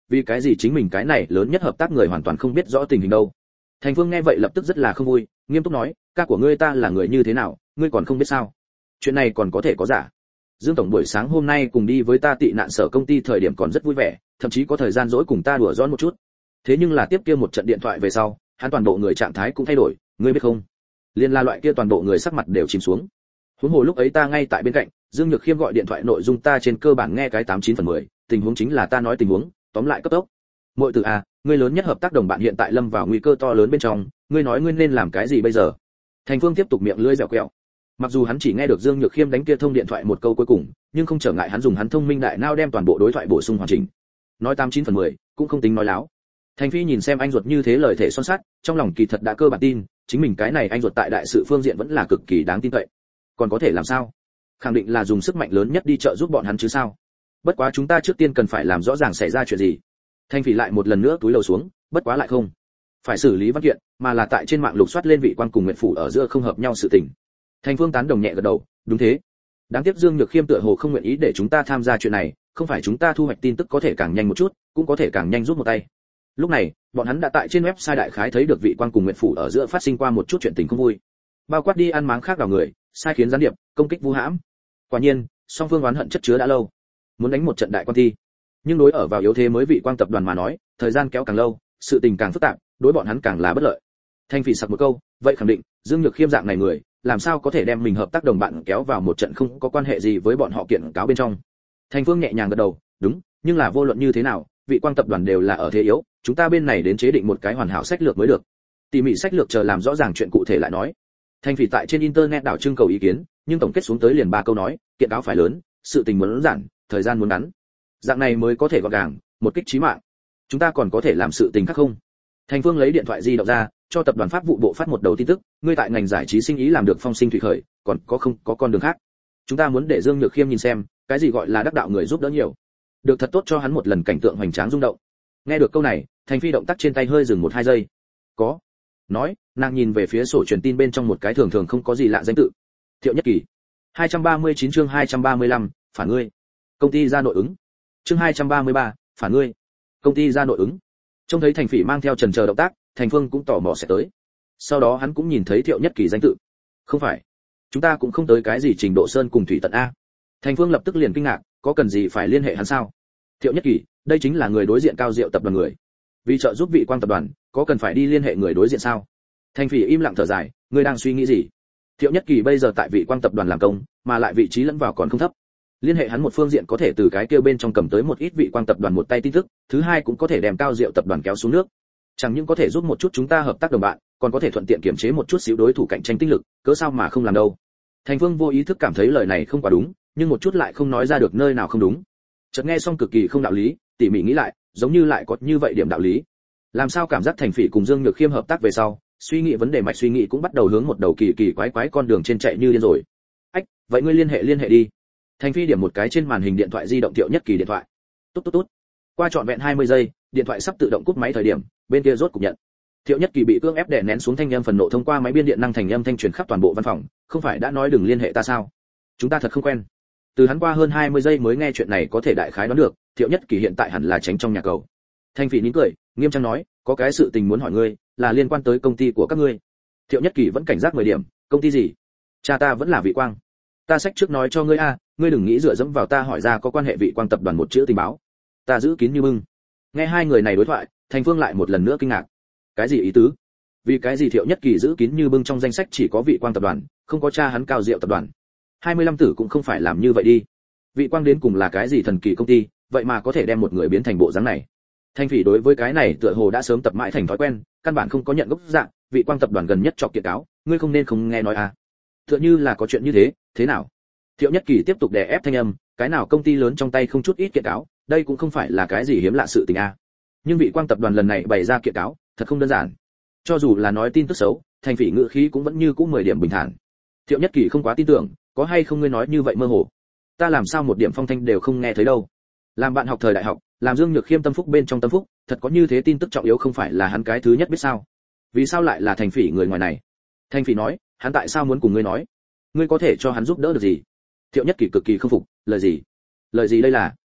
[SPEAKER 1] vì cái gì chính mình cái này lớn nhất hợp tác người hoàn toàn không biết rõ tình hình đâu. Thành Phương nghe vậy lập tức rất là không vui, nghiêm túc nói, ca của ngươi ta là người như thế nào, ngươi còn không biết sao? Chuyện này còn có thể có giả? Dương tổng buổi sáng hôm nay cùng đi với ta tị nạn sở công ty thời điểm còn rất vui vẻ, thậm chí có thời gian dỗi cùng ta đùa giỡn một chút. Thế nhưng là tiếp kia một trận điện thoại về sau, hắn toàn bộ người trạng thái cũng thay đổi, ngươi biết không? Liên la loại kia toàn bộ người sắc mặt đều chìm xuống. Huống hồ lúc ấy ta ngay tại bên cạnh, Dương Nhược Khiêm gọi điện thoại nội dung ta trên cơ bản nghe cái 89/10, tình huống chính là ta nói tình huống, tóm lại cấp tốc. Muội tử à, ngươi lớn nhất hợp tác đồng bạn hiện tại lâm vào nguy cơ to lớn bên trong, ngươi nói ngươi nên làm cái gì bây giờ? Thành Phương tiếp tục miệng lưỡi dẻo quẹo. Mặc dù hắn chỉ nghe được Dương Nhược Khiêm đánh kia thông điện thoại một câu cuối cùng, nhưng không trở ngại hắn dùng hắn thông minh đại não đem toàn bộ đối thoại bổ sung hoàn chỉnh. Nói 89/10, cũng không tính nói láo. Thành Phi nhìn xem anh ruột như thế lời thể son sắt, trong lòng kỳ thật đã cơ bản tin, chính mình cái này anh ruột tại đại sự phương diện vẫn là cực kỳ đáng tin cậy. Còn có thể làm sao? Khẳng định là dùng sức mạnh lớn nhất đi trợ giúp bọn hắn chứ sao? Bất quá chúng ta trước tiên cần phải làm rõ ràng xảy ra chuyện gì. Thành Phỉ lại một lần nữa túi lầu xuống, bất quá lại không phải xử lý văn kiện, mà là tại trên mạng lục soát lên vị quan cùng nguyện phủ ở giữa không hợp nhau sự tình. Thành Phương tán đồng nhẹ gật đầu, đúng thế. Đáng tiếc Dương Nhược Khiêm tựa hồ không nguyện ý để chúng ta tham gia chuyện này, không phải chúng ta thu hoạch tin tức có thể càng nhanh một chút, cũng có thể càng nhanh rút một tay. Lúc này, bọn hắn đã tại trên website đại khái thấy được vị quan cùng nguyện phủ ở giữa phát sinh qua một chút chuyện tình không vui, bao quát đi ăn máng khác đảo người, sai khiến gián điệp, công kích vu hãm. Quả nhiên, song phương oán hận chất chứa đã lâu, muốn đánh một trận đại quan thi. Nhưng đối ở vào yếu thế mới vị quan tập đoàn mà nói, thời gian kéo càng lâu, sự tình càng phức tạp, đối bọn hắn càng là bất lợi. Thanh Phỉ sặc một câu, vậy khẳng định, Dương Nhược Khiêm dạng này người, làm sao có thể đem mình hợp tác đồng bạn kéo vào một trận không có quan hệ gì với bọn họ kiện cáo bên trong. Thành Phương nhẹ nhàng gật đầu, đúng, nhưng là vô luận như thế nào, vị quan tập đoàn đều là ở thế yếu, chúng ta bên này đến chế định một cái hoàn hảo sách lược mới được. Tỉ mỉ sách lược chờ làm rõ ràng chuyện cụ thể lại nói. Thành Phỉ tại trên internet đảo trưng cầu ý kiến, nhưng tổng kết xuống tới liền 3 câu nói, kiện cáo phải lớn, sự tình muốn giản, thời gian muốn ngắn. Dạng này mới có thể gọn gàng, một kích chí mạng. Chúng ta còn có thể làm sự tình khác không? Thành Phương lấy điện thoại di động ra, cho tập đoàn pháp vụ bộ phát một đầu tin tức, ngươi tại ngành giải trí sinh ý làm được phong sinh thủy khởi, còn có không có con đường khác. Chúng ta muốn để Dương Nhược Khiêm nhìn xem, cái gì gọi là đắc đạo người giúp đỡ nhiều. Được thật tốt cho hắn một lần cảnh tượng hoành tráng rung động. Nghe được câu này, Thành Phi động tác trên tay hơi dừng 1-2 giây. Có. Nói, nàng nhìn về phía sổ truyền tin bên trong một cái thường thường không có gì lạ danh tự. Thiệu Nhất Kỳ. 239 chương 235, phản ngươi. Công ty ra nội ứng. Chương 233, phản ngươi. Công ty ra nội ứng. Trông thấy Thành Phỉ mang theo chần chờ động tác, Thành Phương cũng tò mò sẽ tới. Sau đó hắn cũng nhìn thấy Thiệu Nhất Kỳ danh tự. Không phải, chúng ta cũng không tới cái gì trình độ sơn cùng thủy tận a. Thành Phương lập tức liền kinh ngạc, có cần gì phải liên hệ hắn sao? Thiệu Nhất Kỳ, đây chính là người đối diện Cao Diệu tập đoàn người. Vì trợ giúp vị quan tập đoàn, có cần phải đi liên hệ người đối diện sao? Thành Phỉ im lặng thở dài, ngươi đang suy nghĩ gì? Thiệu Nhất Kỳ bây giờ tại vị quan tập đoàn làm công, mà lại vị trí lẫn vào còn không thấp. Liên hệ hắn một phương diện có thể từ cái kia bên trong cầm tới một ít vị quan tập đoàn một tay tin tức, thứ hai cũng có thể đem Cao Diệu tập đoàn kéo xuống nước. Chẳng những có thể giúp một chút chúng ta hợp tác đồng bạn, còn có thể thuận tiện kiểm chế một chút xíu đối thủ cạnh tranh tinh lực, cớ sao mà không làm đâu. Thành Phương vô ý thức cảm thấy lời này không quá đúng, nhưng một chút lại không nói ra được nơi nào không đúng. Chợt nghe xong cực kỳ không đạo lý, tỉ mỉ nghĩ lại, giống như lại có như vậy điểm đạo lý. Làm sao cảm giác Thành Phỉ cùng Dương Nhược Khiêm hợp tác về sau, suy nghĩ vấn đề mạch suy nghĩ cũng bắt đầu hướng một đầu kỳ kỳ quái quái con đường trên chạy như điên rồi. Ách, vậy ngươi liên hệ đi. Thành Phi điểm một cái trên màn hình điện thoại di động Thiệu Nhất Kỳ điện thoại. Tút tút tút. Qua trọn vẹn 20 giây, điện thoại sắp tự động cúp máy thời điểm, bên kia rốt cục nhận. Thiệu Nhất Kỳ bị cưỡng ép đè nén xuống thanh âm phần nộ thông qua máy biên điện năng thành âm thanh truyền khắp toàn bộ văn phòng, không phải đã nói đừng liên hệ ta sao? Chúng ta thật không quen. Từ hắn qua hơn 20 giây mới nghe chuyện này có thể đại khái đoán được, Thiệu Nhất Kỳ hiện tại hẳn là tránh trong nhà cầu. Thành Phỉ nín cười, nghiêm trang nói, có cái sự tình muốn hỏi ngươi, là liên quan tới công ty của các ngươi. Thiệu Nhất Kỳ vẫn cảnh giác 10 điểm, công ty gì? Cha ta vẫn là Vị Quang. Ta sách trước nói cho ngươi a, ngươi đừng nghĩ dựa dẫm vào ta hỏi ra có quan hệ Vị Quang tập đoàn một chữ tình báo. Ta giữ kín như bưng. Nghe hai người này đối thoại, Thành Phương lại một lần nữa kinh ngạc. Cái gì ý tứ? Vì cái gì Thiệu Nhất Kỳ giữ kín như bưng trong danh sách chỉ có Vị Quang tập đoàn, không có cha hắn Cao Diệu tập đoàn? 25 tử cũng không phải làm như vậy đi. Vị Quang đến cùng là cái gì thần kỳ công ty, vậy mà có thể đem một người biến thành bộ dáng này? Thành Phỉ đối với cái này tựa hồ đã sớm tập mãi thành thói quen, căn bản không có nhận gốc dạng, Vị Quang tập đoàn gần nhất chọc kiện cáo, ngươi không nên không nghe nói à? Tựa như là có chuyện như thế, thế nào? Thiệu Nhất Kỳ tiếp tục đè ép thanh âm, cái nào công ty lớn trong tay không chút ít kiện cáo, đây cũng không phải là cái gì hiếm lạ sự tình a. Nhưng Vị Quang tập đoàn lần này bày ra kiện cáo, thật không đơn giản. Cho dù là nói tin tức xấu, Thành Phỉ ngữ khí cũng vẫn như cũ 10 điểm bình thản. Thiệu Nhất Kỳ không quá tin tưởng, có hay không ngươi nói như vậy mơ hồ. Ta làm sao một điểm phong thanh đều không nghe thấy đâu. Làm bạn học thời đại học, làm Dương Nhược Khiêm tâm phúc bên trong tâm phúc, thật có như thế tin tức trọng yếu không phải là hắn cái thứ nhất biết sao? Vì sao lại là Thành Phỉ người ngoài này? Thành Phỉ nói, hắn tại sao muốn cùng ngươi nói? Ngươi có thể cho hắn giúp đỡ được gì? Thiệu Nhất Kỳ cực kỳ không phục, lời gì đây là?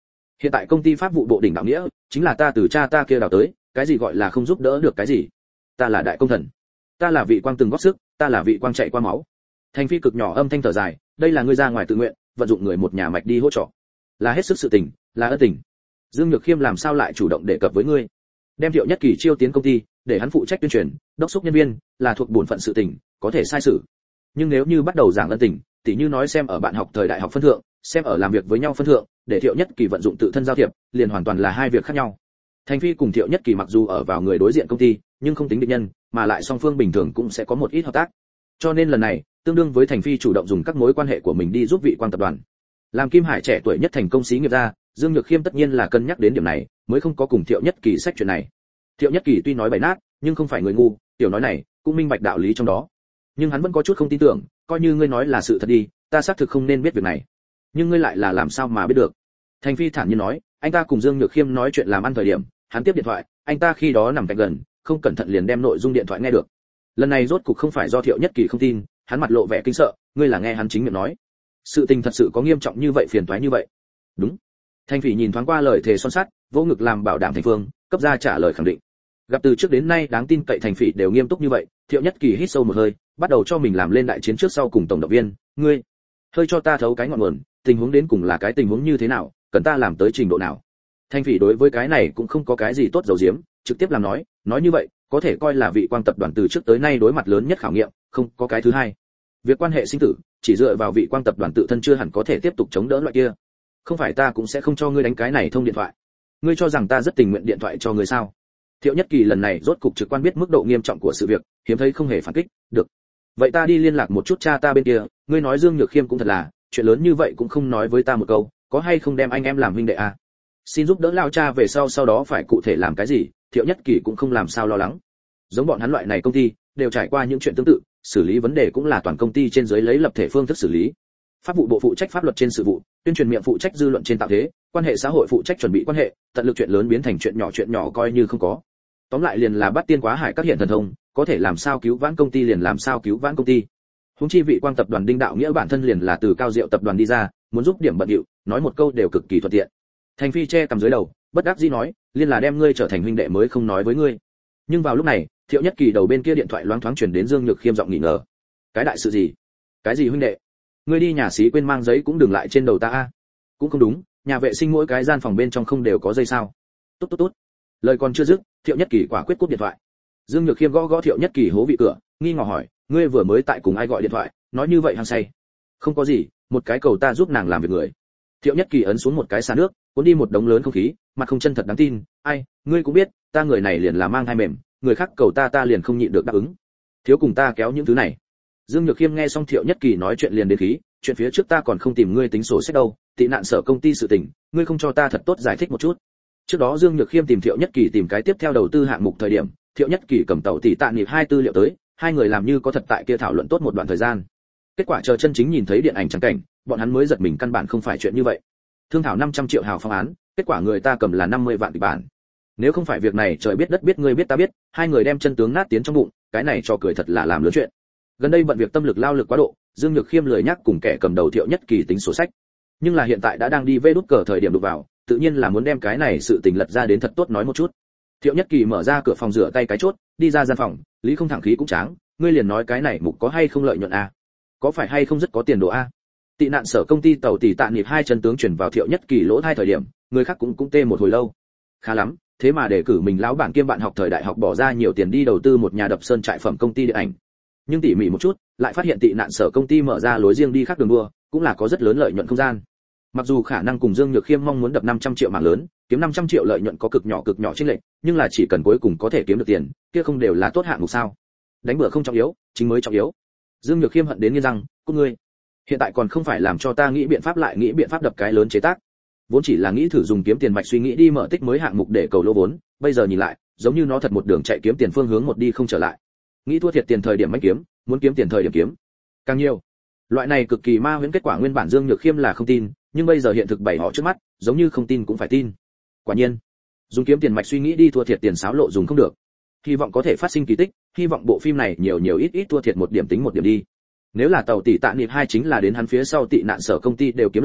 [SPEAKER 1] Hiện tại công ty pháp vụ bộ đỉnh đạo nghĩa chính là ta từ cha ta kia đào tới, cái gì gọi là không giúp đỡ được cái gì? Ta là đại công thần, ta là vị quang từng góp sức, ta là vị quang chạy qua máu. Thành Phi cực nhỏ âm thanh thở dài, đây là ngươi ra ngoài tự nguyện, vận dụng người một nhà mạch đi hỗ trợ, là hết sức sự tình, là ân tình. Dương Nhược Khiêm làm sao lại chủ động đề cập với ngươi? Đem Thiệu Nhất Kỳ chiêu tiến công ty, để hắn phụ trách tuyên truyền, đốc thúc nhân viên, là thuộc bổn phận sự tình, có thể sai sự. Nhưng nếu như bắt đầu giảng ân tình, tỉ như nói xem ở bạn học thời đại học phân thượng, xem ở làm việc với nhau phân thượng, để Thiệu Nhất Kỳ vận dụng tự thân giao thiệp, liền hoàn toàn là hai việc khác nhau. Thành Phi cùng Thiệu Nhất Kỳ mặc dù ở vào người đối diện công ty, nhưng không tính địch nhân, mà lại song phương bình thường cũng sẽ có một ít hợp tác. Cho nên lần này, tương đương với Thành Phi chủ động dùng các mối quan hệ của mình đi giúp vị Quang tập đoàn. Làm Kim Hải trẻ tuổi nhất thành công xí nghiệp ra, Dương Nhược Khiêm tất nhiên là cân nhắc đến điểm này, mới không có cùng Thiệu Nhất Kỳ sách chuyện này. Thiệu Nhất Kỳ tuy nói bậy nát, nhưng không phải người ngu, tiểu nói này cũng minh bạch đạo lý trong đó. Nhưng hắn vẫn có chút không tin tưởng, coi như ngươi nói là sự thật đi, ta xác thực không nên biết việc này. Nhưng ngươi lại là làm sao mà biết được? Thành Phi thản nhiên nói, anh ta cùng Dương Nhược Khiêm nói chuyện làm ăn thời điểm, hắn tiếp điện thoại, anh ta khi đó nằm cạnh gần, không cẩn thận liền đem nội dung điện thoại nghe được. Lần này rốt cục không phải do Thiệu Nhất Kỳ không tin, hắn mặt lộ vẻ kinh sợ, ngươi là nghe hắn chính miệng nói. Sự tình thật sự có nghiêm trọng như vậy, phiền toái như vậy? Đúng. Thành Phỉ nhìn thoáng qua lời thề son sắt, vỗ ngực làm bảo đảm thành phương, cấp ra trả lời khẳng định. Gặp từ trước đến nay đáng tin cậy Thành Phỉ đều nghiêm túc như vậy, Thiệu Nhất Kỳ hít sâu một hơi, bắt đầu cho mình làm lên đại chiến trước sau cùng tổng động viên, ngươi, hơi cho ta thấu cái ngọn nguồn, tình huống đến cùng là cái tình huống như thế nào, cần ta làm tới trình độ nào? Thành Phỉ đối với cái này cũng không có cái gì tốt giấu giếm, trực tiếp làm nói như vậy, có thể coi là vị Quang tập đoàn từ trước tới nay đối mặt lớn nhất khảo nghiệm, không có cái thứ hai. Việc quan hệ sinh tử, chỉ dựa vào vị Quang tập đoàn tự thân chưa hẳn có thể tiếp tục chống đỡ loại kia. Không phải ta cũng sẽ không cho ngươi đánh cái này thông điện thoại. Ngươi cho rằng ta rất tình nguyện điện thoại cho ngươi sao? Thiệu Nhất Kỳ lần này rốt cục trực quan biết mức độ nghiêm trọng của sự việc, hiếm thấy không hề phản kích, được. Vậy ta đi liên lạc một chút cha ta bên kia, ngươi nói Dương Nhược Khiêm cũng thật là, chuyện lớn như vậy cũng không nói với ta một câu, có hay không đem anh em làm huynh đệ à? Xin giúp đỡ lao cha về sau đó phải cụ thể làm cái gì, Thiệu Nhất Kỳ cũng không làm sao lo lắng. Giống bọn hắn loại này công ty, đều trải qua những chuyện tương tự, xử lý vấn đề cũng là toàn công ty trên dưới lấy lập thể phương thức xử lý. Pháp vụ bộ phụ trách pháp luật trên sự vụ, tuyên truyền miệng phụ trách dư luận trên tạo thế, quan hệ xã hội phụ trách chuẩn bị quan hệ, tận lực chuyện lớn biến thành chuyện nhỏ coi như không có. Tóm lại liền là bắt tiên quá hải các hiện thần thông, có thể làm sao cứu vãn công ty liền làm sao cứu vãn công ty. Huống chi vị Quang tập đoàn Đinh đạo nghĩa bản thân liền là từ Cao Diệu tập đoàn đi ra, muốn giúp điểm bận điệu, nói một câu đều cực kỳ thuận tiện. Thành Phi che cầm dưới đầu, bất đắc dĩ nói, liên là đem ngươi trở thành huynh đệ mới không nói với ngươi. Nhưng vào lúc này, Thiệu Nhất Kỳ đầu bên kia điện thoại loáng thoáng truyền đến Dương Nhược Khiêm giọng nghi ngờ. Cái đại sự gì? Cái gì huynh đệ? Ngươi đi nhà xí quên mang giấy cũng đừng lại trên đầu ta a. Cũng không đúng, nhà vệ sinh mỗi cái gian phòng bên trong không đều có dây sao? Tốt. Lời còn chưa dứt, Thiệu Nhất Kỳ quả quyết cúp điện thoại. Dương Nhược Khiêm gõ Thiệu Nhất Kỳ hố vị cửa, nghi ngờ hỏi, ngươi vừa mới tại cùng ai gọi điện thoại, nói như vậy hăng say? Không có gì, một cái cầu ta giúp nàng làm việc người. Thiệu Nhất Kỳ ấn xuống một cái xà nước, cuốn đi một đống lớn không khí, mặt không chân thật đáng tin, ai, ngươi cũng biết, ta người này liền là mang thai mềm, người khác cầu ta liền không nhịn được đáp ứng. Thiếu cùng ta kéo những thứ này. Dương Nhược Khiêm nghe xong Thiệu Nhất Kỳ nói chuyện liền đến khí, chuyện phía trước ta còn không tìm ngươi tính sổ sách đâu, tị nạn sở công ty sự tình, ngươi không cho ta thật tốt giải thích một chút. Trước đó Dương Nhược Khiêm tìm Thiệu Nhất Kỳ tìm cái tiếp theo đầu tư hạng mục thời điểm, Thiệu Nhất Kỳ cầm tàu tỷ tạ nghiệp 2 tư liệu tới, hai người làm như có thật tại kia thảo luận tốt một đoạn thời gian. Kết quả chờ chân chính nhìn thấy điện ảnh trắng cảnh, bọn hắn mới giật mình căn bản không phải chuyện như vậy. Thương thảo 500 triệu hào phương án, kết quả người ta cầm là 50 vạn kịch bản. Nếu không phải việc này trời biết đất biết ngươi biết ta biết, hai người đem chân tướng nát tiến trong bụng, cái này cho cười thật là làm lớn chuyện. Gần đây bận việc tâm lực lao lực quá độ, Dương Nhược Khiêm lười nhắc cùng kẻ cầm đầu Thiệu Nhất Kỳ tính sổ sách. Nhưng là hiện tại đã đang đi vê đút cờ thời điểm đụng vào, tự nhiên là muốn đem cái này sự tình lật ra đến thật tốt nói một chút. Thiệu Nhất Kỳ mở ra cửa phòng rửa tay cái chốt, đi ra gian phòng, Lý không thẳng khí cũng tráng, ngươi liền nói cái này mục có hay không lợi nhuận a? Có phải hay không rất có tiền đồ a? Tị nạn sở công ty tàu tỷ tạ nghiệp 2 chân tướng chuyển vào Thiệu Nhất Kỳ lỗ thai thời điểm, người khác cũng tê một hồi lâu. Khá lắm, thế mà để cử mình lão bản kiêm bạn học thời đại học bỏ ra nhiều tiền đi đầu tư một nhà đập sơn trại phẩm công ty điện ảnh. Nhưng tỉ mỉ một chút, lại phát hiện tị nạn sở công ty mở ra lối riêng đi khác đường đua, cũng là có rất lớn lợi nhuận không gian. Mặc dù khả năng cùng Dương Nhược Khiêm mong muốn đập 500 triệu mạng lớn, kiếm 500 triệu lợi nhuận có cực nhỏ chênh lệch, nhưng là chỉ cần cuối cùng có thể kiếm được tiền, kia không đều là tốt hạng mục sao? Đánh bừa không trọng yếu, chính mới trọng yếu. Dương Nhược Khiêm hận đến nghiến răng, "Cút ngươi. Hiện tại còn không phải làm cho ta nghĩ biện pháp lại nghĩ biện pháp đập cái lớn chế tác. Vốn chỉ là nghĩ thử dùng kiếm tiền mạch suy nghĩ đi mở tích mới hạng mục để cầu lỗ vốn, bây giờ nhìn lại, giống như nó thật một đường chạy kiếm tiền phương hướng một đi không trở lại. Nghĩ thua thiệt tiền thời điểm manh kiếm, muốn kiếm tiền thời điểm kiếm càng nhiều." Loại này cực kỳ ma huyễn kết quả nguyên bản Dương Nhược Khiêm là không tin, nhưng bây giờ hiện thực bày họ trước mắt, giống như không tin cũng phải tin. Quả nhiên, dùng kiếm tiền mạch suy nghĩ đi thua thiệt tiền xáo lộ dùng không được. Hy vọng có thể phát sinh kỳ tích, hy vọng bộ phim này nhiều ít thua thiệt một điểm tính một điểm đi. Nếu là tàu tỷ tạ nghiệp 2 chính là đến hắn phía sau tị nạn sở công ty đều kiếm lời,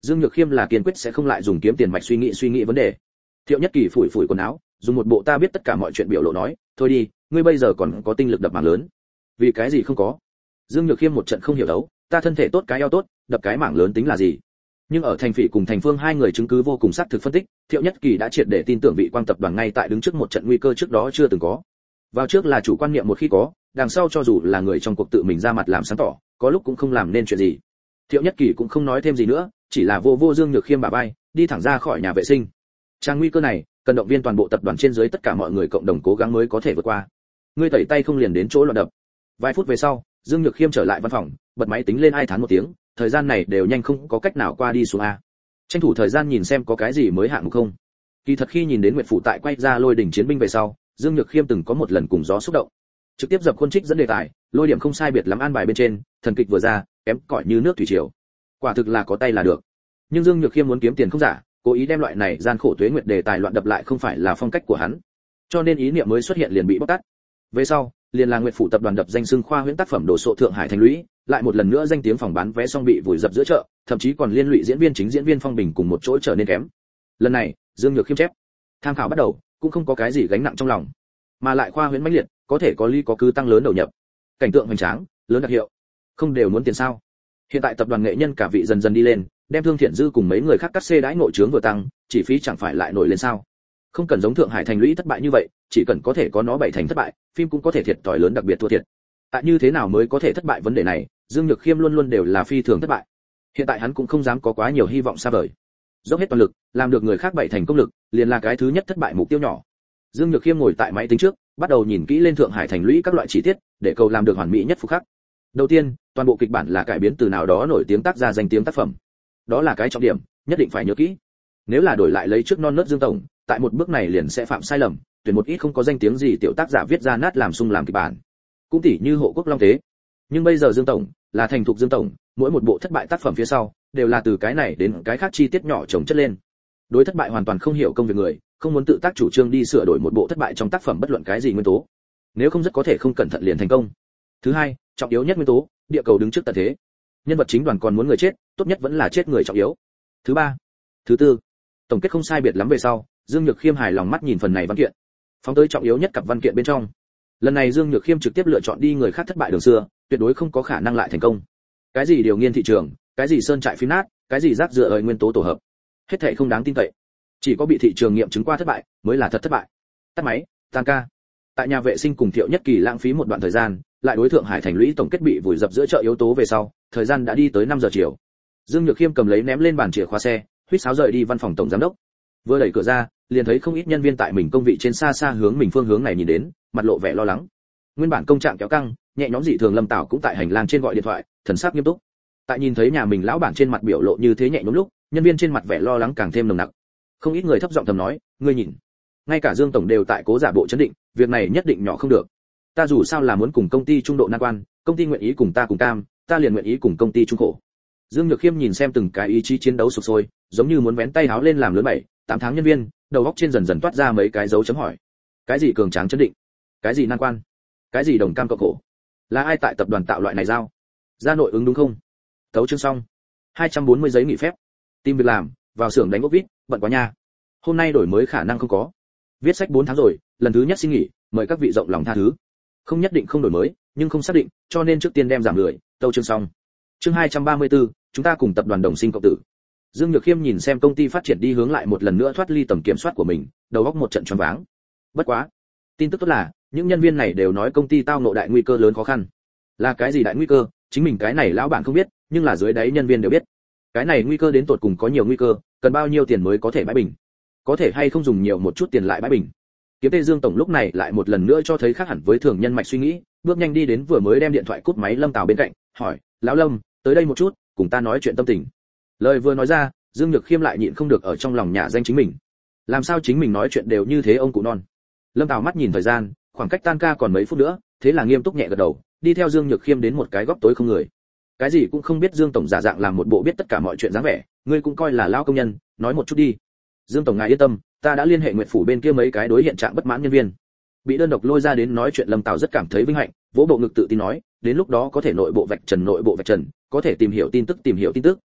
[SPEAKER 1] Dương Nhược Khiêm là kiên quyết sẽ không lại dùng kiếm tiền mạch suy nghĩ vấn đề. Thiệu Nhất Kỳ phủi phủi quần áo, dùng một bộ ta biết tất cả mọi chuyện biểu lộ nói, thôi đi, ngươi bây giờ còn có tinh lực đập mảng lớn. Vì cái gì không có? Dương Nhược Khiêm một trận không hiểu đấu, ta thân thể tốt cái eo tốt, đập cái mảng lớn tính là gì? Nhưng ở Thành Phỉ cùng Thành Phương hai người chứng cứ vô cùng xác thực phân tích, Thiệu Nhất Kỳ đã triệt để tin tưởng vị Quang tập đoàn ngay tại đứng trước một trận nguy cơ trước đó chưa từng có. Vào trước là chủ quan niệm một khi có, đằng sau cho dù là người trong cuộc tự mình ra mặt làm sáng tỏ, có lúc cũng không làm nên chuyện gì. Thiệu Nhất Kỳ cũng không nói thêm gì nữa, chỉ là vô Dương Nhược Khiêm bả vai, đi thẳng ra khỏi nhà vệ sinh. Trang nguy cơ này, cần động viên toàn bộ tập đoàn trên dưới tất cả mọi người cộng đồng cố gắng mới có thể vượt qua. Ngươi tẩy tay không liền đến chỗ loạn đập. Vài phút về sau, Dương Nhược Khiêm trở lại văn phòng, bật máy tính lên ai thán một tiếng, thời gian này đều nhanh không có cách nào qua đi xuống a. Tranh thủ thời gian nhìn xem có cái gì mới hạng mục không. Kỳ thật khi nhìn đến Nguyệt phủ tại quay ra Lôi đỉnh chiến binh về sau, Dương Nhược Khiêm từng có một lần cùng gió xúc động. Trực tiếp dập khuôn trích dẫn đề tài, lôi điểm không sai biệt lắm an bài bên trên, thần kịch vừa ra, kém cỏi như nước thủy triều. Quả thực là có tay là được. Nhưng Dương Nhược Khiêm muốn kiếm tiền không giả, cố ý đem loại này gian khổ tuế nguyệt đề tài loạn đập lại không phải là phong cách của hắn. Cho nên ý niệm mới xuất hiện liền bị bóc tát. Về sau, liền là Nguyệt phủ tập đoàn đập danh xưng khoa huyễn tác phẩm đồ sộ Thượng Hải thành lũy, lại một lần nữa danh tiếng phòng bán vé xong bị vùi dập giữa chợ, thậm chí còn liên lụy diễn viên chính diễn viên Phong Bình cùng một chỗ trở nên kém. Lần này, Dương Nhược Khiêm chép, tham khảo bắt đầu, cũng không có cái gì gánh nặng trong lòng, mà lại khoa huyễn mãnh liệt, có thể có lý có cứ tăng lớn đầu nhập. Cảnh tượng hoành tráng, lớn đặc hiệu, không đều muốn tiền sao? Hiện tại tập đoàn nghệ nhân cả vị dần dần đi lên, đem Thương Thiện Dư cùng mấy người khác cắt xê đãi nội trướng vừa tăng, chỉ phí chẳng phải lại nổi lên sao? Không cần giống Thượng Hải thành lũy thất bại như vậy, chỉ cần có thể có nó bảy thành thất bại, phim cũng có thể thiệt thòi lớn đặc biệt thua thiệt. Tại như thế nào mới có thể thất bại vấn đề này, Dương Nhược Khiêm luôn luôn đều là phi thường thất bại. Hiện tại hắn cũng không dám có quá nhiều hy vọng xa vời. Dốc hết toàn lực, làm được người khác bảy thành công lực, liền là cái thứ nhất thất bại mục tiêu nhỏ. Dương Nhược Khiêm ngồi tại máy tính trước, bắt đầu nhìn kỹ lên Thượng Hải thành lũy các loại chi tiết, để cầu làm được hoàn mỹ nhất phục khắc. Đầu tiên, toàn bộ kịch bản là cải biến từ nào đó nổi tiếng tác gia danh tiếng tác phẩm. Đó là cái trọng điểm, nhất định phải nhớ kỹ. Nếu là đổi lại lấy trước non nớt Dương tổng, tại một bước này liền sẽ phạm sai lầm, tuyển một ít không có danh tiếng gì tiểu tác giả viết ra nát làm sung làm kịch bản. Cũng tỉ như Hộ Quốc Long Thế. Nhưng bây giờ Dương tổng, là thành thục Dương tổng, mỗi một bộ thất bại tác phẩm phía sau, đều là từ cái này đến cái khác chi tiết nhỏ chồng chất lên. Đối thất bại hoàn toàn không hiểu công việc người, không muốn tự tác chủ trương đi sửa đổi một bộ thất bại trong tác phẩm bất luận cái gì nguyên tố. Nếu không rất có thể không cẩn thận liền thành công. Thứ hai, trọng yếu nhất nguyên tố, địa cầu đứng trước tận thế. Nhân vật chính đoàn còn muốn người chết, tốt nhất vẫn là chết người trọng yếu. Thứ ba, thứ tư, tổng kết không sai biệt lắm về sau, Dương Nhược Khiêm hài lòng mắt nhìn phần này văn kiện. Phóng tới trọng yếu nhất cặp văn kiện bên trong. Lần này Dương Nhược Khiêm trực tiếp lựa chọn đi người khác thất bại đường xưa, tuyệt đối không có khả năng lại thành công. Cái gì điều nghiên thị trường, cái gì sơn trại phim nát, cái gì rác rưởi nguyên tố tổ hợp, hết thảy không đáng tin cậy. Chỉ có bị thị trường nghiệm chứng qua thất bại, mới là thật thất bại. Tắt máy, tan ca. Tại nhà vệ sinh cùng Thiệu Nhất Kỳ lãng phí một đoạn thời gian, lại đối Thượng Hải thành lũy tổng kết bị vùi dập giữa chợ yếu tố về sau, thời gian đã đi tới 5 giờ chiều. Dương Nhược Khiêm cầm lấy ném lên bàn chìa khóa xe, huýt sáo rời đi văn phòng tổng giám đốc. Vừa đẩy cửa ra, liền thấy không ít nhân viên tại mình công vị trên xa xa hướng mình phương hướng này nhìn đến, mặt lộ vẻ lo lắng. Nguyên bản công trạng kéo căng, nhẹ nhõm dị thường Lâm Tảo cũng tại hành lang trên gọi điện thoại, thần sắc nghiêm túc. Tại nhìn thấy nhà mình lão bản trên mặt biểu lộ như thế nhẹ nhõm lúc, nhân viên trên mặt vẻ lo lắng càng thêm nồng nặc. Không ít người thấp giọng thầm nói, ngươi nhìn, ngay cả Dương tổng đều tại cố giả bộ chấn định, việc này nhất định nhỏ không được. Ta dù sao là muốn cùng công ty trung độ nan quan, công ty nguyện ý cùng ta cùng cam, ta liền nguyện ý cùng công ty trung khổ. Dương Nhược Khiêm nhìn xem từng cái ý chí chiến đấu sục sôi, giống như muốn vén tay háo lên làm lớn 7-8 tháng nhân viên, đầu óc trên dần dần toát ra mấy cái dấu chấm hỏi. Cái gì cường tráng chấn định? Cái gì nan quan? Cái gì đồng cam cộng khổ? Là ai tại tập đoàn tạo loại này giao? Ra nội ứng đúng không? Tấu chương xong. 240 giấy nghỉ phép. Tìm việc làm, vào xưởng đánh ốc vít, bận quá nha. Hôm nay đổi mới khả năng không có. Viết sách 4 tháng rồi, lần thứ nhất xin nghỉ, mời các vị rộng lòng tha thứ. Không nhất định không đổi mới, nhưng không xác định, cho nên trước tiên đem giảm lười, tấu chương xong. Chương 234, chúng ta cùng tập đoàn đồng sinh cộng tử. Dương Nhược Khiêm nhìn xem công ty phát triển đi hướng lại một lần nữa thoát ly tầm kiểm soát của mình, đầu óc một trận choáng váng. Bất quá, tin tức tốt là, những nhân viên này đều nói công ty tao ngộ đại nguy cơ lớn khó khăn. Là cái gì đại nguy cơ, chính mình cái này lão bản không biết, nhưng là dưới đáy nhân viên đều biết. Cái này nguy cơ đến tột cùng có nhiều nguy cơ, cần bao nhiêu tiền mới có thể bãi bình? Có thể hay không dùng nhiều một chút tiền lại bãi bình? Kiếm Tê Dương tổng lúc này lại một lần nữa cho thấy khác hẳn với thường nhân mạch suy nghĩ, bước nhanh đi đến vừa mới đem điện thoại cúp máy Lâm Tào bên cạnh, hỏi, "Lão Lâm, tới đây một chút, cùng ta nói chuyện tâm tình." Lời vừa nói ra, Dương Nhược Khiêm lại nhịn không được ở trong lòng nhả danh chính mình. Làm sao chính mình nói chuyện đều như thế ông cụ non? Lâm Tào mắt nhìn thời gian, khoảng cách tan ca còn mấy phút nữa, thế là nghiêm túc nhẹ gật đầu, đi theo Dương Nhược Khiêm đến một cái góc tối không người. Cái gì cũng không biết Dương tổng giả dạng làm một bộ biết tất cả mọi chuyện dáng vẻ, ngươi cũng coi là lão công nhân, nói một chút đi. Dương tổng ngài yên tâm, ta đã liên hệ Nguyệt phủ bên kia mấy cái đối hiện trạng bất mãn nhân viên. Bị đơn độc lôi ra đến nói chuyện Lâm Tào rất cảm thấy vinh hạnh, vỗ bộ ngực tự tin nói, đến lúc đó có thể nội bộ vạch trần, có thể tìm hiểu tin tức,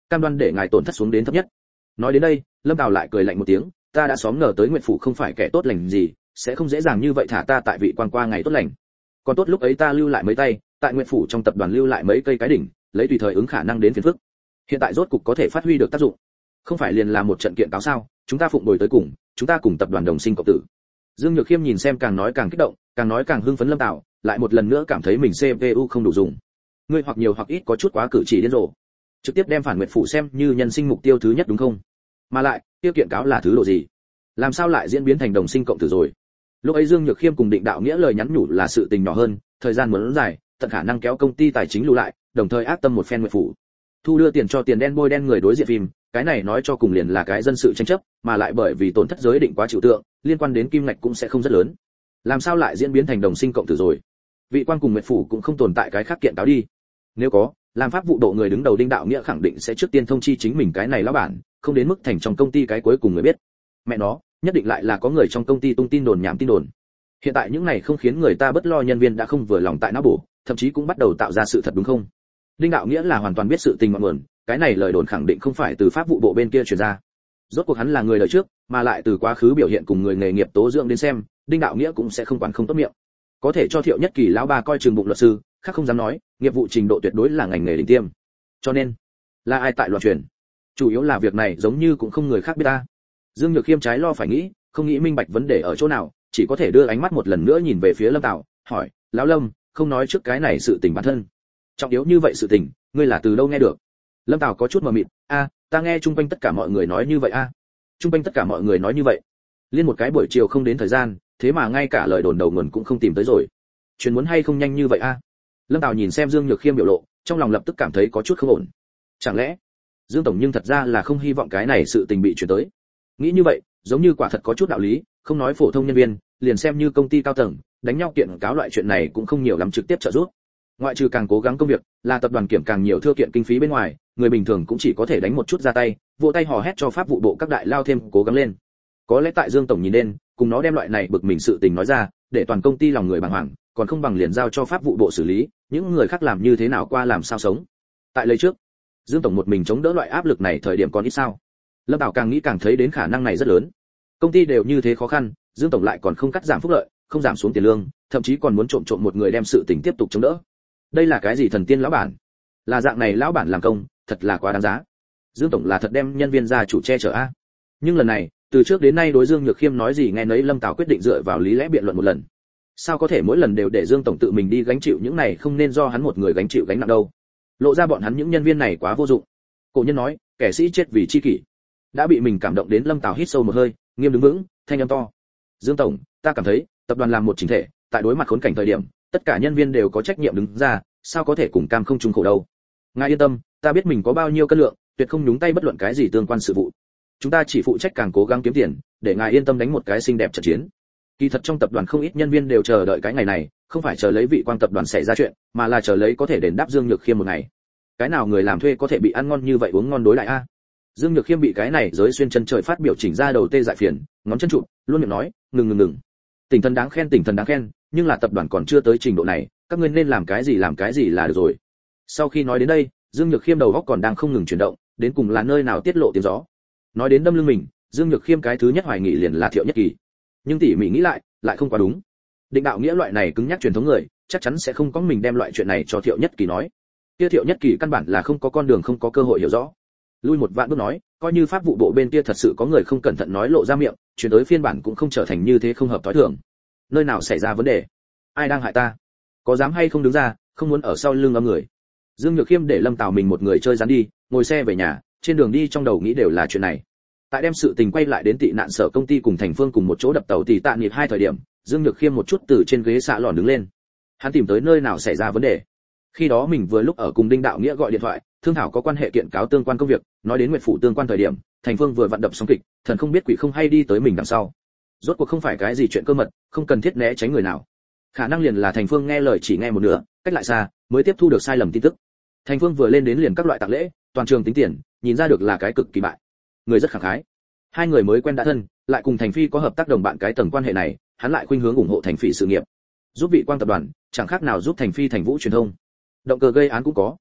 [SPEAKER 1] cam đoan để ngài tổn thất xuống đến thấp nhất. Nói đến đây, Lâm Tào lại cười lạnh một tiếng, ta đã xóm ngờ tới Nguyệt phủ không phải kẻ tốt lành gì, sẽ không dễ dàng như vậy thả ta tại vị quan qua ngày tốt lành. Còn tốt lúc ấy ta lưu lại mấy tay, tại Nguyệt phủ trong tập đoàn lưu lại mấy cây cái đỉnh, lấy tùy thời ứng khả năng đến phiền phức. Hiện tại rốt cục có thể phát huy được tác dụng. Không phải liền là một trận kiện cáo sao, chúng ta phụng bồi tới cùng, chúng ta cùng tập đoàn đồng sinh cộng tử. Dương Nhược Khiêm nhìn xem càng nói càng kích động, càng nói càng hưng phấn Lâm Tào, lại một lần nữa cảm thấy mình CPU không đủ dùng. Ngươi hoặc nhiều hoặc ít có chút quá cử chỉ điên rồ. Trực tiếp đem phản Nguyệt phủ xem như nhân sinh mục tiêu thứ nhất đúng không? Mà lại, tiêu kiện cáo là thứ độ gì? Làm sao lại diễn biến thành đồng sinh cộng tử rồi? Lúc ấy Dương Nhược Khiêm cùng Định Đạo Nghĩa lời nhắn nhủ là sự tình nhỏ hơn, thời gian muốn dài, tận khả năng kéo công ty tài chính lưu lại, đồng thời ác tâm một phen Nguyệt phủ. Thu đưa tiền cho tiền đen bôi đen người đối diện phim, cái này nói cho cùng liền là cái dân sự tranh chấp, mà lại bởi vì tổn thất giới định quá chịu tượng, liên quan đến kim ngạch cũng sẽ không rất lớn. Làm sao lại diễn biến thành đồng sinh cộng tử rồi? Vị quan cùng Nguyệt phủ cũng không tồn tại cái khác kiện cáo đi. Nếu có, làm pháp vụ độ người đứng đầu Đinh Đạo Nghĩa khẳng định sẽ trước tiên thông chi chính mình cái này lão bản, không đến mức thành trong công ty cái cuối cùng người biết. Mẹ nó, nhất định lại là có người trong công ty tung tin đồn nhảm tin đồn. Hiện tại những này không khiến người ta bất lo nhân viên đã không vừa lòng tại não bổ, thậm chí cũng bắt đầu tạo ra sự thật đúng không? Đinh Đạo Nghĩa là hoàn toàn biết sự tình ngọn nguồn, cái này lời đồn khẳng định không phải từ pháp vụ bộ bên kia truyền ra. Rốt cuộc hắn là người đời trước, mà lại từ quá khứ biểu hiện cùng người nghề nghiệp tố dưỡng đến xem, Đinh Đạo Nghĩa cũng sẽ không quản không tốt miệng. Có thể cho Thiệu Nhất Kỳ lão ba coi trường bụng luật sư, khác không dám nói, nghiệp vụ trình độ tuyệt đối là ngành nghề đỉnh tiêm. Cho nên, là ai tại loạn truyền? Chủ yếu là việc này giống như cũng không người khác biết ta. Dương Nhược Khiêm trái lo phải nghĩ, không nghĩ minh bạch vấn đề ở chỗ nào, chỉ có thể đưa ánh mắt một lần nữa nhìn về phía Lâm Tào, hỏi, lão Lâm, không nói trước cái này sự tình bản thân. Trọng yếu như vậy sự tình, ngươi là từ đâu nghe được? Lâm Tào có chút mờ mịt, ta nghe chung quanh tất cả mọi người nói như vậy Chung quanh tất cả mọi người nói như vậy. Liên một cái buổi chiều không đến thời gian, thế mà ngay cả lời đồn đầu nguồn cũng không tìm tới rồi. Chuyện muốn hay không nhanh như vậy Lâm Tào nhìn xem Dương Nhược Khiêm biểu lộ, trong lòng lập tức cảm thấy có chút không ổn. Chẳng lẽ Dương tổng nhưng thật ra là không hy vọng cái này sự tình bị chuyển tới? Nghĩ như vậy, giống như quả thật có chút đạo lý, không nói phổ thông nhân viên, liền xem như công ty cao tầng, đánh nhau kiện cáo loại chuyện này cũng không nhiều lắm trực tiếp trợ giúp. Ngoại trừ càng cố gắng công việc, là tập đoàn kiểm càng nhiều thưa kiện kinh phí bên ngoài, người bình thường cũng chỉ có thể đánh một chút ra tay, vỗ tay hò hét cho pháp vụ bộ các đại lao thêm cố gắng lên. Có lẽ tại Dương tổng nhìn lên, cùng nó đem loại này bực mình sự tình nói ra, để toàn công ty lòng người bàng hoàng, còn không bằng liền giao cho pháp vụ bộ xử lý, những người khác làm như thế nào qua làm sao sống. Tại lấy trước, Dương tổng một mình chống đỡ loại áp lực này thời điểm còn ít sao? Lâm Tào càng nghĩ càng thấy đến khả năng này rất lớn. Công ty đều như thế khó khăn, Dương tổng lại còn không cắt giảm phúc lợi, không giảm xuống tiền lương, thậm chí còn muốn trộm một người đem sự tình tiếp tục chống đỡ. Đây là cái gì thần tiên lão bản? Là dạng này lão bản làm công, thật là quá đáng giá. Dương tổng là thật đem nhân viên gia chủ che chở Nhưng lần này, từ trước đến nay đối Dương Nhược Khiêm nói gì nghe nấy, Lâm Tào quyết định dựa vào lý lẽ biện luận một lần. Sao có thể mỗi lần đều để Dương tổng tự mình đi gánh chịu những này, không nên do hắn một người gánh chịu gánh nặng đâu. Lộ ra bọn hắn những nhân viên này quá vô dụng. Cổ nhân nói, kẻ sĩ chết vì chi kỷ. Đã bị mình cảm động đến, Lâm Tào hít sâu một hơi, nghiêm đứng vững, thanh âm to. Dương tổng, ta cảm thấy, tập đoàn làm một chỉnh thể, tại đối mặt khốn cảnh thời điểm, tất cả nhân viên đều có trách nhiệm đứng ra, sao có thể cùng cam không chung khổ đâu. Ngài yên tâm, ta biết mình có bao nhiêu cân lượng, tuyệt không nhúng tay bất luận cái gì tương quan sự vụ. Chúng ta chỉ phụ trách càng cố gắng kiếm tiền, để ngài yên tâm đánh một cái xinh đẹp trận chiến. Kỳ thật trong tập đoàn không ít nhân viên đều chờ đợi cái ngày này, không phải chờ lấy vị quan tập đoàn xảy ra chuyện, mà là chờ lấy có thể đền đáp Dương Nhược Khiêm một ngày. Cái nào người làm thuê có thể bị ăn ngon như vậy uống ngon đối lại Dương Nhược Khiêm bị cái này giới xuyên chân trời phát biểu chỉnh ra đầu tê dại phiền, ngón chân trụ, luôn miệng nói, ngừng. Tỉnh thần đáng khen, nhưng là tập đoàn còn chưa tới trình độ này, các ngươi nên làm cái gì là được rồi. Sau khi nói đến đây, Dương Nhược Khiêm đầu óc còn đang không ngừng chuyển động, đến cùng là nơi nào tiết lộ tiếng gió. Nói đến đâm lưng mình, Dương Nhược Khiêm cái thứ nhất hoài nghị liền là Thiệu Nhất Kỳ. Nhưng tỉ mỉ nghĩ lại không quá đúng. Định Đạo Nghĩa loại này cứng nhắc truyền thống người, chắc chắn sẽ không có mình đem loại chuyện này cho Thiệu Nhất Kỳ nói. Kia Thiệu Nhất Kỳ căn bản là không có con đường, không có cơ hội hiểu rõ. Lui một vạn bước nói, coi như pháp vụ bộ bên kia thật sự có người không cẩn thận nói lộ ra miệng, chuyển tới phiên bản cũng không trở thành như thế, không hợp tối thường. Nơi nào xảy ra vấn đề? Ai đang hại ta? Có dám hay không đứng ra, không muốn ở sau lưng âm người. Dương Nhược Khiêm để Lâm Tào mình một người chơi rắn đi, ngồi xe về nhà, trên đường đi trong đầu nghĩ đều là chuyện này. Tại đem sự tình quay lại đến tị nạn sở công ty cùng Thành Phương cùng một chỗ đập tàu tỉ tạ nghiệp hai thời điểm, Dương Nhược Khiêm một chút từ trên ghế xạ lòn đứng lên. Hắn tìm tới nơi nào xảy ra vấn đề. Khi đó mình vừa lúc ở cùng Đinh Đạo Nghĩa gọi điện thoại, thương thảo có quan hệ kiện cáo tương quan công việc, nói đến Nguyệt phủ tương quan thời điểm, Thành Phương vừa vận đập xong kịch, thần không biết quỷ không hay đi tới mình đằng sau. Rốt cuộc không phải cái gì chuyện cơ mật, không cần thiết né tránh người nào. Khả năng liền là Thành Phương nghe lời chỉ nghe một nửa, cách lại xa, mới tiếp thu được sai lầm tin tức. Thành Phương vừa lên đến liền các loại tặng lễ, toàn trường tính tiền, nhìn ra được là cái cực kỳ bại. Người rất khẳng khái. Hai người mới quen đã thân, lại cùng Thành Phi có hợp tác đồng bạn cái tầng quan hệ này, hắn lại khuynh hướng ủng hộ Thành Phi sự nghiệp. Giúp vị Quang tập đoàn, chẳng khác nào giúp Thành Phi Thành Vũ truyền thông. Động cơ gây án cũng có.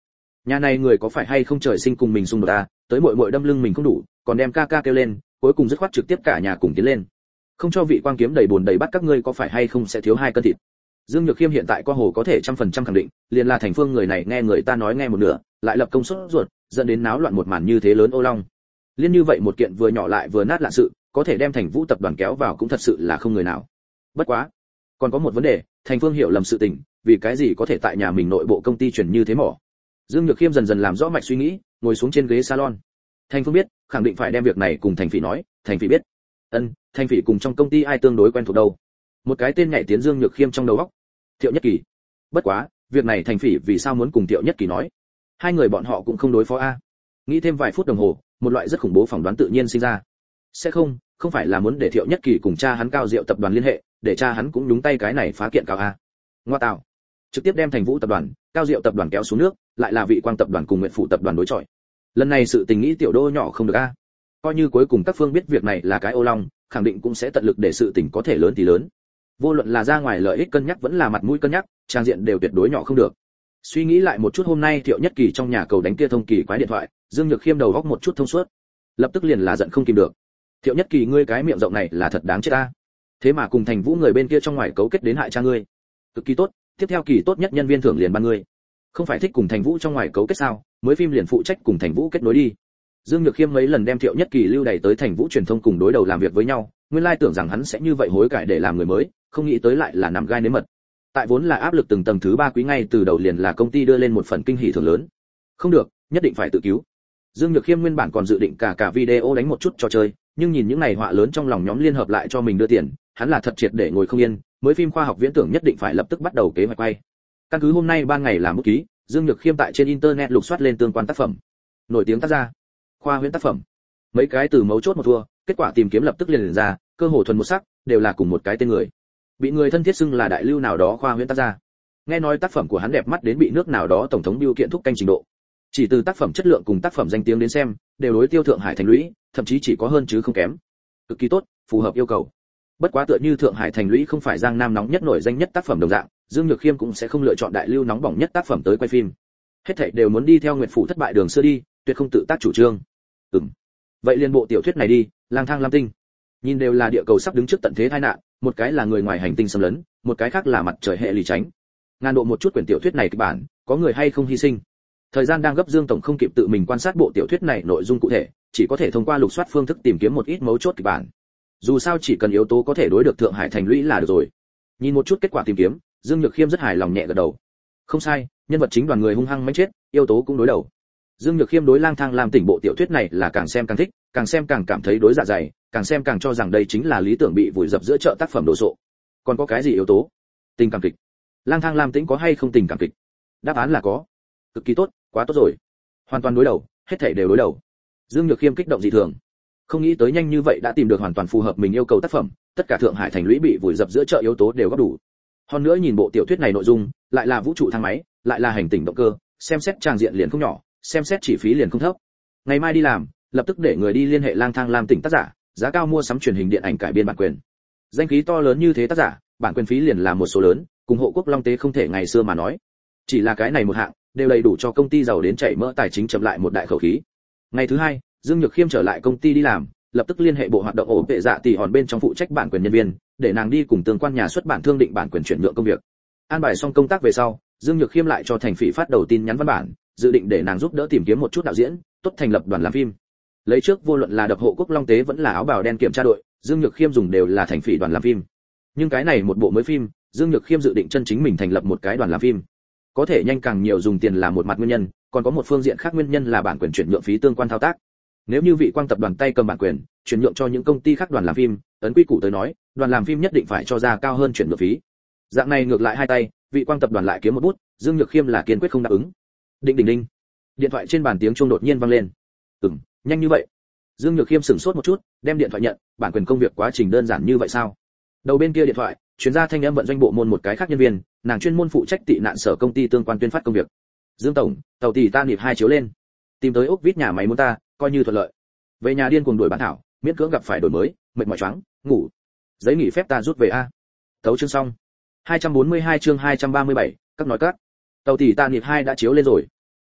[SPEAKER 1] Nhà này người có phải hay không trời sinh cùng mình xung đột à, tới muội muội đâm lưng mình không đủ, còn đem ca ca kêu lên, cuối cùng dứt khoát trực tiếp cả nhà cùng tiến lên. Không cho vị quang kiếm đầy buồn đầy bắt các ngươi có phải hay không sẽ thiếu 2 cân thịt. Dương Nhược Khiêm hiện tại có hồ có thể 100% khẳng định, liền là Thành Phương người này nghe người ta nói nghe một nửa, lại lập công suất ruột, dẫn đến náo loạn một màn như thế lớn ô long. Liên như vậy một kiện vừa nhỏ lại vừa nát lạ sự, có thể đem Thành Vũ tập đoàn kéo vào cũng thật sự là không người nào. Bất quá, còn có một vấn đề, Thành Phương hiểu lầm sự tình, vì cái gì có thể tại nhà mình nội bộ công ty chuyển như thế mỏ. Dương Nhược Khiêm dần dần làm rõ mạch suy nghĩ, ngồi xuống trên ghế salon. Thành Phương biết, khẳng định phải đem việc này cùng Thành Phỉ nói, Thành Phỉ biết. Thành Phỉ cùng trong công ty ai tương đối quen thuộc đâu? Một cái tên nhảy tiến Dương Nhược Khiêm trong đầu óc. Thiệu Nhất Kỳ. Bất quá, việc này Thành Phỉ vì sao muốn cùng Thiệu Nhất Kỳ nói? Hai người bọn họ cũng không đối phó a. Nghĩ thêm vài phút đồng hồ, một loại rất khủng bố phỏng đoán tự nhiên sinh ra. Sẽ không phải là muốn để Thiệu Nhất Kỳ cùng cha hắn Cao Diệu tập đoàn liên hệ, để cha hắn cũng nhúng tay cái này phá kiện cao a. Ngoa tạo. Trực tiếp đem Thành Vũ tập đoàn, Cao Diệu tập đoàn kéo xuống nước, lại là Vị Quang tập đoàn cùng Nguyện Phụ tập đoàn đối chọi. Lần này sự tình nghĩ tiểu đô nhỏ không được a. Coi như cuối cùng các phương biết việc này là cái ô long, khẳng định cũng sẽ tận lực để sự tình có thể lớn thì lớn. Vô luận là ra ngoài lợi ích cân nhắc vẫn là mặt mũi cân nhắc, trang diện đều tuyệt đối nhỏ không được. Suy nghĩ lại một chút hôm nay Thiệu Nhất Kỳ trong nhà cầu đánh kia thông kỳ quái điện thoại, Dương Nhược Khiêm đầu góc một chút thông suốt, lập tức liền là giận không kìm được. Thiệu Nhất Kỳ ngươi cái miệng rộng này là thật đáng chết ta. Thế mà cùng Thành Vũ người bên kia trong ngoài cấu kết đến hại cha ngươi. Cực kỳ tốt, tiếp theo kỳ tốt nhất nhân viên thưởng liền ban ngươi. Không phải thích cùng Thành Vũ trong ngoài cấu kết sao, mới phim liền phụ trách cùng Thành Vũ kết nối đi. Dương Nhược Khiêm mấy lần đem Thiệu Nhất Kỳ lưu đày tới Thành Vũ truyền thông cùng đối đầu làm việc với nhau, nguyên lai tưởng rằng hắn sẽ như vậy hối cải để làm người mới, không nghĩ tới lại là nằm gai nếm mật. Tại vốn là áp lực từng tầng thứ 3 quý ngay từ đầu liền là công ty đưa lên một phần kinh hỉ thưởng lớn. Không được, nhất định phải tự cứu. Dương Nhược Khiêm nguyên bản còn dự định cả video đánh một chút trò chơi, nhưng nhìn những này họa lớn trong lòng nhóm liên hợp lại cho mình đưa tiền, hắn là thật triệt để ngồi không yên, mới phim khoa học viễn tưởng nhất định phải lập tức bắt đầu kế hoạch quay. Căn cứ hôm nay ban ngày làm bút ký, Dương Nhược Khiêm tại trên internet lục soát lên tương quan tác phẩm. Nổi tiếng tác gia, khoa huyễn tác phẩm. Mấy cái từ mấu chốt một thua, kết quả tìm kiếm lập tức liền ra, cơ hồ thuần một sắc, đều là cùng một cái tên người. Bị người thân thiết xưng là đại lưu nào đó khoa huyễn tác gia. Nghe nói tác phẩm của hắn đẹp mắt đến bị nước nào đó tổng thống biêu kiện thúc canh trình độ. Chỉ từ tác phẩm chất lượng cùng tác phẩm danh tiếng đến xem, đều đối tiêu Thượng Hải Thành Lũy, thậm chí chỉ có hơn chứ không kém. Cực kỳ tốt, phù hợp yêu cầu. Bất quá tựa như Thượng Hải Thành Lũy không phải Giang Nam nóng nhất nổi danh nhất tác phẩm đồng dạng, Dương Nhược Khiêm cũng sẽ không lựa chọn đại lưu nóng bỏng nhất tác phẩm tới quay phim. Hết thảy đều muốn đi theo Nguyệt Phủ thất bại đường xưa đi, tuyệt không tự tác chủ trương. Vậy liên bộ tiểu thuyết này đi, Lang thang lam tinh. Nhìn đều là địa cầu sắp đứng trước tận thế tai nạn, một cái là người ngoài hành tinh xâm lấn, một cái khác là mặt trời hệ lì tránh. Ngàn độ một chút quyển tiểu thuyết này kịch bản, có người hay không hy sinh. Thời gian đang gấp, Dương tổng không kịp tự mình quan sát bộ tiểu thuyết này nội dung cụ thể, chỉ có thể thông qua lục soát phương thức tìm kiếm một ít mấu chốt kịch bản. Dù sao chỉ cần yếu tố có thể đối được Thượng Hải Thành Lũy là được rồi. Nhìn một chút kết quả tìm kiếm, Dương Nhược Khiêm rất hài lòng nhẹ gật đầu. Không sai, nhân vật chính đoàn người hung hăng mãnh chết, yếu tố cũng đối đầu. Dương Nhược Khiêm đối Lang thang làm tỉnh bộ tiểu thuyết này là càng xem càng thích, càng xem càng cảm thấy đối dạ dày, càng xem càng cho rằng đây chính là lý tưởng bị vùi dập giữa chợ tác phẩm đồ sộ. Còn có cái gì yếu tố? Tình cảm kịch. Lang thang làm tĩnh có hay không tình cảm kịch? Đáp án là có. Cực kỳ tốt, quá tốt rồi. Hoàn toàn đối đầu, hết thảy đều đối đầu. Dương Nhược Khiêm kích động dị thường. Không nghĩ tới nhanh như vậy đã tìm được hoàn toàn phù hợp mình yêu cầu tác phẩm, tất cả Thượng Hải Thành Lũy bị vùi dập giữa chợ yếu tố đều góp đủ. Hơn nữa nhìn bộ tiểu thuyết này nội dung, lại là vũ trụ thang máy, lại là hành tinh động cơ, xem xét trang diện liền không nhỏ, xem xét chi phí liền không thấp. Ngày mai đi làm, lập tức để người đi liên hệ Lang thang làm tỉnh tác giả, giá cao mua sắm truyền hình điện ảnh cải biên bản quyền. Danh khí to lớn như thế tác giả, bản quyền phí liền là một số lớn, cùng hộ quốc long tế không thể ngày xưa mà nói. Chỉ là cái này một hạng, đều đầy đủ cho công ty giàu đến chảy mỡ tài chính chậm lại một đại khẩu khí. Ngày thứ hai, Dương Nhược Khiêm trở lại công ty đi làm, lập tức liên hệ bộ hoạt động ổ vệ dạ tỷ hòn bên trong phụ trách bản quyền nhân viên, để nàng đi cùng tương quan nhà xuất bản thương định bản quyền chuyển nhượng công việc. An bài xong công tác về sau, Dương Nhược Khiêm lại cho Thành Phỉ phát đầu tin nhắn văn bản, dự định để nàng giúp đỡ tìm kiếm một chút đạo diễn, tốt thành lập đoàn làm phim. Lấy trước vô luận là đập hộ quốc long tế vẫn là áo bào đen kiểm tra đội, Dương Nhược Khiêm dùng đều là Thành Phỉ đoàn làm phim. Nhưng cái này một bộ mới phim, Dương Nhược Khiêm dự định chân chính mình thành lập một cái đoàn làm phim. Có thể nhanh càng nhiều dùng tiền là một mặt nguyên nhân, còn có một phương diện khác nguyên nhân là bản quyền chuyển nhượng phí tương quan thao tác. Nếu như Vị Quang tập đoàn tay cầm bản quyền, chuyển nhượng cho những công ty khác đoàn làm phim, ấn quy củ tới nói, đoàn làm phim nhất định phải cho ra cao hơn chuyển nhượng phí. Dạng này ngược lại hai tay, Vị Quang tập đoàn lại kiếm một bút, Dương Nhược Khiêm là kiên quyết không đáp ứng. Đinh đinh đinh. Điện thoại trên bàn tiếng chuông đột nhiên vang lên. Nhanh như vậy? Dương Nhược Khiêm sửng sốt một chút, đem điện thoại nhận, bản quyền công việc quá trình đơn giản như vậy sao? Đầu bên kia điện thoại, chuyên gia thanh âm vận doanh bộ môn một cái khác nhân viên, nàng chuyên môn phụ trách tị nạn sở công ty tương quan tuyên phát công việc. Dương tổng, tàu tỷ ta nịp 2 chiếu lên. Tìm tới ốc vít nhà máy muốn ta, coi như thuận lợi. Về nhà điên cuồng đuổi bản thảo, miễn cưỡng gặp phải đổi mới, mệt mỏi choáng, ngủ. Giấy nghỉ phép ta rút về a. Tấu chương xong. 242 chương 237, các nói các. Tàu tỷ ta nịp 2 đã chiếu lên rồi.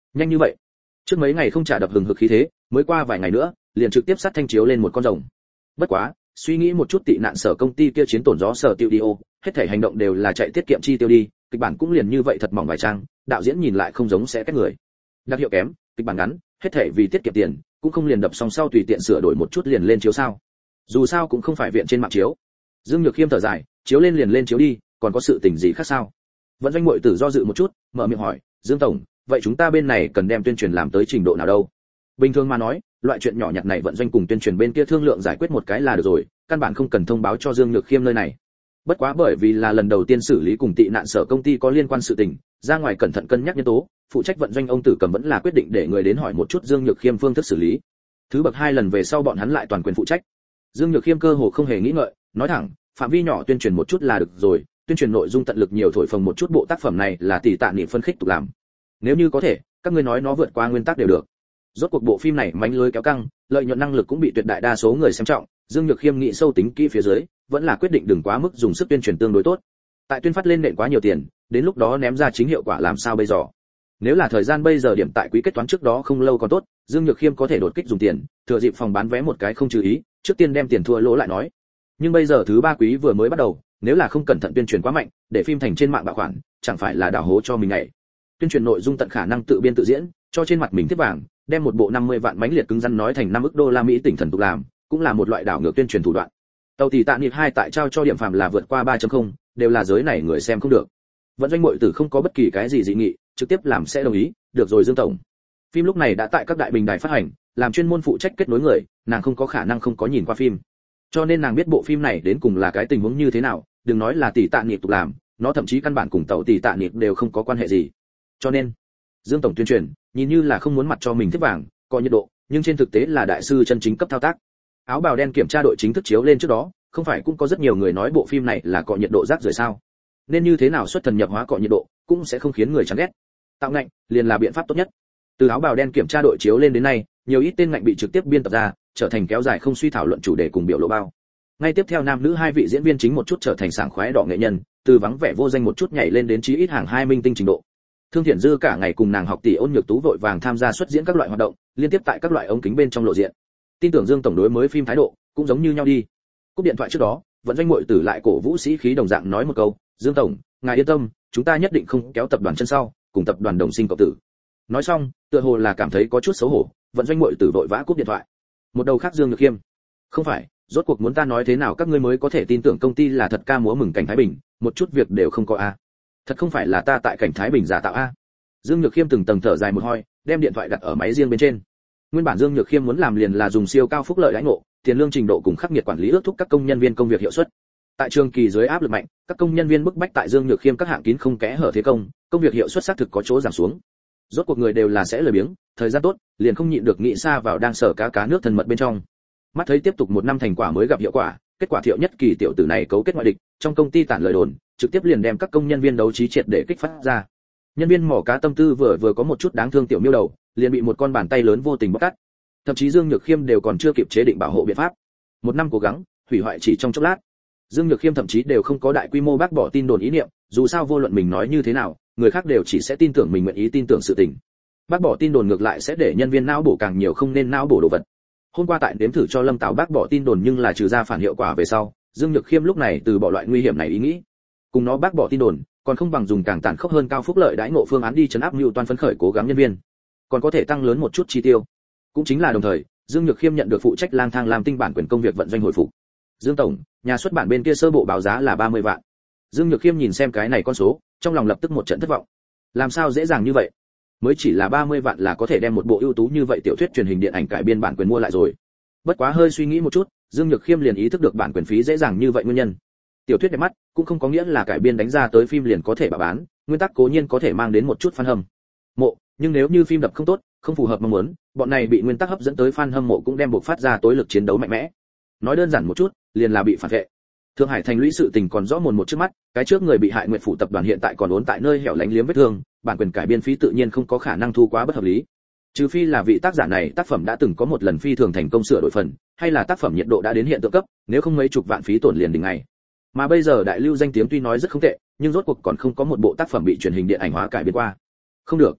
[SPEAKER 1] Nhanh như vậy? Trước mấy ngày không trả đập hừng hực khí thế, mới qua vài ngày nữa, liền trực tiếp sát thanh chiếu lên một con rồng. Bất quá, suy nghĩ một chút tị nạn sở công ty kia chiến tổn gió sở tiêu đi ô, hết thảy hành động đều là chạy tiết kiệm chi tiêu đi, kịch bản cũng liền như vậy thật mỏng vài trang, đạo diễn nhìn lại không giống sẽ cách người. Đặc hiệu kém, kịch bản ngắn, hết thảy vì tiết kiệm tiền, cũng không liền đập xong sau tùy tiện sửa đổi một chút liền lên chiếu sao? Dù sao cũng không phải viện trên mạng chiếu. Dương Nhược Khiêm thở dài, chiếu lên liền lên chiếu đi, còn có sự tình gì khác sao? Vận Doanh muội tử do dự một chút, mở miệng hỏi, Dương tổng, vậy chúng ta bên này cần đem tuyên truyền làm tới trình độ nào đâu? Bình thường mà nói, loại chuyện nhỏ nhặt này Vận Doanh cùng tuyên truyền bên kia thương lượng giải quyết một cái là được rồi, căn bản không cần thông báo cho Dương Nhược Khiêm nơi này. Bất quá bởi vì là lần đầu tiên xử lý cùng tị nạn sở công ty có liên quan sự tình, ra ngoài cẩn thận cân nhắc nhân tố, phụ trách Vận Doanh ông Tử Cầm vẫn là quyết định để người đến hỏi một chút Dương Nhược Khiêm phương thức xử lý. Thứ bậc 2 lần về sau bọn hắn lại toàn quyền phụ trách. Dương Nhược Khiêm cơ hồ không hề nghĩ ngợi, nói thẳng, phạm vi nhỏ tuyên truyền một chút là được rồi, tuyên truyền nội dung tận lực nhiều thổi phồng một chút bộ tác phẩm này là tỷ tạ niệm phân khích tục làm. Nếu như có thể, các ngươi nói nó vượt qua nguyên tắc đều được. Rốt cuộc bộ phim này mánh lưới kéo căng, lợi nhuận năng lực cũng bị tuyệt đại đa số người xem trọng, Dương Nhược Khiêm nghĩ sâu tính kỹ phía dưới, vẫn là quyết định đừng quá mức dùng sức tuyên truyền tương đối tốt. Tại tuyên phát lên nện quá nhiều tiền, đến lúc đó ném ra chính hiệu quả làm sao bây giờ? Nếu là thời gian bây giờ điểm tại quý kết toán trước đó không lâu còn tốt, Dương Nhược Khiêm có thể đột kích dùng tiền, thừa dịp phòng bán vé một cái không chú ý, trước tiên đem tiền thua lỗ lại nói. Nhưng bây giờ thứ 3 quý vừa mới bắt đầu, nếu là không cẩn thận tuyên truyền quá mạnh, để phim thành trên mạng bạo khoản, chẳng phải là đào hố cho mình này. Tuyên truyền nội dung tận khả năng tự biên tự diễn, cho trên mặt mình tiếp vàng, đem một bộ 50 vạn mánh liệt cứng rắn nói thành 5 ức đô la Mỹ tỉnh thần tục làm, cũng là một loại đảo ngược tuyên truyền thủ đoạn. Tàu tỷ tạ niệm 2 tại trao cho điểm phạm là vượt qua 3.0, đều là giới này người xem không được. Vận Doanh muội tử không có bất kỳ cái gì dị nghị, trực tiếp làm sẽ đồng ý, được rồi Dương tổng. Phim lúc này đã tại các đại bình đài phát hành, làm chuyên môn phụ trách kết nối người, nàng không có khả năng không có nhìn qua phim. Cho nên nàng biết bộ phim này đến cùng là cái tình huống như thế nào, đừng nói là tỷ tạ niệm tục làm, nó thậm chí căn bản cùng tàu tỷ tạ niệm đều không có quan hệ gì. Cho nên, Dương tổng tuyên truyền, nhìn như là không muốn mặt cho mình tiếp vàng, có nhiệt độ, nhưng trên thực tế là đại sư chân chính cấp thao tác. Áo bào đen kiểm tra đội chính thức chiếu lên trước đó, không phải cũng có rất nhiều người nói bộ phim này là cọ nhiệt độ rác rưởi sao? Nên như thế nào xuất thần nhập hóa cọ nhiệt độ, cũng sẽ không khiến người chán ghét. Tạo ngạnh, liền là biện pháp tốt nhất. Từ áo bào đen kiểm tra đội chiếu lên đến nay, nhiều ít tên ngạnh bị trực tiếp biên tập ra, trở thành kéo dài không suy thảo luận chủ đề cùng biểu lộ bao. Ngay tiếp theo nam nữ hai vị diễn viên chính một chút trở thành sảng khoái đỏ nghệ nhân, từ vắng vẻ vô danh một chút nhảy lên đến chí ít hàng 2 minh tinh trình độ. Thương Thiện Dư cả ngày cùng nàng học tỷ Ôn Nhược Tú vội vàng tham gia xuất diễn các loại hoạt động, liên tiếp tại các loại ống kính bên trong lộ diện. Tin tưởng Dương tổng đối mới phim thái độ cũng giống như nhau đi. Cúp điện thoại trước đó, Vận Doanh muội tử lại cổ vũ sĩ khí đồng dạng nói một câu, "Dương tổng, ngài yên tâm, chúng ta nhất định không kéo tập đoàn chân sau, cùng tập đoàn đồng sinh cộng tử." Nói xong, tựa hồ là cảm thấy có chút xấu hổ, Vận Doanh muội tử vội vã cúp điện thoại. Một đầu khác Dương Nhược Khiêm, "Không phải, rốt cuộc muốn ta nói thế nào các ngươi mới có thể tin tưởng công ty là thật ca múa mừng cảnh Thái Bình, một chút việc đều không có a. Thật không phải là ta tại cảnh Thái Bình giả tạo a." Dương Nhược Khiêm từng tầng thở dài một hơi, đem điện thoại đặt ở máy riêng bên trên. Nguyên bản Dương Nhược Khiêm muốn làm liền là dùng siêu cao phúc lợi đãi ngộ, tiền lương trình độ cùng khắc nghiệt quản lý ước thúc các công nhân viên công việc hiệu suất. Tại trường kỳ dưới áp lực mạnh, các công nhân viên bức bách tại Dương Nhược Khiêm các hạng kín không kẽ hở thế công việc hiệu suất xác thực có chỗ giảm xuống. Rốt cuộc người đều là sẽ lười biếng, thời gian tốt, liền không nhịn được nghĩ xa vào đang sở cá nước thân mật bên trong. Mắt thấy tiếp tục 1 năm thành quả mới gặp hiệu quả, kết quả Thiệu Nhất Kỳ tiểu tử này cấu kết ngoại địch, trong công ty tản lời đồn, trực tiếp liền đem các công nhân viên đấu trí triệt để kích phát ra. Nhân viên mỏ cá tâm tư vừa có một chút đáng thương tiểu miêu đầu, liền bị một con bàn tay lớn vô tình bóc cắt. Thậm chí Dương Nhược Khiêm đều còn chưa kịp chế định bảo hộ biện pháp. 1 năm cố gắng, hủy hoại chỉ trong chốc lát. Dương Nhược Khiêm thậm chí đều không có đại quy mô bác bỏ tin đồn ý niệm, dù sao vô luận mình nói như thế nào, người khác đều chỉ sẽ tin tưởng mình nguyện ý tin tưởng sự tình. Bác bỏ tin đồn ngược lại sẽ để nhân viên não bổ càng nhiều không nên não bổ đồ vật. Hôm qua tại nếm thử cho Lâm Tào bác bỏ tin đồn nhưng là trừ ra phản hiệu quả về sau, Dương Nhược Khiêm lúc này từ bỏ loại nguy hiểm này ý nghĩ. Cùng nó bác bỏ tin đồn, còn không bằng dùng càng tàn khốc hơn cao phúc lợi đãi ngộ phương án đi chấn áp Nưu Toan phấn khởi cố gắng nhân viên, còn có thể tăng lớn một chút chi tiêu. Cũng chính là đồng thời, Dương Nhược Khiêm nhận được phụ trách lang thang làm tinh bản quyền công việc vận doanh hồi phục. Dương tổng, nhà xuất bản bên kia sơ bộ báo giá là 30 vạn. Dương Nhược Khiêm nhìn xem cái này con số, trong lòng lập tức một trận thất vọng. Làm sao dễ dàng như vậy? Mới chỉ là 30 vạn là có thể đem một bộ ưu tú như vậy tiểu thuyết truyền hình điện ảnh cải biên bản quyền mua lại rồi. Bất quá hơi suy nghĩ một chút, Dương Nhược Khiêm liền ý thức được bản quyền phí dễ dàng như vậy nguyên nhân. Tiểu thuyết đẹp mắt, cũng không có nghĩa là cải biên đánh ra tới phim liền có thể bán, nguyên tắc cố nhiên có thể mang đến một chút fan hâm mộ, nhưng nếu như phim đập không tốt, không phù hợp mong muốn, bọn này bị nguyên tắc hấp dẫn tới fan hâm mộ cũng đem buộc phát ra tối lực chiến đấu mạnh mẽ. Nói đơn giản một chút, liền là bị phản vệ. Thượng Hải thành lũy sự tình còn rõ mồn một trước mắt, cái trước người bị hại Nguyệt phủ tập đoàn hiện tại còn ốn tại nơi hẻo lánh liếm vết thương, bản quyền cải biên phí tự nhiên không có khả năng thu quá bất hợp lý. Trừ phi là vị tác giả này tác phẩm đã từng có một lần phi thường thành công sửa đổi phần, hay là tác phẩm nhiệt độ đã đến hiện tượng cấp, nếu không mấy chục vạn phí tổn liền đỉnh ngày. Mà bây giờ đại lưu danh tiếng tuy nói rất không tệ, nhưng rốt cuộc còn không có một bộ tác phẩm bị truyền hình điện ảnh hóa cải biên qua. Không được,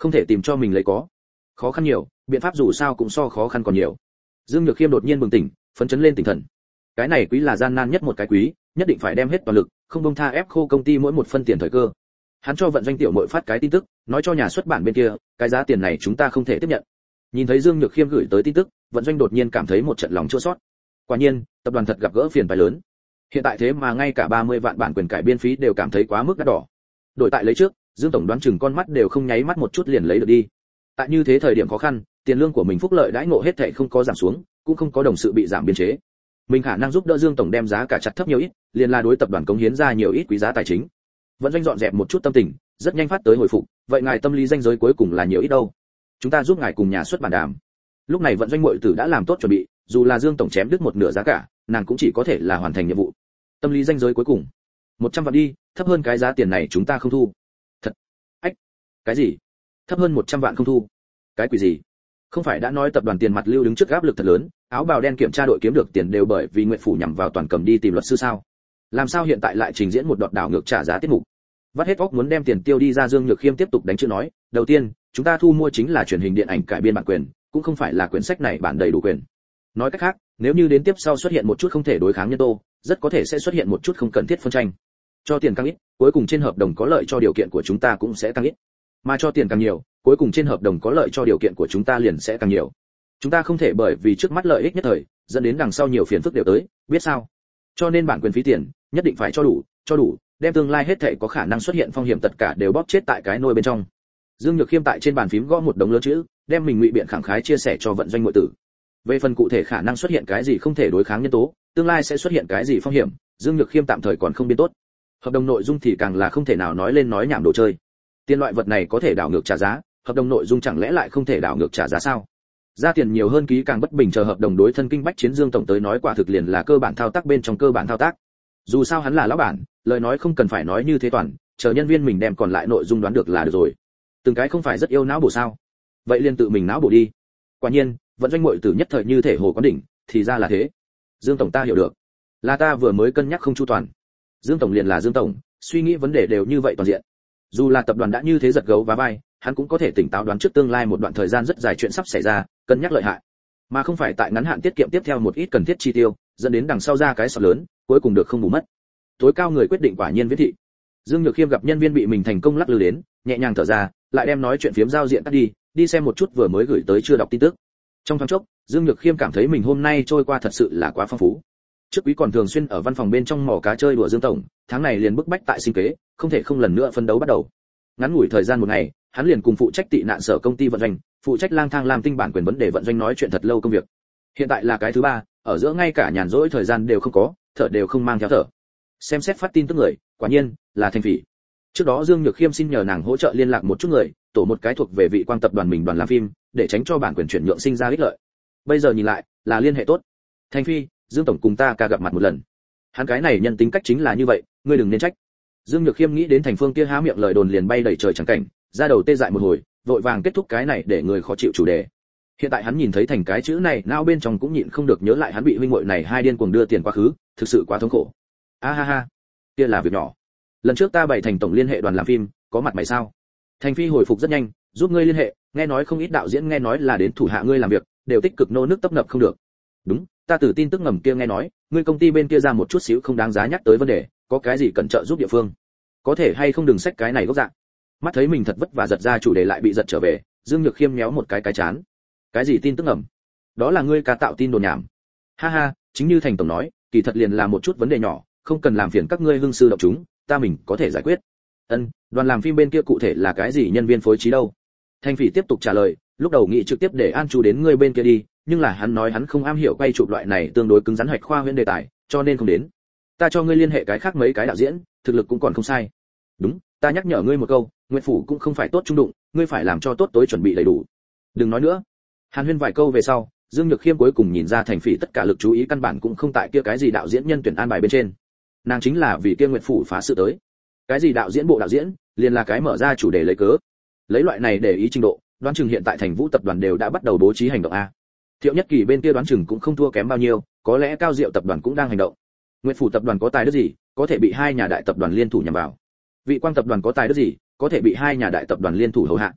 [SPEAKER 1] không thể tìm cho mình lấy có. Khó khăn nhiều, biện pháp dù sao cũng so khó khăn còn nhiều. Dương Nhược Khiêm đột nhiên bừng tỉnh, phấn chấn lên tinh thần. Cái này quý là gian nan nhất một cái quý, nhất định phải đem hết toàn lực, không buông tha ép khô công ty mỗi một phân tiền thời cơ. Hắn cho vận doanh tiểu muội phát cái tin tức, nói cho nhà xuất bản bên kia, cái giá tiền này chúng ta không thể tiếp nhận. Nhìn thấy Dương Nhược Khiêm gửi tới tin tức, vận doanh đột nhiên cảm thấy một trận lòng chua xót. Quả nhiên, tập đoàn thật gặp gỡ phiền phải lớn. Hiện tại thế mà ngay cả 30 vạn bản quyền cải biên phí đều cảm thấy quá mức đắt đỏ. Đổi tại lấy trước, Dương tổng đoán chừng con mắt đều không nháy mắt một chút liền lấy được đi. Tại như thế thời điểm khó khăn, tiền lương của mình phúc lợi đãi ngộ hết thảy không có giảm xuống, cũng không có đồng sự bị giảm biên chế. Mình khả năng giúp đỡ Dương tổng đem giá cả chặt thấp nhiều ít, liền là đối tập đoàn cống hiến ra nhiều ít quý giá tài chính. Vận doanh dọn dẹp một chút tâm tình, rất nhanh phát tới hồi phục, vậy ngài tâm lý danh giới cuối cùng là nhiều ít đâu? Chúng ta giúp ngài cùng nhà xuất bản đàm. Lúc này vận doanh muội tử đã làm tốt chuẩn bị, dù là Dương tổng chém đứt một nửa giá cả, nàng cũng chỉ có thể là hoàn thành nhiệm vụ. Tâm lý danh giới cuối cùng 100 vạn đi, thấp hơn cái giá tiền này chúng ta không thu. Thật? Ách, cái gì? Thấp hơn 100 vạn không thu? Cái quỷ gì? Không phải đã nói tập đoàn tiền mặt lưu đứng trước áp lực thật lớn, áo bào đen kiểm tra đội kiếm được tiền đều bởi vì Nguyệt phủ nhằm vào toàn cầm đi tìm luật sư sao? Làm sao hiện tại lại trình diễn một đọt đảo ngược trả giá tiết mục? Vắt hết óc muốn đem tiền tiêu đi ra. Dương Nhược Khiêm tiếp tục đánh chữ nói, đầu tiên, chúng ta thu mua chính là truyền hình điện ảnh cải biên bản quyền, cũng không phải là quyển sách này bản đầy đủ quyền. Nói cách khác, nếu như đến tiếp sau xuất hiện một chút không thể đối kháng nhân tố, rất có thể sẽ xuất hiện một chút không cần thiết phân tranh. Cho tiền càng ít, cuối cùng trên hợp đồng có lợi cho điều kiện của chúng ta cũng sẽ càng ít. Mà cho tiền càng nhiều, cuối cùng trên hợp đồng có lợi cho điều kiện của chúng ta liền sẽ càng nhiều. Chúng ta không thể bởi vì trước mắt lợi ích nhất thời, dẫn đến đằng sau nhiều phiền phức đều tới, biết sao? Cho nên bản quyền phí tiền, nhất định phải cho đủ, đem tương lai hết thảy có khả năng xuất hiện phong hiểm tất cả đều bóp chết tại cái nôi bên trong. Dương Nhược Khiêm tại trên bàn phím gõ một đống lớn chữ, đem mình ngụy biện khẳng khái chia sẻ cho vận doanh muội tử. Về phần cụ thể khả năng xuất hiện cái gì không thể đối kháng nhân tố, tương lai sẽ xuất hiện cái gì phong hiểm, Dương Nhược Khiêm tạm thời còn không biết tốt. Hợp đồng nội dung thì càng là không thể nào nói lên nói nhảm đồ chơi. Tiền loại vật này có thể đảo ngược trả giá, hợp đồng nội dung chẳng lẽ lại không thể đảo ngược trả giá sao? Ra tiền nhiều hơn ký càng bất bình, chờ hợp đồng đối thân kinh bách chiến. Dương tổng tới nói quả thực liền là cơ bản thao tác bên trong cơ bản thao tác. Dù sao hắn là lão bản, lời nói không cần phải nói như thế toàn, chờ nhân viên mình đem còn lại nội dung đoán được là được rồi. Từng cái không phải rất yêu não bổ sao? Vậy liền tự mình não bổ đi. Quả nhiên, vận doanh muội tử nhất thời như thể hồ quán đỉnh, thì ra là thế. Dương tổng ta hiểu được, là ta vừa mới cân nhắc không chu toàn. Dương tổng liền là Dương tổng, suy nghĩ vấn đề đều như vậy toàn diện. Dù là tập đoàn đã như thế giật gấu và vai, hắn cũng có thể tỉnh táo đoán trước tương lai một đoạn thời gian rất dài chuyện sắp xảy ra, cân nhắc lợi hại, mà không phải tại ngắn hạn tiết kiệm tiếp theo một ít cần thiết chi tiêu, dẫn đến đằng sau ra cái sọt lớn, cuối cùng được không bù mất. Tối cao người quyết định quả nhiên Viễn thị. Dương Nhược Khiêm gặp nhân viên bị mình thành công lắc lư đến, nhẹ nhàng thở ra, lại đem nói chuyện phiếm giao diện tắt đi xem một chút vừa mới gửi tới chưa đọc tin tức. Trong thoáng chốc, Dương Nhược Khiêm cảm thấy mình hôm nay trôi qua thật sự là quá phong phú. Trước quý còn thường xuyên ở văn phòng bên trong mò cá chơi đùa Dương tổng, tháng này liền bức bách tại sinh kế, không thể không lần nữa phân đấu bắt đầu. Ngắn ngủi thời gian một ngày, hắn liền cùng phụ trách tị nạn sở công ty vận doanh, phụ trách lang thang làm tinh bản quyền vấn đề vận doanh nói chuyện thật lâu công việc. Hiện tại là cái thứ ba, ở giữa ngay cả nhàn rỗi thời gian đều không có, thở đều không mang theo thở. Xem xét phát tin tức người, quả nhiên là Thanh Phỉ. Trước đó Dương Nhược Khiêm xin nhờ nàng hỗ trợ liên lạc một chút người, tổ một cái thuộc về vị quang tập đoàn mình đoàn làm phim, để tránh cho bản quyền chuyển nhượng sinh ra ích lợi. Bây giờ nhìn lại, là liên hệ tốt. Thanh Phi, Dương tổng cùng ta gặp mặt một lần. Hắn cái này nhân tính cách chính là như vậy, ngươi đừng nên trách. Dương Nhược Khiêm nghĩ đến Thành Phương kia há miệng lời đồn liền bay đầy trời chẳng cảnh, ra đầu tê dại một hồi, vội vàng kết thúc cái này để người khó chịu chủ đề. Hiện tại hắn nhìn thấy Thành cái chữ này, não bên trong cũng nhịn không được nhớ lại hắn bị huynh muội này hai điên cuồng đưa tiền quá khứ, thực sự quá thống khổ. A ha ha, kia là việc nhỏ. Lần trước ta bày Thành tổng liên hệ đoàn làm phim, có mặt mày sao? Thành Phi hồi phục rất nhanh, giúp ngươi liên hệ, nghe nói không ít đạo diễn nghe nói là đến thủ hạ ngươi làm việc, đều tích cực nô nước tấp nập không được. Đúng, ta từ tin tức ngầm kia nghe nói, ngươi công ty bên kia ra một chút xíu không đáng giá nhắc tới vấn đề, có cái gì cần trợ giúp địa phương? Có thể hay không đừng xách cái này gốc dạng. Mắt thấy mình thật vất vả giật ra chủ đề lại bị giật trở về, Dương Nhược Khiêm méo một cái chán. Cái gì tin tức ngầm? Đó là ngươi cá tạo tin đồn nhảm. Ha ha, chính như Thành tổng nói, kỳ thật liền là một chút vấn đề nhỏ, không cần làm phiền các ngươi hưng sư động chúng, ta mình có thể giải quyết. Đoàn làm phim bên kia cụ thể là cái gì nhân viên phối trí đâu? Thanh Phỉ tiếp tục trả lời, lúc đầu nghĩ trực tiếp để An Chu đến ngươi bên kia đi, nhưng là hắn nói hắn không am hiểu quay chụp loại này tương đối cứng rắn hoạch khoa huyễn đề tài, cho nên không đến. Ta cho ngươi liên hệ cái khác mấy cái đạo diễn, thực lực cũng còn không sai. Đúng, ta nhắc nhở ngươi một câu, Nguyệt phủ cũng không phải tốt trung đụng, ngươi phải làm cho tốt tối chuẩn bị đầy đủ. Đừng nói nữa. Hàn huyên vài câu về sau, Dương Nhược Khiêm cuối cùng nhìn ra Thành Phỉ tất cả lực chú ý căn bản cũng không tại kia cái gì đạo diễn nhân tuyển an bài bên trên. Nàng chính là vì kia Nguyệt phủ phá sự tới. Cái gì đạo diễn bộ đạo diễn, liền là cái mở ra chủ đề lấy cớ. Lấy loại này để ý trình độ, đoán chừng hiện tại Thành Vũ tập đoàn đều đã bắt đầu bố trí hành động a. Thiệu Nhất Kỳ bên kia đoán chừng cũng không thua kém bao nhiêu, có lẽ Cao Diệu tập đoàn cũng đang hành động. Nguyệt phủ tập đoàn có tài đức gì, có thể bị hai nhà đại tập đoàn liên thủ nhằm vào. Vị Quang tập đoàn có tài đức gì, có thể bị hai nhà đại tập đoàn liên thủ hầu hạ.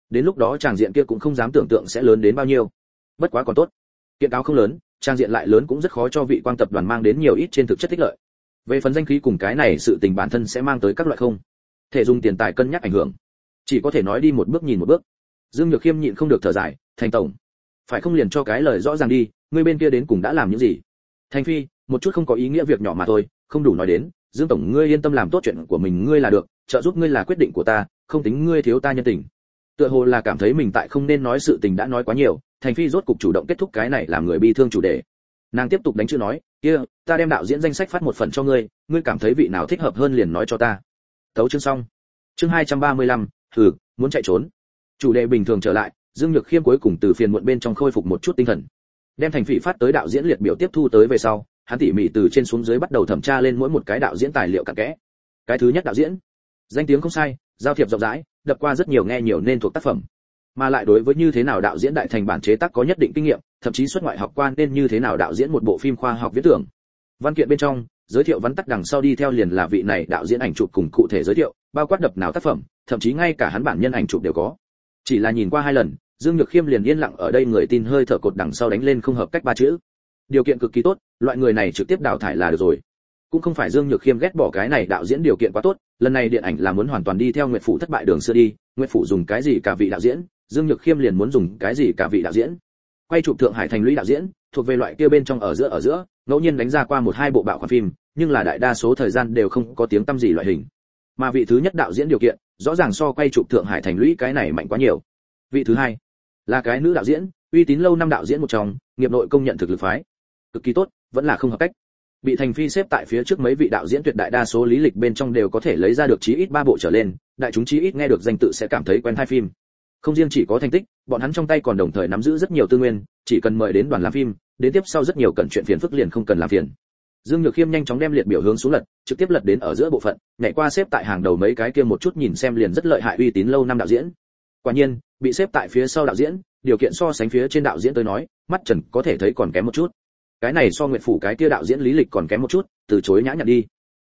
[SPEAKER 1] Đến lúc đó tràng diện kia cũng không dám tưởng tượng sẽ lớn đến bao nhiêu. Bất quá còn tốt, kiện cáo không lớn, trang diện lại lớn cũng rất khó cho Vị Quang tập đoàn mang đến nhiều ít trên thực chất ích lợi. Về phần danh khí cùng cái này sự tình bản thân sẽ mang tới các loại không thể dùng tiền tài cân nhắc ảnh hưởng, chỉ có thể nói đi một bước nhìn một bước. Dương Nhược Khiêm nhịn không được thở dài, Thành tổng, phải không liền cho cái lời rõ ràng đi, ngươi bên kia đến cùng đã làm những gì? Thành Phi, một chút không có ý nghĩa việc nhỏ mà thôi, không đủ nói đến, Dương tổng ngươi yên tâm làm tốt chuyện của mình ngươi là được, trợ giúp ngươi là quyết định của ta, không tính ngươi thiếu ta nhân tình. Tựa hồ là cảm thấy mình tại không nên nói sự tình đã nói quá nhiều, Thành Phi rốt cục chủ động kết thúc cái này làm người bi thương chủ đề. Nàng tiếp tục đánh chữ nói, kia, ta đem đạo diễn danh sách phát một phần cho ngươi, ngươi cảm thấy vị nào thích hợp hơn liền nói cho ta. Tấu chương xong. Chương 235, muốn chạy trốn. Chủ đề bình thường trở lại, Dương Nhược Khiêm cuối cùng từ phiền muộn bên trong khôi phục một chút tinh thần. Đem Thành Phỉ phát tới đạo diễn liệt biểu tiếp thu tới về sau, hắn tỉ mỉ từ trên xuống dưới bắt đầu thẩm tra lên mỗi một cái đạo diễn tài liệu cặn kẽ. Cái thứ nhất đạo diễn, danh tiếng không sai, giao thiệp rộng rãi, đập qua rất nhiều nghe nhiều nên thuộc tác phẩm. Mà lại đối với như thế nào đạo diễn đại thành bản chế tác có nhất định kinh nghiệm, thậm chí xuất ngoại học quan nên như thế nào đạo diễn một bộ phim khoa học viễn tưởng. Văn kiện bên trong, giới thiệu vắn tắt đằng sau đi theo liền là vị này đạo diễn ảnh chụp cùng cụ thể giới thiệu, bao quát đập nào tác phẩm, thậm chí ngay cả hắn bản nhân ảnh chụp đều có. Chỉ là nhìn qua 2 lần, Dương Nhược Khiêm liền yên lặng ở đây người tin hơi thở cột đằng sau đánh lên không hợp cách 3 chữ. Điều kiện cực kỳ tốt, loại người này trực tiếp đào thải là được rồi. Cũng không phải Dương Nhược Khiêm ghét bỏ cái này đạo diễn điều kiện quá tốt, lần này điện ảnh là muốn hoàn toàn đi theo Nguyệt Phủ thất bại đường xưa đi, Nguyệt Phủ dùng cái gì cả vị đạo diễn, Dương Nhược Khiêm liền muốn dùng cái gì cả vị đạo diễn. Quay chụp Thượng Hải Thành lũy đạo diễn, thuộc về loại kia bên trong ở giữa, ngẫu nhiên đánh ra qua 1-2 bộ bạo khoản phim, nhưng là đại đa số thời gian đều không có tiếng tăm gì loại hình. Mà vị thứ nhất đạo diễn điều kiện, rõ ràng so quay chụp Thượng Hải Thành lũy cái này mạnh quá nhiều. Vị thứ hai là cái nữ đạo diễn, uy tín lâu năm đạo diễn một trong, nghiệp nội công nhận thực lực phái, cực kỳ tốt, vẫn là không hợp cách. Bị Thành Phi xếp tại phía trước mấy vị đạo diễn tuyệt đại đa số lý lịch bên trong đều có thể lấy ra được chí ít 3 bộ trở lên, đại chúng chí ít nghe được danh tự sẽ cảm thấy quen tai phim. Không riêng chỉ có thành tích, bọn hắn trong tay còn đồng thời nắm giữ rất nhiều tư nguyên, chỉ cần mời đến đoàn làm phim, đến tiếp sau rất nhiều cần chuyện phiền phức liền không cần làm phiền. Dương Nhược Khiêm nhanh chóng đem liệt biểu hướng xuống lật, trực tiếp lật đến ở giữa bộ phận, nhảy qua xếp tại hàng đầu mấy cái kia một chút nhìn xem liền rất lợi hại uy tín lâu năm đạo diễn. Quả nhiên, bị xếp tại phía sau đạo diễn, điều kiện so sánh phía trên đạo diễn tới nói, mắt Trần có thể thấy còn kém một chút. Cái này so Nguyệt Phủ cái kia đạo diễn lý lịch còn kém một chút, từ chối nhã nhặn đi.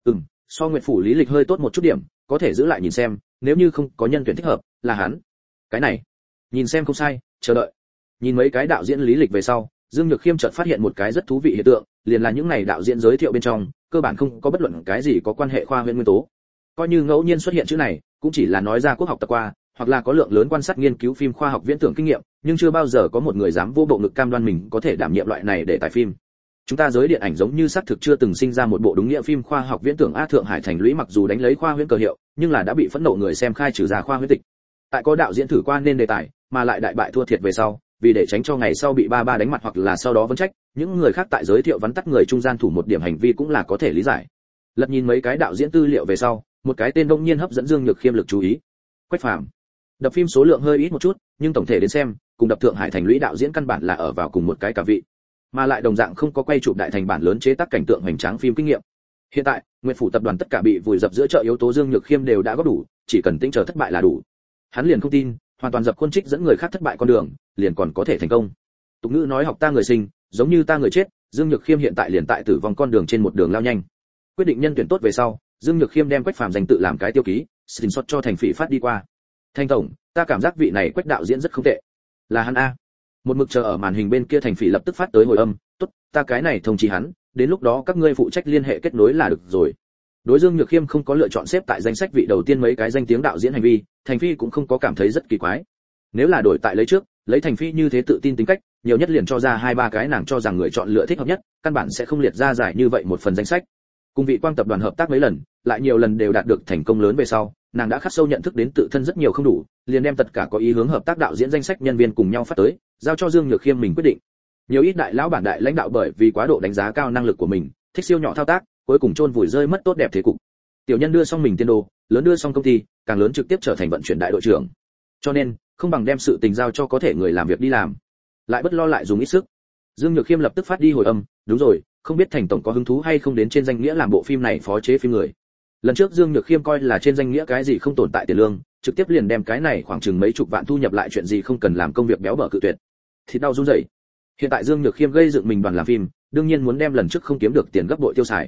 [SPEAKER 1] So Nguyệt Phủ lý lịch hơi tốt một chút điểm, có thể giữ lại nhìn xem, nếu như không có nhân tuyển thích hợp, là hắn. Cái này, nhìn xem không sai, chờ đợi. Nhìn mấy cái đạo diễn lý lịch về sau, Dương Nhược Khiêm chợt phát hiện một cái rất thú vị hiện tượng, liền là những này đạo diễn giới thiệu bên trong, cơ bản không có bất luận cái gì có quan hệ khoa huyễn nguyên tố. Coi như ngẫu nhiên xuất hiện chữ này, cũng chỉ là nói ra quốc học tập qua, hoặc là có lượng lớn quan sát nghiên cứu phim khoa học viễn tưởng kinh nghiệm, nhưng chưa bao giờ có một người dám vô bộ ngực cam đoan mình có thể đảm nhiệm loại này để tài phim. Chúng ta giới điện ảnh giống như xác thực chưa từng sinh ra một bộ đúng nghĩa phim khoa học viễn tưởng. Thượng Hải Thành lũy mặc dù đánh lấy khoa huyễn cờ hiệu, nhưng là đã bị phẫn nộ người xem khai trừ ra khoa huyễn tịch. Tại có đạo diễn thử qua nên đề tài, mà lại đại bại thua thiệt về sau, vì để tránh cho ngày sau bị ba đánh mặt hoặc là sau đó vấn trách, những người khác tại giới thiệu vắn tắt người trung gian thủ một điểm hành vi cũng là có thể lý giải. Lật nhìn mấy cái đạo diễn tư liệu về sau, một cái tên đông nhiên hấp dẫn Dương Nhược Khiêm lực chú ý. Quách Phàm. Đập phim số lượng hơi ít một chút, nhưng tổng thể đến xem, cùng đập Thượng Hải Thành lũy đạo diễn căn bản là ở vào cùng một cái cả vị, mà lại đồng dạng không có quay chụp đại thành bản lớn chế tác cảnh tượng hoành tráng phim kinh nghiệm. Hiện tại, Nguyệt Phủ tập đoàn tất cả bị vùi dập giữa chợ yếu tố Dương Nhược Khiêm đều đã góp đủ, chỉ cần tĩnh chờ thất bại là đủ. Hắn liền không tin, hoàn toàn dập khuôn trích dẫn người khác thất bại con đường, liền còn có thể thành công. Tục ngữ nói học ta người sinh, giống như ta người chết, Dương Nhược Khiêm hiện tại liền tại tử vong con đường trên một đường lao nhanh. Quyết định nhân tuyển tốt về sau, Dương Nhược Khiêm đem Quách Phàm danh tự làm cái tiêu ký, screenshot cho Thành Phỉ phát đi qua. Thanh tổng, ta cảm giác vị này Quách đạo diễn rất không tệ. Là hắn a. Một mực chờ ở màn hình bên kia Thành Phỉ lập tức phát tới hồi âm, tốt, ta cái này thông chi hắn, đến lúc đó các ngươi phụ trách liên hệ kết nối là được rồi. Đối Dương Nhược Khiêm không có lựa chọn xếp tại danh sách vị đầu tiên mấy cái danh tiếng đạo diễn hành vi, Thành Phi cũng không có cảm thấy rất kỳ quái. Nếu là đổi tại lấy trước, lấy Thành Phi như thế tự tin tính cách, nhiều nhất liền cho ra 2-3 cái nàng cho rằng người chọn lựa thích hợp nhất, căn bản sẽ không liệt ra giải như vậy một phần danh sách. Cùng Vị Quang tập đoàn hợp tác mấy lần, lại nhiều lần đều đạt được thành công lớn về sau, nàng đã khắc sâu nhận thức đến tự thân rất nhiều không đủ, liền đem tất cả có ý hướng hợp tác đạo diễn danh sách nhân viên cùng nhau phát tới, giao cho Dương Nhược Khiêm mình quyết định. Nhiều ít đại lão bản đại lãnh đạo bởi vì quá độ đánh giá cao năng lực của mình, thích siêu nhỏ thao tác, cuối cùng chôn vùi rơi mất tốt đẹp thế cục. Tiểu nhân đưa xong mình tiên đồ, lớn đưa xong công ty, càng lớn trực tiếp trở thành vận chuyển đại đội trưởng. Cho nên, không bằng đem sự tình giao cho có thể người làm việc đi làm, lại bất lo lại dùng ít sức. Dương Nhược Khiêm lập tức phát đi hồi âm, đúng rồi, không biết Thành tổng có hứng thú hay không đến trên danh nghĩa làm bộ phim này phó chế phim người. Lần trước Dương Nhược Khiêm coi là trên danh nghĩa cái gì không tồn tại tiền lương, trực tiếp liền đem cái này khoảng chừng mấy chục vạn thu nhập lại chuyện gì không cần làm công việc béo bở cự tuyệt. Thịt đau run rẩy. Hiện tại Dương Nhược Khiêm gây dựng mình đoàn làm phim, đương nhiên muốn đem lần trước không kiếm được tiền gấp bội tiêu xài.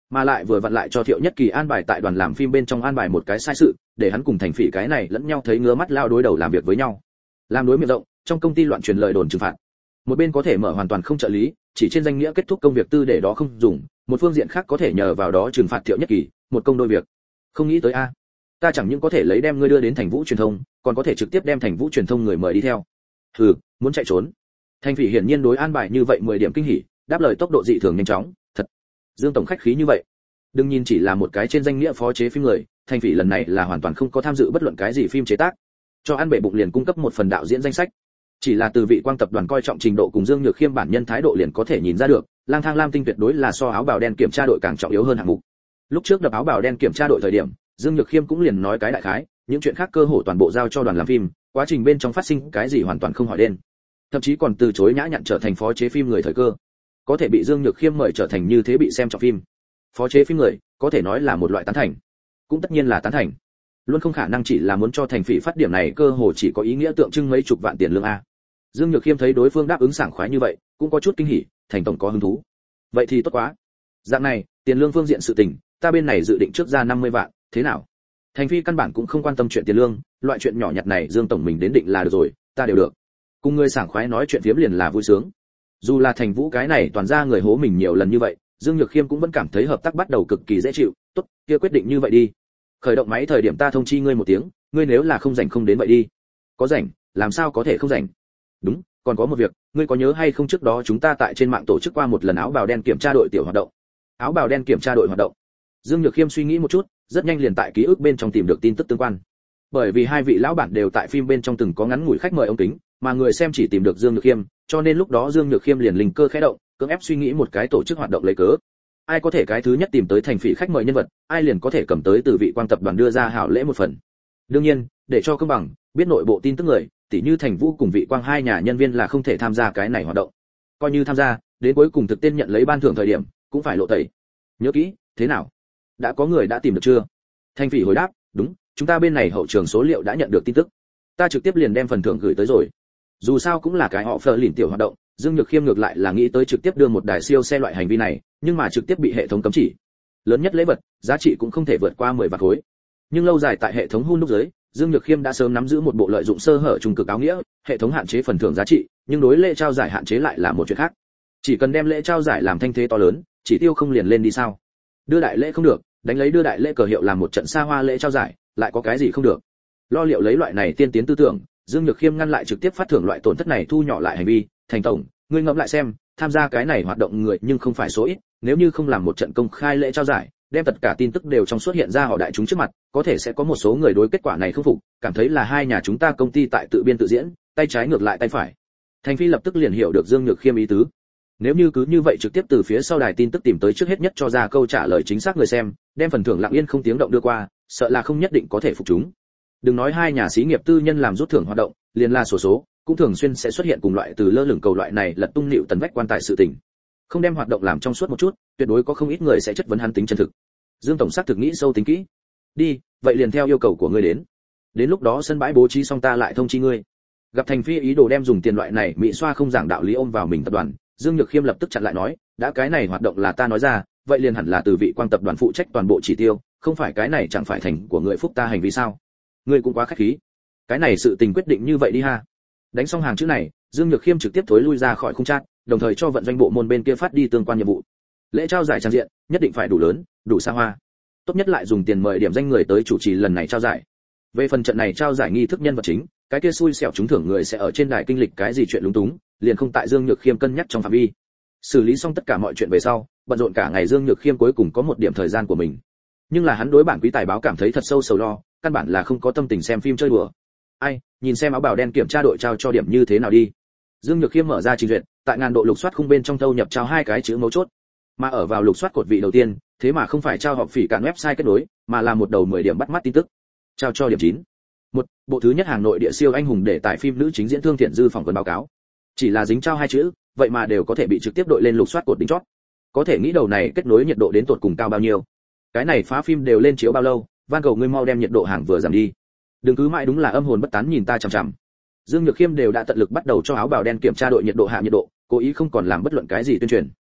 [SPEAKER 1] mà lại vừa vặn lại cho Thiệu Nhất Kỳ an bài tại đoàn làm phim bên trong an bài một cái sai sự, để hắn cùng Thành Phỉ cái này lẫn nhau thấy ngứa mắt lao đối đầu làm việc với nhau. Làm đối miệng rộng, trong công ty loạn truyền lời đồn trừng phạt. Một bên có thể mở hoàn toàn không trợ lý, chỉ trên danh nghĩa kết thúc công việc tư để đó không dùng, một phương diện khác có thể nhờ vào đó trừng phạt Thiệu Nhất Kỳ, một công đôi việc. Không nghĩ tới a, ta chẳng những có thể lấy đem ngươi đưa đến Thành Vũ truyền thông, còn có thể trực tiếp đem Thành Vũ truyền thông người mời đi theo. Hừ, muốn chạy trốn. Thành Phỉ hiển nhiên đối an bài như vậy 10 điểm kinh hỉ, đáp lời tốc độ dị thường nhanh chóng, thật. Dương tổng khách khí như vậy. Đừng nhìn chỉ là một cái trên danh nghĩa phó chế phim người, Thành Phỉ lần này là hoàn toàn không có tham dự bất luận cái gì phim chế tác. Cho ăn bể bụng liền cung cấp một phần đạo diễn danh sách. Chỉ là từ vị Quang tập đoàn coi trọng trình độ cùng Dương Nhược Khiêm bản nhân thái độ liền có thể nhìn ra được, Lang Thang Lam Tinh tuyệt đối là so áo bào đen kiểm tra đội càng trọng yếu hơn hạng mục. Lúc trước đập áo bào đen kiểm tra đội thời điểm, Dương Nhược Khiêm cũng liền nói cái đại khái, những chuyện khác cơ hồ toàn bộ giao cho đoàn làm phim, quá trình bên trong phát sinh cái gì hoàn toàn không hỏi đến. Thậm chí còn từ chối nhã nhặn trở thành phó chế phim người thời cơ. Có thể bị Dương Nhược Khiêm mời trở thành như thế bị xem trọng phim. Phó chế phim người, có thể nói là một loại tán thành. Cũng tất nhiên là tán thành. Luôn không khả năng chỉ là muốn cho Thành Phỉ phát điểm này cơ hồ chỉ có ý nghĩa tượng trưng mấy chục vạn tiền lương a. Dương Nhược Khiêm thấy đối phương đáp ứng sảng khoái như vậy, cũng có chút kinh hỉ, Thành tổng có hứng thú. Vậy thì tốt quá. Dạng này, tiền lương phương diện sự tình, ta bên này dự định trước ra 50 vạn, thế nào? Thành Phi căn bản cũng không quan tâm chuyện tiền lương, loại chuyện nhỏ nhặt này Dương tổng mình đến định là được rồi, ta đều được. Cùng ngươi sảng khoái nói chuyện phiếm liền là vui sướng. Dù là Thành Vũ cái này toàn ra người hố mình nhiều lần như vậy, Dương Nhược Khiêm cũng vẫn cảm thấy hợp tác bắt đầu cực kỳ dễ chịu, tốt, kia quyết định như vậy đi. Khởi động máy thời điểm ta thông chi ngươi một tiếng, ngươi nếu là không rảnh không đến vậy đi. Có rảnh, làm sao có thể không rảnh? Đúng, còn có một việc, ngươi có nhớ hay không trước đó chúng ta tại trên mạng tổ chức qua một lần áo bào đen kiểm tra đội tiểu hoạt động. Áo bào đen kiểm tra đội hoạt động. Dương Nhược Khiêm suy nghĩ một chút, rất nhanh liền tại ký ức bên trong tìm được tin tức tương quan. Bởi vì hai vị lão bản đều tại phim bên trong từng có ngắn ngủi khách mời ống kính, mà người xem chỉ tìm được Dương Nhược Khiêm, cho nên lúc đó Dương Nhược Khiêm liền linh cơ khẽ động, cưỡng ép suy nghĩ một cái tổ chức hoạt động lấy cớ. Ai có thể cái thứ nhất tìm tới Thành Phỉ khách mời nhân vật, ai liền có thể cầm tới từ vị Quang tập đoàn đưa ra hảo lễ một phần. Đương nhiên, để cho công bằng, biết nội bộ tin tức người, tỉ như Thành Vũ cùng vị Quang hai nhà nhân viên là không thể tham gia cái này hoạt động. Coi như tham gia, đến cuối cùng thực tên nhận lấy ban thưởng thời điểm, cũng phải lộ tẩy. Nhớ kỹ, thế nào? Đã có người đã tìm được chưa? Thành Phỉ hồi đáp, đúng, chúng ta bên này hậu trường số liệu đã nhận được tin tức. Ta trực tiếp liền đem phần thưởng gửi tới rồi. Dù sao cũng là cái họ phờ lìn tiểu hoạt động, Dương Nhược Khiêm ngược lại là nghĩ tới trực tiếp đưa một đài siêu xe loại hành vi này, nhưng mà trực tiếp bị hệ thống cấm chỉ. Lớn nhất lễ vật, giá trị cũng không thể vượt qua 10 vạn khối. Nhưng lâu dài tại hệ thống hun đúc dưới, Dương Nhược Khiêm đã sớm nắm giữ một bộ lợi dụng sơ hở trung cực áo nghĩa, hệ thống hạn chế phần thưởng giá trị, nhưng đối lễ trao giải hạn chế lại là một chuyện khác. Chỉ cần đem lễ trao giải làm thanh thế to lớn, chỉ tiêu không liền lên đi sao? Đưa đại lễ không được, đánh lấy đưa đại lễ cờ hiệu làm một trận xa hoa lễ trao giải, lại có cái gì không được? Lo liệu lấy loại này tiên tiến tư tưởng, Dương Nhược Khiêm ngăn lại trực tiếp phát thưởng loại tổn thất này thu nhỏ lại hành vi, Thành tổng, ngươi ngẫm lại xem, tham gia cái này hoạt động người nhưng không phải số ít, nếu như không làm một trận công khai lễ trao giải, đem tất cả tin tức đều trong suốt hiện ra họ đại chúng trước mặt, có thể sẽ có một số người đối kết quả này không phục, cảm thấy là hai nhà chúng ta công ty tại tự biên tự diễn, tay trái ngược lại tay phải. Thành Phi lập tức liền hiểu được Dương Nhược Khiêm ý tứ. Nếu như cứ như vậy trực tiếp từ phía sau đài tin tức tìm tới trước hết nhất cho ra câu trả lời chính xác người xem, đem phần thưởng lặng yên không tiếng động đưa qua, sợ là không nhất định có thể phục chúng. Đừng nói hai nhà xí nghiệp tư nhân làm rút thưởng hoạt động, liền là sổ số, cũng thường xuyên sẽ xuất hiện cùng loại từ lơ lửng cầu loại này lật tung nịu tần vách quan tài sự tình. Không đem hoạt động làm trong suốt một chút, tuyệt đối có không ít người sẽ chất vấn hắn tính chân thực. Dương tổng xác thực nghĩ sâu tính kỹ. Đi, vậy liền theo yêu cầu của ngươi đến. Đến lúc đó sân bãi bố trí xong ta lại thông chi ngươi. Gặp Thành Phi ý đồ đem dùng tiền loại này mỹ xoa không giảng đạo lý ôm vào mình tập đoàn, Dương Nhược Khiêm lập tức chặn lại nói, đã cái này hoạt động là ta nói ra, vậy liền hẳn là từ vị Quang tập đoàn phụ trách toàn bộ chỉ tiêu, không phải cái này chẳng phải thành của người phúc ta hành vi sao? Ngươi cũng quá khách khí. Cái này sự tình quyết định như vậy đi ha. Đánh xong hàng chữ này, Dương Nhược Khiêm trực tiếp thối lui ra khỏi khung chat, đồng thời cho vận doanh bộ môn bên kia phát đi tương quan nhiệm vụ. Lễ trao giải trang diện nhất định phải đủ lớn, đủ xa hoa. Tốt nhất lại dùng tiền mời điểm danh người tới chủ trì lần này trao giải. Về phần trận này trao giải nghi thức nhân vật chính, cái kia xui xẻo trúng thưởng người sẽ ở trên đài kinh lịch cái gì chuyện lúng túng, liền không tại Dương Nhược Khiêm cân nhắc trong phạm vi. Xử lý xong tất cả mọi chuyện về sau, bận rộn cả ngày Dương Nhược Khiêm cuối cùng có một điểm thời gian của mình. Nhưng là hắn đối bản quý tài báo cảm thấy thật sâu sầu lo, căn bản là không có tâm tình xem phim chơi đùa. Ai, nhìn xem áo bào đen kiểm tra đội trao cho điểm như thế nào đi. Dương Nhược Khiêm mở ra trình duyệt, tại ngàn độ lục soát khung bên trong thâu nhập trao hai cái chữ mấu chốt. Mà ở vào lục soát cột vị đầu tiên, thế mà không phải trao họp phỉ cản website kết nối, mà là một đầu 10 điểm bắt mắt tin tức. Trao cho điểm 9. Một, bộ thứ nhất hàng nội địa siêu anh hùng để tại phim nữ chính diễn Thương Thiện Dư phỏng vấn báo cáo. Chỉ là dính trao hai chữ, vậy mà đều có thể bị trực tiếp đội lên lục soát cột đỉnh chót. Có thể nghĩ đầu này kết nối nhiệt độ đến tột cùng cao bao nhiêu. Cái này phá phim đều lên chiếu bao lâu, van cầu ngươi mau đem nhiệt độ hàng vừa giảm đi. Đừng cứ mãi đúng là âm hồn bất tán nhìn ta chằm chằm. Dương Nhược Khiêm đều đã tận lực bắt đầu cho áo bào đen kiểm tra đội nhiệt độ hạ nhiệt độ, cố ý không còn làm bất luận cái gì tuyên truyền.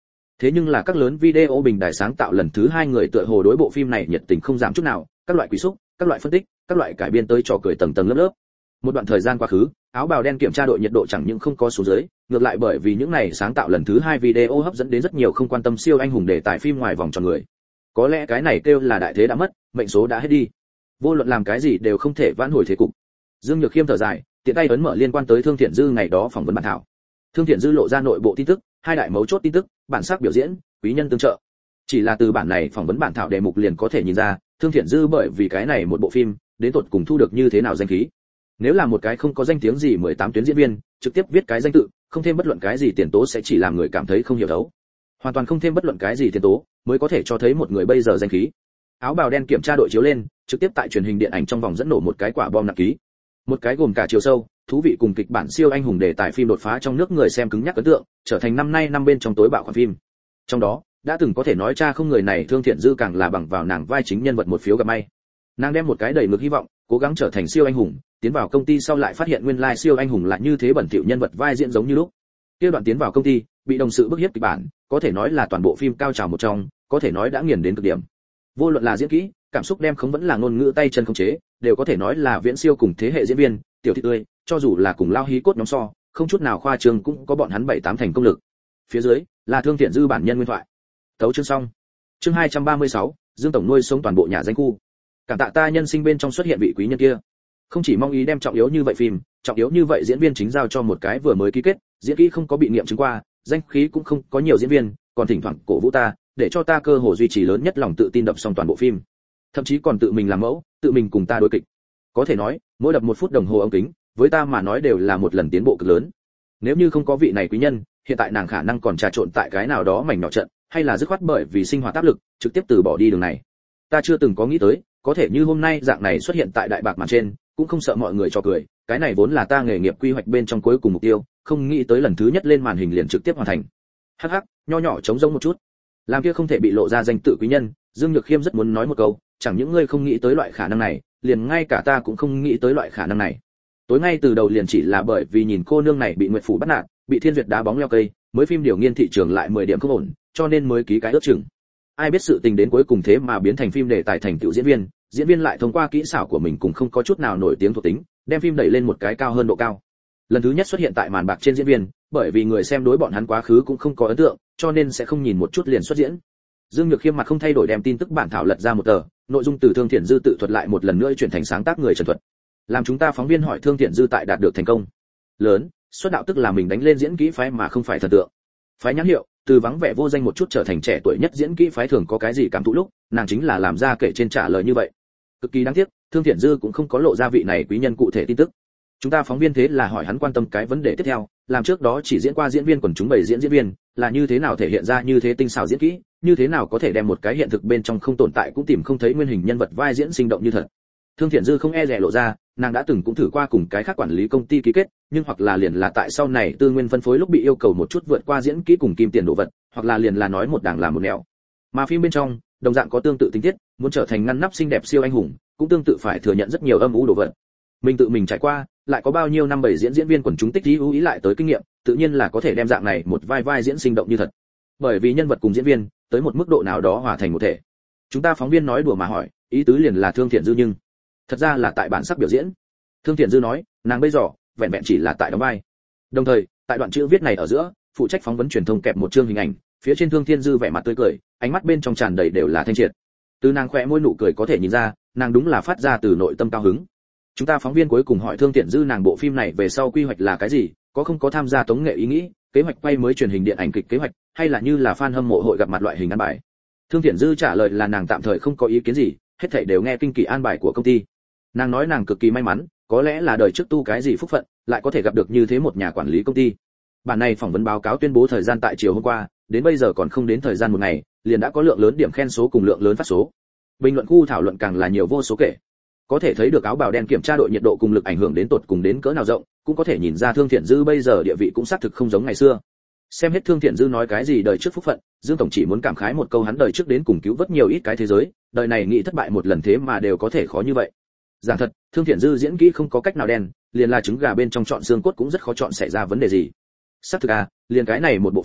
[SPEAKER 1] Thế nhưng là các lớn video bình đài sáng tạo lần thứ 2 người tựa hồ đối bộ phim này nhiệt tình không giảm chút nào, các loại quỷ xúc, các loại phân tích, các loại cải biên tới trò cười tầng tầng lớp lớp. Một đoạn thời gian quá khứ, áo bào đen kiểm tra đội nhiệt độ chẳng những không có xuống dưới, ngược lại bởi vì những này sáng tạo lần thứ 2 video hấp dẫn đến rất nhiều không quan tâm siêu anh hùng đề tài phim ngoài vòng tròn người. Có lẽ cái này kêu là đại thế đã mất, mệnh số đã hết đi. Vô luận làm cái gì đều không thể vãn hồi thế cục. Dương Nhược Khiêm thở dài, tiện tay ấn mở liên quan tới Thương Thiện Dư ngày đó phỏng vấn bản thảo. Thương Thiện Dư lộ ra nội bộ tin tức, 2 đại mấu chốt tin tức, bản sắc biểu diễn, quý nhân tương trợ. Chỉ là từ bản này phỏng vấn bản thảo đề mục liền có thể nhìn ra, Thương Thiện Dư bởi vì cái này một bộ phim, đến tột cùng thu được như thế nào danh khí. Nếu là một cái không có danh tiếng gì 18 tuyến diễn viên, trực tiếp viết cái danh tự, không thêm bất luận cái gì tiền tố sẽ chỉ làm người cảm thấy không hiểu thấu. Hoàn toàn không thêm bất luận cái gì tiền tố, mới có thể cho thấy một người bây giờ danh khí. Áo bào đen kiểm tra đội chiếu lên, trực tiếp tại truyền hình điện ảnh trong vòng dẫn nổ một cái quả bom nặng ký. Một cái gồm cả chiều sâu, thú vị cùng kịch bản siêu anh hùng đề tài phim đột phá trong nước người xem cứng nhắc ấn tượng, trở thành năm nay năm bên trong tối bạo khoản phim. Trong đó, đã từng có thể nói cha không người này Thương Thiện Dư càng là bằng vào nàng vai chính nhân vật một phiếu gặp may. Nàng đem một cái đầy ngực hy vọng, cố gắng trở thành siêu anh hùng, tiến vào công ty sau lại phát hiện nguyên lai siêu anh hùng lại như thế bẩn thỉu nhân vật vai diễn giống như lúc. Kia đoạn tiến vào công ty, bị đồng sự bức hiếp kịch bản, có thể nói là toàn bộ phim cao trào một trong, có thể nói đã nghiền đến cực điểm. Vô luận là diễn kỹ, cảm xúc đem không vẫn là ngôn ngữ tay chân không chế, đều có thể nói là viễn siêu cùng thế hệ diễn viên, tiểu thị tươi, cho dù là cùng lao hí cốt nhóm so, không chút nào khoa trương cũng có bọn hắn 7-8 thành công lực. Phía dưới là Thương Thiện Dư bản nhân nguyên thoại. Tấu chương xong. Chương 236, Dương tổng nuôi sống toàn bộ nhà danh khu. Cảm tạ ta nhân sinh bên trong xuất hiện vị quý nhân kia. Không chỉ mong ý đem trọng yếu như vậy phim, trọng yếu như vậy diễn viên chính giao cho một cái vừa mới ký kết, diễn kỹ không có bị nghiệm chứng qua, danh khí cũng không có nhiều diễn viên, còn thỉnh thoảng cổ vũ ta, để cho ta cơ hội duy trì lớn nhất lòng tự tin đập xong toàn bộ phim. Thậm chí còn tự mình làm mẫu, tự mình cùng ta đối kịch. Có thể nói, mỗi đập 1 phút đồng hồ ống kính, với ta mà nói đều là một lần tiến bộ cực lớn. Nếu như không có vị này quý nhân, hiện tại nàng khả năng còn trà trộn tại cái nào đó mảnh nhỏ trận, hay là dứt khoát bởi vì sinh hoạt áp lực, trực tiếp từ bỏ đi đường này. Ta chưa từng có nghĩ tới, có thể như hôm nay dạng này xuất hiện tại đại bạc màn trên, cũng không sợ mọi người cho cười, cái này vốn là ta nghề nghiệp quy hoạch bên trong cuối cùng mục tiêu, không nghĩ tới lần thứ nhất lên màn hình liền trực tiếp hoàn thành. Hắc hắc, nho nhỏ trống rỗng một chút. Làm kia không thể bị lộ ra danh tự quý nhân, Dương Nhược Khiêm rất muốn nói một câu, chẳng những ngươi không nghĩ tới loại khả năng này, liền ngay cả ta cũng không nghĩ tới loại khả năng này. Tối ngay từ đầu liền chỉ là bởi vì nhìn cô nương này bị Nguyệt phủ bắt nạt, bị Thiên Duyệt đá bóng leo cây, mới phim điều nghiên thị trường lại 10 điểm không ổn, cho nên mới ký cái ước chừng. Ai biết sự tình đến cuối cùng thế mà biến thành phim đề tài thành tựu diễn viên lại thông qua kỹ xảo của mình cũng không có chút nào nổi tiếng thuộc tính, đem phim đẩy lên một cái cao hơn độ cao. Lần thứ nhất xuất hiện tại màn bạc trên diễn viên, bởi vì người xem đối bọn hắn quá khứ cũng không có ấn tượng, cho nên sẽ không nhìn một chút liền xuất diễn. Dương Nhược Khiêm mặt không thay đổi đem tin tức bản thảo lật ra một tờ, nội dung từ Thương Thiện Dư tự thuật lại một lần nữa chuyển thành sáng tác người trần thuật. Làm chúng ta phóng viên hỏi Thương Thiện Dư tại đạt được thành công lớn, xuất đạo tức là mình đánh lên diễn kỹ phái mà không phải thần tượng. Phái nhãn hiệu, từ vắng vẻ vô danh một chút trở thành trẻ tuổi nhất diễn kỹ phái thường có cái gì cảm thụ lúc, nàng chính là làm ra kể trên trả lời như vậy. Cực kỳ đáng tiếc, Thương Thiện Dư cũng không có lộ ra vị này quý nhân cụ thể tin tức. Chúng ta phóng viên thế là hỏi hắn quan tâm cái vấn đề tiếp theo, làm trước đó chỉ diễn qua diễn viên quần chúng bày diễn viên, là như thế nào thể hiện ra như thế tinh xảo diễn kỹ, như thế nào có thể đem một cái hiện thực bên trong không tồn tại cũng tìm không thấy nguyên hình nhân vật vai diễn sinh động như thật. Thương Thiện Dư không e dè lộ ra, nàng đã từng cũng thử qua cùng cái khác quản lý công ty ký kết, nhưng hoặc là liền là tại sau này tư nguyên phân phối lúc bị yêu cầu một chút vượt qua diễn kỹ cùng kim tiền đồ vật, hoặc là liền là nói một đảng làm một nẻo. Mà phim bên trong, đồng dạng có tương tự tình tiết, muốn trở thành ngăn nắp xinh đẹp siêu anh hùng, cũng tương tự phải thừa nhận rất nhiều âm u đồ vật. Mình tự mình trải qua, lại có bao nhiêu năm bảy diễn diễn viên quần chúng tích lũy ý lại tới kinh nghiệm, tự nhiên là có thể đem dạng này một vai diễn sinh động như thật. Bởi vì nhân vật cùng diễn viên, tới một mức độ nào đó hòa thành một thể. Chúng ta phóng viên nói đùa mà hỏi, ý tứ liền là Thương Thiện Dư nhưng thật ra là tại bản sắc biểu diễn. Thương Thiện Dư nói, nàng bây giờ vẹn vẹn chỉ là tại đóng vai. Đồng thời, tại đoạn chữ viết này ở giữa, phụ trách phóng vấn truyền thông kẹp một chương hình ảnh, phía trên Thương Thiện Dư vẻ mặt tươi cười, ánh mắt bên trong tràn đầy đều là thanh triệt. Từ nàng khẽ môi nụ cười có thể nhìn ra, nàng đúng là phát ra từ nội tâm cao hứng. Chúng ta phóng viên cuối cùng hỏi Thương Thiện Dư nàng bộ phim này về sau quy hoạch là cái gì, có không có tham gia tống nghệ ý nghĩ, kế hoạch quay mới truyền hình điện ảnh kịch kế hoạch, hay là như là fan hâm mộ hội gặp mặt loại hình ăn bài. Thương Thiện Dư trả lời là nàng tạm thời không có ý kiến gì, hết thảy đều nghe kinh kỳ an bài của công ty. Nàng nói nàng cực kỳ may mắn, có lẽ là đời trước tu cái gì phúc phận, lại có thể gặp được như thế một nhà quản lý công ty. Bản này phỏng vấn báo cáo tuyên bố thời gian tại chiều hôm qua, đến bây giờ còn không đến thời gian một ngày, liền đã có lượng lớn điểm khen số cùng lượng lớn phát số. Bình luận khu thảo luận càng là nhiều vô số kể. Có thể thấy được áo bào đen kiểm tra đội nhiệt độ cùng lực ảnh hưởng đến tột cùng đến cỡ nào rộng, cũng có thể nhìn ra Thương Thiện Dư bây giờ địa vị cũng xác thực không giống ngày xưa. Xem hết Thương Thiện Dư nói cái gì đời trước phúc phận, Dương tổng chỉ muốn cảm khái một câu hắn đời trước đến cùng cứu vớt nhiều ít cái thế giới, đời này nghĩ thất bại một lần thế mà đều có thể khó như vậy. Giảng thật, Thương Thiện Dư diễn kỹ không có cách nào đen, liền là trứng gà bên trong chọn xương cốt cũng rất khó chọn xảy ra vấn đề gì. Xác thực à, liền cái này một bộ phim,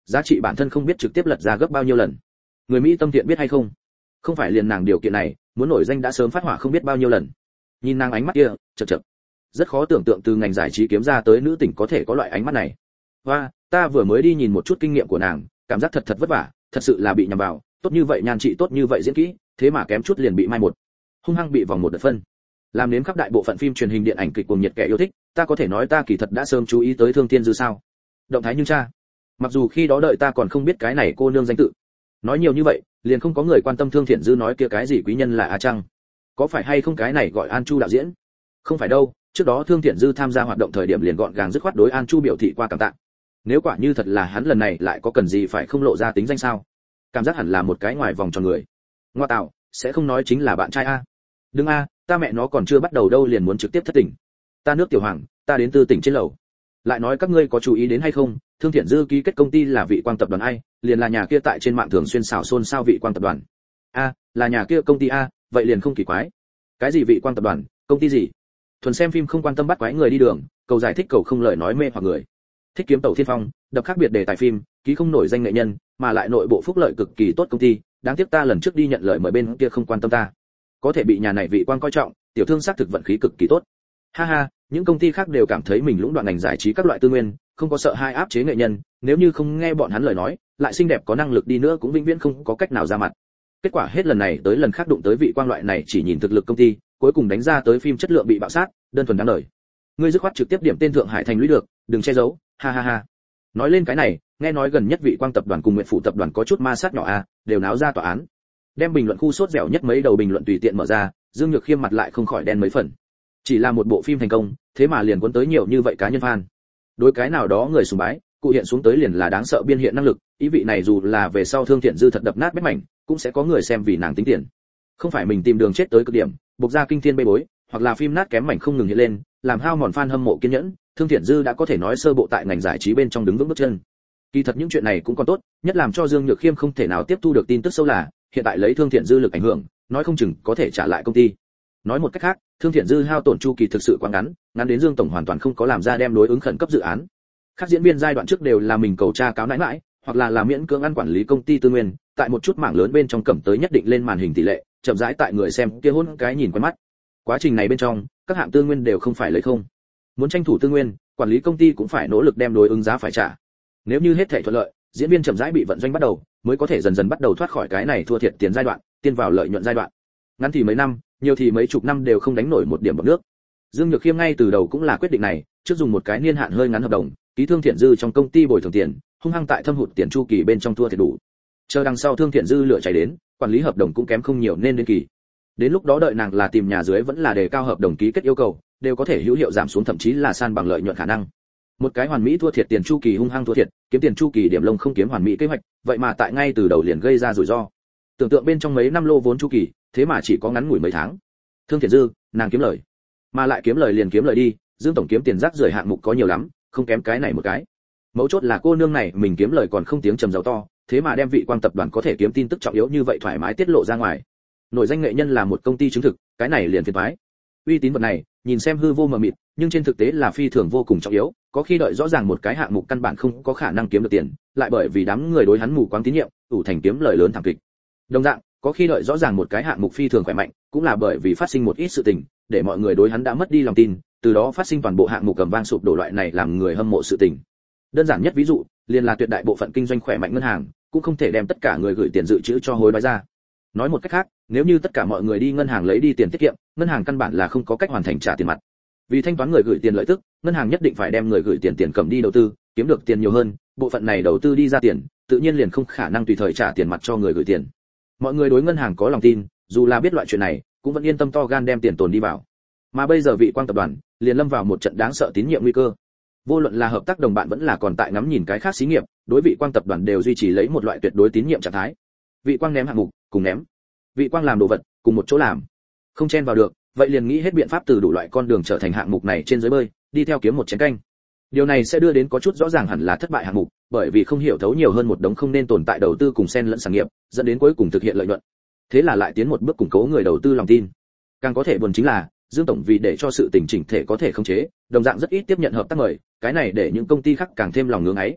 [SPEAKER 1] giá trị bản thân không biết trực tiếp lật ra gấp bao nhiêu lần. Người Mỹ tâm thiện biết hay không? Không phải liền nàng điều kiện này, muốn nổi danh đã sớm phát hỏa không biết bao nhiêu lần. Nhìn nàng ánh mắt kia, chậc chậc. Rất khó tưởng tượng từ ngành giải trí kiếm ra tới nữ tỉnh có thể có loại ánh mắt này. Và, ta vừa mới đi nhìn một chút kinh nghiệm của nàng, cảm giác thật vất vả, thật sự là bị nhầm vào, tốt như vậy nhan trị tốt như vậy diễn kỹ, thế mà kém chút liền bị mai một. Hung hăng bị vòng một đợt phân. Làm nếm khắp đại bộ phận phim truyền hình điện ảnh kịch cuồng nhiệt kẻ yêu thích, ta có thể nói ta kỳ thật đã sớm chú ý tới Thương Thiên Dư sao? Động thái nhưng cha. Mặc dù khi đó đợi ta còn không biết cái này cô nương danh tự. Nói nhiều như vậy, liền không có người quan tâm Thương Thiện Dư nói kia cái gì quý nhân là A Trăng. Có phải hay không cái này gọi An Chu đạo diễn? Không phải đâu, trước đó Thương Thiện Dư tham gia hoạt động thời điểm liền gọn gàng dứt khoát đối An Chu biểu thị qua cảm tạ. Nếu quả như thật là hắn lần này lại có cần gì phải không lộ ra tính danh sao? Cảm giác hẳn là một cái ngoài vòng tròn người. Ngoa tạo, sẽ không nói chính là bạn trai a. Đừng a, ta mẹ nó còn chưa bắt đầu đâu liền muốn trực tiếp thất tình. Ta nước tiểu hoàng, ta đến từ tỉnh trên lầu. Lại nói các ngươi có chú ý đến hay không, Thương Thiện Dư ký kết công ty là Vị Quang tập đoàn ai, liền là nhà kia tại trên mạng thường xuyên xào xôn xao Vị Quang tập đoàn. A, là nhà kia công ty a, vậy liền không kỳ quái. Cái gì Vị Quang tập đoàn, công ty gì? Thuần xem phim không quan tâm bắt quái người đi đường, cầu giải thích cầu không lời nói mê hoặc người. Thích kiếm tàu thiên phong, đập khác biệt đề tài phim, ký không nổi danh nghệ nhân, mà lại nội bộ phúc lợi cực kỳ tốt công ty, đáng tiếc ta lần trước đi nhận lời mời bên kia không quan tâm ta. Có thể bị nhà này Vị Quang coi trọng, tiểu thương xác thực vận khí cực kỳ tốt. Ha ha, những công ty khác đều cảm thấy mình lũng đoạn ngành giải trí các loại tư nguyên, không có sợ hai áp chế nghệ nhân, nếu như không nghe bọn hắn lời nói, lại xinh đẹp có năng lực đi nữa cũng vĩnh viễn không có cách nào ra mặt. Kết quả hết lần này tới lần khác đụng tới Vị Quang loại này chỉ nhìn thực lực công ty, cuối cùng đánh ra tới phim chất lượng bị bạo sát, đơn thuần đáng đời. Ngươi dứt khoát trực tiếp điểm tên Thượng Hải thành lũy được, đừng che giấu, ha ha ha. Nói lên cái này, nghe nói gần nhất Vị Quang tập đoàn cùng Nguyện Phủ tập đoàn có chút ma sát nhỏ a, đều náo ra tòa án. Đem bình luận khu sốt dẻo nhất mấy đầu bình luận tùy tiện mở ra, Dương Nhược Khiêm mặt lại không khỏi đen mấy phần. Chỉ là một bộ phim thành công, thế mà liền cuốn tới nhiều như vậy cá nhân fan. Đối cái nào đó người sùng bái, cụ hiện xuống tới liền là đáng sợ biên hiện năng lực, ý vị này dù là về sau Thương Thiện Dư thật đập nát bét mảnh, cũng sẽ có người xem vì nàng tính tiền. Không phải mình tìm đường chết tới cực điểm, buộc ra kinh thiên bê bối, hoặc là phim nát kém mảnh không ngừng hiện lên, làm hao mòn fan hâm mộ kiên nhẫn, Thương Thiện Dư đã có thể nói sơ bộ tại ngành giải trí bên trong đứng vững bước chân. Kỳ thật những chuyện này cũng còn tốt, nhất làm cho Dương Nhược Khiêm không thể nào tiếp thu được tin tức sâu là, hiện tại lấy Thương Thiện Dư lực ảnh hưởng, nói không chừng có thể trả lại công ty. Nói một cách khác, Thương Thiện Dư hao tổn chu kỳ thực sự quá ngắn, ngắn đến Dương tổng hoàn toàn không có làm ra đem đối ứng khẩn cấp dự án. Các diễn viên giai đoạn trước đều là mình cầu tra cáo nãi nãi, hoặc là miễn cưỡng ăn quản lý công ty tư nguyên, tại một chút mảng lớn bên trong cầm tới nhất định lên màn hình tỷ lệ, chậm rãi tại người xem kia hôn cái nhìn quen mắt. Quá trình này bên trong, các hạng tư nguyên đều không phải lấy không. Muốn tranh thủ tư nguyên, quản lý công ty cũng phải nỗ lực đem đối ứng giá phải trả. Nếu như hết thảy thuận lợi, diễn viên chậm rãi bị vận doanh bắt đầu, mới có thể dần dần bắt đầu thoát khỏi cái này thua thiệt tiền giai đoạn, tiên vào lợi nhuận giai đoạn. Ngắn thì mấy năm, nhiều thì mấy chục năm đều không đánh nổi một điểm bọt nước. Dương Nhược Khiêm ngay từ đầu cũng là quyết định này, trước dùng một cái niên hạn hơi ngắn hợp đồng, ký Thương Thiện Dư trong công ty bồi thường tiền, hung hăng tại thâm hụt tiền chu kỳ bên trong thua thiệt đủ. Chờ đằng sau Thương Thiện Dư lửa cháy đến, quản lý hợp đồng cũng kém không nhiều nên đến kỳ. Đến lúc đó đợi nàng là tìm nhà dưới vẫn là đề cao hợp đồng ký kết yêu cầu, đều có thể hữu hiệu giảm xuống thậm chí là san bằng lợi nhuận khả năng. Một cái hoàn mỹ thua thiệt tiền chu kỳ hung hăng thua thiệt, kiếm tiền chu kỳ điểm lông không kiếm hoàn mỹ kế hoạch, vậy mà tại ngay từ đầu liền gây ra rủi ro. Tưởng tượng bên trong mấy năm lô vốn chu kỳ, thế mà chỉ có ngắn ngủi mấy tháng. Thương Thiện Dư, nàng kiếm lời, mà lại kiếm lời liền kiếm lời đi, Dương tổng kiếm tiền rác rưởi hạng mục có nhiều lắm, không kém cái này một cái. Mấu chốt là cô nương này mình kiếm lời còn không tiếng trầm giàu to, thế mà đem Vị Quang tập đoàn có thể kiếm tin tức trọng yếu như vậy thoải mái tiết lộ ra ngoài. Nổi danh nghệ nhân là một công ty chứng thực, cái này liền phiền toái. Uy tín vật này, nhìn xem hư vô mờ mịt, nhưng trên thực tế là phi thường vô cùng trọng yếu, có khi đợi rõ ràng một cái hạng mục căn bản không có khả năng kiếm được tiền, lại bởi vì đám người đối hắn mù quáng tín nhiệm, ủ thành kiếm lời lớn thảm kịch. Đồng dạng, có khi đợi rõ ràng một cái hạng mục phi thường khỏe mạnh, cũng là bởi vì phát sinh một ít sự tình, để mọi người đối hắn đã mất đi lòng tin, từ đó phát sinh toàn bộ hạng mục cầm vang sụp đổ loại này làm người hâm mộ sự tình. Đơn giản nhất ví dụ, liền là tuyệt đại bộ phận kinh doanh khỏe mạnh ngân hàng, cũng không thể đem tất cả người gửi tiền dự trữ cho hối đoái ra. Nói một cách khác, nếu như tất cả mọi người đi ngân hàng lấy đi tiền tiết kiệm, ngân hàng căn bản là không có cách hoàn thành trả tiền mặt. Vì thanh toán người gửi tiền lợi tức, ngân hàng nhất định phải đem người gửi tiền cầm đi đầu tư, kiếm được tiền nhiều hơn, bộ phận này đầu tư đi ra tiền, tự nhiên liền không khả năng tùy thời trả tiền mặt cho người gửi tiền. Mọi người đối ngân hàng có lòng tin, dù là biết loại chuyện này, cũng vẫn yên tâm to gan đem tiền tồn đi vào. Mà bây giờ Vị Quang tập đoàn liền lâm vào một trận đáng sợ tín nhiệm nguy cơ. Vô luận là hợp tác đồng bạn vẫn là còn tại ngắm nhìn cái khác xí nghiệp, đối Vị Quang tập đoàn đều duy trì lấy một loại tuyệt đối tín nhiệm trạng thái. Vị Quang ném hạng mục, cùng ném. Vị Quang làm đồ vật, cùng một chỗ làm. Không chen vào được, vậy liền nghĩ hết biện pháp từ đủ loại con đường trở thành hạng mục này trên dưới bơi, đi theo kiếm một chén canh. Điều này sẽ đưa đến có chút rõ ràng hẳn là thất bại hạng mục, bởi vì không hiểu thấu nhiều hơn một đống không nên tồn tại đầu tư cùng xen lẫn sản nghiệp, dẫn đến cuối cùng thực hiện lợi nhuận. Thế là lại tiến một bước củng cố người đầu tư lòng tin. Càng có thể buồn chính là, Dương tổng vì để cho sự tình chỉnh thể có thể khống chế, đồng dạng rất ít tiếp nhận hợp tác mời, cái này để những công ty khác càng thêm lòng ngưỡng ấy.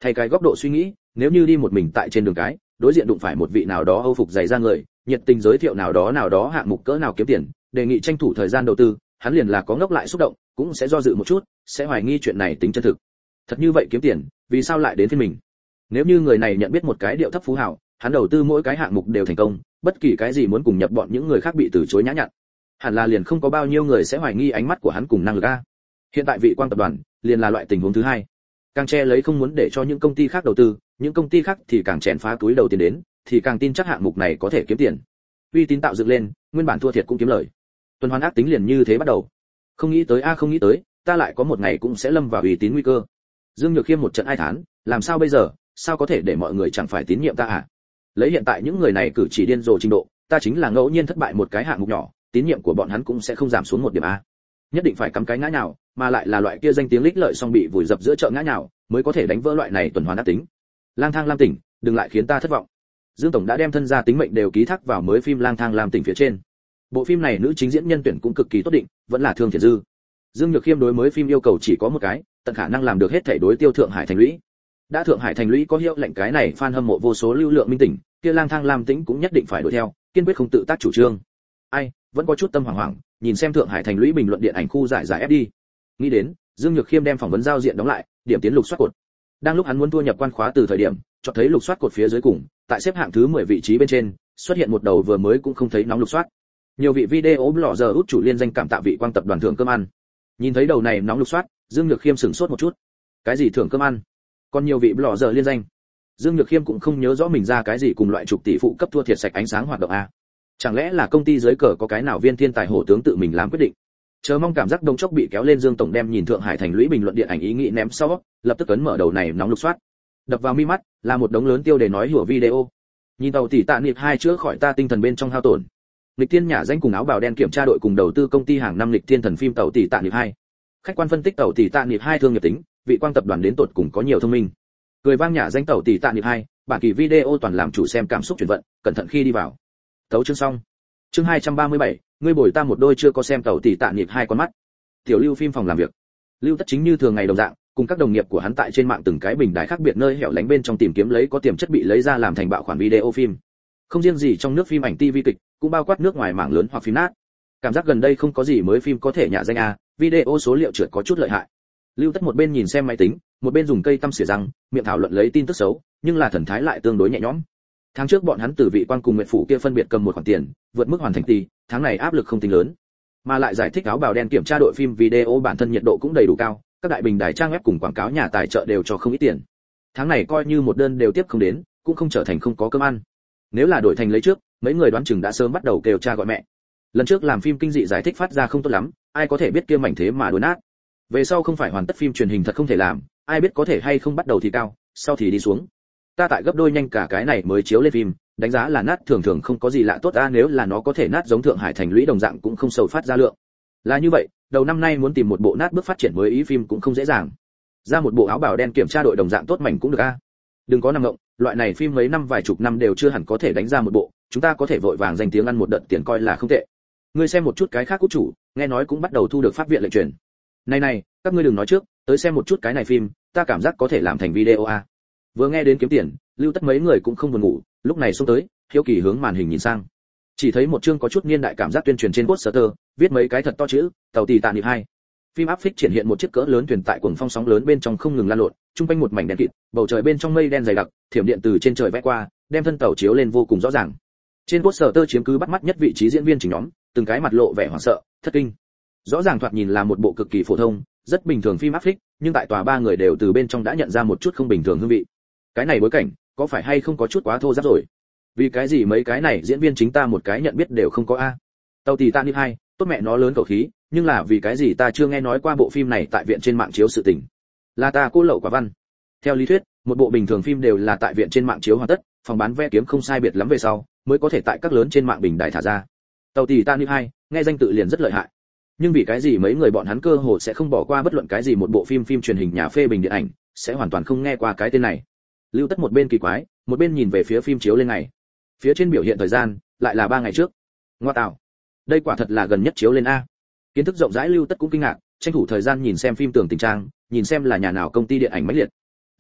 [SPEAKER 1] Thay cái góc độ suy nghĩ, nếu như đi một mình tại trên đường cái, đối diện đụng phải một vị nào đó Âu phục dày da người, nhiệt tình giới thiệu nào đó hạng mục cỡ nào kiếm tiền, đề nghị tranh thủ thời gian đầu tư, hắn liền là có ngốc lại xúc động, cũng sẽ do dự một chút, sẽ hoài nghi chuyện này tính chân thực. Thật như vậy kiếm tiền, vì sao lại đến phiên mình? Nếu như người này nhận biết một cái điệu thấp phú hào, hắn đầu tư mỗi cái hạng mục đều thành công, bất kỳ cái gì muốn cùng nhập bọn những người khác bị từ chối nhã nhặn. Hẳn là liền không có bao nhiêu người sẽ hoài nghi ánh mắt của hắn cùng năng lực a. Hiện tại vị Quang tập đoàn liền là loại tình huống thứ hai. Càng che lấy không muốn để cho những công ty khác đầu tư, những công ty khác thì càng chèn phá túi đầu tiền đến, thì càng tin chắc hạng mục này có thể kiếm tiền. Uy tín tạo dựng lên, nguyên bản thua thiệt cũng kiếm lời. Tuần hoàn ác tính liền như thế bắt đầu. Không nghĩ tới, ta lại có một ngày cũng sẽ lâm vào uy tín nguy cơ. Dương Nhược Khiêm một trận ai thán, làm sao bây giờ, sao có thể để mọi người chẳng phải tín nhiệm ta à? Lấy hiện tại những người này cử chỉ điên rồ trình độ, ta chính là ngẫu nhiên thất bại một cái hạng mục nhỏ, tín nhiệm của bọn hắn cũng sẽ không giảm xuống một điểm a. Nhất định phải cắm cái ngã nhào, mà lại là loại kia danh tiếng lích lợi xong bị vùi dập giữa chợ ngã nhào, mới có thể đánh vỡ loại này tuần hoàn ác tính. Lang thang lam tỉnh, đừng lại khiến ta thất vọng. Dương tổng đã đem thân gia tính mệnh đều ký thác vào mới phim Lang thang lam tỉnh phía trên. Bộ phim này nữ chính diễn nhân tuyển cũng cực kỳ tốt định, vẫn là Thương Thiện Dư. Dương Nhược Khiêm đối mới phim yêu cầu chỉ có một cái, tận khả năng làm được hết thảy đối tiêu Thượng Hải thành lũy. Đã Thượng Hải thành lũy có hiệu lệnh cái này fan hâm mộ vô số lưu lượng minh tỉnh, kia Lang thang lam tĩnh cũng nhất định phải đuổi theo, kiên quyết không tự tác chủ trương. Ai, vẫn có chút tâm hoảng hoảng, nhìn xem Thượng Hải thành lũy bình luận điện ảnh khu giải FD. Nghĩ đến, Dương Nhược Khiêm đem phỏng vấn giao diện đóng lại, điểm tiến lục soát cột. Đang lúc hắn muốn thua nhập quan khóa từ thời điểm, cho thấy lục soát cột phía dưới cùng, tại xếp hạng thứ 10 vị trí bên trên, xuất hiện một đầu vừa mới cũng không thấy nóng lục soát. Nhiều vị video blogger út chủ liên danh cảm tạ vị Quang tập đoàn thưởng cơm ăn. Nhìn thấy đầu này nóng lục soát, Dương Nhược Khiêm sửng sốt một chút. Cái gì thưởng cơm ăn? Còn nhiều vị blogger liên danh. Dương Nhược Khiêm cũng không nhớ rõ mình ra cái gì cùng loại chục tỷ phụ cấp thua thiệt sạch ánh sáng hoạt động a. Chẳng lẽ là công ty dưới cờ có cái nào viên thiên tài hổ tướng tự mình làm quyết định? Chờ mong cảm giác đông chốc bị kéo lên, Dương tổng đem nhìn Thượng Hải thành lũy bình luận điện ảnh ý nghĩ ném sau, lập tức ấn mở đầu này nóng lục soát. Đập vào mi mắt là một đống lớn tiêu đề nói hùa video. Nhìn tàu tỷ tạ niệm 2 chữa khỏi ta tinh thần bên trong hao tổn. Lịch Thiên nhà danh cùng áo bào đen kiểm tra đội cùng đầu tư công ty hàng năm Lịch Thiên thần phim tàu tỷ tạ niệm 2. Khách quan phân tích tàu tỷ tạ niệm 2 thương nghiệp tính, vị Quang tập đoàn đến tột cùng có nhiều thông minh. Cười vang nhà danh tàu tỷ tạ niệm 2, bản kỳ video toàn làm chủ xem cảm xúc chuyển vận, cẩn thận khi đi vào. Tấu chương xong. Chương 237, ngươi bồi ta một đôi chưa có xem tàu tỷ tạ niệm 2 con mắt. Tiểu Lưu phim phòng làm việc. Lưu Tất chính như thường ngày đồng dạng, cùng các đồng nghiệp của hắn tại trên mạng từng cái bình đài khác biệt nơi hẻo lánh bên trong tìm kiếm lấy có tiềm chất bị lấy ra làm thành bạo khoản video phim. Không riêng gì trong nước phim ảnh TV kịch, cũng bao quát nước ngoài mảng lớn hoặc phim nát. Cảm giác gần đây không có gì mới phim có thể nhả danh a, video số liệu trượt có chút lợi hại. Lưu Tất một bên nhìn xem máy tính, một bên dùng cây tăm xỉa răng, miệng thảo luận lấy tin tức xấu, nhưng là thần thái lại tương đối nhẹ nhõm. Tháng trước bọn hắn từ vị Quang cùng Nguyệt phủ kia phân biệt cầm một khoản tiền, vượt mức hoàn thành tỷ, tháng này áp lực không tính lớn. Mà lại giải thích áo bào đen kiểm tra đội phim video bản thân nhiệt độ cũng đầy đủ cao, các đại bình đài trang web cùng quảng cáo nhà tài trợ đều cho không ít tiền. Tháng này coi như một đơn đều tiếp không đến, cũng không trở thành không có cơm ăn. Nếu là đổi thành lấy trước, mấy người đoán chừng đã sớm bắt đầu kêu cha gọi mẹ. Lần trước làm phim kinh dị giải thích phát ra không tốt lắm, ai có thể biết kia mảnh thế mà đốn nát. Về sau không phải hoàn tất phim truyền hình thật không thể làm, ai biết có thể hay không bắt đầu thì cao, sau thì đi xuống. Ta tại gấp đôi nhanh cả cái này mới chiếu lên phim, đánh giá là nát thường thường không có gì lạ tốt, nếu là nó có thể nát giống Thượng Hải thành lũy đồng dạng cũng không sầu phát ra lượng. Là như vậy, đầu năm nay muốn tìm một bộ nát bước phát triển mới ý phim cũng không dễ dàng. Ra một bộ áo bào đen kiểm tra đội đồng dạng tốt mảnh cũng được a. Đừng có nằm ngộng, loại này phim mấy năm vài chục năm đều chưa hẳn có thể đánh ra một bộ, chúng ta có thể vội vàng danh tiếng ăn một đợt tiền coi là không tệ. Ngươi xem một chút cái khác cút chủ, nghe nói cũng bắt đầu thu được pháp viện lệnh truyền. Này, các ngươi đừng nói trước, tới xem một chút cái này phim, ta cảm giác có thể làm thành video a. Vừa nghe đến kiếm tiền, Lưu Tất mấy người cũng không buồn ngủ, lúc này xông tới, hiếu kỳ hướng màn hình nhìn sang. Chỉ thấy một chương có chút niên đại cảm giác tuyên truyền trên poster, viết mấy cái thật to chữ, tàu tỷ tạ niệm 2. Phim áp phích triển hiện một chiếc cỡ lớn thuyền tại cuồng phong sóng lớn bên trong không ngừng lan lộn, trung quanh một mảnh đen kịt, bầu trời bên trong mây đen dày đặc, thiểm điện từ trên trời vẽ qua, đem thân tàu chiếu lên vô cùng rõ ràng. Trên poster chiếm cứ bắt mắt nhất vị trí diễn viên chính nhóm, từng cái mặt lộ vẻ hoảng sợ, thất kinh. Rõ ràng thoạt nhìn là một bộ cực kỳ phổ thông, rất bình thường phim áp phích, nhưng tại tòa ba người đều từ bên trong đã nhận ra một chút không bình thường hương vị. Cái này bối cảnh, có phải hay không có chút quá thô ráp rồi? Vì cái gì mấy cái này diễn viên chính ta một cái nhận biết đều không có a? Tàu tỷ tạ niệm 2, tốt mẹ nó lớn khẩu khí, nhưng là vì cái gì ta chưa nghe nói qua bộ phim này tại viện trên mạng chiếu sự tình? Là ta cô lậu quả văn. Theo lý thuyết, một bộ bình thường phim đều là tại viện trên mạng chiếu hoàn tất, phòng bán vé kiếm không sai biệt lắm về sau, mới có thể tại các lớn trên mạng bình đại thả ra. Tàu tỷ tạ niệm 2, nghe danh tự liền rất lợi hại. Nhưng vì cái gì mấy người bọn hắn cơ hồ sẽ không bỏ qua bất luận cái gì một bộ phim truyền hình nhà phê bình điện ảnh, sẽ hoàn toàn không nghe qua cái tên này. Lưu Tất một bên kỳ quái, một bên nhìn về phía phim chiếu lên ngày. Phía trên biểu hiện thời gian, lại là 3 ngày trước. Ngoa tạo, đây quả thật là gần nhất chiếu lên a. Kiến thức rộng rãi Lưu Tất cũng kinh ngạc, tranh thủ thời gian nhìn xem phim tường tình trang, nhìn xem là nhà nào công ty điện ảnh mãnh liệt.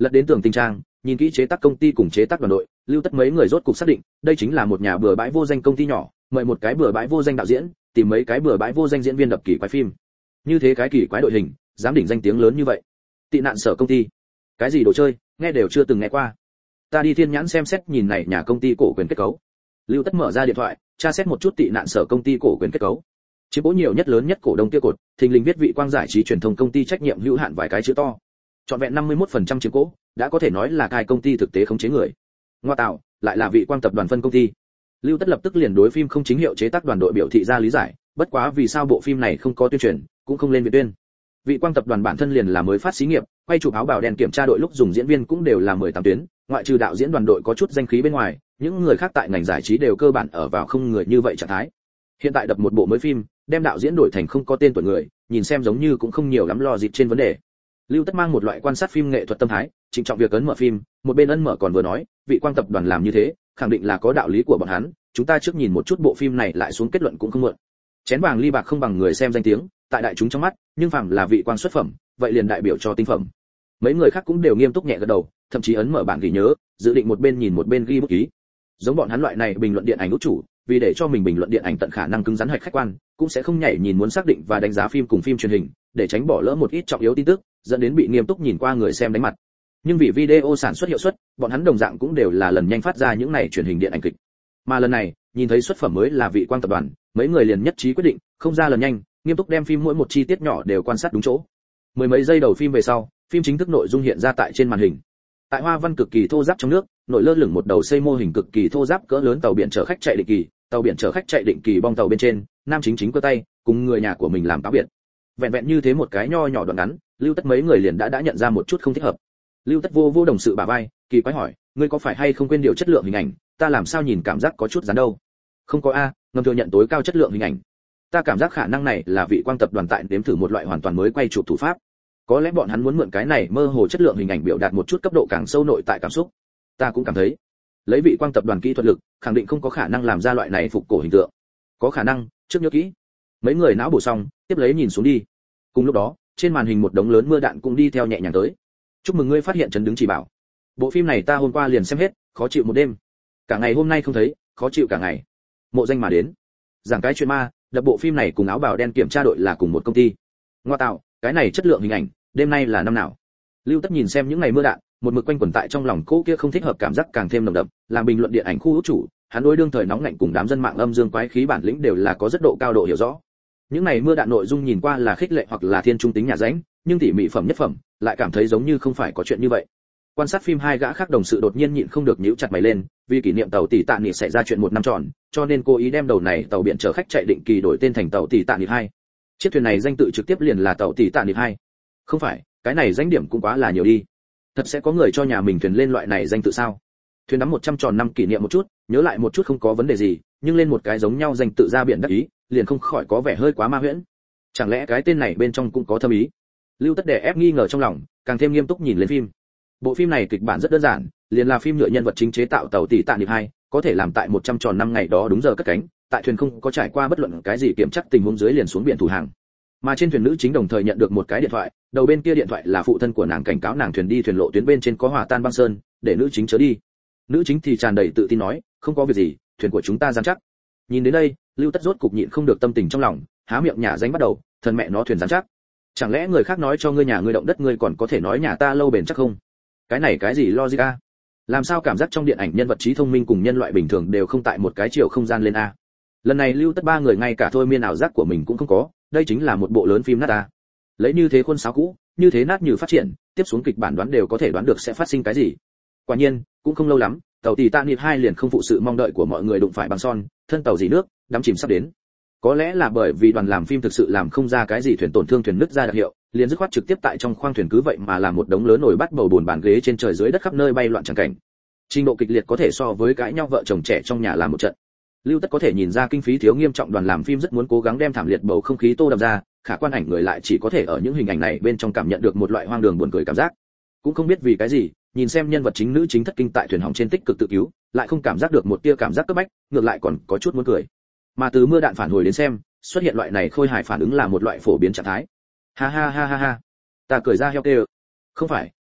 [SPEAKER 1] Lật đến tường tình trang, nhìn kỹ chế tác công ty cùng chế tác đoàn đội, Lưu Tất mấy người rốt cục xác định, đây chính là một nhà bừa bãi vô danh công ty nhỏ, mời một cái bừa bãi vô danh đạo diễn, tìm mấy cái bừa bãi vô danh diễn viên đập kỳ quái phim. Như thế cái kỳ quái đội hình, dám đỉnh danh tiếng lớn như vậy. Tị nạn sở công ty. Cái gì đồ chơi, nghe đều chưa từng nghe qua. Ta đi thiên nhãn xem xét nhìn này nhà công ty cổ quyền kết cấu. Lưu Tất mở ra điện thoại, tra xét một chút tị nạn sở công ty cổ quyền kết cấu. Chiếm bố nhiều nhất lớn nhất cổ đông kia cột, thình lình viết Vị Quang giải trí truyền thông công ty trách nhiệm hữu hạn vài cái chữ to. Trọn vẹn 51% chiếm cố, đã có thể nói là cái công ty thực tế khống chế người. Ngoa tạo, lại là Vị Quang tập đoàn phân công ty. Lưu Tất lập tức liền đối phim không chính hiệu chế tác đoàn đội biểu thị ra lý giải, bất quá vì sao bộ phim này không có tuyên truyền, cũng không lên viện tuyên. Vị Quang tập đoàn bản thân liền là mới phát xí nghiệp, quay chụp áo bào đen kiểm tra đội lúc dùng diễn viên cũng đều là 18 tuyến, ngoại trừ đạo diễn đoàn đội có chút danh khí bên ngoài, những người khác tại ngành giải trí đều cơ bản ở vào không người như vậy trạng thái. Hiện tại đập một bộ mới phim, đem đạo diễn đổi thành không có tên tuổi người, nhìn xem giống như cũng không nhiều lắm lo dịp trên vấn đề. Lưu Tất mang một loại quan sát phim nghệ thuật tâm thái, trịnh trọng việc ấn mở phim, một bên ấn mở còn vừa nói, Vị Quang tập đoàn làm như thế, khẳng định là có đạo lý của bọn hắn, chúng ta trước nhìn một chút bộ phim này lại xuống kết luận cũng không muộn. Chén vàng ly bạc không bằng người xem danh tiếng, tại đại chúng trong mắt, nhưng phàm là Vị Quang xuất phẩm, vậy liền đại biểu cho tinh phẩm. Mấy người khác cũng đều nghiêm túc nhẹ gật đầu, thậm chí ấn mở bản ghi nhớ, dự định một bên nhìn một bên ghi bút ký. Giống bọn hắn loại này bình luận điện ảnh út chủ, vì để cho mình bình luận điện ảnh tận khả năng cứng rắn hạch khách quan, cũng sẽ không nhảy nhìn muốn xác định và đánh giá phim cùng phim truyền hình, để tránh bỏ lỡ một ít trọng yếu tin tức, dẫn đến bị nghiêm túc nhìn qua người xem đánh mặt. Nhưng vì video sản xuất hiệu suất, bọn hắn đồng dạng cũng đều là lần nhanh phát ra những này truyền hình điện ảnh kịch. Mà lần này, nhìn thấy xuất phẩm mới là Vị Quang tập đoàn, mấy người liền nhất trí quyết định, không ra lần nhanh, nghiêm túc đem phim mỗi một chi tiết nhỏ đều quan sát đúng chỗ. Mười mấy giây đầu phim về sau, phim chính thức nội dung hiện ra tại trên màn hình. Tại hoa văn cực kỳ thô ráp trong nước, nổi lơ lửng một đầu xây mô hình cực kỳ thô ráp cỡ lớn tàu biển chở khách chạy định kỳ, tàu biển chở khách chạy định kỳ bong tàu bên trên, nam chính cơ tay, cùng người nhà của mình làm cáo biệt. Vẹn vẹn như thế một cái nho nhỏ đoạn ngắn, Lưu Tất mấy người liền đã nhận ra một chút không thích hợp. Lưu Tất vô đồng sự bả vai, kỳ quái hỏi, ngươi có phải hay không quên điều chất lượng hình ảnh, ta làm sao nhìn cảm giác có chút dán đâu? Không có a, ngầm thừa nhận tối cao chất lượng hình ảnh. Ta cảm giác khả năng này là Vị Quang tập đoàn tại nếm thử một loại hoàn toàn mới quay chụp thủ pháp. Có lẽ bọn hắn muốn mượn cái này mơ hồ chất lượng hình ảnh biểu đạt một chút cấp độ càng sâu nội tại cảm xúc. Ta cũng cảm thấy, lấy Vị Quang tập đoàn kỹ thuật lực, khẳng định không có khả năng làm ra loại này phục cổ hình tượng. Có khả năng, trước nhớ kỹ. Mấy người não bổ xong, tiếp lấy nhìn xuống đi. Cùng lúc đó, trên màn hình một đống lớn mưa đạn cũng đi theo nhẹ nhàng tới. Chúc mừng ngươi phát hiện chấn đứng chỉ bảo. Bộ phim này ta hôm qua liền xem hết, khó chịu một đêm. Cả ngày hôm nay không thấy, khó chịu cả ngày. Mộ danh mà đến. Giảng cái chuyện ma, đập bộ phim này cùng áo bào đen kiểm tra đội là cùng một công ty. Ngoa tạo, cái này chất lượng hình ảnh, đêm nay là năm nào? Lưu Tất nhìn xem những ngày mưa đạn, một mực quanh quẩn tại trong lòng cô kia không thích hợp cảm giác càng thêm nồng đậm, làm bình luận điện ảnh khu hữu chủ, hắn đối đương thời nóng lạnh cùng đám dân mạng âm dương quái khí bản lĩnh đều là có rất độ cao độ hiểu rõ. Những này mưa đạn nội dung nhìn qua là khích lệ hoặc là thiên trung tính nhà ránh, nhưng tỉ mỉ phẩm nhất phẩm, lại cảm thấy giống như không phải có chuyện như vậy. Quan sát phim hai gã khác đồng sự đột nhiên nhịn không được nhíu chặt mày lên, vì kỷ niệm tàu tỷ tạ nghị xảy ra chuyện 1 năm tròn, cho nên cố ý đem đầu này tàu biển chở khách chạy định kỳ đổi tên thành tàu tỷ tạ nghị 2. Chiếc thuyền này danh tự trực tiếp liền là tàu tỷ tạ nghị 2. Không phải, cái này danh điểm cũng quá là nhiều đi. Thật sẽ có người cho nhà mình thuyền lên loại này danh tự sao? Thuyền đắm 100 tròn năm kỷ niệm một chút, nhớ lại một chút không có vấn đề gì, nhưng lên một cái giống nhau danh tự ra biển đắc ý, liền không khỏi có vẻ hơi quá ma huyễn. Chẳng lẽ cái tên này bên trong cũng có thâm ý? Lưu Tất đè ép nghi ngờ trong lòng, càng thêm nghiêm túc nhìn lên phim. Bộ phim này kịch bản rất đơn giản, liền là phim nhựa nhân vật chính chế tạo tàu tỷ tạ niệm 2, có thể làm tại 100 tròn năm ngày đó đúng giờ cất cánh, tại thuyền không có trải qua bất luận cái gì kiểm chắc tình huống dưới liền xuống biển thủ hàng. Mà trên thuyền nữ chính đồng thời nhận được một cái điện thoại, đầu bên kia điện thoại là phụ thân của nàng cảnh cáo nàng thuyền đi thuyền lộ tuyến bên trên có hòa tan băng sơn, để nữ chính chớ đi. Nữ chính thì tràn đầy tự tin nói, không có việc gì, thuyền của chúng ta rắn chắc. Nhìn đến đây, Lưu Tất rốt cục nhịn không được tâm tình trong lòng, há miệng nhả danh bắt đầu, thần mẹ nó thuyền rắn chắc. Chẳng lẽ người khác nói cho ngươi nhà ngươi động đất ngươi còn có thể nói nhà ta lâu bền chắc không? Cái này cái gì logic a? Làm sao cảm giác trong điện ảnh nhân vật trí thông minh cùng nhân loại bình thường đều không tại một cái chiều không gian lên a? Lần này Lưu Tất ba người ngay cả thôi miên ảo giác của mình cũng không có, đây chính là một bộ lớn phim nát a. Lấy như thế khuôn sáo cũ, như thế nát như phát triển, tiếp xuống kịch bản đoán đều có thể đoán được sẽ phát sinh cái gì. Quả nhiên, cũng không lâu lắm, tàu Titanic 2 liền không phụ sự mong đợi của mọi người đụng phải băng son, thân tàu dì nước, đắm chìm sắp đến. Có lẽ là bởi vì đoàn làm phim thực sự làm không ra cái gì thuyền tổn thương thuyền nứt ra đặc hiệu, liền dứt khoát trực tiếp tại trong khoang thuyền cứ vậy mà làm một đống lớn nồi bắt bầu bồn bàn ghế trên trời dưới đất khắp nơi bay loạn chẳng cảnh. Trình độ kịch liệt có thể so với cãi nhau vợ chồng trẻ trong nhà làm một trận. Lưu Tất có thể nhìn ra kinh phí thiếu nghiêm trọng, đoàn làm phim rất muốn cố gắng đem thảm liệt bầu không khí tô đậm ra, khả quan ảnh người lại chỉ có thể ở những hình ảnh này bên trong cảm nhận được một loại hoang đường buồn cười cảm giác. Cũng không biết vì cái gì, nhìn xem nhân vật chính nữ chính thất kinh tại thuyền hỏng trên tích cực tự cứu, lại không cảm giác được một tia cảm giác cấp bách, ngược lại còn có chút muốn cười. Mà từ mưa đạn phản hồi đến xem, xuất hiện loại này khôi hài phản ứng là một loại phổ biến trạng thái. Ha ha ha ha ha, ta cười ra heo kêu. Không phải,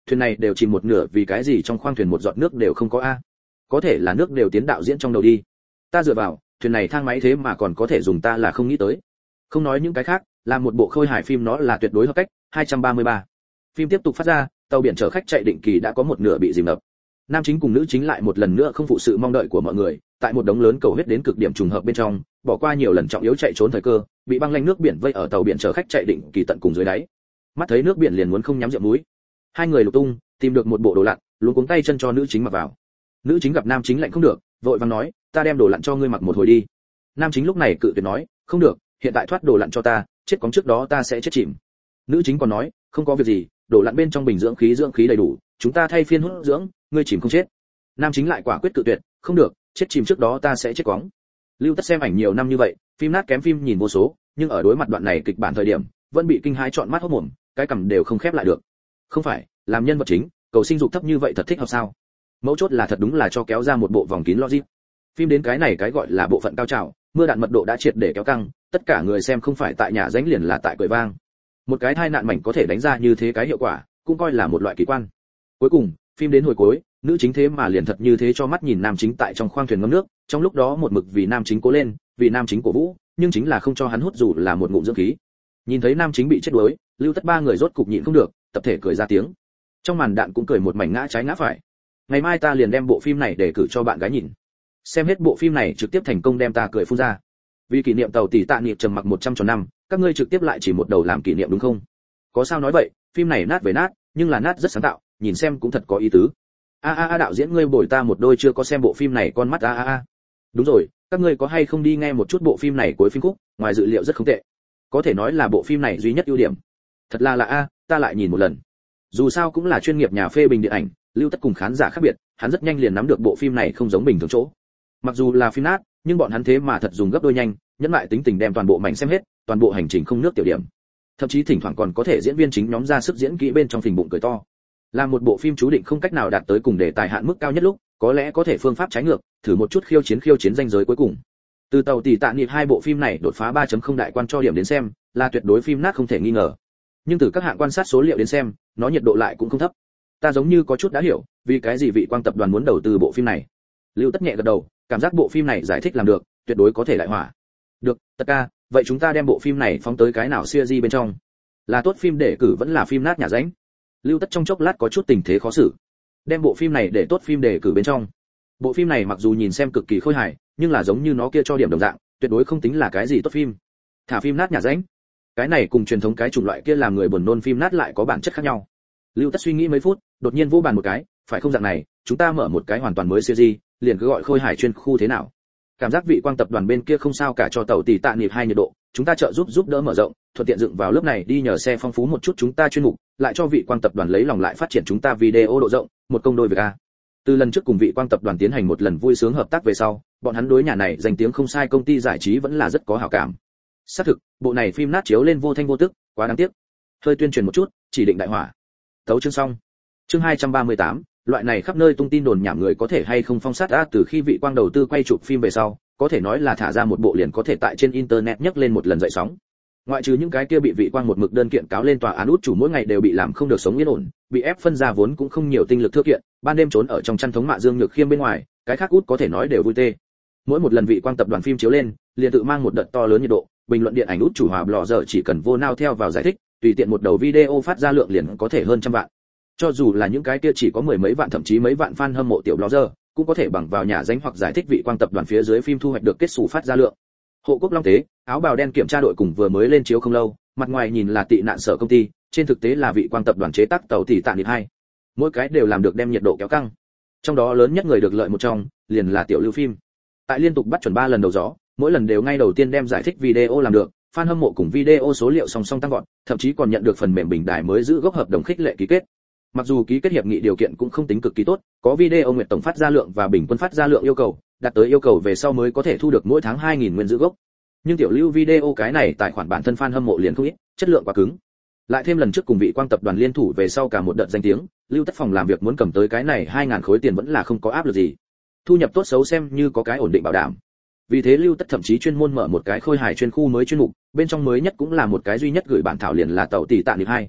[SPEAKER 1] thuyền này đều chìm một nửa, vì cái gì trong khoang thuyền một giọt nước đều không có a? Có thể là nước đều tiến đạo diễn trong đầu đi. Ta dựa vào, thuyền này thang máy thế mà còn có thể dùng, ta là không nghĩ tới. Không nói những cái khác, làm một bộ khôi hài phim nó là tuyệt đối hợp cách. 233. Phim tiếp tục phát ra, tàu biển chở khách chạy định kỳ đã có một nửa bị dìm ngập. Nam chính cùng nữ chính lại một lần nữa không phụ sự mong đợi của mọi người, tại một đống lớn cầu huyết đến cực điểm trùng hợp bên trong, bỏ qua nhiều lần trọng yếu chạy trốn thời cơ, bị băng lanh nước biển vây ở tàu biển chở khách chạy định kỳ tận cùng dưới đáy. Mắt thấy nước biển liền muốn không nhắm rượu núi. Hai người lục tung, tìm được một bộ đồ lặn, luống cuống tay chân cho nữ chính mặc vào. Nữ chính gặp nam chính lạnh không được, vội vàng nói, ta đem đồ lặn cho ngươi mặc một hồi đi. Nam chính lúc này cự tuyệt nói, không được, hiện tại thoát đồ lặn cho ta, chết cóng trước đó ta sẽ chết chìm. Nữ chính còn nói, không có việc gì, đồ lặn bên trong bình dưỡng khí đầy đủ, chúng ta thay phiên hút dưỡng, ngươi chìm không chết. Nam chính lại quả quyết cự tuyệt, không được, chết chìm trước đó ta sẽ chết cóng. Lưu Tất xem ảnh nhiều năm như vậy, phim nát kém phim nhìn vô số, nhưng ở đối mặt đoạn này kịch bản thời điểm, vẫn bị kinh hãi trọn mắt hốt mồm, cái cằm đều không khép lại được. Không phải, làm nhân vật chính, cầu sinh dục thấp như vậy thật thích hợp sao? Mấu chốt là thật đúng là cho kéo ra một bộ vòng kín logic. Phim đến cái này cái gọi là bộ phận cao trào, mưa đạn mật độ đã triệt để kéo căng, tất cả người xem không phải tại nhà ránh liền là tại cười vang. Một cái tai nạn mảnh có thể đánh ra như thế cái hiệu quả, cũng coi là một loại kỳ quan. Cuối cùng, phim đến hồi cuối, nữ chính thế mà liền thật như thế cho mắt nhìn nam chính tại trong khoang thuyền ngâm nước, trong lúc đó một mực vì nam chính cố lên, vì nam chính cổ vũ, nhưng chính là không cho hắn hút dù là một ngụm dưỡng khí. Nhìn thấy nam chính bị chết đuối, Lưu Tất ba người rốt cục nhịn không được, tập thể cười ra tiếng. Trong màn đạn cũng cười một mảnh ngã trái ngã phải. Ngày mai ta liền đem bộ phim này để cử cho bạn gái nhìn. Xem hết bộ phim này trực tiếp thành công đem ta cười phun ra. Vì kỷ niệm tàu tỷ Tạ Niệm trầm mặc 100 tròn năm, các ngươi trực tiếp lại chỉ một đầu làm kỷ niệm đúng không? Có sao nói vậy, phim này nát về nát, nhưng là nát rất sáng tạo, nhìn xem cũng thật có ý tứ. Đạo diễn ngươi bồi ta một đôi chưa có xem bộ phim này con mắt Đúng rồi, các ngươi có hay không đi nghe một chút bộ phim này cuối phim khúc, ngoài dự liệu rất không tệ. Có thể nói là bộ phim này duy nhất ưu điểm. Thật là ta lại nhìn một lần. Dù sao cũng là chuyên nghiệp nhà phê bình điện ảnh, Lưu Tất cùng khán giả khác biệt, hắn rất nhanh liền nắm được bộ phim này không giống bình thường chỗ. Mặc dù là phim nát, nhưng bọn hắn thế mà thật dùng gấp đôi nhanh, nhẫn lại tính tình đem toàn bộ mảnh xem hết, toàn bộ hành trình không nước tiểu điểm. Thậm chí thỉnh thoảng còn có thể diễn viên chính nhóm ra sức diễn kỹ bên trong phình bụng cười to. Là một bộ phim chú định không cách nào đạt tới cùng đề tài hạn mức cao nhất lúc, có lẽ có thể phương pháp trái ngược, thử một chút khiêu chiến danh giới cuối cùng. Từ tàu tỷ Tạ Niệm hai bộ phim này đột phá 3.0 đại quan cho điểm đến xem, là tuyệt đối phim nát không thể nghi ngờ. Nhưng từ các hạng quan sát số liệu đến xem, nó nhiệt độ lại cũng không thấp. Ta giống như có chút đã hiểu, vì cái gì Vị Quang tập đoàn muốn đầu tư bộ phim này. Lưu Tất nhẹ gật đầu, cảm giác bộ phim này giải thích làm được, tuyệt đối có thể đại hỏa. Được, Tất ca, vậy chúng ta đem bộ phim này phóng tới cái nào series bên trong? Là tốt phim để cử vẫn là phim nát nhà ránh? Lưu Tất trong chốc lát có chút tình thế khó xử. Đem bộ phim này để tốt phim để cử bên trong. Bộ phim này mặc dù nhìn xem cực kỳ khôi hài, nhưng là giống như nó kia cho điểm đồng dạng, tuyệt đối không tính là cái gì tốt phim. Thả phim nát nhà ránh. Cái này cùng truyền thống cái chủng loại kia làm người buồn nôn phim nát lại có bản chất khác nhau. Lưu Tất suy nghĩ mấy phút, đột nhiên vỗ bàn một cái, phải không dạng này, chúng ta mở một cái hoàn toàn mới series, liền cứ gọi khôi hài chuyên khu thế nào? Cảm giác Vị Quang tập đoàn bên kia không sao cả cho tàu tỷ Tạ Niệm hai nhiệt độ, chúng ta trợ giúp đỡ mở rộng, thuận tiện dựng vào lớp này đi nhờ xe phong phú một chút chúng ta chuyên mục, lại cho Vị Quang tập đoàn lấy lòng lại phát triển chúng ta video độ rộng, một công đôi việc a. Từ lần trước cùng Vị Quang tập đoàn tiến hành một lần vui sướng hợp tác về sau, bọn hắn đối nhà này danh tiếng không sai công ty giải trí vẫn là rất có hảo cảm. Xác thực, bộ này phim nát chiếu lên vô thanh vô tức, quá đáng tiếc. Hơi tuyên truyền một chút, chỉ định đại hỏa. Tấu chương xong. Chương 238, loại này khắp nơi tung tin đồn nhảm người có thể hay không phong sát từ khi Vị Quang đầu tư quay chụp phim về sau, có thể nói là thả ra một bộ liền có thể tại trên internet nhấc lên một lần dậy sóng. Ngoại trừ những cái kia bị Vị Quang một mực đơn kiện cáo lên tòa án út chủ mỗi ngày đều bị làm không được sống yên ổn, bị ép phân ra vốn cũng không nhiều tinh lực thưa kiện, ban đêm trốn ở trong chăn thống mạ Dương Nhược Khiêm bên ngoài, cái khác út có thể nói đều vui tê. Mỗi một lần Vị Quang tập đoàn phim chiếu lên, liền tự mang một đợt to lớn nhiệt độ, bình luận điện ảnh út chủ hòa blogger giờ chỉ cần vô nao theo vào giải thích, tùy tiện một đầu video phát ra lượng liền có thể hơn trăm vạn. Cho dù là những cái kia chỉ có mười mấy vạn thậm chí mấy vạn fan hâm mộ tiểu blogger, cũng có thể bằng vào nhà danh hoặc giải thích Vị Quang tập đoàn phía dưới phim thu hoạch được kết sủ phát ra lượng. Hộ Quốc Long Tế, áo bào đen kiểm tra đội cùng vừa mới lên chiếu không lâu, mặt ngoài nhìn là tị nạn sở công ty, trên thực tế là Vị Quang tập đoàn chế tác tàu tỷ Tạ Niệm 2. Mỗi cái đều làm được đem nhiệt độ kéo căng. Trong đó lớn nhất người được lợi một trong, liền là tiểu Lưu phim. Tại liên tục bắt chuẩn 3 lần đầu gió, mỗi lần đều ngay đầu tiên đem giải thích video làm được, fan hâm mộ cùng video số liệu song song tăng vọt, thậm chí còn nhận được phần mềm bình đài mới giữ gốc hợp đồng khích lệ ký kết. Mặc dù ký kết hiệp nghị điều kiện cũng không tính cực kỳ tốt, có video nguyện tổng phát ra lượng và bình quân phát ra lượng yêu cầu, đạt tới yêu cầu về sau mới có thể thu được mỗi tháng 2000 nguyên giữ gốc. Nhưng tiểu Lưu video cái này tài khoản bản thân fan hâm mộ liền không ít, chất lượng quá cứng. Lại thêm lần trước cùng Vị Quang tập đoàn liên thủ về sau cả một đợt danh tiếng, Lưu Tất phòng làm việc muốn cầm tới cái này 2000 khối tiền vẫn là không có áp lực gì. Thu nhập tốt xấu xem như có cái ổn định bảo đảm. Vì thế Lưu Tất thậm chí chuyên môn mở một cái khôi hài chuyên khu mới chuyên mục, bên trong mới nhất cũng là một cái duy nhất gửi bản thảo liền là tàu tỷ Tạ Niệm 2.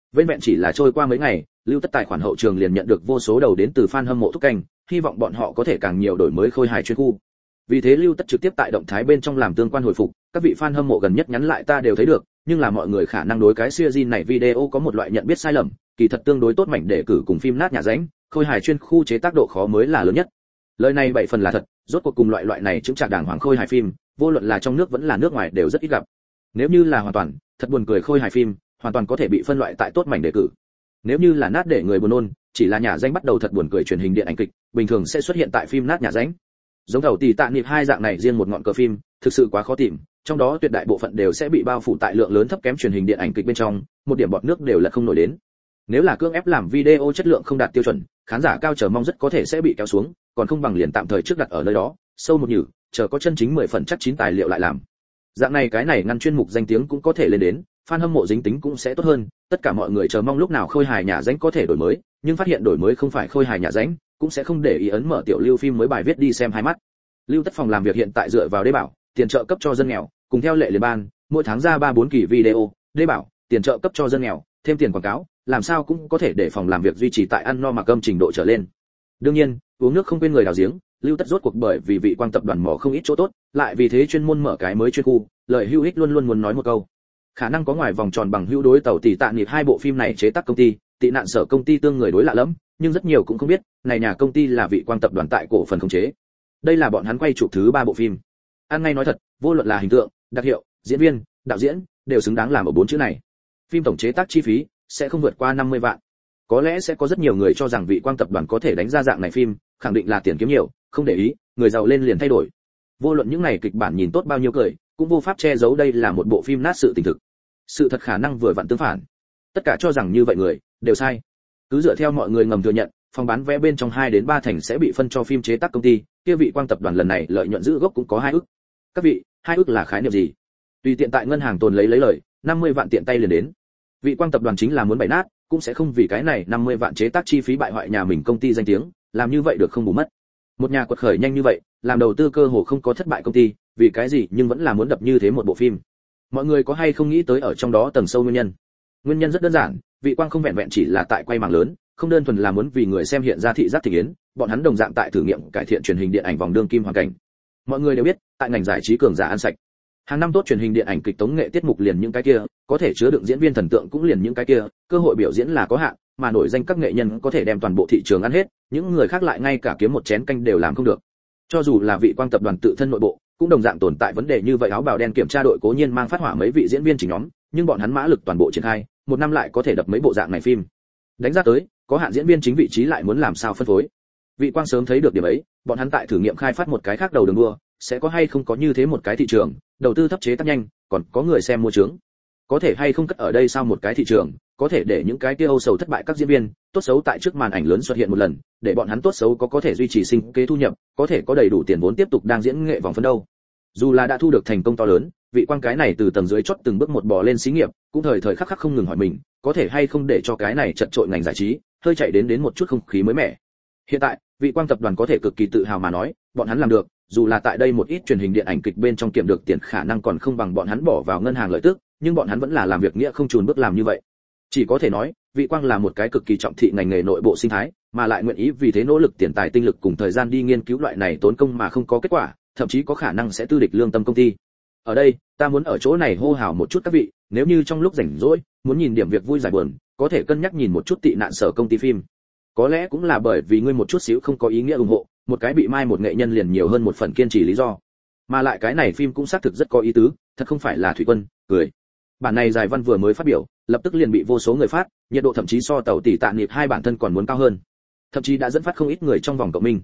[SPEAKER 1] Vẹn vẹn chỉ là trôi qua mấy ngày, Lưu Tất tài khoản hậu trường liền nhận được vô số đầu đến từ fan hâm mộ thúc canh, hy vọng bọn họ có thể càng nhiều đổi mới khôi hài chuyên khu. Vì thế Lưu Tất trực tiếp tại động thái bên trong làm tương quan hồi phục, các vị fan hâm mộ gần nhất nhắn lại ta đều thấy được, nhưng là mọi người khả năng đối cái series này video có một loại nhận biết sai lầm, kỳ thật tương đối tốt mảnh để cử cùng phim nát nhà ránh, khôi hài chuyên khu chế tác độ khó mới là lớn nhất. Lời này 7 phần là thật, rốt cuộc cùng loại này chứng trả đàng hoàng khôi hài phim, vô luận là trong nước vẫn là nước ngoài đều rất ít gặp. Nếu như là hoàn toàn, thật buồn cười khôi hài phim, hoàn toàn có thể bị phân loại tại tốt mảnh đề cử. Nếu như là nát để người buồn nôn, chỉ là nhà danh bắt đầu thật buồn cười truyền hình điện ảnh kịch, bình thường sẽ xuất hiện tại phim nát nhà danh. Giống đầu tỷ tạ niệm hai dạng này riêng một ngọn cờ phim, thực sự quá khó tìm, trong đó tuyệt đại bộ phận đều sẽ bị bao phủ tại lượng lớn thấp kém truyền hình điện ảnh kịch bên trong, một điểm bọt nước đều là không nổi đến. Nếu là cưỡng ép làm video chất lượng không đạt tiêu chuẩn, khán giả cao chờ mong rất có thể sẽ bị kéo xuống, còn không bằng liền tạm thời trước đặt ở nơi đó, sâu một nhử, chờ có chân chính 10 phần chắc chín tài liệu lại làm. Dạng này cái này ngăn chuyên mục danh tiếng cũng có thể lên đến, fan hâm mộ dính tính cũng sẽ tốt hơn, tất cả mọi người chờ mong lúc nào khôi hài nhà ránh có thể đổi mới, nhưng phát hiện đổi mới không phải khôi hài nhà ránh, cũng sẽ không để ý ấn mở tiểu Lưu phim mới bài viết đi xem hai mắt. Lưu Tất phòng làm việc hiện tại dựa vào đê bảo, tiền trợ cấp cho dân nghèo, cùng theo lệ liên ban, mỗi tháng ra 3-4 kỳ video, đê bảo, tiền trợ cấp cho dân nghèo, thêm tiền quảng cáo, làm sao cũng có thể để phòng làm việc duy trì tại ăn no mặc cơm trình độ trở lên. Đương nhiên, uống nước không quên người đào giếng, Lưu Tất rốt cuộc bởi vì vị quang tập đoàn mỏ không ít chỗ tốt, lại vì thế chuyên môn mở cái mới chuyên khu, lời hữu ích luôn luôn muốn nói một câu. Khả năng có ngoài vòng tròn bằng hữu đối tàu tỷ tạ nghiệp hai bộ phim này chế tác công ty, tị nạn sở công ty tương người đối lạ lắm, nhưng rất nhiều cũng không biết, này nhà công ty là vị quang tập đoàn tại cổ phần khống chế. Đây là bọn hắn quay chụp thứ 3 bộ phim. Ăn ngay nói thật, vô luận là hình tượng, đặc hiệu, diễn viên, đạo diễn, đều xứng đáng làm ở 4 chữ này. Phim tổng chế tác chi phí sẽ không vượt qua 50 vạn. Có lẽ sẽ có rất nhiều người cho rằng vị quang tập đoàn có thể đánh ra dạng này phim, khẳng định là tiền kiếm nhiều, không để ý, người giàu lên liền thay đổi. Vô luận những này kịch bản nhìn tốt bao nhiêu cười, cũng vô pháp che giấu đây là một bộ phim nát sự tình thực. Sự thật khả năng vừa vặn tương phản. Tất cả cho rằng như vậy người đều sai. Cứ dựa theo mọi người ngầm thừa nhận, phòng bán vé bên trong 2 đến 3 thành sẽ bị phân cho phim chế tác công ty, kia vị quang tập đoàn lần này lợi nhuận giữ gốc cũng có 2 ức. Các vị, 2 ức là khái niệm gì? Tùy tiện tại ngân hàng tồn lấy lời, 50 vạn tiện tay liền đến. Vị quang tập đoàn chính là muốn bày nát, cũng sẽ không vì cái này 50 vạn chế tác chi phí bại hoại nhà mình công ty danh tiếng, làm như vậy được không bù mất. Một nhà quật khởi nhanh như vậy, làm đầu tư cơ hồ không có thất bại công ty, vì cái gì nhưng vẫn là muốn đập như thế một bộ phim. Mọi người có hay không nghĩ tới ở trong đó tầng sâu nguyên nhân? Nguyên nhân rất đơn giản, vị quang không vẹn vẹn chỉ là tại quay mảng lớn, không đơn thuần là muốn vì người xem hiện ra thị giác thị yến, bọn hắn đồng dạng tại thử nghiệm cải thiện truyền hình điện ảnh vòng đương kim hoàn cảnh. Mọi người đều biết, tại ngành giải trí cường giả ăn sạch. Hàng năm tốt truyền hình điện ảnh kịch tống nghệ tiết mục liền những cái kia, có thể chứa đựng diễn viên thần tượng cũng liền những cái kia, cơ hội biểu diễn là có hạn, mà nổi danh các nghệ nhân có thể đem toàn bộ thị trường ăn hết, những người khác lại ngay cả kiếm một chén canh đều làm không được. Cho dù là vị quang tập đoàn tự thân nội bộ, cũng đồng dạng tồn tại vấn đề như vậy. Áo bào đen kiểm tra đội cố nhiên mang phát hỏa mấy vị diễn viên chỉnh nhóm, nhưng bọn hắn mã lực toàn bộ triển khai, một năm lại có thể đập mấy bộ dạng này phim. Đánh ra tới, có hạn diễn viên chính vị trí lại muốn làm sao phân phối. Vị quang sớm thấy được điểm ấy, bọn hắn tại thử nghiệm khai phát một cái khác đầu đường đua, sẽ có hay không có như thế một cái thị trường, đầu tư thấp chế tác nhanh, còn có người xem mua trướng. Có thể hay không cất ở đây sau một cái thị trường, có thể để những cái kia âu sầu thất bại các diễn viên, tốt xấu tại trước màn ảnh lớn xuất hiện một lần, để bọn hắn tốt xấu có thể duy trì sinh kế thu nhập, có thể có đầy đủ tiền vốn tiếp tục đang diễn nghệ vòng phấn đâu. Dù là đã thu được thành công to lớn, vị quang cái này từ tầng dưới chót từng bước một bò lên xí nghiệp, cũng thời thời khắc khắc không ngừng hỏi mình, có thể hay không để cho cái này chật trội ngành giải trí, hơi chạy đến một chút không khí mới mẻ. Hiện tại, vị quang tập đoàn có thể cực kỳ tự hào mà nói, bọn hắn làm được, dù là tại đây một ít truyền hình điện ảnh kịch bên trong kiếm được tiền khả năng còn không bằng bọn hắn bỏ vào ngân hàng lợi tức, nhưng bọn hắn vẫn là làm việc nghĩa không chùn bước làm như vậy. Chỉ có thể nói, vị quang là một cái cực kỳ trọng thị ngành nghề nội bộ sinh thái, mà lại nguyện ý vì thế nỗ lực tiền tài tinh lực cùng thời gian đi nghiên cứu loại này tốn công mà không có kết quả, thậm chí có khả năng sẽ tư địch lương tâm công ty. Ở đây, ta muốn ở chỗ này hô hào một chút các vị, nếu như trong lúc rảnh rỗi muốn nhìn điểm việc vui giải buồn, có thể cân nhắc nhìn một chút tị nạn sở công ty phim. Có lẽ cũng là bởi vì ngươi một chút xíu không có ý nghĩa ủng hộ, một cái bị mai một nghệ nhân liền nhiều hơn một phần kiên trì lý do. Mà lại cái này phim cũng xác thực rất có ý tứ, thật không phải là thủy quân cười. Bản này dài văn vừa mới phát biểu, lập tức liền bị vô số người phát, nhiệt độ thậm chí so tàu tỷ tạ niệm hai bản thân còn muốn cao hơn. Thậm chí đã dẫn phát không ít người trong vòng cộng minh.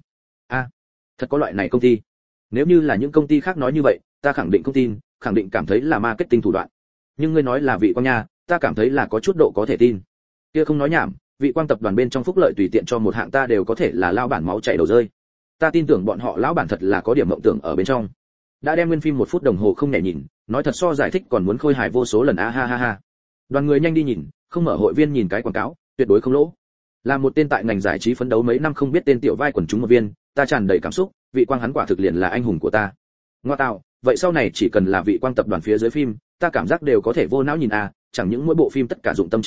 [SPEAKER 1] Thật có loại này công ty. Nếu như là những công ty khác nói như vậy, ta khẳng định không tin, khẳng định cảm thấy là marketing thủ đoạn. Nhưng ngươi nói là vị quang nha, ta cảm thấy là có chút độ có thể tin. Kia không nói nhảm, vị quang tập đoàn bên trong phúc lợi tùy tiện cho một hạng ta đều có thể là lao bản máu chảy đầu rơi. Ta tin tưởng bọn họ lão bản thật là có điểm mộng tưởng ở bên trong. Đã đem nguyên phim 1 phút đồng hồ không nhảy nhìn, nói thật so giải thích còn muốn khôi hài vô số lần a ha ha ha. Đoàn người nhanh đi nhìn, không mở hội viên nhìn cái quảng cáo, tuyệt đối không lỗ. Là một tên tại ngành giải trí phấn đấu mấy năm không biết tên tiểu vai quần chúng một viên, ta tràn đầy cảm xúc, vị quang hắn quả thực liền là anh hùng của ta. Ngoa tạo, vậy sau này chỉ cần là vị quang tập đoàn phía dưới phim, ta cảm giác đều có thể vô não nhìn a, chẳng những mỗi bộ phim tất cả dụng tâm chế tác,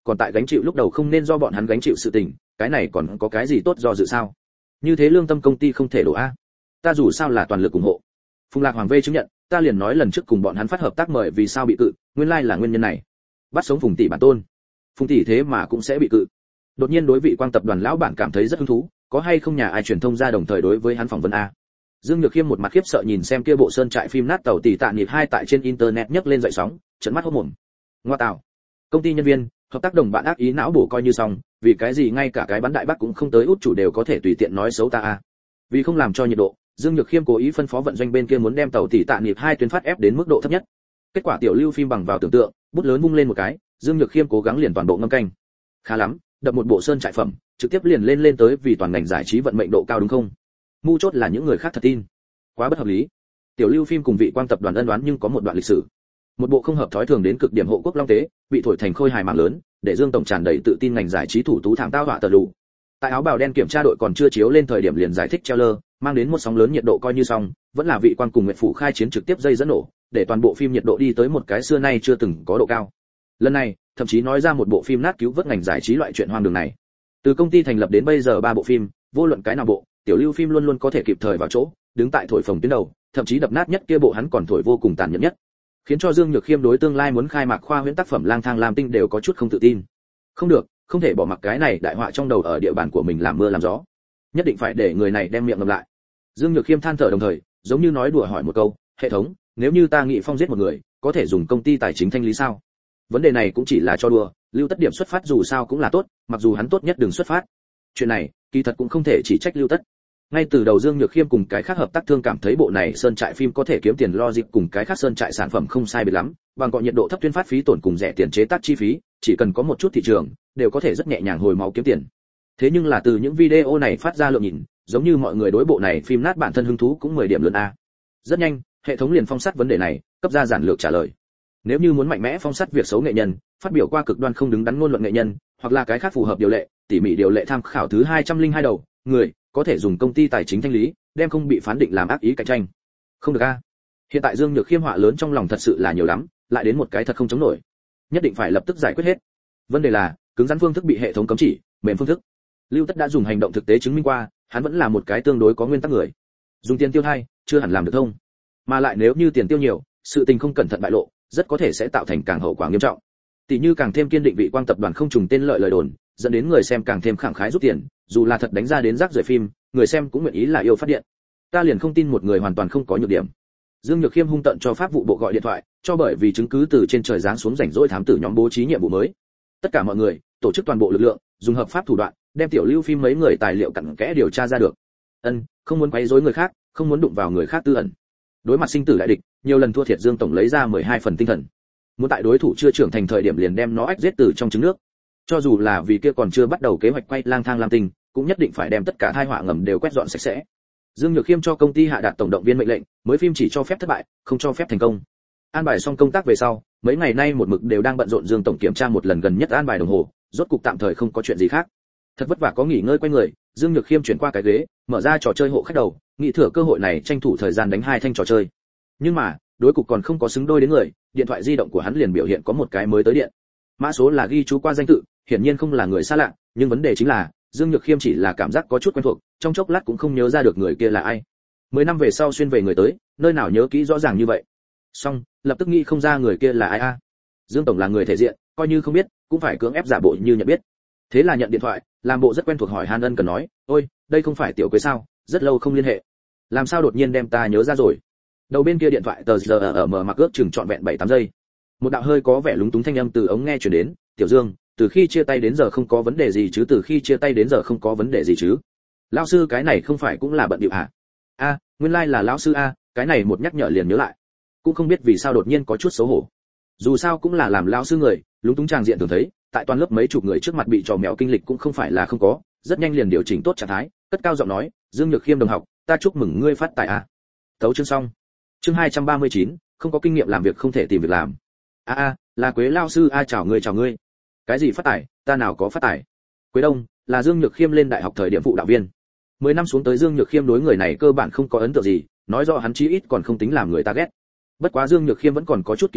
[SPEAKER 1] còn tại gánh chịu lúc đầu không nên do bọn hắn gánh chịu sự tình, cái này còn có cái gì tốt do dự sao? Như thế lương tâm công ty không thể đổ a. Ta dù sao là toàn lực ủng hộ. Phùng Lạc Hoàng vê chứng nhận, ta liền nói lần trước cùng bọn hắn phát hợp tác mời vì sao bị cự, nguyên lai là nguyên nhân này. Bắt sống Phùng tỷ bản tôn. Phùng tỷ thế mà cũng sẽ bị cự. Đột nhiên đối vị Quang tập đoàn lão bản cảm thấy rất hứng thú, có hay không nhà ai truyền thông ra đồng thời đối với hắn phỏng vấn a. Dương Nhược Khiêm một mặt khiếp sợ nhìn xem kia bộ sơn trại phim nát tàu tỷ tạ nhịp 2 tại trên internet nhấc lên dậy sóng, trợn mắt hốt mồm. Ngoa tạo. Công ty nhân viên, hợp tác đồng bạn ác ý não bổ coi như xong, vì cái gì ngay cả cái bắn đại bác cũng không tới út chủ đều có thể tùy tiện nói xấu ta a. Vì không làm cho nhiệt độ, Dương Nhược Khiêm cố ý phân phó vận doanh bên kia muốn đem tàu tỷ tạ nhịp 2 tuyến phát ép đến mức độ thấp nhất. Kết quả tiểu lưu phim bằng vào tưởng tượng, bút lớn vung lên một cái, Dương Nhược Khiêm cố gắng liền toàn bộ ngâm canh. Khá lắm, đập một bộ sơn trại phẩm, trực tiếp liền lên tới vì toàn ngành giải trí vận mệnh độ cao đúng không? Mu chốt là những người khác thật tin. Quá bất hợp lý. Tiểu lưu phim cùng vị Quang tập đoàn ân đoán nhưng có một đoạn lịch sử. Một bộ không hợp thói thường đến cực điểm hộ quốc long tế, bị thổi thành khôi hài mạng lớn, để Dương tổng tràn đầy tự tin ngành giải trí thủ tú thảm tao họa tờ lù. Tại áo bào đen kiểm tra đội còn chưa chiếu lên thời điểm liền giải thích trailer, mang đến một sóng lớn nhiệt độ coi như xong, vẫn là vị Quang cùng Nguyệt Phủ khai chiến trực tiếp dây dẫn nổ, để toàn bộ phim nhiệt độ đi tới một cái xưa nay chưa từng có độ cao. Lần này, thậm chí nói ra một bộ phim nát cứu vớt ngành giải trí loại chuyện hoang đường này. Từ công ty thành lập đến bây giờ 3 bộ phim, vô luận cái nào bộ, tiểu lưu phim luôn luôn có thể kịp thời vào chỗ, đứng tại thổi phồng tuyến đầu, thậm chí đập nát nhất kia bộ hắn còn thổi vô cùng tàn nhẫn nhất, khiến cho Dương Nhược Khiêm đối tương lai muốn khai mạc khoa huyễn tác phẩm Lang Thang Lam Tinh đều có chút không tự tin. Không được, không thể bỏ mặc cái này đại họa trong đầu ở địa bàn của mình làm mưa làm gió, nhất định phải để người này đem miệng ngậm lại. Dương Nhược Khiêm than thở đồng thời, giống như nói đùa hỏi một câu, hệ thống, nếu như ta nghị phong giết một người, có thể dùng công ty tài chính thanh lý sao? Vấn đề này cũng chỉ là cho đùa, Lưu Tất điểm xuất phát dù sao cũng là tốt, mặc dù hắn tốt nhất đừng xuất phát. Chuyện này, kỳ thật cũng không thể chỉ trách Lưu Tất. Ngay từ đầu Dương Nhược Khiêm cùng cái khác hợp tác thương cảm thấy bộ này sơn trại phim có thể kiếm tiền logic cùng cái khác sơn trại sản phẩm không sai biệt lắm, bằng cọ nhiệt độ thấp tuyên phát phí tổn cùng rẻ tiền chế tác chi phí, chỉ cần có một chút thị trường, đều có thể rất nhẹ nhàng hồi máu kiếm tiền. Thế nhưng là từ những video này phát ra lượng nhìn, giống như mọi người đối bộ này phim nát bản thân hứng thú cũng 10 điểm lớn a. Rất nhanh, hệ thống liền phong sát vấn đề này, cấp ra giản lược trả lời. Nếu như muốn mạnh mẽ phong sát việc xấu nghệ nhân, phát biểu qua cực đoan không đứng đắn ngôn luận nghệ nhân, hoặc là cái khác phù hợp điều lệ, tỉ mỉ điều lệ tham khảo thứ 202 đầu, người có thể dùng công ty tài chính thanh lý, đem không bị phán định làm ác ý cạnh tranh. Không được a. Hiện tại Dương Nhược Khiêm họa lớn trong lòng thật sự là nhiều lắm, lại đến một cái thật không chống nổi. Nhất định phải lập tức giải quyết hết. Vấn đề là, cứng rắn phương thức bị hệ thống cấm chỉ, mềm phương thức. Lưu Tất đã dùng hành động thực tế chứng minh qua, hắn vẫn là một cái tương đối có nguyên tắc người. Dùng tiền tiêu thay, chưa hẳn làm được thông. Mà lại nếu như tiền tiêu nhiều, sự tình không cẩn thận bại lộ, rất có thể sẽ tạo thành càng hậu quả nghiêm trọng. Tỷ như càng thêm kiên định vị Quang tập đoàn không trùng tên lợi lời đồn, dẫn đến người xem càng thêm khẳng khái rút tiền, dù là thật đánh ra đến rác rưởi phim, người xem cũng nguyện ý là yêu phát điện. Ta liền không tin một người hoàn toàn không có nhược điểm. Dương Nhược Khiêm hung tận cho pháp vụ bộ gọi điện thoại, cho bởi vì chứng cứ từ trên trời giáng xuống rảnh rỗi thám tử nhóm bố trí nhiệm vụ mới. Tất cả mọi người, tổ chức toàn bộ lực lượng, dùng hợp pháp thủ đoạn, đem tiểu lưu phim mấy người tài liệu cặn kẽ điều tra ra được. Không muốn quấy rối người khác, không muốn đụng vào người khác tư ẩn. Đối mặt sinh tử đại địch, nhiều lần thua thiệt Dương tổng lấy ra 12 phần tinh thần. Muốn tại đối thủ chưa trưởng thành thời điểm liền đem nó ách giết từ trong trứng nước. Cho dù là vì kia còn chưa bắt đầu kế hoạch quay Lang Thang Lam Tinh, cũng nhất định phải đem tất cả tai họa ngầm đều quét dọn sạch sẽ. Dương Nhược Khiêm cho công ty hạ đạt tổng động viên mệnh lệnh, mới phim chỉ cho phép thất bại, không cho phép thành công. An bài xong công tác về sau, mấy ngày nay một mực đều đang bận rộn Dương tổng kiểm tra một lần gần nhất an bài đồng hồ, rốt cục tạm thời không có chuyện gì khác. Thật vất vả có nghỉ ngơi quay người, Dương Nhược Khiêm chuyển qua cái ghế, mở ra trò chơi hộ khách đầu, nghĩ thừa cơ hội này tranh thủ thời gian đánh 2 thanh trò chơi. Nhưng mà, đối cục còn không có xứng đôi đến người, điện thoại di động của hắn liền biểu hiện có một cái mới tới điện. Mã số là ghi chú qua danh tự, hiển nhiên không là người xa lạ, nhưng vấn đề chính là, Dương Nhược Khiêm chỉ là cảm giác có chút quen thuộc, trong chốc lát cũng không nhớ ra được người kia là ai. 10 năm về sau xuyên về người tới, nơi nào nhớ kỹ rõ ràng như vậy. Xong, lập tức nghĩ không ra người kia là ai a. Dương tổng là người thể diện, coi như không biết, cũng phải cưỡng ép giả bộ như nhận biết. Thế là nhận điện thoại, làm bộ rất quen thuộc hỏi Han Ân cần nói, "Ôi, đây không phải Tiểu Quế sao, rất lâu không liên hệ. Làm sao đột nhiên đem ta nhớ ra rồi?" Đầu bên kia điện thoại tờ giờ ở mở mặc ước chừng trọn vẹn 7-8 giây. Một đạo hơi có vẻ lúng túng thanh âm từ ống nghe truyền đến, "Tiểu Dương, từ khi chia tay đến giờ không có vấn đề gì chứ? Từ khi chia tay đến giờ không có vấn đề gì chứ? Lão sư cái này không phải cũng là bận điệu hả?" A, nguyên lai là lão sư a, cái này một nhắc nhở liền nhớ lại. Cũng không biết vì sao đột nhiên có chút xấu hổ. Dù sao cũng là làm lão sư người, lúng túng tràng diện thường thấy, tại toàn lớp mấy chục người trước mặt bị trò mèo kinh lịch cũng không phải là không có, rất nhanh liền điều chỉnh tốt trạng thái, cất cao giọng nói, "Dương Nhược Khiêm đồng học, ta chúc mừng ngươi phát tài a." Tấu chương xong. Chương 239, không có kinh nghiệm làm việc không thể tìm việc làm. Là Quế lão sư a, chào ngươi. Cái gì phát tài, ta nào có phát tài. Quế Đông là Dương Nhược Khiêm lên đại học thời điểm phụ đạo viên. 10 năm xuống tới Dương Nhược Khiêm đối người này cơ bản không có ấn tượng gì, nói rõ hắn chí ít còn không tính làm người ta ghét. Bất quá Dương Nhược Khiêm vẫn còn có chút kỳ quái,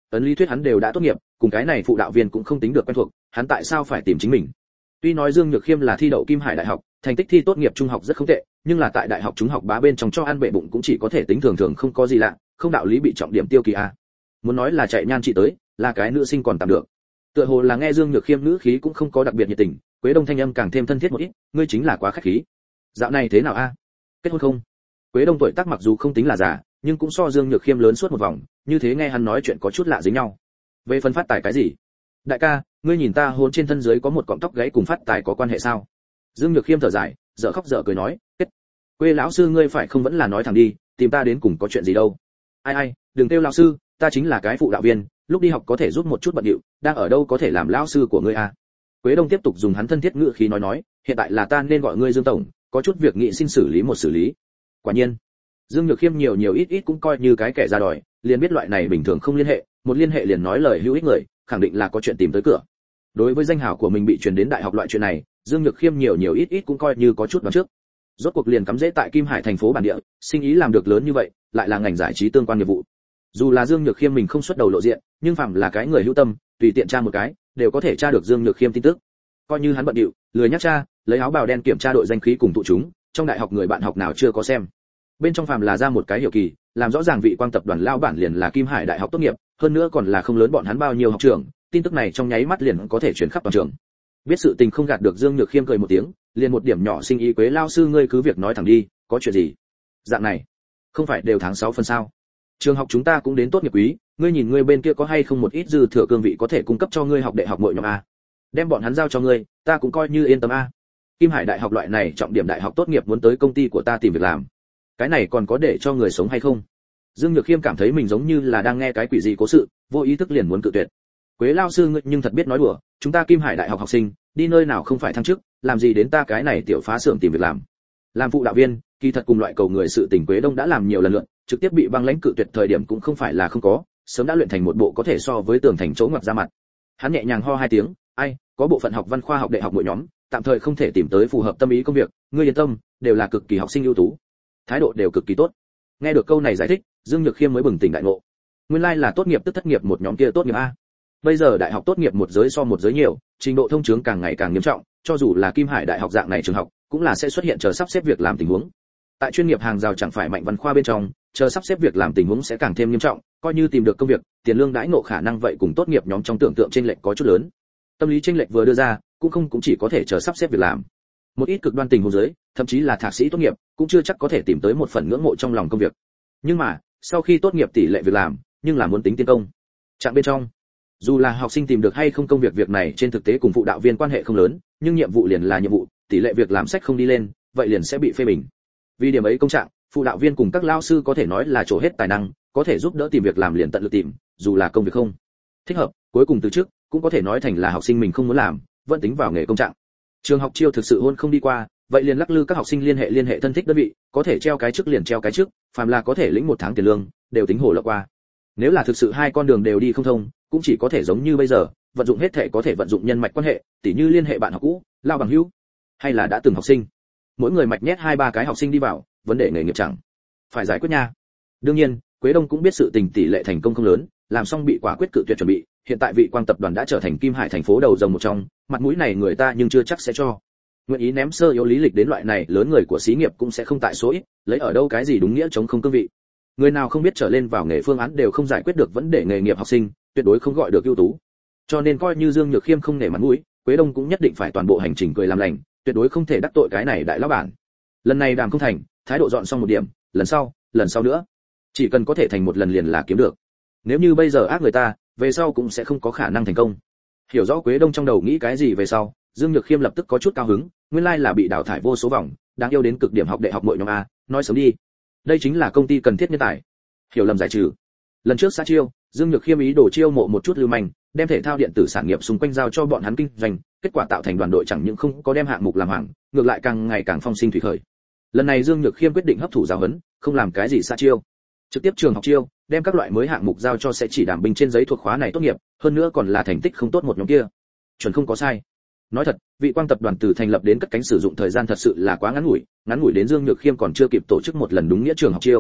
[SPEAKER 1] ấn lý thuyết hắn đều đã tốt nghiệp, cùng cái này phụ đạo viên cũng không tính được quen thuộc, hắn tại sao phải tìm chính mình? Tuy nói Dương Nhược Khiêm là thi đậu Kim Hải Đại học, thành tích thi tốt nghiệp trung học rất không tệ, nhưng là tại đại học chúng học bá bên trong cho ăn bệ bụng cũng chỉ có thể tính thường thường, không có gì lạ, không đạo lý bị trọng điểm tiêu kỳ a. Muốn nói là chạy nhan chị tới, là cái nữ sinh còn tạm được. Tựa hồ là nghe Dương Nhược Khiêm nữ khí cũng không có đặc biệt nhiệt tình, Quế Đông thanh âm càng thêm thân thiết một ít, ngươi chính là quá khách khí. Dạo này thế nào a? Kết hôn không? Quế Đông tuổi tác mặc dù không tính là già, nhưng cũng so Dương Nhược Khiêm lớn suốt một vòng, như thế nghe hắn nói chuyện có chút lạ dính nhau. Về phần phát tài cái gì? Đại ca, ngươi nhìn ta hôn trên thân dưới có một cọng tóc gáy cùng phát tài có quan hệ sao? Dương Nhược Khiêm thở dài, dở khóc dở cười nói, kết. Quê lão sư ngươi phải không vẫn là nói thẳng đi, tìm ta đến cùng có chuyện gì đâu? Ai, đừng kêu lão sư, ta chính là cái phụ đạo viên, lúc đi học có thể giúp một chút bận điệu, đang ở đâu có thể làm lão sư của ngươi à? Quế Đông tiếp tục dùng hắn thân thiết ngữ khí nói, hiện tại là ta nên gọi ngươi Dương tổng, có chút việc nghị xin xử lý một xử lý. Quả nhiên, Dương Nhược Khiêm nhiều ít cũng coi như cái kẻ ra đòi, liền biết loại này bình thường không liên hệ, một liên hệ liền nói lời hữu ích người, khẳng định là có chuyện tìm tới cửa. Đối với danh hào của mình bị truyền đến đại học loại chuyện này, Dương Nhược Khiêm nhiều ít cũng coi như có chút đoán trước. Rốt cuộc liền cắm rễ tại Kim Hải thành phố bản địa, sinh ý làm được lớn như vậy, lại là ngành giải trí tương quan nghiệp vụ. Dù là Dương Nhược Khiêm mình không xuất đầu lộ diện, nhưng phàm là cái người hữu tâm, tùy tiện tra một cái, đều có thể tra được Dương Nhược Khiêm tin tức. Coi như hắn bận điệu, lười nhắc tra, lấy áo bào đen kiểm tra đội danh khí cùng tụ chúng, trong đại học người bạn học nào chưa có xem. Bên trong phàm là ra một cái hiểu kỳ, làm rõ ràng vị quang tập đoàn lao bản liền là Kim Hải Đại học tốt nghiệp, hơn nữa còn là không lớn bọn hắn bao nhiêu học trưởng, tin tức này trong nháy mắt liền có thể truyền khắp toàn trường. Biết sự tình không gạt được Dương Nhược Khiêm cười một tiếng, liền một điểm nhỏ sinh ý Quế lao sư ngươi cứ việc nói thẳng đi, có chuyện gì? Dạng này, không phải đều tháng 6 phần sao? Trường học chúng ta cũng đến tốt nghiệp quý, ngươi nhìn ngươi bên kia có hay không một ít dư thừa cương vị có thể cung cấp cho ngươi học đại học muội nhóm a? Đem bọn hắn giao cho ngươi, ta cũng coi như yên tâm a. Kim Hải Đại học loại này trọng điểm đại học tốt nghiệp muốn tới công ty của ta tìm việc làm. Cái này còn có để cho người sống hay không? Dương Nhược Khiêm cảm thấy mình giống như là đang nghe cái quỷ gì cố sự, vô ý thức liền muốn cự tuyệt. Quế lao sư ngươi nhưng thật biết nói đùa, chúng ta Kim Hải Đại học học sinh, đi nơi nào không phải thăng chức, làm gì đến ta cái này tiểu phá xưởng tìm việc làm. Làm phụ đạo viên, kỳ thật cùng loại cầu người sự tình Quế Đông đã làm nhiều lần lượt, trực tiếp bị băng lãnh cự tuyệt thời điểm cũng không phải là không có, sớm đã luyện thành một bộ có thể so với tường thành chỗ ngoặt ra mặt. Hắn nhẹ nhàng ho hai tiếng, ai, có bộ phận học văn khoa học đại học mỗi nhóm, tạm thời không thể tìm tới phù hợp tâm ý công việc, ngươi yên tâm, đều là cực kỳ học sinh ưu tú, thái độ đều cực kỳ tốt. Nghe được câu này giải thích, Dương Nhược Khiêm mới bừng tỉnh đại ngộ. Nguyên lai là tốt nghiệp tức thất nghiệp một nhóm kia tốt nghiệp a. Bây giờ đại học tốt nghiệp một giới so một giới nhiều, trình độ thông chứng càng ngày càng nghiêm trọng, cho dù là Kim Hải Đại học dạng này trường học, cũng là sẽ xuất hiện chờ sắp xếp việc làm tình huống. Tại chuyên nghiệp hàng rào chẳng phải mạnh văn khoa bên trong, chờ sắp xếp việc làm tình huống sẽ càng thêm nghiêm trọng, coi như tìm được công việc, tiền lương đãi ngộ khả năng vậy cùng tốt nghiệp nhóm trong tưởng tượng chênh lệch có chút lớn. Tâm lý chênh lệch vừa đưa ra, cũng chỉ có thể chờ sắp xếp việc làm. Một ít cực đoan tình huống dưới, thậm chí là thạc sĩ tốt nghiệp, cũng chưa chắc có thể tìm tới một phần ngưỡng mộ trong lòng công việc. Nhưng mà, sau khi tốt nghiệp tỷ lệ việc làm, nhưng là muốn tính tiên công. Trạng bên trong, dù là học sinh tìm được hay không công việc này trên thực tế cùng phụ đạo viên quan hệ không lớn, nhưng nhiệm vụ liền là nhiệm vụ, tỷ lệ việc làm sách không đi lên, vậy liền sẽ bị phê bình. Vì điểm ấy công trạng, phụ đạo viên cùng các lao sư có thể nói là trổ hết tài năng, có thể giúp đỡ tìm việc làm liền tận lực tìm, dù là công việc không thích hợp, cuối cùng từ trước cũng có thể nói thành là học sinh mình không muốn làm, vẫn tính vào nghề công trạng. Trường học chiêu thực sự hôn không đi qua, vậy liền lắc lư các học sinh liên hệ thân thích đơn vị, có thể treo cái trước liền treo cái trước, phàm là có thể lĩnh một tháng tiền lương, đều tính hồ lộc qua. Nếu là thực sự hai con đường đều đi không thông, cũng chỉ có thể giống như bây giờ, vận dụng hết thể có thể vận dụng nhân mạch quan hệ, tỉ như liên hệ bạn học cũ, lao bằng hữu, hay là đã từng học sinh. Mỗi người mạch nhét 2-3 cái học sinh đi vào, vấn đề nghề nghiệp chẳng phải giải quyết nha. Đương nhiên, Quế Đông cũng biết sự tình tỷ lệ thành công không lớn, làm xong bị quả quyết cự tuyệt chuẩn bị, hiện tại vị quang tập đoàn đã trở thành Kim Hải thành phố đầu rồng một trong, mặt mũi này người ta nhưng chưa chắc sẽ cho. Nguyện ý ném sơ yếu lý lịch đến loại này lớn người của xí nghiệp cũng sẽ không tại số ít, lấy ở đâu cái gì đúng nghĩa chống không cương vị. Người nào không biết trở lên vào nghề phương án đều không giải quyết được vấn đề nghề nghiệp học sinh, tuyệt đối không gọi được ưu tú. Cho nên coi như Dương Nhược Khiêm không nể mặt mũi, Quế Đông cũng nhất định phải toàn bộ hành trình cười làm lành, tuyệt đối không thể đắc tội cái này đại lão bản. Lần này đàm không thành, thái độ dọn xong một điểm, lần sau nữa, chỉ cần có thể thành một lần liền là kiếm được. Nếu như bây giờ ác người ta, về sau cũng sẽ không có khả năng thành công. Hiểu rõ Quế Đông trong đầu nghĩ cái gì về sau, Dương Nhược Khiêm lập tức có chút cao hứng, nguyên lai là bị đào thải vô số vòng, đáng yêu đến cực điểm học đại học muội nhóm a, nói sớm đi. Đây chính là công ty cần thiết nhân tài. Hiểu lầm giải trừ. Lần trước xa chiêu, Dương Nhược Khiêm ý đồ chiêu mộ một chút lưu manh, đem thể thao điện tử sản nghiệp xung quanh giao cho bọn hắn kinh doanh, kết quả tạo thành đoàn đội chẳng những không có đem hạng mục làm hoàng, ngược lại càng ngày càng phong sinh thủy khởi. Lần này Dương Nhược Khiêm quyết định hấp thụ giáo huấn, không làm cái gì xa chiêu, trực tiếp trường học chiêu, đem các loại mới hạng mục giao cho sẽ chỉ đảm binh trên giấy thuộc khóa này tốt nghiệp, hơn nữa còn là thành tích không tốt một nhóm kia. Chuẩn không có sai. Nói thật, vị quang tập đoàn từ thành lập đến cất cánh sử dụng thời gian thật sự là quá ngắn ngủi đến Dương Nhược Khiêm còn chưa kịp tổ chức một lần đúng nghĩa trường học chiêu.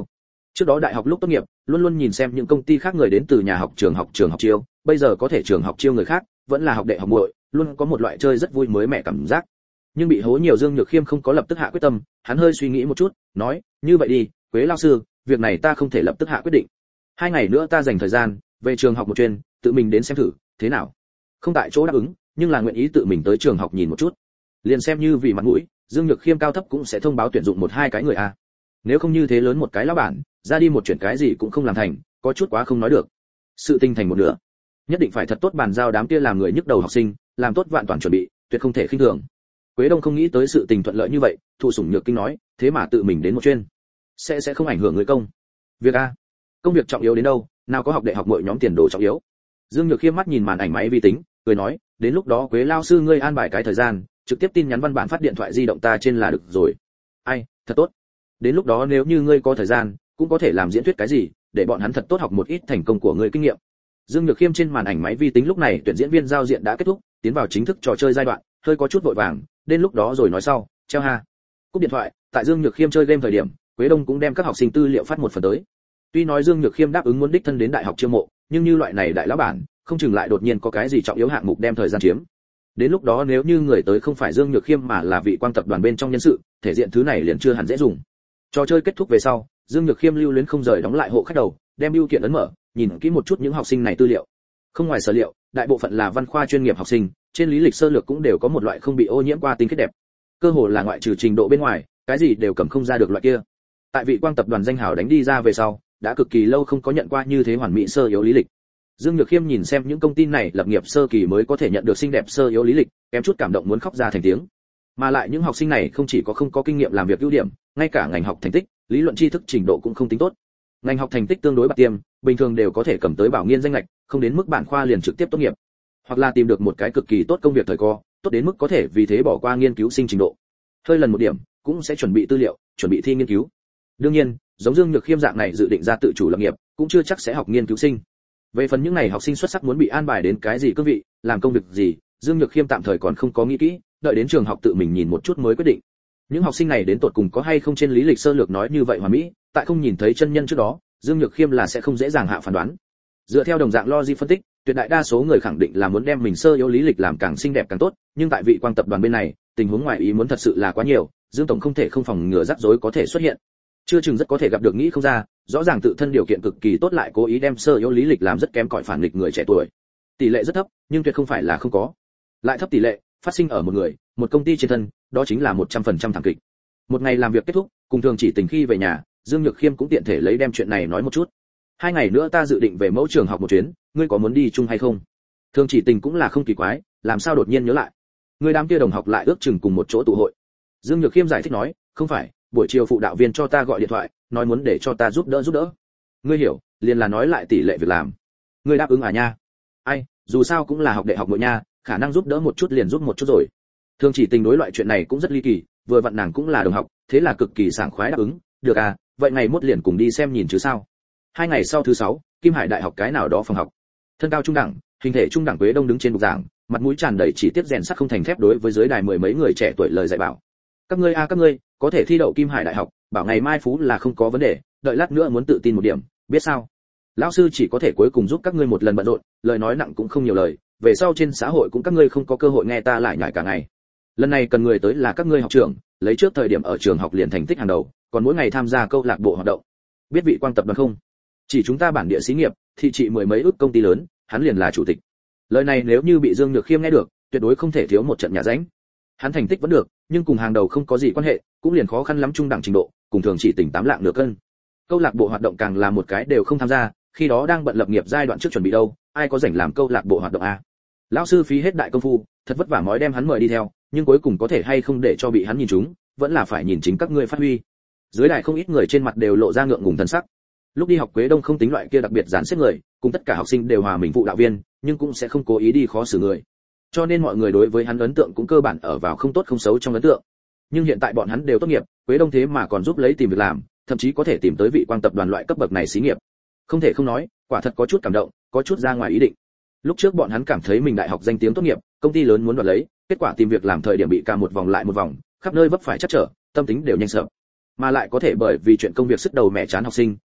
[SPEAKER 1] Trước đó đại học lúc tốt nghiệp, luôn luôn nhìn xem những công ty khác người đến từ nhà học trường học chiêu, bây giờ có thể trường học chiêu người khác, vẫn là học đệ học muội, luôn có một loại chơi rất vui mới mẻ cảm giác. Nhưng bị hố nhiều Dương Nhược Khiêm không có lập tức hạ quyết tâm, hắn hơi suy nghĩ một chút, nói, như vậy đi, Quế lão sư, việc này ta không thể lập tức hạ quyết định. 2 ngày nữa ta dành thời gian về trường học một chuyến, tự mình đến xem thử, thế nào? Không tại chỗ đáp ứng, nhưng là nguyện ý tự mình tới trường học nhìn một chút. Liền xem như vì mặt mũi, Dương Nhược Khiêm cao thấp cũng sẽ thông báo tuyển dụng 1-2 cái người a. Nếu không như thế lớn một cái lão bản, ra đi một chuyện cái gì cũng không làm thành, có chút quá không nói được. Sự tinh thành một nửa, nhất định phải thật tốt bàn giao đám kia làm người nhức đầu học sinh, làm tốt vạn toàn chuẩn bị, tuyệt không thể khinh thường. Quế Đông không nghĩ tới sự tình thuận lợi như vậy, thụ sủng nhược kinh nói, thế mà tự mình đến một chuyến, sẽ không ảnh hưởng người công. Việc a, công việc trọng yếu đến đâu, nào có học đại học mọi nhóm tiền đồ trọng yếu. Dương Nhược Khiêm mắt nhìn màn ảnh máy vi tính, cười nói, đến lúc đó Quế lao sư ngươi an bài cái thời gian, trực tiếp tin nhắn văn bản phát điện thoại di động ta trên là được rồi. Ai, thật tốt. Đến lúc đó nếu như ngươi có thời gian, cũng có thể làm diễn thuyết cái gì, để bọn hắn thật tốt học một ít thành công của ngươi kinh nghiệm. Dương Nhược Khiêm trên màn ảnh máy vi tính lúc này tuyển diễn viên giao diện đã kết thúc, tiến vào chính thức trò chơi giai đoạn, hơi có chút vội vàng, đến lúc đó rồi nói sau, treo ha. Cúp điện thoại, tại Dương Nhược Khiêm chơi game thời điểm, Quế Đông cũng đem các học sinh tư liệu phát một phần tới. Tuy nói Dương Nhược Khiêm đáp ứng muốn đích thân đến đại học chiêu mộ, nhưng như loại này đại lão bản, không chừng lại đột nhiên có cái gì trọng yếu hạng mục đem thời gian chiếm. Đến lúc đó nếu như người tới không phải Dương Nhược Khiêm mà là vị quan tập đoàn bên trong nhân sự, thể diện thứ này liền chưa hẳn dễ dùng. Trò chơi kết thúc về sau, Dương Nhược Khiêm lưu luyến không rời đóng lại hộ khách đầu, đem bưu kiện ấn mở, nhìn kỹ một chút những học sinh này tư liệu. Không ngoài sở liệu, đại bộ phận là văn khoa chuyên nghiệp học sinh, trên lý lịch sơ lược cũng đều có một loại không bị ô nhiễm qua tính kết đẹp. Cơ hồ là ngoại trừ trình độ bên ngoài, cái gì đều cầm không ra được loại kia. Tại vị quang tập đoàn danh hào đánh đi ra về sau, đã cực kỳ lâu không có nhận qua như thế hoàn mỹ sơ yếu lý lịch. Dương Nhược Khiêm nhìn xem những công ty này lập nghiệp sơ kỳ mới có thể nhận được xinh đẹp sơ yếu lý lịch, kém chút cảm động muốn khóc ra thành tiếng. Mà lại những học sinh này không chỉ có không có kinh nghiệm làm việc ưu điểm, ngay cả ngành học thành tích, lý luận tri thức trình độ cũng không tính tốt. Ngành học thành tích tương đối bạc tiêm, bình thường đều có thể cầm tới bảo nghiên danh lệch, không đến mức bản khoa liền trực tiếp tốt nghiệp, hoặc là tìm được một cái cực kỳ tốt công việc thời co, tốt đến mức có thể vì thế bỏ qua nghiên cứu sinh trình độ. Hơi lần một điểm, cũng sẽ chuẩn bị tư liệu, chuẩn bị thi nghiên cứu. Đương nhiên, giống Dương Nhược Khiêm dạng này dự định ra tự chủ lập nghiệp, cũng chưa chắc sẽ học nghiên cứu sinh. Về phần những này học sinh xuất sắc muốn bị an bài đến cái gì cương vị, làm công việc gì, Dương Nhược Khiêm tạm thời còn không có nghĩ kỹ, đợi đến trường học tự mình nhìn một chút mới quyết định. Những học sinh này đến tột cùng có hay không trên lý lịch sơ lược nói như vậy hoàn mỹ, tại không nhìn thấy chân nhân trước đó, Dương Nhược Khiêm là sẽ không dễ dàng hạ phán đoán. Dựa theo đồng dạng logic phân tích, tuyệt đại đa số người khẳng định là muốn đem mình sơ yếu lý lịch làm càng xinh đẹp càng tốt, nhưng tại vị quang tập đoàn bên này, tình huống ngoài ý muốn thật sự là quá nhiều, Dương tổng không thể không phòng ngừa rắc rối có thể xuất hiện. Chưa chừng rất có thể gặp được nghĩ không ra, rõ ràng tự thân điều kiện cực kỳ tốt lại cố ý đem sơ yếu lý lịch làm rất kém cỏi phản nghịch người trẻ tuổi. Tỷ lệ rất thấp, nhưng tuyệt không phải là không có. Lại thấp tỷ lệ, phát sinh ở một người, một công ty trên thân, đó chính là 100% thảm kịch. Một ngày làm việc kết thúc, cùng thường chỉ tình khi về nhà, Dương Nhược Khiêm cũng tiện thể lấy đem chuyện này nói một chút. 2 ngày nữa ta dự định về mẫu trường học một chuyến, ngươi có muốn đi chung hay không? Thường chỉ tình cũng là không kỳ quái, làm sao đột nhiên nhớ lại? Người đám kia đồng học lại ước chừng cùng một chỗ tụ hội. Dương Nhược Khiêm giải thích nói, không phải, buổi chiều phụ đạo viên cho ta gọi điện thoại, nói muốn để cho ta giúp đỡ. Ngươi hiểu, liền là nói lại tỷ lệ việc làm. Ngươi đáp ứng à nha? Ai, dù sao cũng là học đại học nội nha, khả năng giúp đỡ một chút liền giúp một chút rồi. Thường chỉ tình đối loại chuyện này cũng rất ly kỳ, vừa vặn nàng cũng là đồng học, thế là cực kỳ sảng khoái đáp ứng, được à, vậy ngày mốt liền cùng đi xem nhìn chứ sao. 2 ngày sau thứ 6, Kim Hải Đại học cái nào đó phòng học. Thân cao trung đẳng, hình thể trung đẳng Quế Đông đứng trên bục giảng, mặt mũi tràn đầy chỉ tiếp rèn sắt không thành thép đối với dưới đài mười mấy người trẻ tuổi lời dạy bảo. Các ngươi có thể thi đậu Kim Hải Đại học, bảo ngày mai phú là không có vấn đề, đợi lát nữa muốn tự tin một điểm, biết sao? Lão sư chỉ có thể cuối cùng giúp các ngươi một lần bận rộn, lời nói nặng cũng không nhiều lời, về sau trên xã hội cũng các ngươi không có cơ hội nghe ta lại nhải cả ngày. Lần này cần người tới là các ngươi học trưởng, lấy trước thời điểm ở trường học liền thành tích hàng đầu, còn mỗi ngày tham gia câu lạc bộ hoạt động. Biết vị quang tập đoàn không? Chỉ chúng ta bản địa xí nghiệp, thị trị mười mấy ước công ty lớn, hắn liền là chủ tịch. Lời này nếu như bị Dương Nhược Khiêm nghe được, tuyệt đối không thể thiếu một trận nhà ránh. Hắn thành tích vẫn được, nhưng cùng hàng đầu không có gì quan hệ, cũng liền khó khăn lắm trung đẳng trình độ, cùng thường chỉ tỉnh 8 lạng nửa cân. Câu lạc bộ hoạt động càng là một cái đều không tham gia, khi đó đang bận lập nghiệp giai đoạn trước chuẩn bị đâu, ai có rảnh làm câu lạc bộ hoạt động a? Lão sư phí hết đại công phu, thật vất vả mói đem hắn mời đi theo, nhưng cuối cùng có thể hay không để cho bị hắn nhìn trúng, vẫn là phải nhìn chính các ngươi phát huy. Dưới đài không ít người trên mặt đều lộ ra ngượng ngùng thần sắc. Lúc đi học Quế Đông không tính loại kia đặc biệt dán xếp người, cùng tất cả học sinh đều hòa mình phụ đạo viên, nhưng cũng sẽ không cố ý đi khó xử người. Cho nên mọi người đối với hắn ấn tượng cũng cơ bản ở vào không tốt không xấu trong ấn tượng. Nhưng hiện tại bọn hắn đều tốt nghiệp, Quế Đông thế mà còn giúp lấy tìm việc làm, thậm chí có thể tìm tới vị quang tập đoàn loại cấp bậc này xí nghiệp. Không thể không nói, quả thật có chút cảm động, có chút ra ngoài ý định. Lúc trước bọn hắn cảm thấy mình đại học danh tiếng tốt nghiệp, công ty lớn muốn đoạt lấy, kết quả tìm việc làm thời điểm bị cả một vòng lại một vòng, khắp nơi vấp phải chắc trở, tâm tính đều nhanh sợ. Mà lại có thể bởi vì chuyện công việc sức đầu mẹ chán học sinh,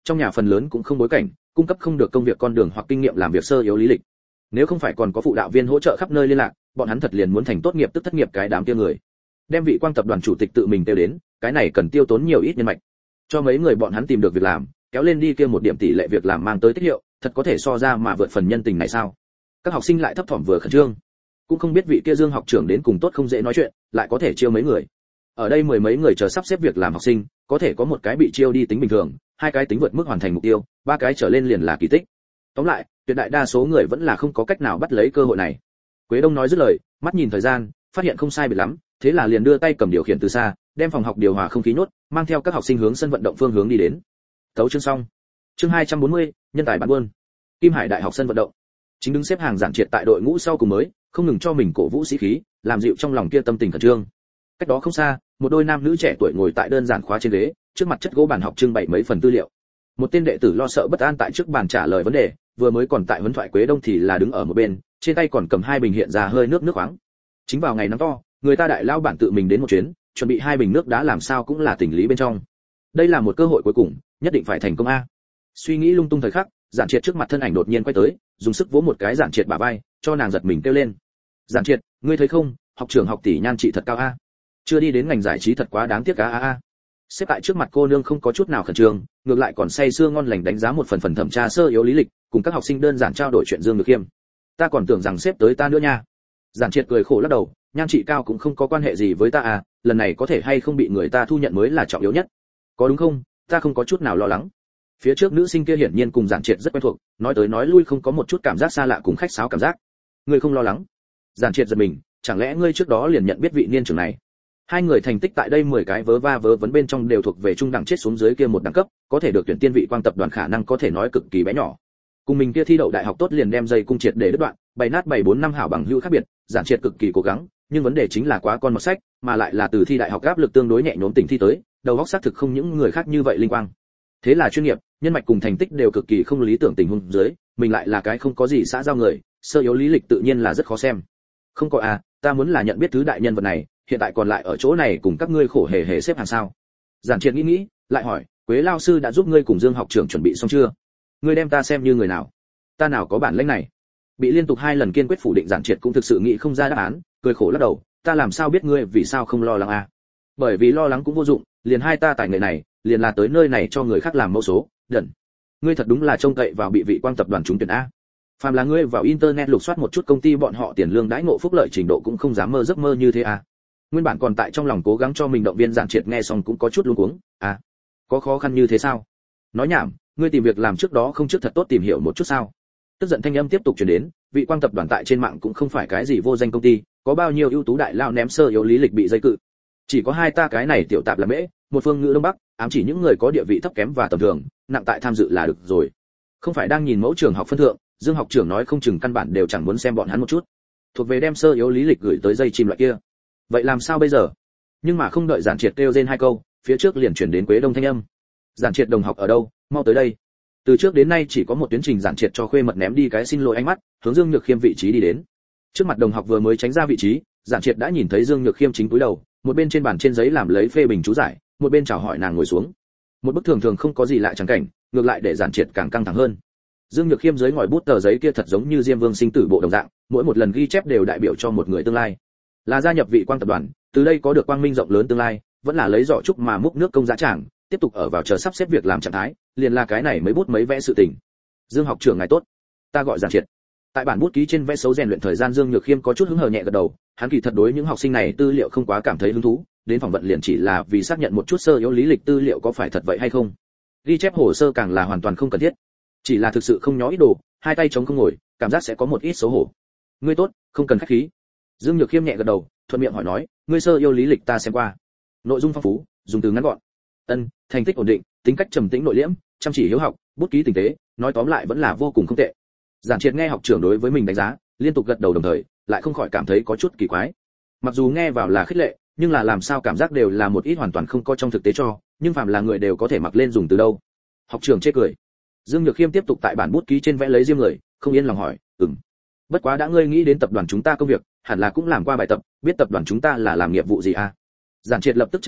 [SPEAKER 1] trong nhà phần lớn cũng không bối cảnh, cung cấp không được công việc con đường hoặc kinh nghiệm làm việc sơ yếu lý lịch. Nếu không phải còn có phụ đạo viên hỗ trợ khắp nơi liên lạc, bọn hắn thật liền muốn thành tốt nghiệp tức thất nghiệp cái đám kia người. Đem Vị Quang tập đoàn chủ tịch tự mình tiêu đến, cái này cần tiêu tốn nhiều ít nhân mạch. Cho mấy người bọn hắn tìm được việc làm, kéo lên đi kia một điểm tỷ lệ việc làm mang tới tiết hiệu, thật có thể so ra mà vượt phần nhân tình này sao? Các học sinh lại thấp thỏm vừa khẩn trương, cũng không biết vị kia Dương học trưởng đến cùng tốt không dễ nói chuyện, lại có thể chiêu mấy người. Ở đây mười mấy người chờ sắp xếp việc làm học sinh, có thể có một cái bị chiêu đi tính bình thường, hai cái tính vượt mức hoàn thành mục tiêu, ba cái trở lên liền là kỳ tích. Tóm lại, tuyệt đại đa số người vẫn là không có cách nào bắt lấy cơ hội này. Quế Đông nói dứt lời, mắt nhìn thời gian, phát hiện không sai biệt lắm, thế là liền đưa tay cầm điều khiển từ xa, đem phòng học điều hòa không khí nhốt, mang theo các học sinh hướng sân vận động phương hướng đi đến. Tấu chương xong. Chương 240, nhân tài bán buôn. Kim Hải Đại học sân vận động. Chính đứng xếp hàng Giản Triệt tại đội ngũ sau cùng mới, không ngừng cho mình cổ vũ sĩ khí, làm dịu trong lòng kia tâm tình khẩn trương. Cách đó không xa, một đôi nam nữ trẻ tuổi ngồi tại đơn giản khóa trên ghế, trước mặt chất gỗ bàn học trưng bày mấy phần tư liệu. Một tên đệ tử lo sợ bất an tại trước bàn trả lời vấn đề, vừa mới còn tại huấn thoại Quế Đông thì là đứng ở một bên, trên tay còn cầm hai bình hiện ra hơi nước khoáng. Chính vào ngày nắng to, người ta đại lao bản tự mình đến một chuyến, chuẩn bị hai bình nước đá làm sao cũng là tình lý bên trong. Đây là một cơ hội cuối cùng, nhất định phải thành công a. Suy nghĩ lung tung thời khắc, Giản Triệt trước mặt thân ảnh đột nhiên quay tới, dùng sức vỗ một cái Giản Triệt bả vai, cho nàng giật mình kêu lên. Giản Triệt, ngươi thấy không, học trưởng học tỷ nhan trị thật cao a. Chưa đi đến ngành giải trí thật quá đáng tiếc a. Xếp tại trước mặt cô nương không có chút nào khẩn trương, ngược lại còn say sưa ngon lành đánh giá một phần thẩm tra sơ yếu lý lịch, cùng các học sinh đơn giản trao đổi chuyện Dương Nhược Khiêm. Ta còn tưởng rằng xếp tới ta nữa nha. Giản Triệt cười khổ lắc đầu, nhan trị cao cũng không có quan hệ gì với ta à, lần này có thể hay không bị người ta thu nhận mới là trọng yếu nhất. Có đúng không? Ta không có chút nào lo lắng. Phía trước nữ sinh kia hiển nhiên cùng Giản Triệt rất quen thuộc, nói tới nói lui không có một chút cảm giác xa lạ cùng khách sáo cảm giác. Ngươi không lo lắng? Giản Triệt giật mình, chẳng lẽ ngươi trước đó liền nhận biết vị niên trưởng này? Hai người thành tích tại đây 10 cái vớ va vớ vấn bên trong đều thuộc về trung đẳng chết xuống dưới kia một đẳng cấp, có thể được tuyển tiên Vị Quang tập đoàn khả năng có thể nói cực kỳ bé nhỏ. Cùng mình kia thi đậu đại học tốt liền đem dây cung triệt để đứt đoạn, bày nát 7-4 năm hảo bằng hữu khác biệt, Giản Triệt cực kỳ cố gắng, nhưng vấn đề chính là quá con một sách, mà lại là từ thi đại học áp lực tương đối nhẹ nhõm tỉnh thi tới, đầu óc xác thực không những người khác như vậy linh quang. Thế là chuyên nghiệp, nhân mạch cùng thành tích đều cực kỳ không lý tưởng tình huống dưới, mình lại là cái không có gì xã giao người, sơ yếu lý lịch tự nhiên là rất khó xem. Không có à, ta muốn là nhận biết thứ đại nhân vật này, hiện tại còn lại ở chỗ này cùng các ngươi khổ hề hề xếp hàng sao? Giản Triệt nghĩ, lại hỏi, Quế lao sư đã giúp ngươi cùng Dương học trưởng chuẩn bị xong chưa? Ngươi đem ta xem như người nào? Ta nào có bản lĩnh này? Bị liên tục 2 lần kiên quyết phủ định, Giản Triệt cũng thực sự nghĩ không ra đáp án, cười khổ lắc đầu, ta làm sao biết ngươi vì sao không lo lắng à? Bởi vì lo lắng cũng vô dụng, liền hai ta tài nghệ này, liền là tới nơi này cho người khác làm mẫu số, đần. Ngươi thật đúng là trông cậy vào bị Vị Quang tập đoàn trúng tuyển a. Phàm là ngươi vào internet lục soát một chút công ty bọn họ tiền lương đãi ngộ phúc lợi trình độ cũng không dám mơ giấc mơ như thế à? Nguyên bản còn tại trong lòng cố gắng cho mình động viên, Giản Triệt nghe xong cũng có chút luống cuống, à, có khó khăn như thế sao? Nói nhảm, ngươi tìm việc làm trước đó không trước thật tốt tìm hiểu một chút sao? Tức giận thanh âm tiếp tục truyền đến, Vị Quang tập đoàn tại trên mạng cũng không phải cái gì vô danh công ty, có bao nhiêu ưu tú đại lao ném sơ yếu lý lịch bị dây cự. Chỉ có hai ta cái này tiểu tạp là mễ, một phương ngữ đông bắc, ám chỉ những người có địa vị thấp kém và tầm thường, nặng tại tham dự là được rồi. Không phải đang nhìn mẫu trường học phân thượng, Dương học trưởng nói không chừng căn bản đều chẳng muốn xem bọn hắn một chút. Thuộc về đem sơ yếu lý lịch gửi tới dây chim loại kia. Vậy làm sao bây giờ? Nhưng mà không đợi Giản Triệt kêu rên 2 câu, phía trước liền chuyển đến Quế Đông thanh âm. Giản Triệt đồng học ở đâu, mau tới đây. Từ trước đến nay chỉ có một tuyến trình, Giản Triệt cho khuê mật ném đi cái xin lỗi ánh mắt, hướng Dương Nhược Khiêm vị trí đi đến. Trước mặt đồng học vừa mới tránh ra vị trí, Giản Triệt đã nhìn thấy Dương Nhược Khiêm chính cúi đầu, một bên trên bàn trên giấy làm lấy phê bình chú giải, một bên chào hỏi nàng ngồi xuống. Một bức thường thường không có gì lạ chẳng cảnh, ngược lại để Giản Triệt càng căng thẳng hơn. Dương Nhược Khiêm dưới ngòi bút tờ giấy kia thật giống như Diêm Vương sinh tử bộ đồng dạng, mỗi một lần ghi chép đều đại biểu cho một người tương lai. Là gia nhập Vị Quang tập đoàn, từ đây có được quang minh rộng lớn tương lai, vẫn là lấy giỏ trúc mà múc nước công giá tràng, tiếp tục ở vào chờ sắp xếp việc làm trạng thái, liền là cái này mấy bút mấy vẽ sự tình. Dương học trưởng ngài tốt, ta gọi Giản Triệt. Tại bản bút ký trên vẽ xấu rèn luyện thời gian, Dương Nhược Khiêm có chút hứng hờ nhẹ gật đầu, hắn kỳ thật đối những học sinh này tư liệu không quá cảm thấy hứng thú, đến phỏng vấn liền chỉ là vì xác nhận một chút sơ yếu lý lịch tư liệu có phải thật vậy hay không. Ghi chép hồ sơ càng là hoàn toàn không cần thiết. Chỉ là thực sự không nhó ít đồ, hai tay chống không ngồi, cảm giác sẽ có một ít xấu hổ. Ngươi tốt, không cần khách khí. Dương Nhược Khiêm nhẹ gật đầu, thuận miệng hỏi nói, ngươi sơ yếu lý lịch ta xem qua. Nội dung phong phú, dùng từ ngắn gọn. Thành tích ổn định, tính cách trầm tĩnh nội liễm, chăm chỉ hiếu học, bút ký tinh tế, nói tóm lại vẫn là vô cùng không tệ. Giản Triệt nghe học trưởng đối với mình đánh giá, liên tục gật đầu đồng thời, lại không khỏi cảm thấy có chút kỳ quái. Mặc dù nghe vào là khích lệ, nhưng là làm sao cảm giác đều là một ít hoàn toàn không có trong thực tế cho, nhưng phàm là người đều có thể mặc lên dùng từ đâu. Học trưởng chê cười. Dương Nhược Khiêm tiếp tục tại bản bút ký trên vẽ lấy diêm người, không yên lòng hỏi, bất quá đã ngươi nghĩ đến tập đoàn chúng ta công việc, hẳn là cũng làm qua bài tập, biết tập đoàn chúng ta là làm nghiệp vụ gì à? Giản Triệt lập tức trả lời,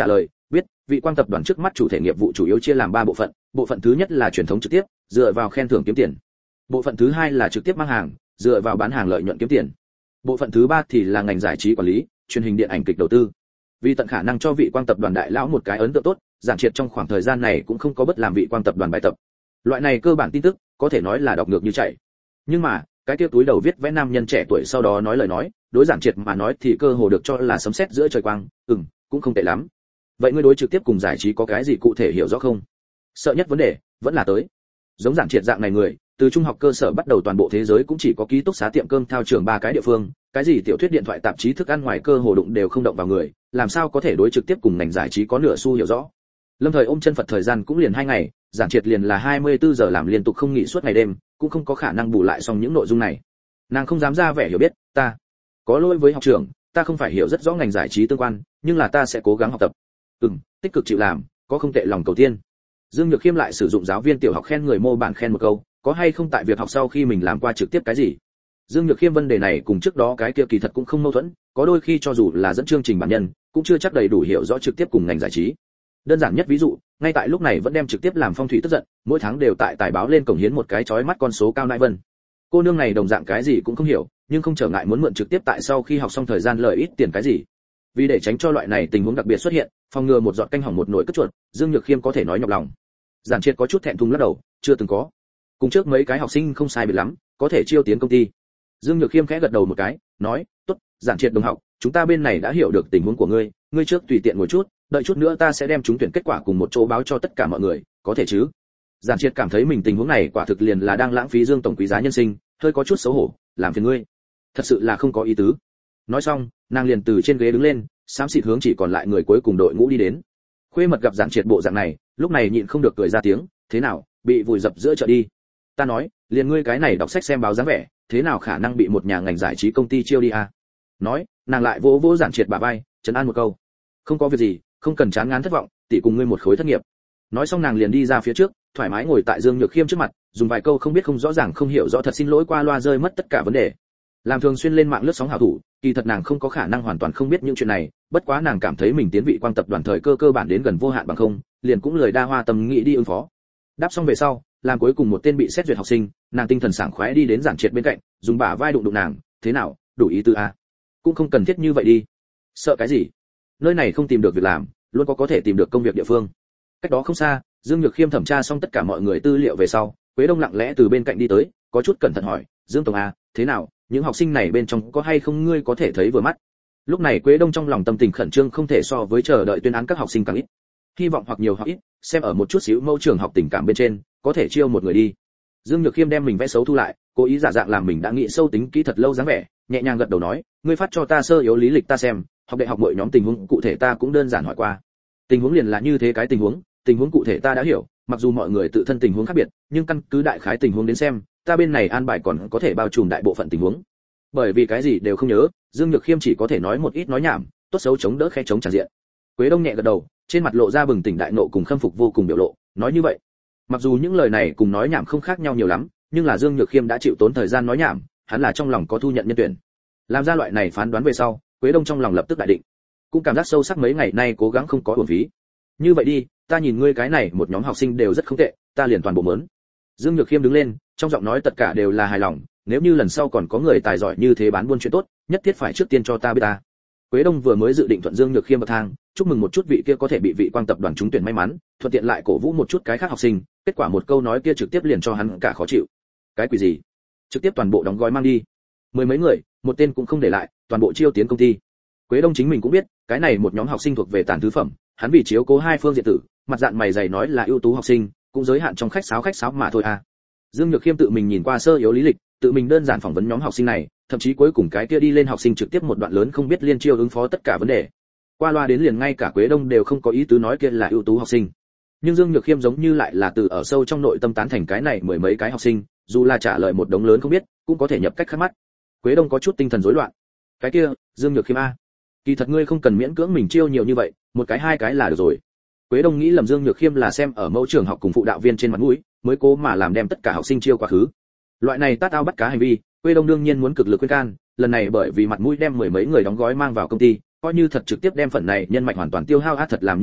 [SPEAKER 1] biết vị quang tập đoàn trước mắt chủ thể nghiệp vụ chủ yếu chia làm 3 bộ phận, bộ phận thứ nhất là truyền thống trực tiếp, dựa vào khen thưởng kiếm tiền. Bộ phận thứ hai là trực tiếp mang hàng, dựa vào bán hàng lợi nhuận kiếm tiền. Bộ phận thứ ba thì là ngành giải trí quản lý, truyền hình điện ảnh kịch đầu tư. Vì tận khả năng cho vị quang tập đoàn đại lão một cái ấn tượng tốt, Giản Triệt trong khoảng thời gian này cũng không có bất làm vị quang tập đoàn bài tập. Loại này cơ bản tin tức, có thể nói là đọc ngược như chạy. Nhưng mà, cái kia túi đầu viết vẽ nam nhân trẻ tuổi sau đó nói lời nói, đối Giản Triệt mà nói thì cơ hồ được cho là sấm sét giữa trời quang, cũng không tệ lắm. Vậy ngươi đối trực tiếp cùng giải trí có cái gì cụ thể hiểu rõ không? Sợ nhất vấn đề vẫn là tới. Giống Giản Triệt dạng này người, từ trung học cơ sở bắt đầu toàn bộ thế giới cũng chỉ có ký túc xá tiệm cơm thao trường 3 cái địa phương, cái gì tiểu thuyết điện thoại tạp chí thức ăn ngoài cơ hồ đụng đều không động vào người, làm sao có thể đối trực tiếp cùng ngành giải trí có nửa xu hiểu rõ. Lâm Thời ôm chân Phật thời gian cũng liền 2 ngày, Giản Triệt liền là 24 giờ làm liên tục không nghỉ suốt ngày đêm, cũng không có khả năng bù lại xong những nội dung này. Nàng không dám ra vẻ hiểu biết, ta có lỗi với học trưởng, ta không phải hiểu rất rõ ngành giải trí tương quan, nhưng là ta sẽ cố gắng học tập. Tích cực chịu làm, có không tệ lòng cầu tiên. Dương Nhược Khiêm lại sử dụng giáo viên tiểu học khen người mô bản khen một câu, có hay không tại việc học sau khi mình làm qua trực tiếp cái gì. Dương Nhược Khiêm vấn đề này cùng trước đó cái kia kỳ thật cũng không mâu thuẫn, có đôi khi cho dù là dẫn chương trình bản nhân, cũng chưa chắc đầy đủ hiểu rõ trực tiếp cùng ngành giải trí. Đơn giản nhất ví dụ, ngay tại lúc này vẫn đem trực tiếp làm phong thủy tức giận, mỗi tháng đều tại tài báo lên cổng hiến một cái chói mắt con số cao nại vân. Cô nương này đồng dạng cái gì cũng không hiểu, nhưng không trở ngại muốn mượn trực tiếp tại sau khi học xong thời gian lời ít tiền cái gì. Vì để tránh cho loại này tình huống đặc biệt xuất hiện, phòng ngừa một giọt canh hỏng một nồi cất chuột, Dương Nhược Khiêm có thể nói nhọc lòng. Giản Triệt có chút thẹn thùng lắc đầu, chưa từng có. Cùng trước mấy cái học sinh không sai biệt lắm, có thể chiêu tiến công ty. Dương Nhược Khiêm khẽ gật đầu một cái, nói, tốt, Giản Triệt đồng học, chúng ta bên này đã hiểu được tình huống của ngươi, ngươi trước tùy tiện ngồi chút, đợi chút nữa ta sẽ đem trúng tuyển kết quả cùng một chỗ báo cho tất cả mọi người, có thể chứ? Giản Triệt cảm thấy mình tình huống này quả thực liền là đang lãng phí Dương tổng quý giá nhân sinh, hơi có chút xấu hổ, làm phiền ngươi. Thật sự là không có ý tứ. Nói xong, nàng liền từ trên ghế đứng lên, xám xịt hướng chỉ còn lại người cuối cùng đội ngũ đi đến. Khuê Mật gặp Giản Triệt bộ dạng này, lúc này nhịn không được cười ra tiếng, thế nào, bị vùi dập giữa chợ đi. Ta nói, liền ngươi cái này đọc sách xem báo dáng vẻ, thế nào khả năng bị một nhà ngành giải trí công ty chiêu đi à? Nói, nàng lại vỗ vỗ Giản Triệt bả vai, trấn an một câu. Không có việc gì, không cần chán ngán thất vọng, tỷ cùng ngươi một khối thất nghiệp. Nói xong nàng liền đi ra phía trước, thoải mái ngồi tại Dương Nhược Khiêm trước mặt, dùng vài câu không biết không rõ ràng không hiểu rõ thật xin lỗi qua loa rơi mất tất cả vấn đề. Làm thường xuyên lên mạng lướt sóng hảo thủ, kỳ thật nàng không có khả năng hoàn toàn không biết những chuyện này, bất quá nàng cảm thấy mình tiến vị quang tập đoàn thời cơ bản đến gần vô hạn bằng không, liền cũng lười đa hoa tâm nghĩ đi ứng phó. Đáp xong về sau, làm cuối cùng một tên bị xét duyệt học sinh, nàng tinh thần sảng khoái đi đến Giản Triệt bên cạnh, dùng bả vai đụng đụng nàng, thế nào, đủ ý tứ à? Cũng không cần thiết như vậy đi. Sợ cái gì? Nơi này không tìm được việc làm, luôn có thể tìm được công việc địa phương. Cách đó không xa, Dương Nhược Khiêm thẩm tra xong tất cả mọi người tư liệu về sau, Quế Đông lặng lẽ từ bên cạnh đi tới, có chút cẩn thận hỏi, Dương tổng à, thế nào, những học sinh này bên trong có hay không ngươi có thể thấy vừa mắt? Lúc này Quế Đông trong lòng tâm tình khẩn trương không thể so với chờ đợi tuyên án các học sinh càng ít. Hy vọng hoặc nhiều hoặc ít, xem ở một chút xíu mẫu trường học tình cảm bên trên, có thể chiêu một người đi. Dương Nhược Khiêm đem mình vẽ xấu thu lại, cố ý giả dạng làm mình đã nghĩ sâu tính kỹ thật lâu dáng vẻ, nhẹ nhàng gật đầu nói, ngươi phát cho ta sơ yếu lý lịch ta xem, học đại học mỗi nhóm tình huống cụ thể ta cũng đơn giản hỏi qua. Tình huống liền là như thế cái tình huống cụ thể ta đã hiểu, mặc dù mọi người tự thân tình huống khác biệt, nhưng căn cứ đại khái tình huống đến xem, ta bên này an bài còn có thể bao trùm đại bộ phận tình huống. Bởi vì cái gì đều không nhớ, Dương Nhược Khiêm chỉ có thể nói một ít nói nhảm, tốt xấu chống đỡ khe chống tràn diện. Quế Đông nhẹ gật đầu, trên mặt lộ ra bừng tỉnh đại nộ cùng khâm phục vô cùng biểu lộ, nói như vậy. Mặc dù những lời này cùng nói nhảm không khác nhau nhiều lắm, nhưng là Dương Nhược Khiêm đã chịu tốn thời gian nói nhảm, hắn là trong lòng có thu nhận nhân tuyển. Làm ra loại này phán đoán về sau, Quế Đông trong lòng lập tức đại định, cũng cảm giác sâu sắc mấy ngày nay cố gắng không có uổng phí. Như vậy đi, ta nhìn ngươi cái này một nhóm học sinh đều rất không tệ, ta liền toàn bộ mớn. Dương Nhược Khiêm đứng lên, trong giọng nói tất cả đều là hài lòng, nếu như lần sau còn có người tài giỏi như thế bán buôn chuyện tốt, nhất thiết phải trước tiên cho ta biết ta. Quế Đông vừa mới dự định thuận Dương Nhược Khiêm bậc thang, chúc mừng một chút vị kia có thể bị vị quang tập đoàn trúng tuyển may mắn, thuận tiện lại cổ vũ một chút cái khác học sinh, kết quả một câu nói kia trực tiếp liền cho hắn cả khó chịu. Cái quỷ gì? Trực tiếp toàn bộ đóng gói mang đi. Mười mấy người, một tên cũng không để lại, toàn bộ chiêu tiến công ty. Quế Đông chính mình cũng biết, cái này một nhóm học sinh thuộc về tàn thứ phẩm, hắn vì chiếu cố hai phương diện tử, mặt dạng mày dày nói là ưu tú học sinh, cũng giới hạn trong khách sáo mà thôi à. Dương Nhược Khiêm tự mình nhìn qua sơ yếu lý lịch, tự mình đơn giản phỏng vấn nhóm học sinh này, thậm chí cuối cùng cái kia đi lên học sinh trực tiếp một đoạn lớn không biết liên chiêu ứng phó tất cả vấn đề. Qua loa đến liền ngay cả Quế Đông đều không có ý tứ nói kia là ưu tú học sinh. Nhưng Dương Nhược Khiêm giống như lại là từ ở sâu trong nội tâm tán thành cái này mười mấy cái học sinh, dù là trả lời một đống lớn không biết, cũng có thể nhập cách khắc mắt. Quế Đông có chút tinh thần rối loạn. Cái kia, Dương Nhược Khiêm a, kỳ thật ngươi không cần miễn cưỡng mình chiêu nhiều như vậy, một cái hai cái là được rồi. Quế Đông nghĩ lầm Dương Nhược Khiêm là xem ở mẫu trường học cùng phụ đạo viên trên mặt mũi, mới cố mà làm đem tất cả học sinh chiêu quá khứ. Loại này tát ao bắt cá hành vi, Quế Đông đương nhiên muốn cực lực khuyên can, lần này bởi vì mặt mũi đem mười mấy người đóng gói mang vào công ty, coi như thật trực tiếp đem phần này nhân mạch hoàn toàn tiêu hao thật làm như vậy,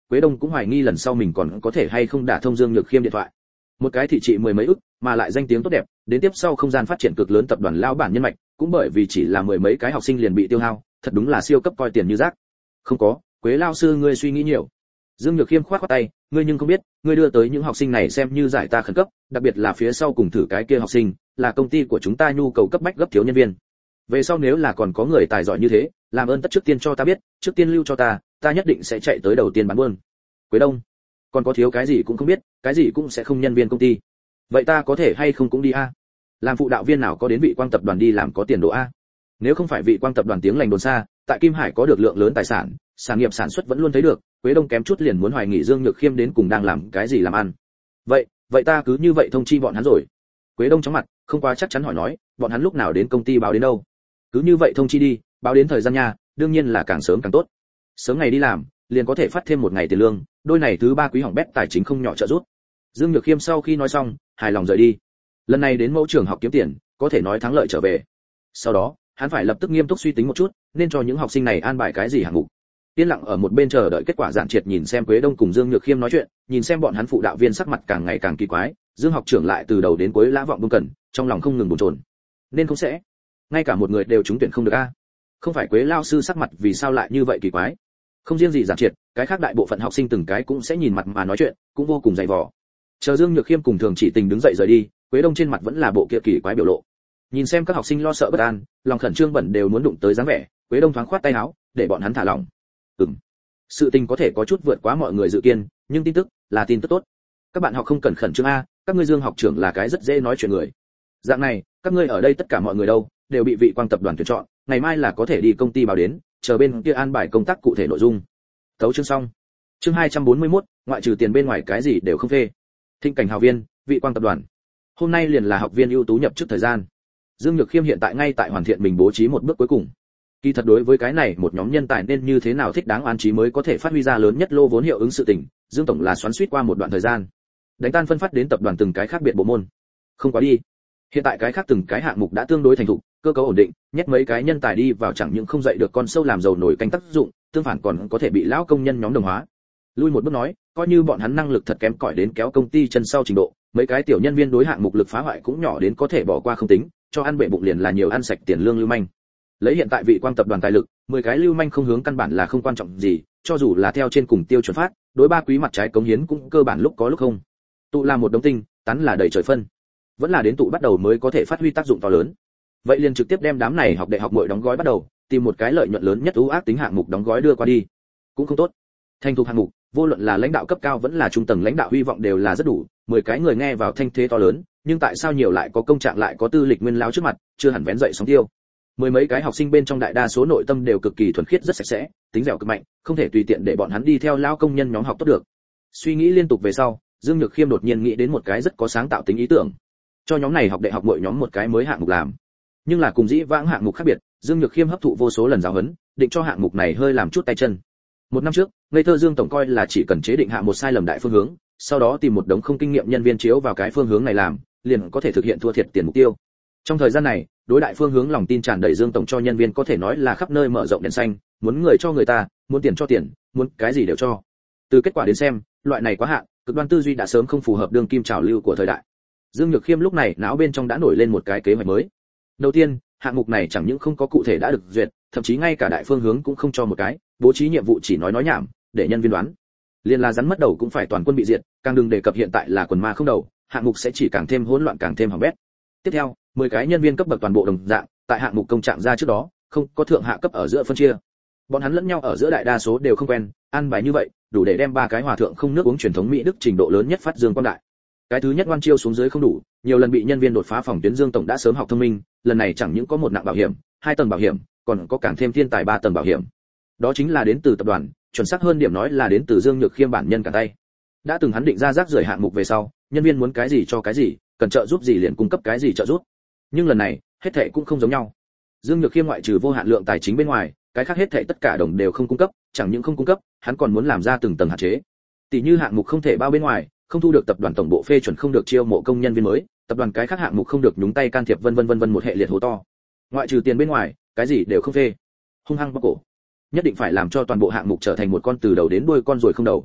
[SPEAKER 1] Quế Đông cũng hoài nghi lần sau mình còn có thể hay không đả thông Dương Nhược Khiêm điện thoại. Một cái thị trị mười mấy ức, mà lại danh tiếng tốt đẹp, đến tiếp sau không gian phát triển cực lớn tập đoàn lao bản nhân mạch, cũng bởi vì chỉ là mười mấy cái học sinh liền bị tiêu hao, thật đúng là siêu cấp coi tiền như rác. Không có, Quế lao sư ngươi suy nghĩ nhiều. Dương Nhược Khiêm khoát khoát tay, ngươi nhưng không biết, ngươi đưa tới những học sinh này xem như giải ta khẩn cấp, đặc biệt là phía sau cùng thử cái kia học sinh, là công ty của chúng ta nhu cầu cấp bách gấp thiếu nhân viên. Về sau nếu là còn có người tài giỏi như thế, làm ơn tất trước tiên cho ta biết, trước tiên lưu cho ta nhất định sẽ chạy tới đầu tiên bán buôn. Quế Đông, còn có thiếu cái gì cũng không biết, cái gì cũng sẽ không nhân viên công ty. Vậy ta có thể hay không cũng đi a? Làm phụ đạo viên nào có đến Vị Quang tập đoàn đi làm có tiền đồ a? Nếu không phải Vị Quang tập đoàn tiếng lành đồn xa, tại Kim Hải có được lượng lớn tài sản, sản nghiệp sản xuất vẫn luôn thấy được, Quế Đông kém chút liền muốn hoài nghị Dương Nhược Khiêm đến cùng đang làm cái gì làm ăn. Vậy ta cứ như vậy thông chi bọn hắn rồi. Quế Đông chóng mặt, không quá chắc chắn hỏi nói, bọn hắn lúc nào đến công ty báo đến đâu? Cứ như vậy thông chi đi, báo đến thời gian nha, đương nhiên là càng sớm càng tốt. Sớm ngày đi làm, liền có thể phát thêm một ngày tiền lương, đôi này thứ ba quý hỏng bét tài chính không nhỏ trợ giúp. Dương Nhược Khiêm sau khi nói xong, hài lòng rời đi. Lần này đến mẫu trường học kiếm tiền, có thể nói thắng lợi trở về. Sau đó, hắn phải lập tức nghiêm túc suy tính một chút, nên cho những học sinh này an bài cái gì hạng mục. Yên lặng ở một bên chờ đợi kết quả giản triệt nhìn xem Quế Đông cùng Dương Nhược Khiêm nói chuyện, nhìn xem bọn hắn phụ đạo viên sắc mặt càng ngày càng kỳ quái, Dương học trưởng lại từ đầu đến cuối lã vọng bưng cần, trong lòng không ngừng bồn chồn. Nên không sẽ, ngay cả một người đều trúng tuyển không được a. Không phải Quế lao sư sắc mặt vì sao lại như vậy kỳ quái? Không riêng gì giản triệt, cái khác đại bộ phận học sinh từng cái cũng sẽ nhìn mặt mà nói chuyện, cũng vô cùng dày vò. Chờ Dương Nhược Khiêm cùng Thường Chỉ Tình đứng dậy rời đi, Quế Đông trên mặt vẫn là bộ kia kỳ quái biểu lộ. Nhìn xem các học sinh lo sợ bất an, lòng khẩn trương bẩn đều muốn đụng tới dáng vẻ, Quế Đông thoáng khoát tay áo, để bọn hắn thả lỏng. Sự tình có thể có chút vượt quá mọi người dự kiến, nhưng tin tức là tin tức tốt. Các bạn học không cần khẩn trương a, các ngươi Dương học trưởng là cái rất dễ nói chuyện người. Dạng này, các ngươi ở đây tất cả mọi người đâu, đều bị Vị Quang tập đoàn tuyển chọn, ngày mai là có thể đi công ty báo đến, chờ bên kia an bài công tác cụ thể nội dung. Tấu chương xong. Chương 241, ngoại trừ tiền bên ngoài cái gì đều không phê. Thịnh cảnh hào viên, Vị Quang tập đoàn. Hôm nay liền là học viên ưu tú nhập chức thời gian. Dương Nhược Khiêm hiện tại ngay tại hoàn thiện mình bố trí một bước cuối cùng. Kỳ thật đối với cái này một nhóm nhân tài nên như thế nào thích đáng an trí mới có thể phát huy ra lớn nhất lô vốn hiệu ứng sự tình, Dương tổng là xoắn xuýt qua một đoạn thời gian. Đánh tan phân phát đến tập đoàn từng cái khác biệt bộ môn. Không quá đi. Hiện tại cái khác từng cái hạng mục đã tương đối thành thục, cơ cấu ổn định, nhét mấy cái nhân tài đi vào chẳng những không dậy được con sâu làm dầu nổi canh tác dụng, tương phản còn có thể bị lão công nhân nhóm đồng hóa. Lui một bước nói, coi như bọn hắn năng lực thật kém cỏi đến kéo công ty chân sau trình độ, mấy cái tiểu nhân viên đối hạng mục lực phá hoại cũng nhỏ đến có thể bỏ qua không tính, cho ăn bệ bụng liền là nhiều ăn sạch tiền lương lưu manh. Lấy hiện tại Vị Quang tập đoàn tài lực, 10 cái lưu manh không hướng căn bản là không quan trọng gì, cho dù là theo trên cùng tiêu chuẩn phát, đối ba quý mặt trái cống hiến cũng cơ bản lúc có lúc không. Tụ là một đống tinh, tán là đầy trời phân. Vẫn là đến tụ bắt đầu mới có thể phát huy tác dụng to lớn. Vậy liền trực tiếp đem đám này học đại học muội đóng gói bắt đầu, tìm một cái lợi nhuận lớn nhất ưu ác tính hạng mục đóng gói đưa qua đi. Cũng không tốt. Thành thục hạng mục, vô luận là lãnh đạo cấp cao vẫn là trung tầng lãnh đạo hy vọng đều là rất đủ, 10 cái người nghe vào thanh thế to lớn, nhưng tại sao nhiều lại có công trạng lại có tư lịch nguyên lão trước mặt, chưa hẳn vén dậy sóng tiêu. Mười mấy cái học sinh bên trong đại đa số nội tâm đều cực kỳ thuần khiết rất sạch sẽ, tính dẻo cực mạnh, không thể tùy tiện để bọn hắn đi theo lão công nhân nhóm học tốt được. Suy nghĩ liên tục về sau, Dương Nhược Khiêm đột nhiên nghĩ đến một cái rất có sáng tạo tính ý tưởng. Cho nhóm này học đại học mỗi nhóm một cái mới hạng mục làm. Nhưng là cùng dĩ vãng hạng mục khác biệt, Dương Nhược Khiêm hấp thụ vô số lần giáo huấn, định cho hạng mục này hơi làm chút tay chân. Một năm trước, ngây thơ Dương tổng coi là chỉ cần chế định hạ một sai lầm đại phương hướng, sau đó tìm một đống không kinh nghiệm nhân viên chiếu vào cái phương hướng này làm, liền có thể thực hiện thua thiệt tiền mục tiêu. Trong thời gian này, đối đại phương hướng lòng tin tràn đầy Dương tổng cho nhân viên có thể nói là khắp nơi mở rộng đèn xanh, muốn người cho người ta, muốn tiền cho tiền, muốn cái gì đều cho. Từ kết quả đến xem, loại này quá hạn, cực đoan tư duy đã sớm không phù hợp đương kim trào lưu của thời đại. Dương Nhược Khiêm lúc này não bên trong đã nổi lên một cái kế hoạch mới. Đầu tiên, hạng mục này chẳng những không có cụ thể đã được duyệt, thậm chí ngay cả đại phương hướng cũng không cho một cái, bố trí nhiệm vụ chỉ nói nhảm, để nhân viên đoán. Liên là rắn mất đầu cũng phải toàn quân bị diệt, càng đừng đề cập hiện tại là quần ma không đầu, hạng mục sẽ chỉ càng thêm hỗn loạn càng thêm hỏng bét. Tiếp theo, 10 cái nhân viên cấp bậc toàn bộ đồng dạng, tại hạng mục công trạng ra trước đó, không có thượng hạ cấp ở giữa phân chia. Bọn hắn lẫn nhau ở giữa đại đa số đều không quen, ăn bài như vậy, đủ để đem ba cái hòa thượng không nước uống truyền thống Mỹ Đức trình độ lớn nhất phát dương quang đại. Cái thứ nhất ngoan chiêu xuống dưới không đủ, nhiều lần bị nhân viên đột phá phòng tuyến Dương tổng đã sớm học thông minh, lần này chẳng những có một nặng bảo hiểm, 2 tầng bảo hiểm, còn có càng thêm thiên tài 3 tầng bảo hiểm. Đó chính là đến từ tập đoàn, chuẩn xác hơn điểm nói là đến từ Dương Nhược Khiêm bản nhân cả tay. Đã từng hắn định ra rác rưởi hạng mục về sau, nhân viên muốn cái gì cho cái gì, cần trợ giúp gì liền cung cấp cái gì trợ giúp. Nhưng lần này, hết thảy cũng không giống nhau. Dương Nhược Khiêm ngoại trừ vô hạn lượng tài chính bên ngoài, cái khác hết thảy tất cả đồng đều không cung cấp, chẳng những không cung cấp, hắn còn muốn làm ra từng tầng hạn chế. Tỷ như hạng mục không thể bao bên ngoài, không thu được tập đoàn tổng bộ phê chuẩn không được chiêu mộ công nhân viên mới, tập đoàn cái khác hạng mục không được nhúng tay can thiệp vân vân một hệ liệt hố to. Ngoại trừ tiền bên ngoài, cái gì đều không phê. Hung hăng bóc cổ. Nhất định phải làm cho toàn bộ hạng mục trở thành một con từ đầu đến đuôi con ruồi không đầu,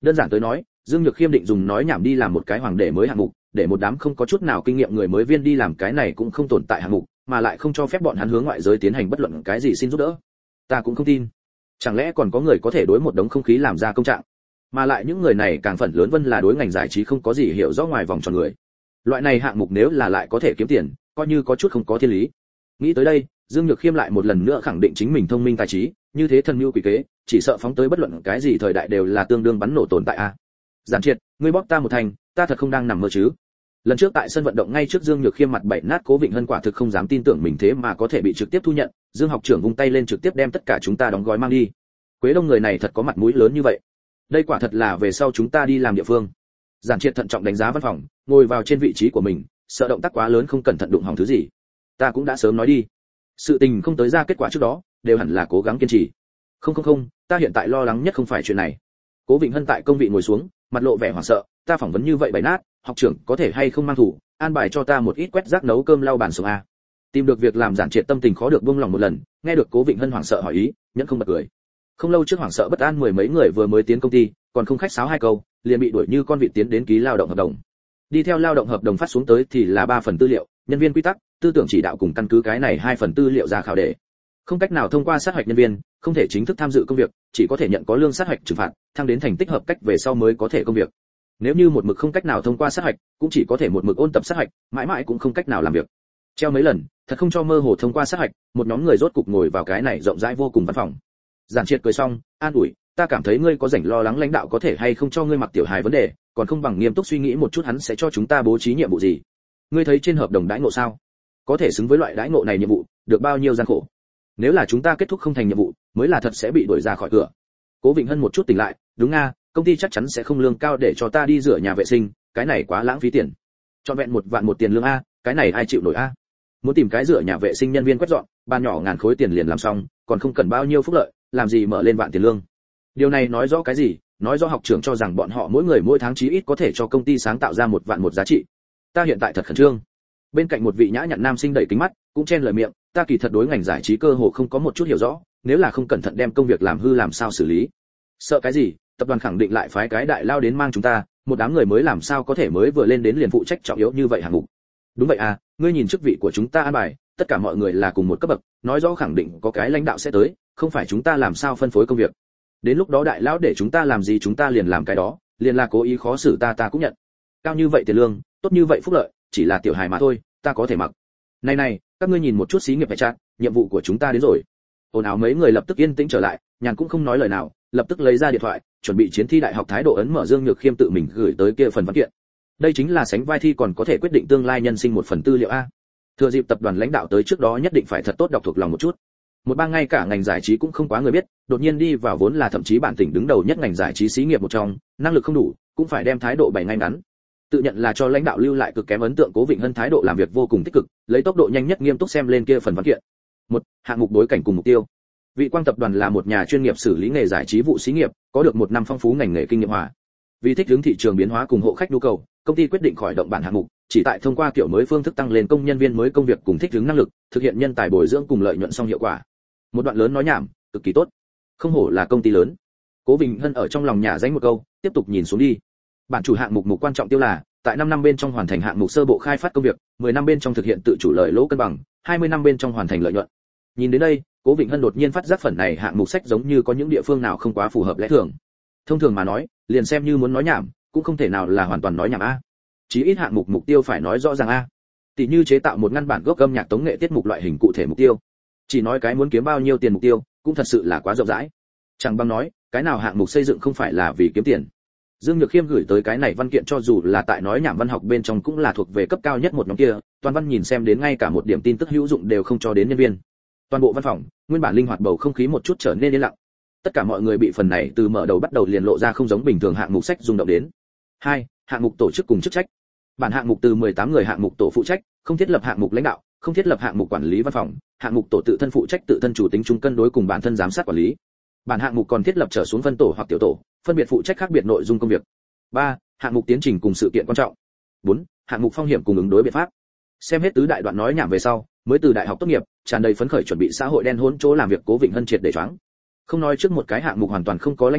[SPEAKER 1] Đơn giản tới nói, Dương Nhược Khiêm định dùng nói nhảm đi làm một cái hoàng đệ mới hạng mục, để một đám không có chút nào kinh nghiệm người mới viên đi làm cái này cũng không tồn tại hạng mục, mà lại không cho phép bọn hắn hướng ngoại giới tiến hành bất luận cái gì xin giúp đỡ. Ta cũng không tin. Chẳng lẽ còn có người có thể đối một đống không khí làm ra công trạng? Mà lại những người này càng phần lớn vân là đối ngành giải trí không có gì hiểu rõ ngoài vòng tròn người. Loại này hạng mục nếu là lại có thể kiếm tiền, coi như có chút không có thiên lý. Nghĩ tới đây, Dương Nhược Khiêm lại một lần nữa khẳng định chính mình thông minh tài trí, như thế thần mưu quỷ kế, chỉ sợ phóng tới bất luận cái gì thời đại đều là tương đương bắn nổ tồn tại a. Giản Triệt, ngươi bóp ta một thành, ta thật không đang nằm mơ chứ? Lần trước tại sân vận động ngay trước Dương Nhược Khiêm mặt bảy nát, Cố Vịnh Hân quả thực không dám tin tưởng mình thế mà có thể bị trực tiếp thu nhận. Dương học trưởng vung tay lên trực tiếp đem tất cả chúng ta đóng gói mang đi. Quế Đông người này thật có mặt mũi lớn như vậy. Đây quả thật là về sau chúng ta đi làm địa phương. Giản Triệt thận trọng đánh giá văn phòng, ngồi vào trên vị trí của mình, sợ động tác quá lớn không cẩn thận đụng hỏng thứ gì. Ta cũng đã sớm nói đi, sự tình không tới ra kết quả trước đó, đều hẳn là cố gắng kiên trì. Không, ta hiện tại lo lắng nhất không phải chuyện này. Cố Vịnh Hân tại công vị ngồi xuống, mặt lộ vẻ hoảng sợ, ta phỏng vấn như vậy bày nát, học trưởng có thể hay không mang thủ, an bài cho ta một ít quét rác nấu cơm lau bàn sống a. Tìm được việc làm Giản Triệt tâm tình khó được buông lòng một lần, nghe được Cố Vịnh Hân hoảng sợ hỏi ý, nhẫn không bật cười. Không lâu trước hoảng sợ bất an mười mấy người vừa mới tiến công ty, còn không khách sáo hai câu, liền bị đuổi như con vịt tiến đến ký lao động hợp đồng. Đi theo lao động hợp đồng phát xuống tới thì là 3 phần tư liệu, nhân viên quy tắc, tư tưởng chỉ đạo cùng căn cứ cái này 2 phần tư liệu ra khảo đề. Không cách nào thông qua sát hạch nhân viên, không thể chính thức tham dự công việc, chỉ có thể nhận có lương sát hạch trừng phạt, thăng đến thành tích hợp cách về sau mới có thể công việc. Nếu như một mực không cách nào thông qua sát hạch, cũng chỉ có thể một mực ôn tập sát hạch, mãi mãi cũng không cách nào làm việc. Treo mấy lần, thật không cho mơ hồ thông qua sát hạch, một nhóm người rốt cục ngồi vào cái này rộng rãi vô cùng văn phòng. Giản Triệt cười xong, an ủi, ta cảm thấy ngươi có rảnh lo lắng lãnh đạo có thể hay không cho ngươi mặc tiểu hài vấn đề, còn không bằng nghiêm túc suy nghĩ một chút hắn sẽ cho chúng ta bố trí nhiệm vụ gì. Ngươi thấy trên hợp đồng đãi ngộ sao? Có thể xứng với loại đãi ngộ này nhiệm vụ, được bao nhiêu gian khổ. Nếu là chúng ta kết thúc không thành nhiệm vụ, mới là thật sẽ bị đuổi ra khỏi cửa. Cố Vịnh Hân một chút tỉnh lại, đúng nga, công ty chắc chắn sẽ không lương cao để cho ta đi rửa nhà vệ sinh, cái này quá lãng phí tiền. Trọn vẹn 1 vạn 1 tiền lương a, cái này ai chịu nổi a? Muốn tìm cái rửa nhà vệ sinh nhân viên quét dọn, ban nhỏ ngàn khối tiền liền làm xong, còn không cần bao nhiêu phúc lợi, làm gì mở lên vạn tiền lương. Điều này nói rõ cái gì? Nói rõ học trưởng cho rằng bọn họ mỗi người mỗi tháng chí ít có thể cho công ty sáng tạo ra 1 vạn 1 giá trị. Ta hiện tại thật khẩn trương. Bên cạnh một vị nhã nhặn nam sinh đẩy kính mắt, cũng chen lời miệng, ta kỳ thật đối ngành giải trí cơ hồ không có một chút hiểu rõ, nếu là không cẩn thận đem công việc làm hư làm sao xử lý? Sợ cái gì? Tập đoàn khẳng định lại phái cái đại lao đến mang chúng ta, một đám người mới làm sao có thể mới vừa lên đến liền phụ trách trọng yếu như vậy hạng mục. Đúng vậy à, ngươi nhìn chức vị của chúng ta an bài, tất cả mọi người là cùng một cấp bậc, nói rõ khẳng định có cái lãnh đạo sẽ tới, không phải chúng ta làm sao phân phối công việc. Đến lúc đó đại lão để chúng ta làm gì chúng ta liền làm cái đó, liền là cố ý khó xử ta cũng nhận. Cao như vậy tiền lương, tốt như vậy phúc lợi, chỉ là tiểu hài mà thôi, ta có thể mặc. Này, các ngươi nhìn một chút xí nghiệp phải chặt, nhiệm vụ của chúng ta đến rồi. Ồn ào mấy người lập tức yên tĩnh trở lại, nhàn cũng không nói lời nào, lập tức lấy ra điện thoại, chuẩn bị chiến thi đại học thái độ ấn mở Dương Nhược Khiêm tự mình gửi tới kia phần văn kiện. Đây chính là sánh vai thi còn có thể quyết định tương lai nhân sinh 1 phần tư liệu a. Thừa dịp tập đoàn lãnh đạo tới trước đó nhất định phải thật tốt đọc thuộc lòng một chút. Một bang ngay cả ngành giải trí cũng không quá người biết, đột nhiên đi vào vốn là thậm chí bản tỉnh đứng đầu nhất ngành giải trí xí nghiệp một trong, năng lực không đủ, cũng phải đem thái độ bày ngay ngắn. Tự nhận là cho lãnh đạo lưu lại cực kém ấn tượng, Cố Vịnh Hân thái độ làm việc vô cùng tích cực, lấy tốc độ nhanh nhất nghiêm túc xem lên kia phần văn kiện. Một, hạng mục bối cảnh cùng mục tiêu. Vị Quang tập đoàn là một nhà chuyên nghiệp xử lý nghề giải trí vụ xí nghiệp, có được 1 năm phong phú ngành nghề kinh nghiệm hòa. Vì thích ứng thị trường biến hóa cùng hộ khách nhu cầu, công ty quyết định khởi động bản hạng mục, chỉ tại thông qua kiểu mới phương thức tăng lên công nhân viên mới công việc cùng thích ứng năng lực, thực hiện nhân tài bồi dưỡng cùng lợi nhuận song hiệu quả. Một đoạn lớn nói nhảm, cực kỳ tốt. Không hổ là công ty lớn. Cố Vịnh Hân ở trong lòng nhả danh một câu, tiếp tục nhìn xuống đi. Bản chủ hạng mục mục quan trọng tiêu là tại 5 năm bên trong hoàn thành hạng mục sơ bộ khai phát công việc, 10 năm bên trong thực hiện tự chủ lợi lỗ cân bằng, 20 năm bên trong hoàn thành lợi nhuận. Nhìn đến đây, Cố Vịnh Hân đột nhiên phát giác phần này hạng mục sách giống như có những địa phương nào không quá phù hợp lẽ thường. Thông thường mà nói, liền xem như muốn nói nhảm, cũng không thể nào là hoàn toàn nói nhảm a. Chí ít hạng mục mục tiêu phải nói rõ ràng a. Tỷ như chế tạo một ngăn bản gốc âm nhạc tống nghệ tiết mục loại hình cụ thể mục tiêu. Chỉ nói cái muốn kiếm bao nhiêu tiền mục tiêu, cũng thật sự là quá rộng rãi. Chẳng bằng nói, cái nào hạng mục xây dựng không phải là vì kiếm tiền. Dương Nhược Khiêm gửi tới cái này văn kiện cho dù là tại nói nhảm văn học bên trong cũng là thuộc về cấp cao nhất một nhóm kia, toàn văn nhìn xem đến ngay cả một điểm tin tức hữu dụng đều không cho đến nhân viên. Toàn bộ văn phòng, nguyên bản linh hoạt bầu không khí một chút trở nên yên lặng. Tất cả mọi người bị phần này từ mở đầu bắt đầu liền lộ ra không giống bình thường hạng mục sách rung động đến. 2. Hạng mục tổ chức cùng chức trách. Bản hạng mục từ 18 người hạng mục tổ phụ trách, không thiết lập hạng mục lãnh đạo, không thiết lập hạng mục quản lý văn phòng, hạng mục tổ tự thân phụ trách tự thân chủ tính chung cân đối cùng bản thân giám sát quản lý. Bản hạng mục còn thiết lập trở xuống phân tổ hoặc tiểu tổ, phân biệt phụ trách khác biệt nội dung công việc. 3. Hạng mục tiến trình cùng sự kiện quan trọng. 4. Hạng mục phong hiểm cùng ứng đối biện pháp. Xem hết tứ đại đoạn nói nhảm về sau, mới từ đại học tốt nghiệp, tràn đầy phấn khởi chuẩn bị xã hội đen hỗn chỗ làm việc Cố Vịnh Hân triệt để choáng. Không nói trước một cái hạng mục hoàn toàn không có lãnh đạo,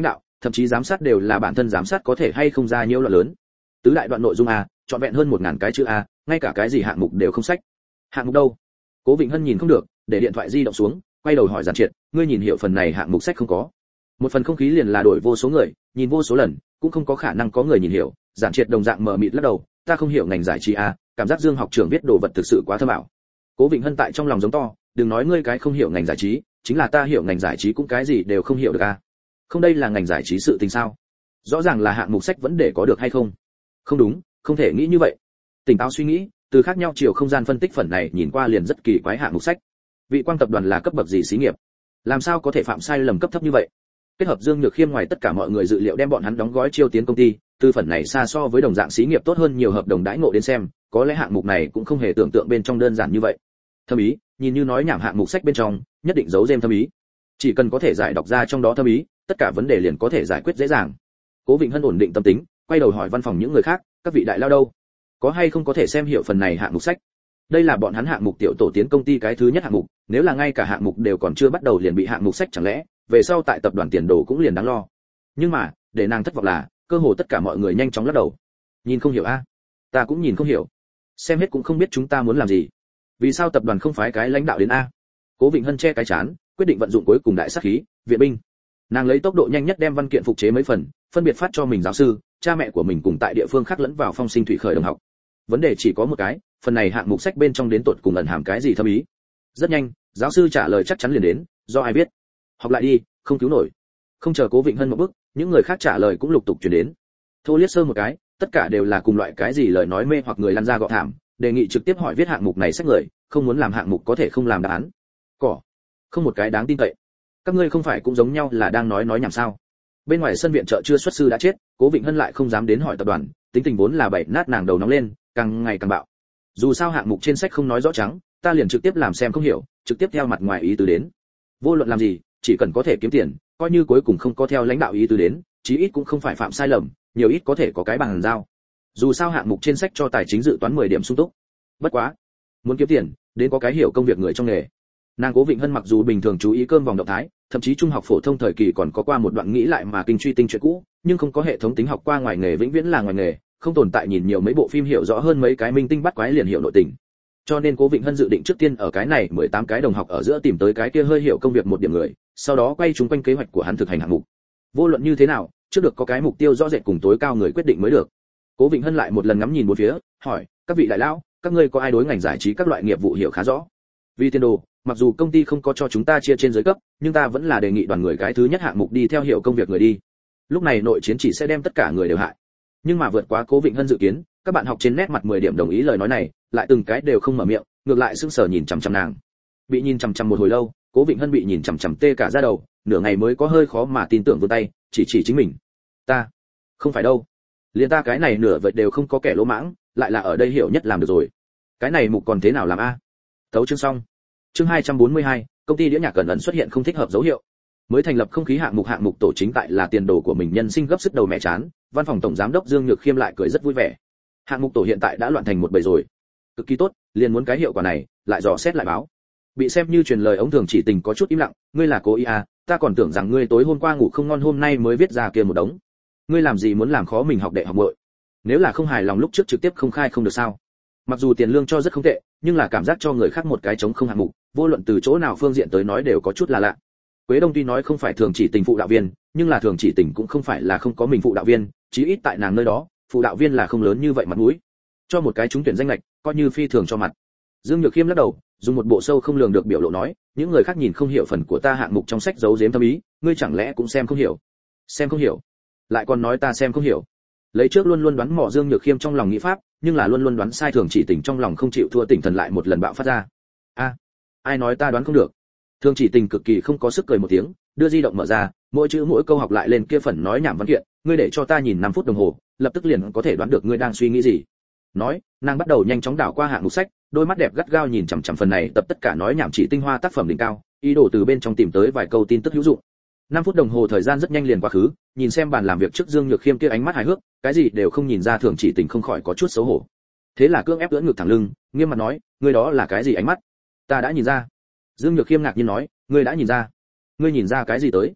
[SPEAKER 1] thậm chí giám sát đều là bản thân giám sát có thể hay không ra nhiễu loạn lớn. Tứ đại đoạn nội dung a, trọn vẹn hơn 1000 cái chữ a, ngay cả cái gì hạng mục đều không sách. Hạng mục đâu? Cố Vịnh Hân nhìn không được, để điện thoại di động xuống, quay đầu hỏi Giản Triệt, ngươi nhìn hiểu phần này hạng mục sách không có? Một phần không khí liền là đổi vô số người, nhìn vô số lần, cũng không có khả năng có người nhìn hiểu. Giản Triệt đồng dạng mờ mịt lắc đầu, ta không hiểu ngành giải trí a, cảm giác Dương học trưởng viết đồ vật thực sự quá thâm ảo. Cố Vịnh Hân tại trong lòng giống to, đừng nói ngươi cái không hiểu ngành giải trí, chính là ta hiểu ngành giải trí cũng cái gì đều không hiểu được a. Không, đây là ngành giải trí sự tình sao? Rõ ràng là hạng mục sách vấn đề có được hay không? Không đúng, không thể nghĩ như vậy. Tỉnh táo suy nghĩ, từ khác nhau chiều không gian phân tích phần này nhìn qua liền rất kỳ quái. Hạng mục sách, Vị Quang tập đoàn là cấp bậc gì xí nghiệp, làm sao có thể phạm sai lầm cấp thấp như vậy? Kết hợp Dương Nhược Khiêm ngoài tất cả mọi người dự liệu đem bọn hắn đóng gói chiêu tiến công ty, từ phần này xa so với đồng dạng xí nghiệp tốt hơn nhiều hợp đồng đãi ngộ đến xem, có lẽ hạng mục này cũng không hề tưởng tượng bên trong đơn giản như vậy. Thâm ý, nhìn như nói nhảm hạng mục sách bên trong, nhất định giấu giếm thâm ý. Chỉ cần có thể giải đọc ra trong đó thâm ý, tất cả vấn đề liền có thể giải quyết dễ dàng. Cố Vịnh Hân ổn định tâm tính, quay đầu hỏi văn phòng những người khác, các vị đại lao đâu, có hay không có thể xem hiểu phần này hạng mục sách? Đây là bọn hắn hạng mục tiểu tổ tiến công ty cái thứ nhất hạng mục, nếu là ngay cả hạng mục đều còn chưa bắt đầu liền bị hạng mục sách chẳng lẽ về sau tại tập đoàn tiền đồ cũng liền đáng lo. Nhưng mà để nàng thất vọng là cơ hồ tất cả mọi người nhanh chóng lắc đầu. Nhìn không hiểu a? Ta cũng nhìn không hiểu. Xem hết cũng không biết chúng ta muốn làm gì. Vì sao tập đoàn không phái cái lãnh đạo đến a? Cố Vịnh Hân che cái chán, quyết định vận dụng cuối cùng đại sát khí, viện binh. Nàng lấy tốc độ nhanh nhất đem văn kiện phục chế mấy phần, phân biệt phát cho mình giáo sư, cha mẹ của mình cùng tại địa phương khác lẫn vào phong sinh thủy khởi đồng học. Vấn đề chỉ có một cái, phần này hạng mục sách bên trong đến tột cùng ẩn hàm cái gì thâm ý. Rất nhanh, giáo sư trả lời chắc chắn liền đến, do ai biết? Học lại đi, không cứu nổi. Không chờ Cố Vịnh Hân một bước, những người khác trả lời cũng lục tục truyền đến. Thô liếc sơ một cái, tất cả đều là cùng loại cái gì lời nói mê hoặc người lăn ra gọ thảm, đề nghị trực tiếp hỏi viết hạng mục này sách người, không muốn làm hạng mục có thể không làm đáp án. Cỏ, không một cái đáng tin cậy. Các ngươi không phải cũng giống nhau là đang nói nhảm sao? Bên ngoài sân viện trợ chưa xuất sư đã chết, Cố Vịnh Hân lại không dám đến hỏi tập đoàn, tính tình vốn là bảy nát nàng đầu nóng lên, càng ngày càng bạo. Dù sao hạng mục trên sách không nói rõ trắng, ta liền trực tiếp làm xem không hiểu, trực tiếp theo mặt ngoài ý tứ đến. Vô luận làm gì, chỉ cần có thể kiếm tiền, coi như cuối cùng không có theo lãnh đạo ý tứ đến, chí ít cũng không phải phạm sai lầm, nhiều ít có thể có cái bằng giao. Dù sao hạng mục trên sách cho tài chính dự toán 10 điểm sung túc. Bất quá, muốn kiếm tiền, đến có cái hiểu công việc người trong nghề. Nàng Cố Vịnh Hân mặc dù bình thường chú ý cơm vòng động thái, thậm chí trung học phổ thông thời kỳ còn có qua một đoạn nghĩ lại mà kinh truy tinh chuyện cũ, nhưng không có hệ thống tính học qua ngoài nghề vĩnh viễn là ngoài nghề, không tồn tại nhìn nhiều mấy bộ phim hiểu rõ hơn mấy cái minh tinh bắt quái liền hiểu nội tình. Cho nên Cố Vịnh Hân dự định trước tiên ở cái này 18 cái đồng học ở giữa tìm tới cái kia hơi hiểu công việc một điểm người, sau đó quay chúng quanh kế hoạch của hắn thực hành hạng mục. Vô luận như thế nào, trước được có cái mục tiêu rõ rệt cùng tối cao người quyết định mới được. Cố Vịnh Hân lại một lần ngắm nhìn bốn phía, hỏi, các vị đại lão, các ngươi có ai đối ngành giải trí các loại nghiệp vụ hiểu khá rõ? Vì tiền đồ, mặc dù công ty không có cho chúng ta chia trên dưới cấp, nhưng ta vẫn là đề nghị đoàn người cái thứ nhất hạng mục đi theo hiểu công việc người đi. Lúc này nội chiến chỉ sẽ đem tất cả người đều hại. Nhưng mà vượt quá Cố Vịnh Hân dự kiến, các bạn học trên nét mặt 10 điểm đồng ý lời nói này, lại từng cái đều không mở miệng, ngược lại sững sờ nhìn chằm chằm nàng. Bị nhìn chằm chằm một hồi lâu, Cố Vịnh Hân bị nhìn chằm chằm tê cả da đầu, nửa ngày mới có hơi khó mà tin tưởng vươn tay, chỉ chính mình. Ta, không phải đâu. Liên ta cái này nửa vật đều không có kẻ lỗ mãng, lại là ở đây hiểu nhất làm được rồi. Cái này mục còn thế nào làm a? Tấu chương xong. Chương 242, công ty đĩa nhạc cẩn ẩn xuất hiện không thích hợp dấu hiệu. Mới thành lập không khí hạng mục tổ chính tại là tiền đồ của mình nhân sinh gấp sức đầu mẹ chán, văn phòng tổng giám đốc Dương Nhược Khiêm lại cười rất vui vẻ. Hạng mục tổ hiện tại đã loạn thành một bầy rồi. Cực kỳ tốt, liền muốn cái hiệu quả này, lại dò xét lại báo. Bị xem như truyền lời ống thường chỉ tình có chút im lặng, ngươi là cố ý à, ta còn tưởng rằng ngươi tối hôm qua ngủ không ngon hôm nay mới viết ra kia một đống. Ngươi làm gì muốn làm khó mình học đệ học muội? Nếu là không hài lòng lúc trước trực tiếp không khai không được sao? Mặc dù tiền lương cho rất không tệ, nhưng là cảm giác cho người khác một cái trống không hạng mục, vô luận từ chỗ nào phương diện tới nói đều có chút là lạ. Quế Đông tuy nói không phải thường chỉ tình phụ đạo viên, nhưng là thường chỉ tình cũng không phải là không có mình phụ đạo viên, chí ít tại nàng nơi đó, phụ đạo viên là không lớn như vậy mặt mũi. Cho một cái trúng tuyển danh lệch, coi như phi thường cho mặt. Dương Nhược Khiêm lắc đầu, dùng một bộ sâu không lường được biểu lộ nói, những người khác nhìn không hiểu phần của ta hạng mục trong sách giấu giếm thâm ý, ngươi chẳng lẽ cũng xem không hiểu? Xem không hiểu? Lại còn nói ta xem không hiểu? Lấy trước luôn luôn đoán mò Dương Nhược Khiêm trong lòng nghĩ pháp, nhưng là luôn luôn đoán sai thường chỉ tình trong lòng không chịu thua tỉnh thần lại một lần bạo phát ra. A, ai nói ta đoán không được? Thường chỉ tình cực kỳ không có sức cười một tiếng, đưa di động mở ra, mỗi chữ mỗi câu học lại lên kia phần nói nhảm văn kiện, ngươi để cho ta nhìn 5 phút đồng hồ, lập tức liền có thể đoán được ngươi đang suy nghĩ gì. Nói, nàng bắt đầu nhanh chóng đảo qua hạng mục sách, đôi mắt đẹp gắt gao nhìn chằm chằm phần này tập tất cả nói nhảm chỉ tinh hoa tác phẩm đỉnh cao, ý đồ từ bên trong tìm tới vài câu tin tức hữu dụng. 5 phút đồng hồ thời gian rất nhanh liền qua khứ, nhìn xem bàn làm việc trước Dương Nhược Khiêm kia ánh mắt hài hước, cái gì đều không nhìn ra thường chỉ tình không khỏi có chút xấu hổ. Thế là cưỡng ép ưỡn ngực thẳng lưng, nghiêm mặt nói, ngươi đó là cái gì ánh mắt? Ta đã nhìn ra. Dương Nhược Khiêm ngạc nhiên nói, ngươi đã nhìn ra? Ngươi nhìn ra cái gì tới?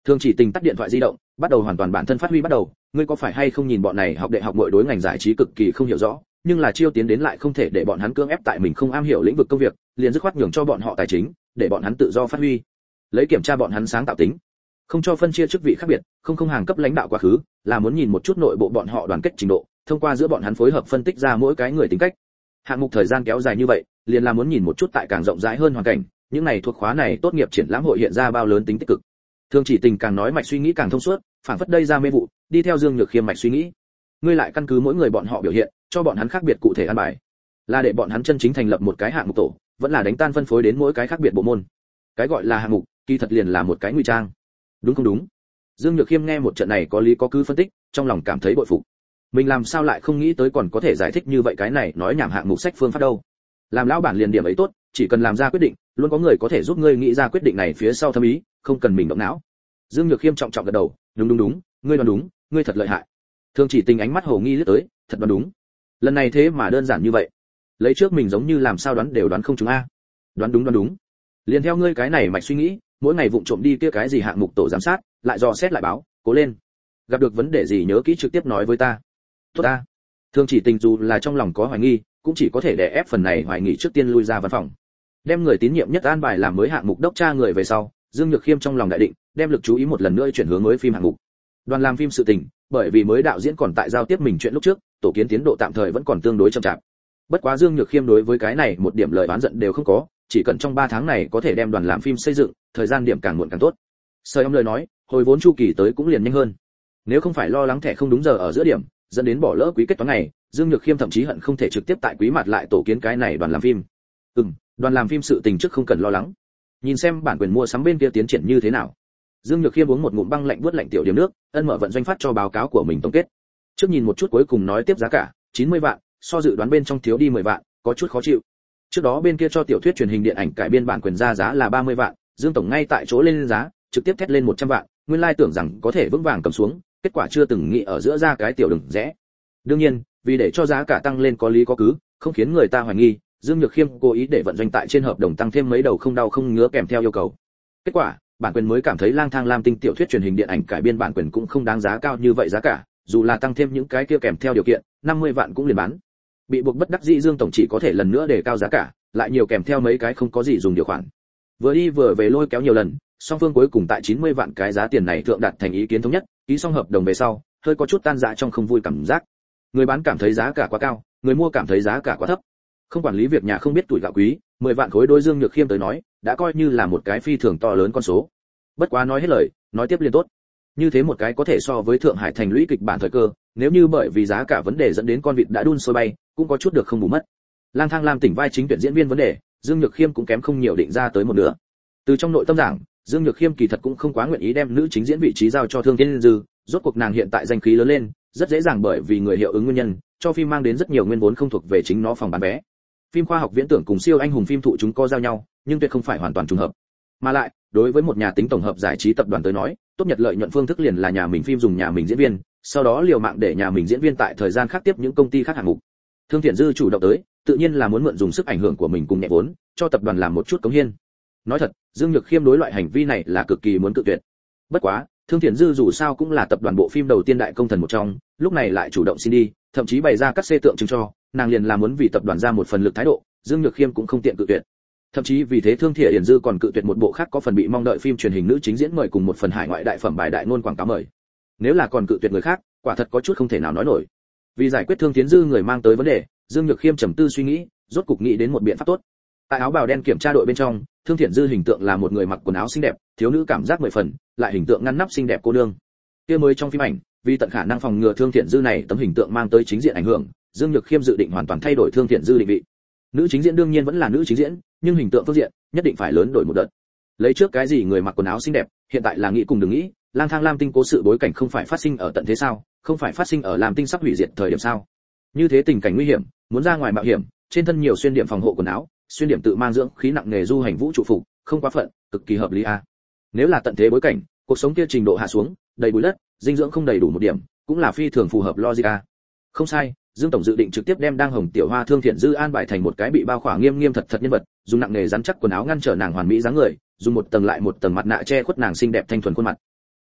[SPEAKER 1] Thương Chỉ Tình tắt điện thoại di động, bắt đầu hoàn toàn bản thân phát huy bắt đầu, ngươi có phải hay không nhìn bọn này học đại học mọi đối ngành giải trí cực kỳ không hiểu rõ, nhưng là chiêu tiến đến lại không thể để bọn hắn cưỡng ép tại mình không am hiểu lĩnh vực công việc, liền dứt khoát nhường cho bọn họ tài chính, để bọn hắn tự do phát huy. Lấy kiểm tra bọn hắn sáng tạo tính, không cho phân chia chức vị khác biệt, không hàng cấp lãnh đạo quá khứ, là muốn nhìn một chút nội bộ bọn họ đoàn kết trình độ, thông qua giữa bọn hắn phối hợp phân tích ra mỗi cái người tính cách. Hạng mục thời gian kéo dài như vậy, liền là muốn nhìn một chút tại càng rộng rãi hơn hoàn cảnh, những này thuộc khóa này tốt nghiệp triển lãm hội hiện ra bao lớn tính tích cực. Thương Chỉ Tình càng nói mạch suy nghĩ càng thông suốt, phản phất đây ra mê vụ, đi theo Dương Nhược Khiêm mạch suy nghĩ. Ngươi lại căn cứ mỗi người bọn họ biểu hiện, cho bọn hắn khác biệt cụ thể an bài. Là để bọn hắn chân chính thành lập một cái hạng mục tổ, vẫn là đánh tan phân phối đến mỗi cái khác biệt bộ môn. Cái gọi là hạng mục, kỳ thật liền là một cái ngụy trang. Đúng không đúng? Dương Nhược Khiêm nghe một trận này có lý có cứ phân tích, trong lòng cảm thấy bội phục. Mình làm sao lại không nghĩ tới còn có thể giải thích như vậy cái này nói nhảm hạng mục sách phương pháp đâu. Làm lão bản liền điểm ấy tốt, chỉ cần làm ra quyết định, luôn có người có thể giúp ngươi nghĩ ra quyết định này phía sau thâm ý, không cần mình động não. Dương Nhược Khiêm trọng trọng gật đầu, đúng, ngươi đoán đúng, ngươi thật lợi hại. Thương Chỉ Tình ánh mắt hồ nghi liếc tới, thật đoán đúng. Lần này thế mà đơn giản như vậy. Lấy trước mình giống như làm sao đoán đều đoán không chúng a. Đoán đúng. Liền theo ngươi cái này mạch suy nghĩ, mỗi ngày vụng trộm đi kia cái gì hạng mục tổ giám sát, lại dò xét lại báo, cố lên. Gặp được vấn đề gì nhớ kỹ trực tiếp nói với ta. Tốt ta. Thương Chỉ Tình dù là trong lòng có hoài nghi, cũng chỉ có thể đè ép phần này hoài nghi trước tiên lui ra văn phòng. Đem người tín nhiệm nhất an bài làm mới hạng mục đốc tra người về sau, Dương Nhược Khiêm trong lòng đại định, đem lực chú ý một lần nữa chuyển hướng mới phim hạng mục. Đoàn làm phim sự tình, bởi vì mới đạo diễn còn tại giao tiếp mình chuyện lúc trước, tổ kiến tiến độ tạm thời vẫn còn tương đối chậm chạp. Bất quá Dương Nhược Khiêm đối với cái này một điểm lời oán giận đều không có, chỉ cần trong 3 tháng này có thể đem đoàn làm phim xây dựng, thời gian điểm càng muộn càng tốt. Sợi ông lời nói, hồi vốn chu kỳ tới cũng liền nhanh hơn. Nếu không phải lo lắng thẻ không đúng giờ ở giữa điểm, dẫn đến bỏ lỡ quý kết toán này, Dương Nhược Khiêm thậm chí hận không thể trực tiếp tại quý mặt lại tổ kiến cái này đoàn làm phim. Đoàn làm phim sự tình trước không cần lo lắng. Nhìn xem bản quyền mua sắm bên kia tiến triển như thế nào. Dương Nhược Khiêm uống một ngụm băng lạnh buốt lạnh tiểu điểm nước, ân mở vận doanh phát cho báo cáo của mình tổng kết. Trước nhìn một chút cuối cùng nói tiếp giá cả, 90 vạn, so dự đoán bên trong thiếu đi 10 vạn, có chút khó chịu. Trước đó bên kia cho tiểu thuyết truyền hình điện ảnh cải biên bản quyền ra giá là 30 vạn, Dương tổng ngay tại chỗ lên giá, trực tiếp thét lên 100 vạn, nguyên lai tưởng rằng có thể vững vàng cầm xuống, kết quả chưa từng nghĩ ở giữa ra cái tiểu đừng rẽ. Đương nhiên, vì để cho giá cả tăng lên có lý có cứ, không khiến người ta hoài nghi, Dương Nhược Khiêm cố ý để vận doanh tại trên hợp đồng tăng thêm mấy đầu không đau không ngứa kèm theo yêu cầu. Kết quả, bản quyền mới cảm thấy Lang Thang Lam Tinh tiểu thuyết truyền hình điện ảnh cải biên bản quyền cũng không đáng giá cao như vậy giá cả, dù là tăng thêm những cái kia kèm theo điều kiện, 50 vạn cũng liền bán. Bị buộc bất đắc dĩ Dương tổng chỉ có thể lần nữa đề cao giá cả, lại nhiều kèm theo mấy cái không có gì dùng điều khoản. Vừa đi vừa về lôi kéo nhiều lần, song phương cuối cùng tại 90 vạn cái giá tiền này thượng đạt thành ý kiến thống nhất, ký xong hợp đồng về sau, hơi có chút tan rã trong không vui cảm giác. Người bán cảm thấy giá cả quá cao, người mua cảm thấy giá cả quá thấp. Không quản lý việc nhà không biết tuổi gạo quý, 10 vạn khối đối Dương Nhược Khiêm tới nói, đã coi như là một cái phi thường to lớn con số. Bất quá nói hết lời, nói tiếp liên tốt. Như thế một cái có thể so với Thượng Hải thành lũy kịch bản thời cơ, nếu như bởi vì giá cả vấn đề dẫn đến con vịt đã đun sôi bay, cũng có chút được không bù mất. Lang Thang Lam tỉnh vai chính tuyển diễn viên vấn đề, Dương Nhược Khiêm cũng kém không nhiều định ra tới một nửa. Từ trong nội tâm giảng, Dương Nhược Khiêm kỳ thật cũng không quá nguyện ý đem nữ chính diễn vị trí giao cho Thương Thiên Dư, rốt cuộc nàng hiện tại danh khí lớn lên, rất dễ dàng bởi vì người hiệu ứng nguyên nhân, cho phim mang đến rất nhiều nguyên vốn không thuộc về chính nó phòng bán vé. Phim khoa học viễn tưởng cùng siêu anh hùng phim thụ chúng co giao nhau, nhưng tuyệt không phải hoàn toàn trùng hợp. Mà lại, đối với một nhà tính tổng hợp giải trí tập đoàn tới nói, tốt nhất lợi nhuận phương thức liền là nhà mình phim dùng nhà mình diễn viên, sau đó liều mạng để nhà mình diễn viên tại thời gian khác tiếp những công ty khác hạng mục. Thương Thiện Dư chủ động tới, tự nhiên là muốn mượn dùng sức ảnh hưởng của mình cùng nhẹ vốn, cho tập đoàn làm một chút cống hiến. Nói thật, Dương Nhược Khiêm đối loại hành vi này là cực kỳ muốn cự tuyệt. Bất quá, Thương Thiện Dư dù sao cũng là tập đoàn bộ phim đầu tiên đại công thần một trong, lúc này lại chủ động xin đi, thậm chí bày ra các xê tượng chứng cho, nàng liền là muốn vì tập đoàn ra một phần lực thái độ, Dương Nhược Khiêm cũng không tiện cự tuyệt. Thậm chí vì thế Thương Thiện Dư còn cự tuyệt một bộ khác có phần bị mong đợi phim truyền hình nữ chính diễn mời cùng một phần hải ngoại đại phẩm bài đại ngôn quảng cáo mời. Nếu là còn cự tuyệt người khác, quả thật có chút không thể nào nói nổi. Vì giải quyết Thương Thiện Dư người mang tới vấn đề, Dương Nhược Khiêm trầm tư suy nghĩ, rốt cục nghĩ đến một biện pháp tốt. Tại áo bào đen kiểm tra đội bên trong, Thương Thiện Dư hình tượng là một người mặc quần áo xinh đẹp, thiếu nữ cảm giác 10 phần, lại hình tượng ngăn nắp xinh đẹp cô nương. Kia mới trong phim ảnh, vì tận khả năng phòng ngừa Thương Thiện Dư này tấm hình tượng mang tới chính diện ảnh hưởng, Dương Nhược Khiêm dự định hoàn toàn thay đổi Thương Thiện Dư định vị. Nữ chính diễn đương nhiên vẫn là nữ chính diễn, nhưng hình tượng phương diện nhất định phải lớn đổi một đợt. Lấy trước cái gì người mặc quần áo xinh đẹp, hiện tại là nghĩ cùng đừng nghĩ, Lang Thang Lam Tinh cố sự bối cảnh không phải phát sinh ở tận thế sao, không phải phát sinh ở Lam Tinh sắp hủy diệt thời điểm sao? Như thế tình cảnh nguy hiểm, muốn ra ngoài mạo hiểm, trên thân nhiều xuyên điểm phòng hộ quần áo, xuyên điểm tự mang dưỡng khí nặng nghề du hành vũ trụ phục, không quá phận, cực kỳ hợp lý a. Nếu là tận thế bối cảnh, cuộc sống kia trình độ hạ xuống, đầy bụi đất, dinh dưỡng không đầy đủ một điểm, cũng là phi thường phù hợp logic a. Không sai, Dương tổng dự định trực tiếp đem đang hồng tiểu hoa Thương Thiện Dư an bài thành một cái bị bao khỏa nghiêm nghiêm thật thật nhân vật, dùng nặng nghề rắn chắc quần áo ngăn trở nàng hoàn mỹ dáng người, dùng một tầng lại một tầng mặt nạ che khuất nàng xinh đẹp thanh thuần khuôn mặt.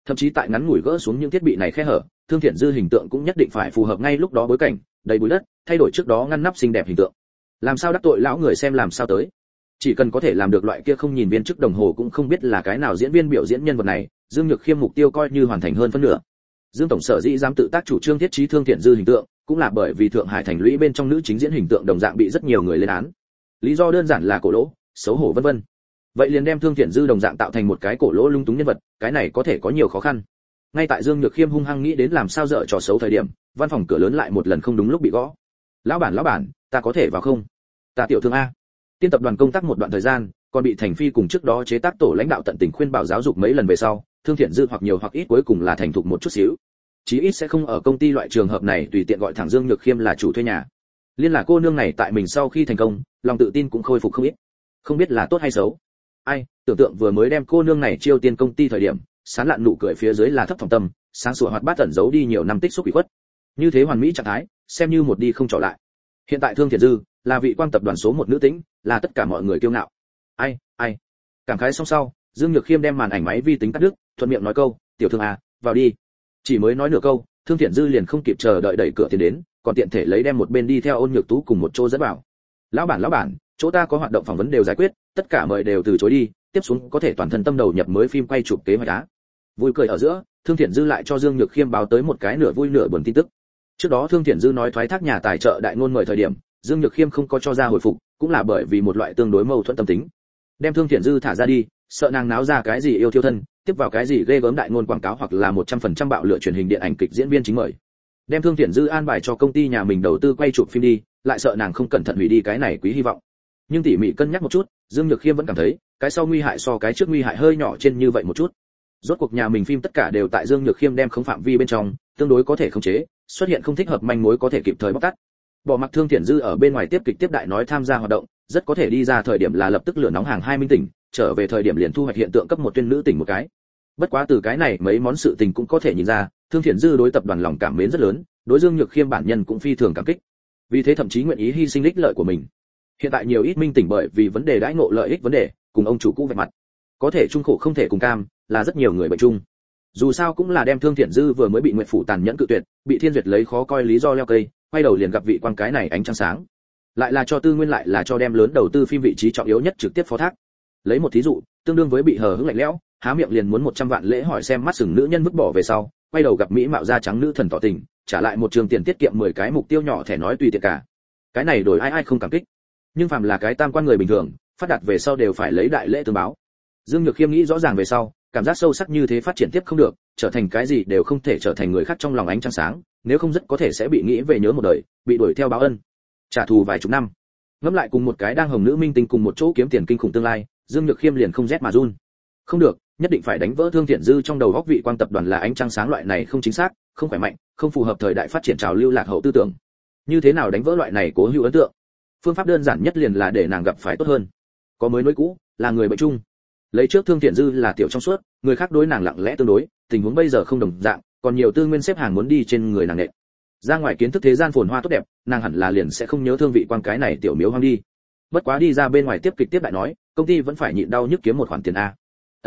[SPEAKER 1] Thậm chí tại ngắn ngủi gỡ xuống những thiết bị này khe hở, Thương Thiện Dư hình tượng cũng nhất định phải phù hợp ngay lúc đó bối cảnh, đầy bụi đất, thay đổi trước đó ngăn nắp xinh đẹp hình tượng. Làm sao đắc tội lão người xem làm sao tới. Chỉ cần có thể làm được loại kia không nhìn viên chức đồng hồ cũng không biết là cái nào diễn viên biểu diễn nhân vật này, Dương Nhược Khiêm mục tiêu coi như hoàn thành hơn phân nửa. Dương tổng sở dĩ dám tự tác chủ trương thiết trí Thương Thiện Dư hình tượng, cũng là bởi vì Thượng Hải thành lũy bên trong nữ chính diễn hình tượng đồng dạng bị rất nhiều người lên án. Lý do đơn giản là cổ lỗ, xấu hổ vân vân. Vậy liền đem Thương Thiện Dư đồng dạng tạo thành một cái cổ lỗ lung túng nhân vật, cái này có thể có nhiều khó khăn. Ngay tại Dương Nhược Khiêm hung hăng nghĩ đến làm sao dở trò xấu thời điểm, văn phòng cửa lớn lại một lần không đúng lúc bị gõ. Lão bản, ta có thể vào không? Ta tiểu thương a. Tiên tập đoàn công tác một đoạn thời gian, còn bị Thành Phi cùng trước đó chế tác tổ lãnh đạo tận tình khuyên bảo giáo dục mấy lần về sau, Thương Thiện Dư hoặc nhiều hoặc ít cuối cùng là thành thục một chút xíu. Chí ít sẽ không ở công ty loại trường hợp này tùy tiện gọi thẳng Dương Nhược Khiêm là chủ thuê nhà. Liên là cô nương này tại mình sau khi thành công, lòng tự tin cũng khôi phục không ít. Không biết là tốt hay xấu. Ai, tưởng tượng vừa mới đem cô nương này chiêu tiên công ty thời điểm, sán lạn nụ cười phía dưới là thấp thỏm tâm, sáng sủa hoạt bát tẩn giấu đi nhiều năm tích xúc ủy khuất. Như thế hoàn mỹ trạng thái, xem như một đi không trở lại. Hiện tại Thương Thiện Dư là vị quan tập đoàn số 1 nữ tính, là tất cả mọi người kiêu ngạo. Ai, cảm khái xong sau, Dương Nhược Khiêm đem màn ảnh máy vi tính cắt đứt, thuận miệng nói câu, "Tiểu thương à, vào đi." Chỉ mới nói nửa câu, Thương Thiện Dư liền không kịp chờ đợi đẩy cửa tiến đến, còn tiện thể lấy đem một bên đi theo Ôn Nhược Tú cùng một chỗ dẫn vào. Lão bản, chỗ ta có hoạt động phỏng vấn đều giải quyết, tất cả mời đều từ chối đi, tiếp xuống có thể toàn thân tâm đầu nhập mới phim quay chụp kế hoạch á." Vui cười ở giữa, Thương Thiện Dư lại cho Dương Nhược Khiêm báo tới một cái nửa vui nửa buồn tin tức. Trước đó Thương Thiện Dư nói thoái thác nhà tài trợ đại ngôn mời thời điểm, Dương Nhược Khiêm không có cho ra hồi phục, cũng là bởi vì một loại tương đối mâu thuẫn tâm tính. Đem Thương Thiện Dư thả ra đi, sợ nàng náo ra cái gì yêu thiêu thân, tiếp vào cái gì ghê gớm đại ngôn quảng cáo hoặc là 100% bạo lựa truyền hình điện ảnh kịch diễn viên chính mời. Đem Thương Thiện Dư an bài cho công ty nhà mình đầu tư quay chụp phim đi, lại sợ nàng không cẩn thận hủy đi cái này quý hy vọng. Nhưng tỉ mỉ cân nhắc một chút, Dương Nhược Khiêm vẫn cảm thấy, cái sau nguy hại so cái trước nguy hại hơi nhỏ trên như vậy một chút. Rốt cuộc nhà mình phim tất cả đều tại Dương Nhược Khiêm đem không phạm vi bên trong, tương đối có thể khống chế, xuất hiện không thích hợp manh mối có thể kịp thời bóc tát. Bỏ mặc Thương Thiện Dư ở bên ngoài tiếp kịch tiếp đại nói tham gia hoạt động, rất có thể đi ra thời điểm là lập tức lửa nóng hàng 2 minh tỉnh, trở về thời điểm liền thu hoạch hiện tượng cấp một tuyên nữ tỉnh một cái. Bất quá từ cái này mấy món sự tình cũng có thể nhìn ra, Thương Thiện Dư đối tập đoàn lòng cảm mến rất lớn, đối Dương Nhược Khiêm bản nhân cũng phi thường cảm kích. Vì thế thậm chí nguyện ý hy sinh ích lợi của mình. Hiện tại nhiều ít minh tỉnh bởi vì vấn đề đãi ngộ lợi ích vấn đề, cùng ông chủ cũ vạch mặt. Có thể chung khổ không thể cùng cam, là rất nhiều người bệnh chung. Dù sao cũng là đem Thương Thiện Dư vừa mới bị Nguyệt phủ tàn nhẫn cự tuyệt, bị Thiên Duyệt lấy khó coi lý do leo cây, quay đầu liền gặp vị quan cái này ánh trăng sáng. Lại là cho tư nguyên lại là cho đem lớn đầu tư phim vị trí trọng yếu nhất trực tiếp phó thác. Lấy một thí dụ, tương đương với bị hờ hững lạnh lẽo, há miệng liền muốn 100 vạn lễ hỏi xem mắt sừng nữ nhân vứt bỏ về sau, quay đầu gặp mỹ mạo da trắng nữ thần tỏ tình, trả lại một trường tiền tiết kiệm 10 cái mục tiêu nhỏ thẻ nói tùy tiện cả. Cái này đổi ai không cảm kích. Nhưng phàm là cái tam quan người bình thường, phát đạt về sau đều phải lấy đại lễ tương báo. Dương Nhược Khiêm nghĩ rõ ràng về sau, cảm giác sâu sắc như thế phát triển tiếp không được, trở thành cái gì đều không thể trở thành người khác trong lòng ánh trăng sáng, nếu không rất có thể sẽ bị nghĩ về nhớ một đời, bị đuổi theo báo ân, trả thù vài chục năm. Ngẫm lại cùng một cái đang hồng nữ minh tinh cùng một chỗ kiếm tiền kinh khủng tương lai, Dương Nhược Khiêm liền không rét mà run. Không được, nhất định phải đánh vỡ Thương Thiện Dư trong đầu góc vị quan tập đoàn là ánh trăng sáng loại này không chính xác, không khỏe mạnh, không phù hợp thời đại phát triển trào lưu lạc hậu tư tưởng. Như thế nào đánh vỡ loại này cố hữu ấn tượng? Phương pháp đơn giản nhất liền là để nàng gặp phải tốt hơn. Có mới nối cũ, là người bệnh chung. Lấy trước Thương Thiện Dư là tiểu trong suốt, người khác đối nàng lặng lẽ tương đối, tình huống bây giờ không đồng dạng, còn nhiều tư nguyên xếp hàng muốn đi trên người nàng nệ. Ra ngoài kiến thức thế gian phồn hoa tốt đẹp, nàng hẳn là liền sẽ không nhớ thương vị quan cái này tiểu miếu hoang đi. Bất quá đi ra bên ngoài tiếp kịch tiếp đại nói, công ty vẫn phải nhịn đau nhức kiếm một khoản tiền a.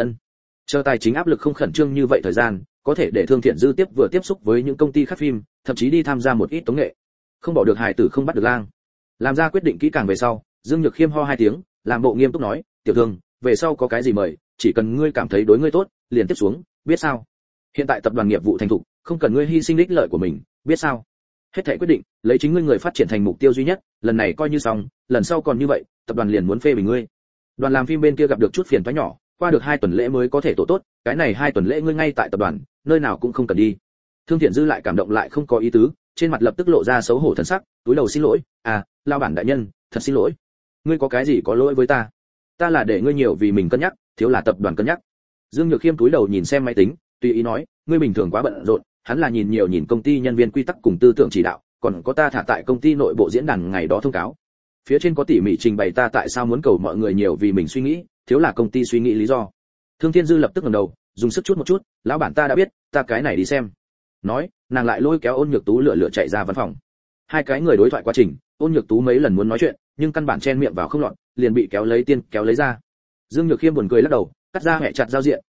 [SPEAKER 1] Chờ tài chính áp lực không khẩn trương như vậy thời gian, có thể để Thương Thiện Dư vừa tiếp xúc với những công ty khác phim, thậm chí đi tham gia một ít tống nghệ. Không bỏ được hài tử không bắt được lang. Làm ra quyết định kỹ càng về sau, Dương Nhược Khiêm ho 2 tiếng, làm bộ nghiêm túc nói, "Tiểu thương, về sau có cái gì mời, chỉ cần ngươi cảm thấy đối ngươi tốt, liền tiếp xuống, biết sao? Hiện tại tập đoàn nghiệp vụ thành thục, không cần ngươi hy sinh ích lợi của mình, biết sao? Hết thảy quyết định, lấy chính ngươi người phát triển thành mục tiêu duy nhất, lần này coi như xong, lần sau còn như vậy, tập đoàn liền muốn phê bình ngươi." Đoàn làm phim bên kia gặp được chút phiền toái nhỏ, qua được 2 tuần lễ mới có thể tổ tốt, cái này 2 tuần lễ ngươi ngay tại tập đoàn, nơi nào cũng không cần đi. Thương Thiện Dư lại cảm động lại không có ý tứ, trên mặt lập tức lộ ra xấu hổ thần sắc, túi đầu xin lỗi, lao bản đại nhân, thật xin lỗi. Ngươi có cái gì có lỗi với ta? Ta là để ngươi nhiều vì mình cân nhắc, thiếu là tập đoàn cân nhắc. Dương Nhược Khiêm túi đầu nhìn xem máy tính, tùy ý nói, ngươi bình thường quá bận rộn, hắn là nhìn nhiều nhìn công ty nhân viên quy tắc cùng tư tưởng chỉ đạo, còn có ta thả tại công ty nội bộ diễn đàn ngày đó thông cáo. Phía trên có tỉ mỉ trình bày ta tại sao muốn cầu mọi người nhiều vì mình suy nghĩ, thiếu là công ty suy nghĩ lý do. Thương Thiên Dư lập tức ngẩng đầu, dùng sức chút một chút, lão bản ta đã biết, ta cái này đi xem. Nói, nàng lại lôi kéo Ôn Nhược Tú lựa chạy ra văn phòng. Hai cái người đối thoại quá trình, Ôn Nhược Tú mấy lần muốn nói chuyện, nhưng căn bản chen miệng vào không lọt, liền bị kéo lấy ra. Dương Nhược Khiêm buồn cười lắc đầu, cắt ra hệ chặt giao diện,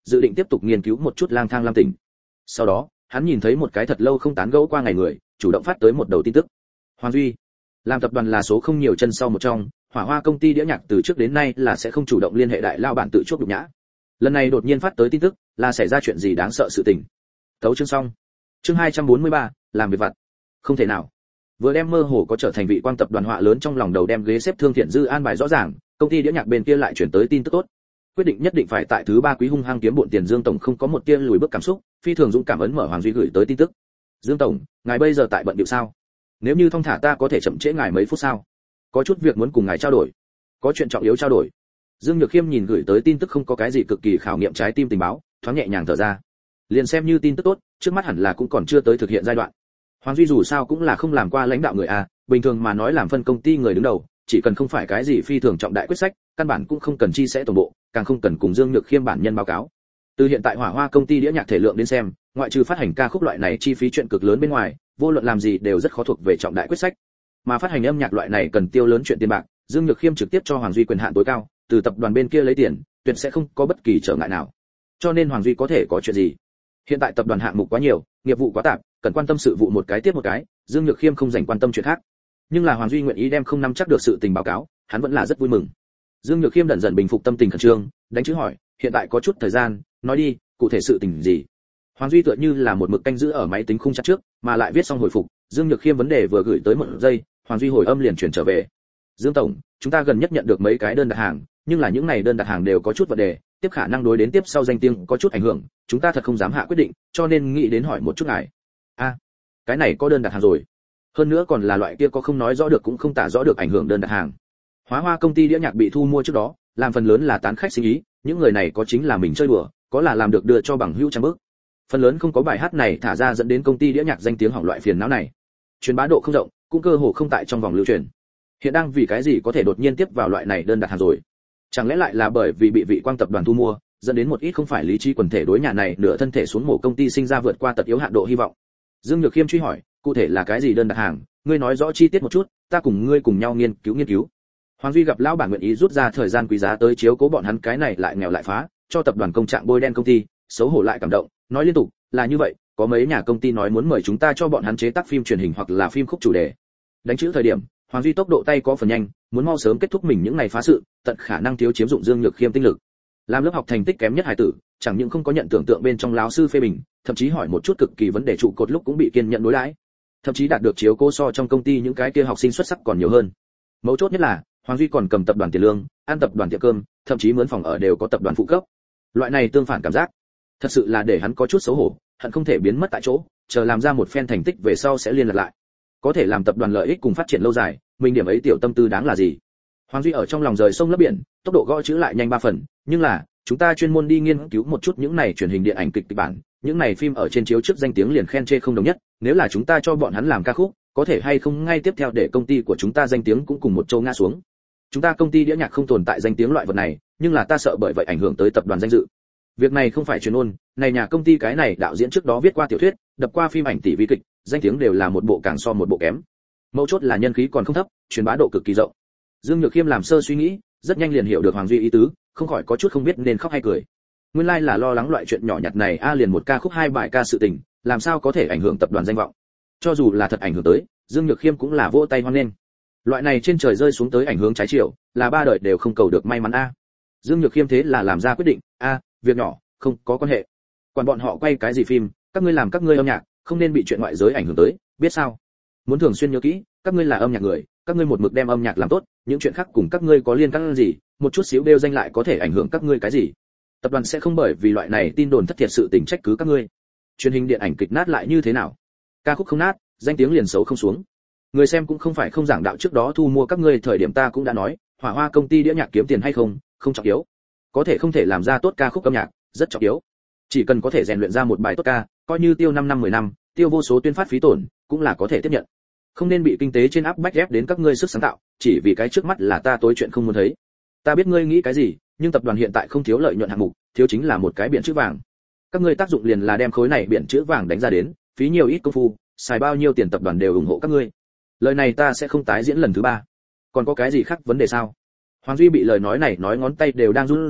[SPEAKER 1] dự định tiếp tục nghiên cứu một chút Lang Thang Lam Tỉnh. Sau đó, hắn nhìn thấy một cái thật lâu không tán gẫu qua ngày người, chủ động phát tới một đầu tin tức. Hoàng Duy, làm tập đoàn là số không nhiều chân sau một trong, Hỏa Hoa công ty đĩa nhạc từ trước đến nay là sẽ không chủ động liên hệ đại lao bản tự chuốc nhục nhã. Lần này đột nhiên phát tới tin tức, là xảy ra chuyện gì đáng sợ sự tình. Thấu chương xong. Chương 243, làm việc vặt. Không thể nào. Vừa đem mơ hồ có trở thành vị quang tập đoàn họa lớn trong lòng đầu đem ghế xếp Thương Thiện Dư an bài rõ ràng, công ty đĩa nhạc bên kia lại chuyển tới tin tức tốt. Quyết định nhất định phải tại thứ 3 quý hung hăng kiếm bộn tiền. Dương tổng không có một tia lùi bước cảm xúc, phi thường dũng cảm ấn mở Hoàng Duy gửi tới tin tức. Dương tổng, ngài bây giờ tại bận điệu sao? Nếu như thong thả ta có thể chậm trễ ngài mấy phút sao? Có chút việc muốn cùng ngài trao đổi. Có chuyện trọng yếu trao đổi. Dương Nhược Khiêm nhìn gửi tới tin tức không có cái gì cực kỳ khảo nghiệm trái tim tình báo, thoáng nhẹ nhàng thở ra. Liền xem như tin tức tốt, trước mắt hẳn là cũng còn chưa tới thực hiện giai đoạn. Hoàng Duy dù sao cũng là không làm qua lãnh đạo người a, bình thường mà nói làm phân công ty người đứng đầu, chỉ cần không phải cái gì phi thường trọng đại quyết sách, căn bản cũng không cần chi sẽ tổng bộ, càng không cần cùng Dương Nhược Khiêm bản nhân báo cáo. Từ hiện tại Hỏa Hoa công ty đĩa nhạc thể lượng đến xem, ngoại trừ phát hành ca khúc loại này chi phí chuyện cực lớn bên ngoài, vô luận làm gì đều rất khó thuộc về trọng đại quyết sách. Mà phát hành âm nhạc loại này cần tiêu lớn chuyện tiền bạc, Dương Nhược Khiêm trực tiếp cho Hoàng Duy quyền hạn tối cao, từ tập đoàn bên kia lấy tiền, tuyệt sẽ không có bất kỳ trở ngại nào. Cho nên Hoàng Duy có thể có chuyện gì? Hiện tại tập đoàn hạng mục quá nhiều, nghiệp vụ quá tạp, cần quan tâm sự vụ một cái tiếp một cái, Dương Nhược Khiêm không dành quan tâm chuyện khác. Nhưng là Hoàng Duy nguyện ý đem không nắm chắc được sự tình báo cáo, hắn vẫn là rất vui mừng. Dương Nhược Khiêm dần dần bình phục tâm tình khẩn trương, đánh chữ hỏi, hiện tại có chút thời gian, nói đi, cụ thể sự tình gì? Hoàng Duy tựa như là một mực canh giữ ở máy tính khung chặt trước, mà lại viết xong hồi phục, Dương Nhược Khiêm vấn đề vừa gửi tới một giây, Hoàng Duy hồi âm liền chuyển trở về. Dương tổng, chúng ta gần nhất nhận được mấy cái đơn đặt hàng, nhưng là những này đơn đặt hàng đều có chút vấn đề, tiếp khả năng đối đến tiếp sau danh tiếng có chút ảnh hưởng, chúng ta thật không dám hạ quyết định, cho nên nghĩ đến hỏi một chút ngài. Cái này có đơn đặt hàng rồi. Hơn nữa còn là loại kia có không nói rõ được cũng không tả rõ được ảnh hưởng đơn đặt hàng. Hóa Hoa công ty đĩa nhạc bị thu mua trước đó, làm phần lớn là tán khách sinh ý, những người này có chính là mình chơi đùa, có là làm được đưa cho bằng hữu trang bước. Phần lớn không có bài hát này thả ra dẫn đến công ty đĩa nhạc danh tiếng hỏng loại phiền não này. Truyền bá độ không rộng, cũng cơ hồ không tại trong vòng lưu truyền. Hiện đang vì cái gì có thể đột nhiên tiếp vào loại này đơn đặt hàng rồi? Chẳng lẽ lại là bởi vì bị vị quang tập đoàn thu mua, dẫn đến một ít không phải lý trí quần thể đối nhà này nửa thân thể xuống mổ công ty sinh ra vượt qua tật yếu hạn độ hy vọng. Dương Nhược Khiêm truy hỏi, cụ thể là cái gì đơn đặt hàng, ngươi nói rõ chi tiết một chút, ta cùng ngươi cùng nhau nghiên cứu. Hoàng Duy gặp lão bản nguyện ý rút ra thời gian quý giá tới chiếu cố bọn hắn cái này lại nghèo lại phá, cho tập đoàn công trạng bôi đen công ty, xấu hổ lại cảm động, nói liên tục, là như vậy, có mấy nhà công ty nói muốn mời chúng ta cho bọn hắn chế tác phim truyền hình hoặc là phim khúc chủ đề. Đánh chữ thời điểm, Hoàng Duy tốc độ tay có phần nhanh, muốn mau sớm kết thúc mình những ngày phá sự, tận khả năng thiếu chiếm dụng Dương Nhược Khiêm tinh lực. Làm lớp học thành tích kém nhất hải tử, chẳng những không có nhận tưởng tượng bên trong lão sư phê bình, thậm chí hỏi một chút cực kỳ vấn đề trụ cột lúc cũng bị kiên nhận đối đãi. Thậm chí đạt được chiếu cố so trong công ty những cái kia học sinh xuất sắc còn nhiều hơn. Mấu chốt nhất là, Hoàng Duy còn cầm tập đoàn tiền lương, ăn tập đoàn tiệm cơm, thậm chí mướn phòng ở đều có tập đoàn phụ cấp. Loại này tương phản cảm giác, thật sự là để hắn có chút xấu hổ, hận không thể biến mất tại chỗ, chờ làm ra một phen thành tích về sau sẽ liên lạc lại. Có thể làm tập đoàn lợi ích cùng phát triển lâu dài, mình điểm ấy tiểu tâm tư đáng là gì? Hoàng Duy ở trong lòng rời sông lấp biển, tốc độ gõ chữ lại nhanh 3 phần, nhưng là, chúng ta chuyên môn đi nghiên cứu một chút những này truyền hình điện ảnh kịch bản, những này phim ở trên chiếu trước danh tiếng liền khen chê không đồng nhất, nếu là chúng ta cho bọn hắn làm ca khúc, có thể hay không ngay tiếp theo để công ty của chúng ta danh tiếng cũng cùng một châu ngã xuống. Chúng ta công ty đĩa nhạc không tồn tại danh tiếng loại vật này, nhưng là ta sợ bởi vậy ảnh hưởng tới tập đoàn danh dự. Việc này không phải truyền ôn, này nhà công ty cái này đạo diễn trước đó viết qua tiểu thuyết, đập qua phim ảnh tỷ vi kịch, danh tiếng đều là một bộ càng so một bộ kém. Mấu chốt là nhân khí còn không thấp, truyền bá độ cực kỳ rộng. Dương Nhược Khiêm làm sơ suy nghĩ, rất nhanh liền hiểu được Hoàng Duy ý tứ, không khỏi có chút không biết nên khóc hay cười. Nguyên lai là lo lắng loại chuyện nhỏ nhặt này liền một ca khúc 2 bài ca sự tình, làm sao có thể ảnh hưởng tập đoàn danh vọng. Cho dù là thật ảnh hưởng tới, Dương Nhược Khiêm cũng là vỗ tay hoan nghênh. Loại này trên trời rơi xuống tới ảnh hưởng trái chiều, là 3 đời đều không cầu được may mắn Dương Nhược Khiêm thế là làm ra quyết định, việc nhỏ, không có quan hệ. Quản bọn họ quay cái gì phim, các ngươi làm các ngươi âm nhạc, không nên bị chuyện ngoại giới ảnh hưởng tới, biết sao? Muốn thường xuyên nhớ kỹ, các ngươi là âm nhạc người, các ngươi một mực đem âm nhạc làm tốt, những chuyện khác cùng các ngươi có liên can gì, một chút xíu đều danh lại có thể ảnh hưởng các ngươi cái gì? Tập đoàn sẽ không bởi vì loại này tin đồn thất thiệt sự tình trách cứ các ngươi. Truyền hình điện ảnh kịch nát lại như thế nào? Ca khúc không nát, danh tiếng liền xấu không xuống. Người xem cũng không phải không giảng đạo, trước đó thu mua các ngươi thời điểm ta cũng đã nói, Hỏa Hoa công ty đĩa nhạc kiếm tiền hay không, không trọng yếu. Có thể không thể làm ra tốt ca khúc âm nhạc, rất trọng yếu. Chỉ cần có thể rèn luyện ra một bài tốt ca, coi như tiêu 5 năm 10 năm, tiêu vô số tuyên phát phí tổn, cũng là có thể tiếp nhận. Không nên bị kinh tế trên áp bách ép đến các ngươi sức sáng tạo, chỉ vì cái trước mắt là ta tối chuyện không muốn thấy. Ta biết ngươi nghĩ cái gì, nhưng tập đoàn hiện tại không thiếu lợi nhuận hạng mục, thiếu chính là một cái biển chữ vàng. Các ngươi tác dụng liền là đem khối này biển chữ vàng đánh ra đến, phí nhiều ít công phu, xài bao nhiêu tiền tập đoàn đều ủng hộ các ngươi. Lời này ta sẽ không tái diễn lần thứ 3. Còn có cái gì khác vấn đề sao? Hoàng Duy bị lời nói này nói ngón tay đều đang run rẩy,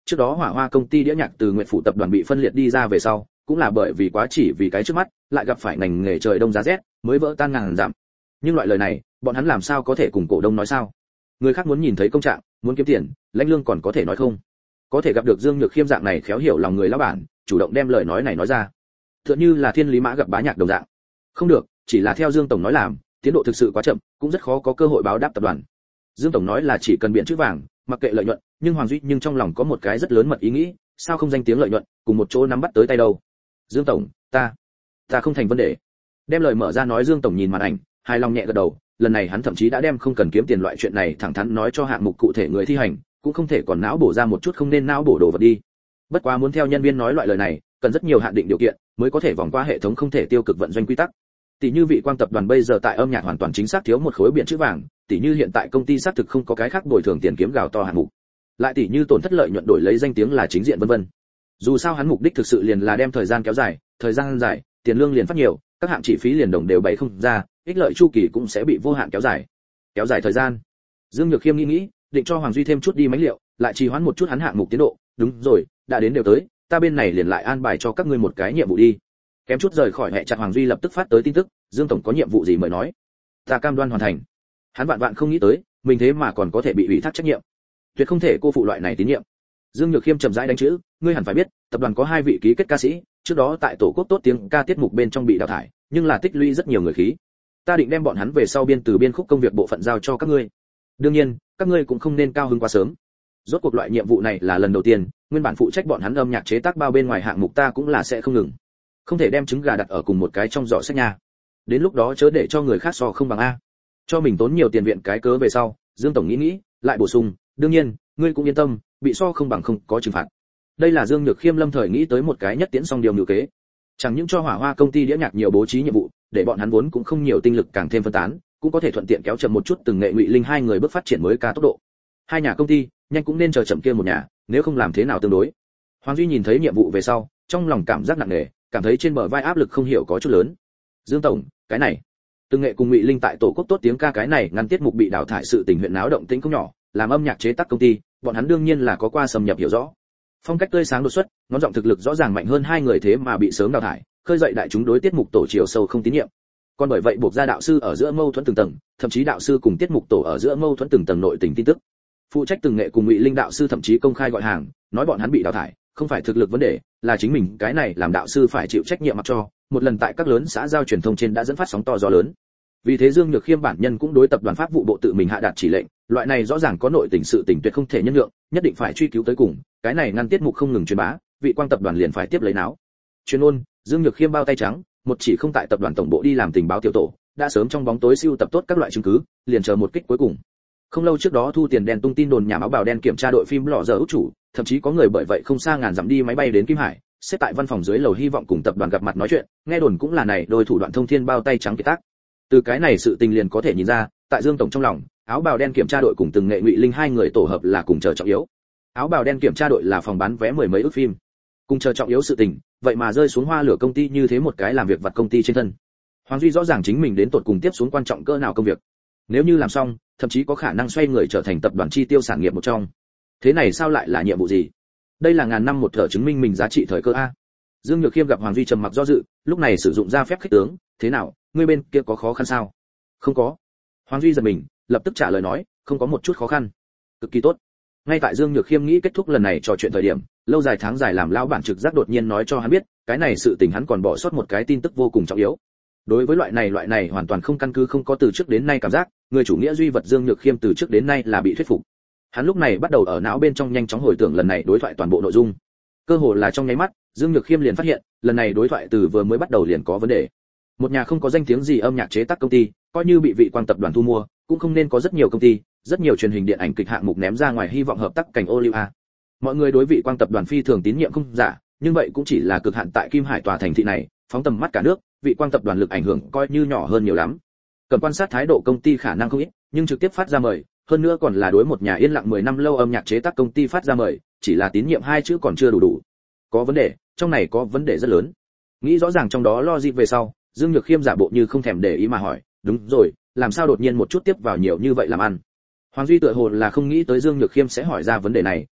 [SPEAKER 1] trước đó Hỏa Hoa công ty đĩa nhạc từ Nguyệt Phủ tập đoàn bị phân liệt đi ra về sau, cũng là bởi vì quá chỉ vì cái trước mắt, lại gặp phải ngành nghề trời đông giá rét, mới vỡ tan ngàn dặm. Nhưng loại lời này, bọn hắn làm sao có thể cùng cổ đông nói sao? Người khác muốn nhìn thấy công trạng, muốn kiếm tiền, lãnh lương còn có thể nói không? Có thể gặp được Dương Nhược Khiêm dạng này khéo hiểu lòng người lão bản, chủ động đem lời nói này nói ra. Tựa như là thiên lý mã gặp bá nhạc đồng dạng. Không được, chỉ là theo Dương tổng nói làm, tiến độ thực sự quá chậm, cũng rất khó có cơ hội báo đáp tập đoàn. Dương tổng nói là chỉ cần biện chữ vàng, mặc kệ lợi nhuận, nhưng Hoàng Duy nhưng trong lòng có một cái rất lớn mật ý nghĩ, sao không danh tiếng lợi nhuận, cùng một chỗ nắm bắt tới tay đâu. Dương tổng, ta không thành vấn đề. Đem lời mở ra nói, Dương tổng nhìn màn ảnh, hài lòng nhẹ gật đầu, lần này hắn thậm chí đã đem không cần kiếm tiền loại chuyện này thẳng thắn nói cho hạng mục cụ thể người thi hành, cũng không thể còn não bổ ra một chút không nên não bổ đồ vật đi. Bất quá muốn theo nhân viên nói loại lời này, cần rất nhiều hạn định điều kiện, mới có thể vòng qua hệ thống không thể tiêu cực vận doanh quy tắc. Tỷ như Vị Quang tập đoàn bây giờ tại âm nhạc hoàn toàn chính xác thiếu một khối biển chữ vàng, tỷ như hiện tại công ty xác thực không có cái khác bồi thường tiền kiếm gào to hạng mục. Lại tỷ như tổn thất lợi nhuận đổi lấy danh tiếng là chính diện vân vân. Dù sao hắn mục đích thực sự liền là đem thời gian kéo dài, thời gian dài, tiền lương liền phát nhiều, các hạng chi phí liền đồng đều bày không ra, ích lợi chu kỳ cũng sẽ bị vô hạn kéo dài. Kéo dài thời gian. Dương Nhược Khiêm nghĩ, định cho Hoàng Duy thêm chút đi mấy liệu, lại trì hoãn một chút hắn hạng mục tiến độ, đúng rồi, đã đến đều tới, ta bên này liền lại an bài cho các ngươi một cái nhiệm vụ đi. Kém chút rời khỏi hệ chặt, Hoàng Duy lập tức phát tới tin tức, Dương tổng có nhiệm vụ gì mời nói. Ta cam đoan hoàn thành. Hắn vạn vạn không nghĩ tới, mình thế mà còn có thể bị ủy thác trách nhiệm. Tuyệt không thể cô phụ loại này tín nhiệm. Dương Nhược Khiêm chậm rãi đánh chữ, ngươi hẳn phải biết, tập đoàn có 2 vị ký kết ca sĩ, trước đó tại tổ quốc tốt tiếng ca tiết mục bên trong bị đào thải, nhưng là tích lũy rất nhiều người khí. Ta định đem bọn hắn về sau biên từ biên khúc công việc bộ phận giao cho các ngươi. Đương nhiên, các ngươi cũng không nên cao hứng quá sớm. Rốt cuộc loại nhiệm vụ này là lần đầu tiên, nguyên bản phụ trách bọn hắn âm nhạc chế tác bao bên ngoài hạng mục ta cũng là sẽ không ngừng. Không thể đem trứng gà đặt ở cùng một cái trong giỏ sách nha. Đến lúc đó chớ để cho người khác so không bằng a. Cho mình tốn nhiều tiền viện cái cớ về sau, Dương tổng nghĩ, lại bổ sung, đương nhiên, ngươi cũng yên tâm, bị so không bằng không có trừng phạt. Đây là Dương Nhược Khiêm lâm thời nghĩ tới một cái nhất tiễn xong điều ngự kế. Chẳng những cho Hỏa Hoa công ty đĩa nhạc nhiều bố trí nhiệm vụ, để bọn hắn vốn cũng không nhiều tinh lực càng thêm phân tán, cũng có thể thuận tiện kéo chậm một chút từng Nghệ Ngụy Linh hai người bước phát triển mới ca tốc độ. Hai nhà công ty, nhanh cũng nên chờ chậm kia một nhà, nếu không làm thế nào tương đối. Hoàng Duy nhìn thấy nhiệm vụ về sau, trong lòng cảm giác nặng nề, cảm thấy trên bờ vai áp lực không hiểu có chút lớn. Dương tổng, cái này, từng Nghệ cùng Ngụy Linh tại tổ quốc tốt tiếng ca cái này ngăn tiết mục bị đào thải sự tình huyện náo động tĩnh không nhỏ, làm âm nhạc chế tác công ty, bọn hắn đương nhiên là có qua xâm nhập hiểu rõ. Phong cách tươi sáng đột xuất, ngón giọng thực lực rõ ràng mạnh hơn hai người thế mà bị sớm đào thải, khơi dậy đại chúng đối tiết mục tổ chiều sâu không tín nhiệm. Còn bởi vậy buộc ra đạo sư ở giữa mâu thuẫn từng tầng, thậm chí đạo sư cùng tiết mục tổ ở giữa mâu thuẫn từng tầng nội tình tin tức. Phụ trách từng Nghệ cùng Ngụy Linh đạo sư thậm chí công khai gọi hàng, nói bọn hắn bị đào thải, không phải thực lực vấn đề, là chính mình cái này làm đạo sư phải chịu trách nhiệm mặc cho, một lần tại các lớn xã giao truyền thông trên đã dẫn phát sóng to gió lớn. Vì thế Dương Nhược Khiêm bản nhân cũng đối tập đoàn pháp vụ bộ tự mình hạ đạt chỉ lệnh, loại này rõ ràng có nội tình sự tình tuyệt không thể nhân nhượng, nhất định phải truy cứu tới cùng, cái này ngăn tiết mục không ngừng truyền bá, Vị Quang tập đoàn liền phải tiếp lấy náo. Chuyên ôn, Dương Nhược Khiêm bao tay trắng, một chỉ không tại tập đoàn tổng bộ đi làm tình báo tiểu tổ, đã sớm trong bóng tối siêu tập tốt các loại chứng cứ, liền chờ một kích cuối cùng. Không lâu trước đó thu tiền đen tung tin đồn nhà áo bào đen kiểm tra đội phim lọ giờ út chủ, thậm chí có người bởi vậy không xa ngàn dặm đi máy bay đến Kim Hải, xếp tại văn phòng dưới lầu hy vọng cùng tập đoàn gặp mặt nói chuyện, nghe đồn cũng là này đôi thủ đoạn thông thiên bao tay trắng kiệt tác. Từ cái này sự tình liền có thể nhìn ra, tại Dương tổng trong lòng, áo bào đen kiểm tra đội cùng từng Nghệ Ngụy Linh hai người tổ hợp là cùng chờ trọng yếu. Áo bào đen kiểm tra đội là phòng bán vé mười mấy ức phim, cùng chờ trọng yếu sự tình, vậy mà rơi xuống hoa lửa công ty như thế một cái làm việc vặt công ty trên thân. Hoàng Duy rõ ràng chính mình đến tột cùng tiếp xuống quan trọng cỡ nào công việc. Nếu như làm xong, thậm chí có khả năng xoay người trở thành tập đoàn chi tiêu sản nghiệp một trong. Thế này sao lại là nhiệm vụ gì? Đây là ngàn năm một thở chứng minh mình giá trị thời cơ a. Dương Nhược Khiêm gặp Hoàng Duy trầm mặc do dự, lúc này sử dụng ra phép khích tướng, thế nào, ngươi bên kia có khó khăn sao? Không có. Hoàng Duy giật mình, lập tức trả lời nói, không có một chút khó khăn. Cực kỳ tốt. Ngay tại Dương Nhược Khiêm nghĩ kết thúc lần này trò chuyện thời điểm, lâu dài tháng dài làm lão bản trực giác đột nhiên nói cho hắn biết, cái này sự tình hắn còn bỏ sót một cái tin tức vô cùng trọng yếu. Đối với loại này hoàn toàn không căn cứ không có từ trước đến nay cảm giác, người chủ nghĩa duy vật Dương Nhược Khiêm từ trước đến nay là bị thuyết phục. Hắn lúc này bắt đầu ở não bên trong nhanh chóng hồi tưởng lần này đối thoại toàn bộ nội dung. Cơ hồ là trong nháy mắt, Dương Nhược Khiêm liền phát hiện, lần này đối thoại từ vừa mới bắt đầu liền có vấn đề. Một nhà không có danh tiếng gì âm nhạc chế tác công ty, coi như bị Vị Quang tập đoàn thu mua, cũng không nên có rất nhiều công ty, rất nhiều truyền hình điện ảnh kịch hạng mục ném ra ngoài hy vọng hợp tác cảnh ô liu a. Mọi người đối Vị Quang tập đoàn phi thường tín nhiệm không giả, nhưng vậy cũng chỉ là cực hạn tại Kim Hải tòa thành thị này, phóng tầm mắt cả nước, Vị Quang tập đoàn lực ảnh hưởng coi như nhỏ hơn nhiều lắm. Cầm quan sát thái độ công ty khả năng không ít, nhưng trực tiếp phát ra mời, hơn nữa còn là đối một nhà yên lặng 10 năm lâu âm nhạc chế tác công ty phát ra mời, chỉ là tín nhiệm hai chữ còn chưa đủ. Có vấn đề, trong này có vấn đề rất lớn. Nghĩ rõ ràng trong đó logic về sau, Dương Nhược Khiêm giả bộ như không thèm để ý mà hỏi, đúng rồi, làm sao đột nhiên một chút tiếp vào nhiều như vậy làm ăn? Hoàng Duy tựa hồ là không nghĩ tới Dương Nhược Khiêm sẽ hỏi ra vấn đề này,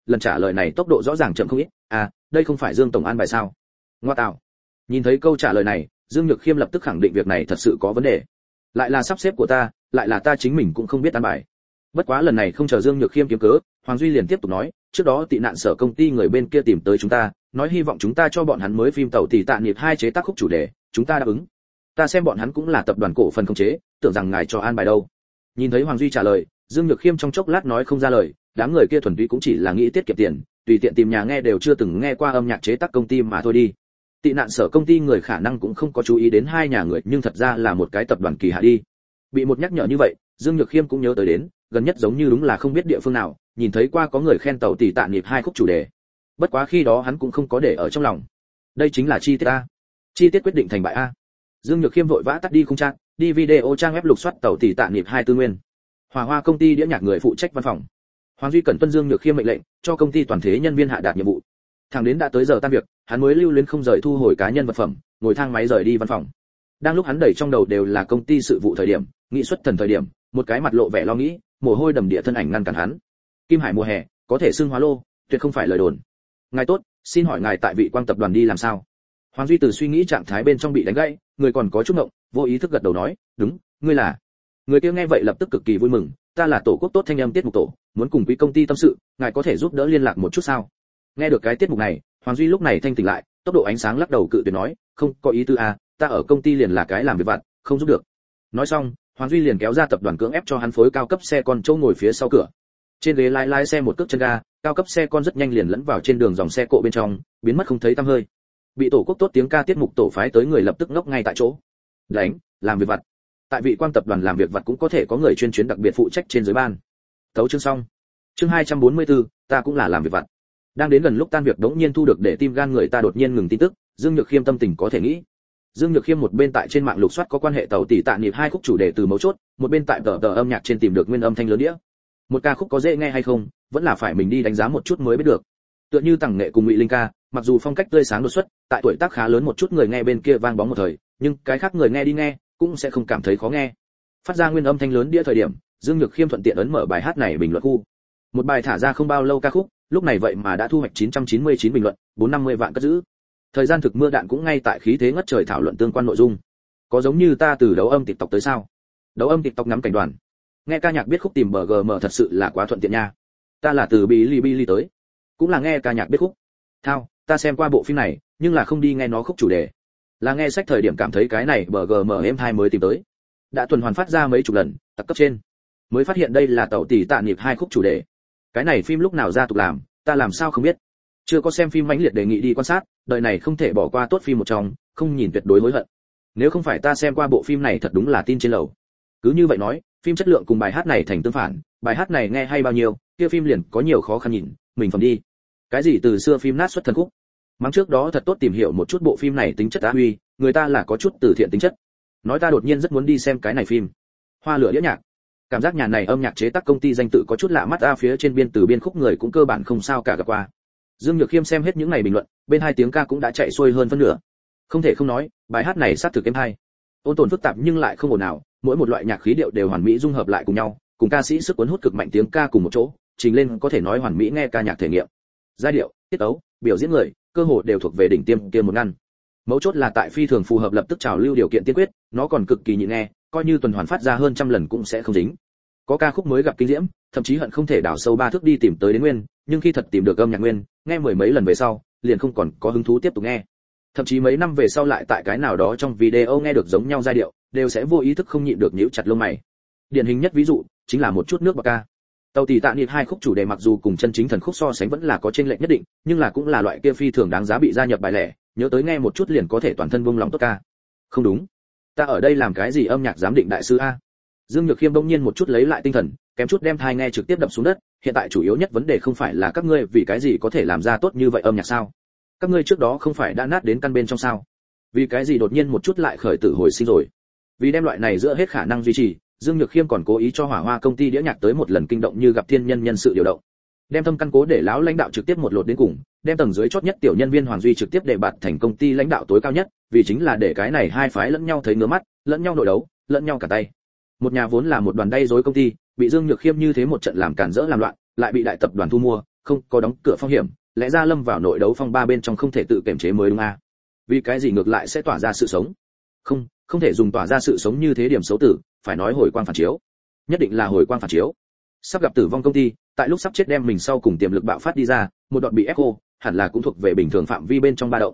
[SPEAKER 1] lần trả lời này tốc độ rõ ràng chậm không ít. À, đây không phải Dương tổng an bài sao? Ngoa tạo. Nhìn thấy câu trả lời này, Dương Nhược Khiêm lập tức khẳng định việc này thật sự có vấn đề. Lại là sắp xếp của ta, lại là ta chính mình cũng không biết an bài. Bất quá lần này không chờ Dương Nhược Khiêm kiếm cớ, Hoàng Duy liền tiếp tục nói, trước đó tị nạn sở công ty người bên kia tìm tới chúng ta, nói hy vọng chúng ta cho bọn hắn mới phim Tàu Tỉ Tạ Nghiệp 2 chế tác khúc chủ đề, chúng ta đáp ứng. Ta xem bọn hắn cũng là tập đoàn cổ phần khống chế, tưởng rằng ngài cho an bài đâu. Nhìn thấy Hoàng Duy trả lời, Dương Nhược Khiêm trong chốc lát nói không ra lời, đám người kia thuần túy cũng chỉ là nghĩ tiết kiệm tiền, tùy tiện tìm nhà nghe đều chưa từng nghe qua âm nhạc chế tác công ty mà thôi đi. Tị nạn sở công ty người khả năng cũng không có chú ý đến hai nhà người, nhưng thật ra là một cái tập đoàn kỳ hạ đi. Bị một nhắc nhở như vậy, Dương Nhược Khiêm cũng nhớ tới đến, gần nhất giống như đúng là không biết địa phương nào, nhìn thấy qua có người khen Tàu Tỉ Tạ Nghiệp 2 khúc chủ đề. Bất quá khi đó hắn cũng không có để ở trong lòng. Đây chính là chi tiết a. Chi tiết quyết định thành bại a. Dương Nhược Khiêm vội vã tắt đi khung trang, đi video trang web lục soát Tàu Tỉ Tạ Nghiệp 2 tư nguyên. Hòa Hoa công ty đĩa nhạc người phụ trách văn phòng. Hoàng Duy cẩn tuân Dương Nhược Khiêm mệnh lệnh, cho công ty toàn thể nhân viên hạ đạt nhiệm vụ. Thẳng đến đã tới giờ tan việc, hắn mới lưu luyến không rời thu hồi cá nhân vật phẩm, ngồi thang máy rời đi văn phòng. Đang lúc hắn đẩy trong đầu đều là công ty sự vụ thời điểm, nghị xuất thần thời điểm, một cái mặt lộ vẻ lo nghĩ, mồ hôi đầm địa thân ảnh ngăn cản hắn. Kim Hải mùa hè, có thể xưng hóa lô, tuyệt không phải lời đồn. Ngài tốt, xin hỏi ngài tại Vị Quang tập đoàn đi làm sao? Hoàng Duy từ suy nghĩ trạng thái bên trong bị đánh gãy, người còn có chút ngộng, vô ý thức gật đầu nói, đúng, ngươi là. Người kia nghe vậy lập tức cực kỳ vui mừng, ta là tổ quốc tốt thanh âm tiết mục tổ, muốn cùng quý công ty tâm sự, ngài có thể giúp đỡ liên lạc một chút sao? Nghe được cái tiết mục này, Hoàng Duy lúc này thanh tỉnh lại, tốc độ ánh sáng lắc đầu cự tuyệt nói, không có ý tư a, ta ở công ty liền là cái làm việc vặt, không giúp được. Nói xong, Hoàng Duy liền kéo ra tập đoàn cưỡng ép cho hắn phối cao cấp xe con chỗ ngồi phía sau cửa. Trên ghế lái xe một cước chân ga, cao cấp xe con rất nhanh liền lẫn vào trên đường dòng xe cộ bên trong, biến mất không thấy tăm hơi. Bị tổ quốc tốt tiếng ca tiết mục tổ phái tới người lập tức ngốc ngay tại chỗ. Đánh, làm việc vặt. Tại Vị Quang tập đoàn làm việc vặt cũng có thể có người chuyên chuyến đặc biệt phụ trách trên dưới ban. Tấu chương xong. Chương 244, ta cũng là làm việc vặt. Đang đến gần lúc tan việc đống nhiên thu được để tim gan người ta đột nhiên ngừng tin tức, Dương Nhược Khiêm tâm tình có thể nghĩ. Dương Nhược Khiêm một bên tại trên mạng lục soát có quan hệ Tàu Tỉ Tạ Nghiệp 2 khúc chủ đề từ mấu chốt, một bên tại tờ âm nhạc trên tìm được nguyên âm thanh lớn đĩa. Một ca khúc có dễ nghe hay không, vẫn là phải mình đi đánh giá một chút mới biết được. Tựa như Tằng Nghệ cùng Ngụy Linh ca, mặc dù phong cách tươi sáng đột xuất, tại tuổi tác khá lớn một chút người nghe bên kia vang bóng một thời, nhưng cái khác người nghe đi nghe, cũng sẽ không cảm thấy khó nghe. Phát ra nguyên âm thanh lớn đĩa thời điểm, Dương Nhược Khiêm thuận tiện ấn mở bài hát này bình luận khu. Một bài thả ra không bao lâu ca khúc, lúc này vậy mà đã thu hoạch 999 bình luận, 450 vạn cất giữ. Thời gian thực mưa đạn cũng ngay tại khí thế ngất trời thảo luận tương quan nội dung. Có giống như ta từ đấu âm TikTok tới sao? Đấu âm TikTok ngắm cảnh đoàn. Nghe ca nhạc biết khúc tìm BGM thật sự là quá thuận tiện nha. Ta là từ Bilibili tới, cũng là nghe ca nhạc biết khúc. Thao, ta xem qua bộ phim này, nhưng là không đi nghe nó khúc chủ đề. Là nghe sách thời điểm cảm thấy cái này BGM M2 mới tìm tới. Đã tuần hoàn phát ra mấy chục lần, tặc cấp trên. Mới phát hiện đây là Tàu Tỉ Tạ Nghiệp 2 khúc chủ đề. Cái này phim lúc nào ra tục làm, ta làm sao không biết. Chưa có xem phim mãnh liệt đề nghị đi quan sát, đời này không thể bỏ qua tốt phim một trong, không nhìn tuyệt đối hối hận. Nếu không phải ta xem qua bộ phim này thật đúng là tin trên lầu. Cứ như vậy nói, phim chất lượng cùng bài hát này thành tương phản, bài hát này nghe hay bao nhiêu, kia phim liền có nhiều khó khăn nhìn, mình phẩm đi. Cái gì từ xưa phim nát xuất thần khúc. Mắng trước đó thật tốt tìm hiểu một chút bộ phim này tính chất á huy, người ta là có chút từ thiện tính chất. Nói ta đột nhiên rất muốn đi xem cái này phim. Hoa lửa đĩa nhạc. Cảm giác nhà này âm nhạc chế tác công ty danh tự có chút lạ mắt a, phía trên biên từ biên khúc người cũng cơ bản không sao cả gặp qua. Dương Nhược Khiêm xem hết những này bình luận, bên hai tiếng ca cũng đã chạy xuôi hơn phân nửa. Không thể không nói, bài hát này sát thực êm hay. Ôn tồn phức tạp nhưng lại không ồn ào, mỗi một loại nhạc khí điệu đều hoàn mỹ dung hợp lại cùng nhau, cùng ca sĩ sức cuốn hút cực mạnh tiếng ca cùng một chỗ, trình lên có thể nói hoàn mỹ nghe ca nhạc thể nghiệm. Giai điệu, tiết tấu, biểu diễn người, cơ hồ đều thuộc về đỉnh tiêm kia một ngăn. Mấu chốt là tại phi thường phù hợp lập tức trào lưu điều kiện tiên quyết, nó còn cực kỳ nhịn nghe, coi như tuần hoàn phát ra hơn trăm lần cũng sẽ không dính. Có ca khúc mới gặp kinh diễm, thậm chí hận không thể đào sâu ba thước đi tìm tới đến nguyên, nhưng khi thật tìm được âm nhạc nguyên, nghe mười mấy lần về sau, liền không còn có hứng thú tiếp tục nghe. Thậm chí mấy năm về sau lại tại cái nào đó trong video nghe được giống nhau giai điệu, đều sẽ vô ý thức không nhịn được nhíu chặt lông mày. Điển hình nhất ví dụ chính là một chút nước bạc ca. Tàu Tỉ Tạ Nghiệp 2 khúc chủ đề mặc dù cùng chân chính thần khúc so sánh vẫn là có chênh lệch nhất định, nhưng là cũng là loại kia phi thường đáng giá bị gia nhập bài lẻ, nhớ tới nghe một chút liền có thể toàn thân buông lòng tốt ca. Không đúng, ta ở đây làm cái gì âm nhạc giám định đại sư a? Dương Nhược Khiêm bỗng nhiên một chút lấy lại tinh thần, kém chút đem tai nghe trực tiếp đập xuống đất, hiện tại chủ yếu nhất vấn đề không phải là các ngươi vì cái gì có thể làm ra tốt như vậy âm nhạc sao? Các ngươi trước đó không phải đã nát đến căn bên trong sao? Vì cái gì đột nhiên một chút lại khởi tử hồi sinh rồi? Vì đem loại này giữa hết khả năng duy trì, Dương Nhược Khiêm còn cố ý cho Hỏa Hoa công ty đĩa nhạc tới một lần kinh động như gặp thiên nhân nhân sự điều động. Đem thâm căn cố để lão lãnh đạo trực tiếp một lột đến cùng, đem tầng dưới chót nhất tiểu nhân viên Hoàng Duy trực tiếp để bạt thành công ty lãnh đạo tối cao nhất, vì chính là để cái này hai phái lẫn nhau thấy ngứa mắt, lẫn nhau nội đấu, lẫn nhau cả tay. Một nhà vốn là một đoàn đay rối công ty, bị Dương Nhược Khiêm như thế một trận làm cản rỡ làm loạn, lại bị đại tập đoàn thu mua, không có đóng cửa phong hiểm, lẽ ra lâm vào nội đấu phong ba bên trong không thể tự kiềm chế mới đúng a. Vì cái gì ngược lại sẽ tỏa ra sự sống? Không thể dùng tỏa ra sự sống như thế điểm xấu tử, phải nói hồi quang phản chiếu. Nhất định là hồi quang phản chiếu. Sắp gặp tử vong công ty, tại lúc sắp chết đem mình sau cùng tiềm lực bạo phát đi ra, một đoạn bị ép khô, hẳn là cũng thuộc về bình thường phạm vi bên trong ba động.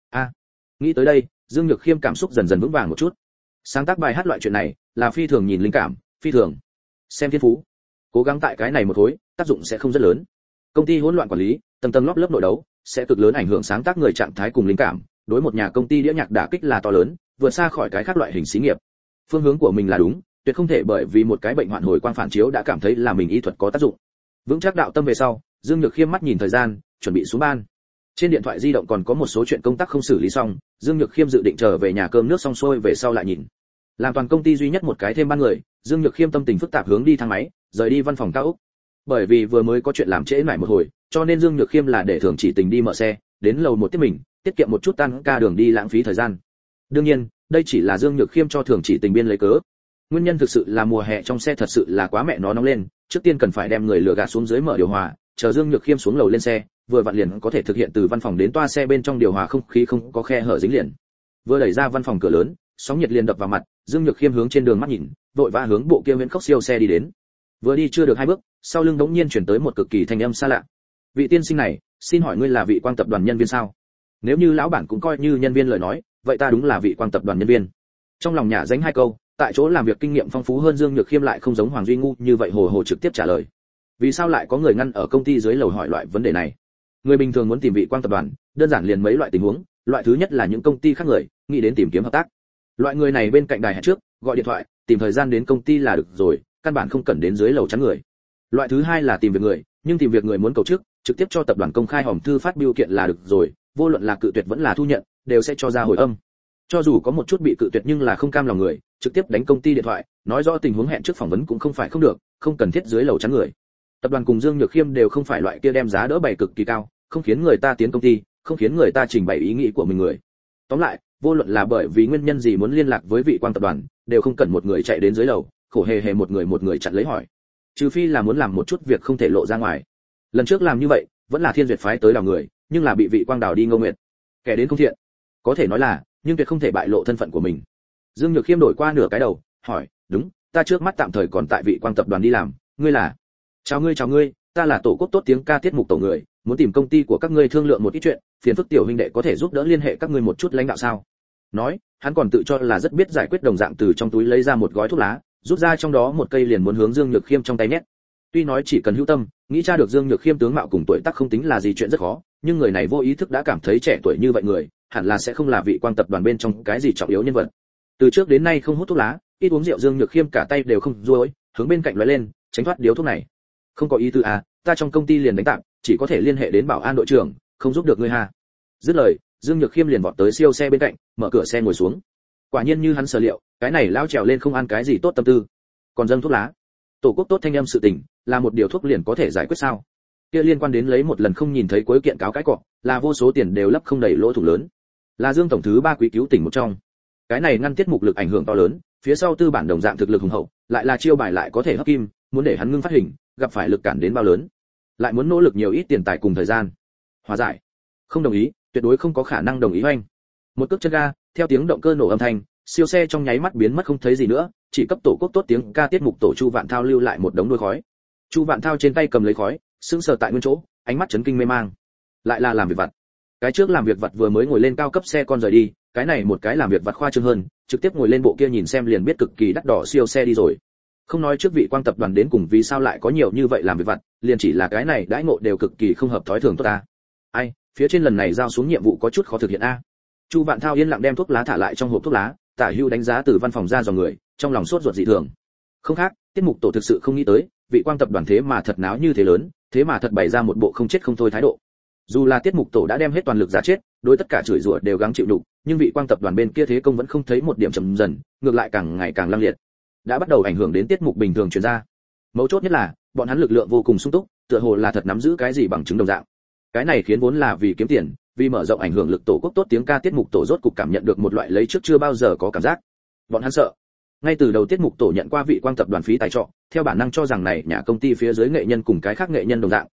[SPEAKER 1] Nghĩ tới đây, Dương Nhược Khiêm cảm xúc dần dần vững vàng một chút. Sáng tác bài hát loại chuyện này, là phi thường nhìn linh cảm, phi thường xem thiên phú. Cố gắng tại cái này một khối, tác dụng sẽ không rất lớn. Công ty hỗn loạn quản lý, tầng tầng lớp lớp nội đấu, sẽ cực lớn ảnh hưởng sáng tác người trạng thái cùng linh cảm, đối một nhà công ty đĩa nhạc đả kích là to lớn, vượt xa khỏi cái khác loại hình xí nghiệp. Phương hướng của mình là đúng, tuyệt không thể bởi vì một cái bệnh hoạn hồi quang phản chiếu đã cảm thấy là mình y thuật có tác dụng. Vững chắc đạo tâm về sau, Dương Nhược Khiêm mắt nhìn thời gian, chuẩn bị xuống ban. Trên điện thoại di động còn có một số chuyện công tác không xử lý xong, Dương Nhược Khiêm dự định trở về nhà cơm nước xong xuôi về sau lại nhìn. Làm toàn công ty duy nhất một cái thêm ban người, Dương Nhược Khiêm tâm tình phức tạp hướng đi thang máy, rời đi văn phòng cao ốc. Bởi vì vừa mới có chuyện làm trễ nải một hồi, cho nên Dương Nhược Khiêm là để Thường Chỉ Tình đi mở xe, đến lầu một tiếp mình, tiết kiệm một chút tan ca đường đi lãng phí thời gian. Đương nhiên, đây chỉ là Dương Nhược Khiêm cho Thường Chỉ Tình biên lấy cớ. Nguyên nhân thực sự là mùa hè trong xe thật sự là quá mẹ nó nóng lên, trước tiên cần phải đem người lừa gạt xuống dưới mở điều hòa, chờ Dương Nhược Khiêm xuống lầu lên xe, vừa vặn liền có thể thực hiện từ văn phòng đến toa xe bên trong điều hòa không khí không có khe hở dính liền. Vừa đẩy ra văn phòng cửa lớn, sóng nhiệt liền đập vào mặt, Dương Nhược Khiêm hướng trên đường mắt nhìn, vội vã hướng bộ kia Viễn Khốc siêu xe đi đến. Vừa đi chưa được 2 bước, sau lưng đống nhiên chuyển tới một cực kỳ thanh âm xa lạ. Vị tiên sinh này, xin hỏi ngươi là Vị Quang tập đoàn nhân viên sao? Nếu như lão bản cũng coi như nhân viên lời nói, vậy ta đúng là Vị Quang tập đoàn nhân viên. Trong lòng nhả dánh 2 câu, tại chỗ làm việc kinh nghiệm phong phú hơn Dương Nhược Khiêm lại không giống Hoàng Duy ngu như vậy hồ hồ trực tiếp trả lời. Vì sao lại có người ngăn ở công ty dưới lầu hỏi loại vấn đề này? Người bình thường muốn tìm Vị Quang tập đoàn, đơn giản liền mấy loại tình huống, loại thứ nhất là những công ty khác người nghĩ đến tìm kiếm hợp tác. Loại người này bên cạnh đài hẹn trước, gọi điện thoại, tìm thời gian đến công ty là được rồi, căn bản không cần đến dưới lầu chắn người. Loại thứ hai là tìm việc người, nhưng tìm việc người muốn cầu chức, trực tiếp cho tập đoàn công khai hòm thư phát biểu kiện là được rồi, vô luận là cự tuyệt vẫn là thu nhận, đều sẽ cho ra hồi âm. Cho dù có một chút bị cự tuyệt nhưng là không cam lòng người, trực tiếp đánh công ty điện thoại, nói rõ tình huống hẹn trước phỏng vấn cũng không phải không được, không cần thiết dưới lầu chắn người. Tập đoàn cùng Dương Nhược Khiêm đều không phải loại kia đem giá đỡ bày cực kỳ cao, không khiến người ta tiến công ty, không khiến người ta trình bày ý nghĩ của mình người. Tóm lại, vô luận là bởi vì nguyên nhân gì muốn liên lạc với Vị Quang tập đoàn, đều không cần một người chạy đến dưới lầu, khổ hề hề một người chặn lấy hỏi. Trừ phi là muốn làm một chút việc không thể lộ ra ngoài. Lần trước làm như vậy, vẫn là Thiên Duyệt phái tới đào người, nhưng là bị Vị Quang đào đi Ngô Nguyệt. Kẻ đến không thiện, có thể nói là, nhưng tuyệt không thể bại lộ thân phận của mình. Dương Nhược Khiêm đổi qua nửa cái đầu, hỏi, "Đúng, ta trước mắt tạm thời còn tại Vị Quang tập đoàn đi làm, ngươi là?" Chào ngươi, ta là tổ quốc tốt tiếng ca tiết mục tổ người, muốn tìm công ty của các ngươi thương lượng một ít chuyện, phiền phức tiểu huynh đệ có thể giúp đỡ liên hệ các ngươi một chút lãnh đạo sao?" Nói, hắn còn tự cho là rất biết giải quyết đồng dạng từ trong túi lấy ra một gói thuốc lá, rút ra trong đó một cây liền muốn hướng Dương Nhược Khiêm trong tay nhét. Tuy nói chỉ cần hữu tâm, nghĩ ra được Dương Nhược Khiêm tướng mạo cùng tuổi tác không tính là gì chuyện rất khó, nhưng người này vô ý thức đã cảm thấy trẻ tuổi như vậy người, hẳn là sẽ không là Vị Quang tập đoàn bên trong cái gì trọng yếu nhân vật. Từ trước đến nay không hút thuốc lá, ít uống rượu Dương Nhược Khiêm cả tay đều không ruôi, hướng bên cạnh lóe lên, tránh thoát điếu thuốc này. Không có ý tư à, ta trong công ty liền đánh tạm, chỉ có thể liên hệ đến bảo an đội trưởng, không giúp được ngươi ha. Dứt lời, Dương Nhược Khiêm liền vọt tới siêu xe bên cạnh, mở cửa xe ngồi xuống. Quả nhiên như hắn sở liệu, cái này lao trèo lên không ăn cái gì tốt tâm tư, còn dâng thuốc lá. Tổ quốc tốt thanh âm sự tình, là một điều thuốc liền có thể giải quyết sao? Kia liên quan đến lấy một lần không nhìn thấy cuối kiện cáo cái cọ, là vô số tiền đều lấp không đầy lỗ thủng lớn. Là Dương tổng thứ 3 quý cứu tỉnh một trong. Cái này ngăn tiết mục lực ảnh hưởng to lớn, phía sau tư bản đồng dạng thực lực hùng hậu, lại là chiêu bài lại có thể hấp kim, muốn để hắn ngưng phát hình, gặp phải lực cản đến bao lớn, lại muốn nỗ lực nhiều ít tiền tài cùng thời gian. Hòa giải. Không đồng ý, tuyệt đối không có khả năng đồng ý hoành. Một cước chân ga, theo tiếng động cơ nổ âm thanh, siêu xe trong nháy mắt biến mất không thấy gì nữa, chỉ cấp tổ quốc tốt tiếng ca tiết mục tổ Chu Vạn Thao lưu lại một đống đuôi khói. Chu Vạn Thao trên tay cầm lấy khói, sững sờ tại nguyên chỗ, ánh mắt chấn kinh mê mang. Lại là làm việc vặt. Cái trước làm việc vặt vừa mới ngồi lên cao cấp xe con rời đi, cái này một cái làm việc vặt khoa trương hơn, trực tiếp ngồi lên bộ kia nhìn xem liền biết cực kỳ đắt đỏ siêu xe đi rồi. Không nói trước Vị Quang tập đoàn đến cùng vì sao lại có nhiều như vậy làm việc vặt, liền chỉ là cái này đãi ngộ đều cực kỳ không hợp thói thường tốt ta. Ai, phía trên lần này giao xuống nhiệm vụ có chút khó thực hiện a. Chu Vạn Thao yên lặng đem thuốc lá thả lại trong hộp thuốc lá, Tả Hưu đánh giá từ văn phòng ra dò người, trong lòng sốt ruột dị thường. Không khác, tiết mục tổ thực sự không nghĩ tới, Vị Quang tập đoàn thế mà thật náo như thế lớn, thế mà thật bày ra một bộ không chết không thôi thái độ. Dù là tiết mục tổ đã đem hết toàn lực giá chết, đối tất cả chửi rủa đều gắng chịu đựng, nhưng Vị Quang tập đoàn bên kia thế công vẫn không thấy một điểm chậm dần, ngược lại càng ngày càng lăng liệt, đã bắt đầu ảnh hưởng đến tiết mục bình thường truyền ra. Mấu chốt nhất là, bọn hắn lực lượng vô cùng sung túc, tựa hồ là thật nắm giữ cái gì bằng chứng đồng dạng. Cái này khiến vốn là vì kiếm tiền, vì mở rộng ảnh hưởng lực tổ quốc tốt tiếng ca tiết mục tổ rốt cục cảm nhận được một loại lấy trước chưa bao giờ có cảm giác. Bọn hắn sợ. Ngay từ đầu tiết mục tổ nhận qua Vị Quang tập đoàn phí tài trọ, theo bản năng cho rằng này nhà công ty phía dưới nghệ nhân cùng cái khác nghệ nhân đồng dạng,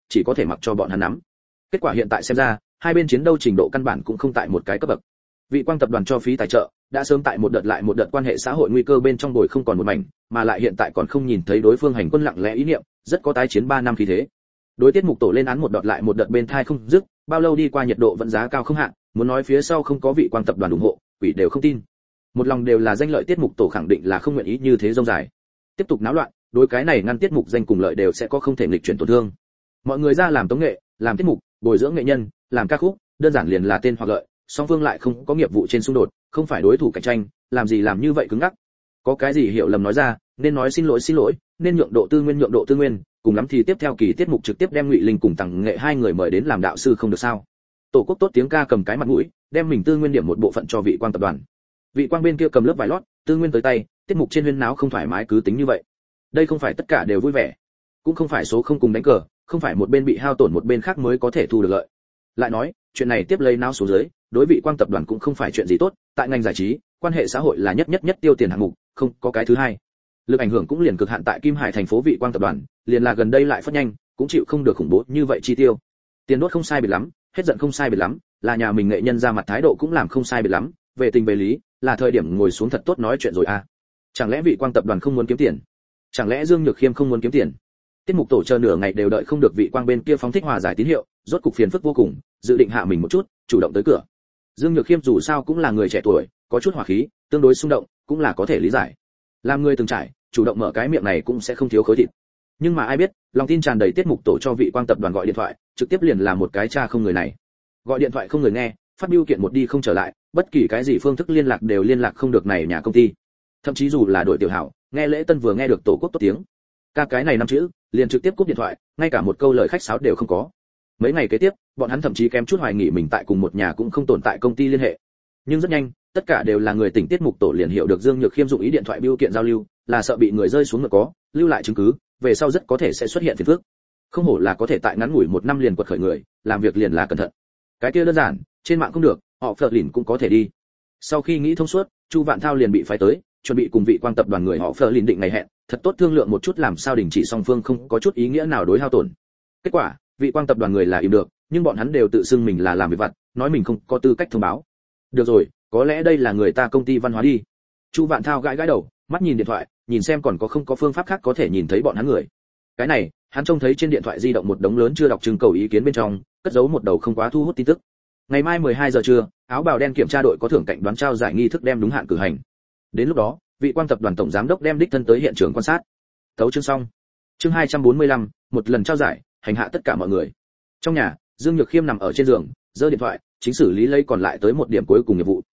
[SPEAKER 1] chỉ có thể mặc cho bọn hắn nắm. Kết quả hiện tại xem ra, hai bên chiến đấu trình độ căn bản cũng không tại một cái cấp bậc. Vị Quang tập đoàn cho phí tài trợ đã sớm tại một đợt lại một đợt quan hệ xã hội nguy cơ bên trong bồi không còn một mảnh, mà lại hiện tại còn không nhìn thấy đối phương hành quân lặng lẽ ý niệm, rất có tái chiến 3 năm khí thế. Đối tiết mục tổ lên án một đợt lại một đợt bên thai không dứt, bao lâu đi qua nhiệt độ vẫn giá cao không hạn, muốn nói phía sau không có Vị Quang tập đoàn ủng hộ, quỷ đều không tin. Một lòng đều là danh lợi, tiết mục tổ khẳng định là không nguyện ý như thế rông dài. Tiếp tục náo loạn, đối cái này ngăn tiết mục danh cùng lợi đều sẽ có không thể nghịch chuyển tổn thương. Mọi người ra làm tống nghệ, làm tiết mục, bồi dưỡng nghệ nhân, làm ca khúc, đơn giản liền là tên hoặc lợi, song phương lại không có nghiệp vụ trên xung đột, không phải đối thủ cạnh tranh, làm gì làm như vậy cứng ngắc. Có cái gì hiểu lầm nói ra, nên nói xin lỗi, nên nhượng độ tư nguyên, cùng lắm thì tiếp theo kỳ tiết mục trực tiếp đem Ngụy Linh cùng Tằng Nghệ hai người mời đến làm đạo sư không được sao? Tổ quốc tốt tiếng ca cầm cái mặt mũi, đem mình tư nguyên điểm một bộ phận cho Vị Quang tập đoàn. Vị Quang bên kia cầm lớp vải lót, tư nguyên tới tay, tiết mục trên huyên náo không thoải mái cứ tính như vậy. Đây không phải tất cả đều vui vẻ, cũng không phải số không cùng đánh cờ, không phải một bên bị hao tổn một bên khác mới có thể thu được lợi. Lại nói, chuyện này tiếp lấy náo xuống dưới, đối Vị Quang tập đoàn cũng không phải chuyện gì tốt, tại ngành giải trí, quan hệ xã hội là nhất tiêu tiền hạng mục, không có cái thứ hai. Lực ảnh hưởng cũng liền cực hạn tại Kim Hải thành phố Vị Quang tập đoàn, liền là gần đây lại phát nhanh, cũng chịu không được khủng bố như vậy chi tiêu. Tiền đốt không sai biệt lắm, hết giận không sai biệt lắm, là nhà mình nghệ nhân ra mặt thái độ cũng làm không sai biệt lắm, về tình về lý, là thời điểm ngồi xuống thật tốt nói chuyện rồi à. Chẳng lẽ Vị Quang tập đoàn không muốn kiếm tiền? Chẳng lẽ Dương Nhược Khiêm không muốn kiếm tiền? Tiết mục tổ chờ nửa ngày đều đợi không được Vị Quang bên kia phóng thích hòa giải tín hiệu, rốt cục phiền phức vô cùng, dự định hạ mình một chút, chủ động tới cửa. Dương Nhược Khiêm dù sao cũng là người trẻ tuổi, có chút hỏa khí, tương đối xung động, cũng là có thể lý giải. Làm người từng trải, chủ động mở cái miệng này cũng sẽ không thiếu khối thịt. Nhưng mà ai biết, lòng tin tràn đầy tiết mục tổ cho Vị Quang tập đoàn gọi điện thoại, trực tiếp liền là một cái cha không người này. Gọi điện thoại không người nghe, phát biêu kiện một đi không trở lại, bất kỳ cái gì phương thức liên lạc đều liên lạc không được này nhà công ty. Thậm chí dù là đội tiểu hảo, nghe lễ tân vừa nghe được tổ quốc tốt tiếng, ca cái này năm chữ, liền trực tiếp cúp điện thoại, ngay cả một câu lời khách sáo đều không có. Mấy ngày kế tiếp, bọn hắn thậm chí kém chút hoài nghỉ mình tại cùng một nhà cũng không tồn tại công ty liên hệ. Nhưng rất nhanh, tất cả đều là người tỉnh tiết mục tổ liền hiểu được Dương Nhược Khiêm dụng ý điện thoại biêu kiện giao lưu, là sợ bị người rơi xuống ngựa có, lưu lại chứng cứ, về sau rất có thể sẽ xuất hiện phiền phức. Không hổ là có thể tại ngắn ngủi 1 năm liền quật khởi người, làm việc liền là cẩn thận. Cái kia đơn giản, trên mạng không được, họ Phật lìn cũng có thể đi. Sau khi nghĩ thông suốt, Chu Vạn Thao liền bị phái tới, chuẩn bị cùng Vị Quang tập đoàn người họ Phật lìn định ngày hẹn, thật tốt thương lượng một chút làm sao đình chỉ song phương không có chút ý nghĩa nào đối hao tổn. Kết quả, Vị Quang tập đoàn người là im được, nhưng bọn hắn đều tự xưng mình là làm việc vặt, nói mình không có tư cách thông báo. Được rồi, có lẽ đây là người ta công ty văn hóa đi. Chu Vạn Thao gãi gãi đầu, mắt nhìn điện thoại, nhìn xem còn có không có phương pháp khác có thể nhìn thấy bọn hắn người. Cái này, hắn trông thấy trên điện thoại di động một đống lớn chưa đọc trưng cầu ý kiến bên trong, cất giấu một đầu không quá thu hút tin tức. Ngày mai 12 giờ trưa, áo bào đen kiểm tra đội có thưởng cạnh đoán trao giải nghi thức đem đúng hạn cử hành. Đến lúc đó, Vị Quang tập đoàn tổng giám đốc đem đích thân tới hiện trường quan sát. Tấu chương xong. Chương 245, một lần trao giải, hành hạ tất cả mọi người. Trong nhà, Dương Nhược Khiêm nằm ở trên giường, giơ điện thoại, chính xử lý lấy còn lại tới một điểm cuối cùng nghiệp vụ.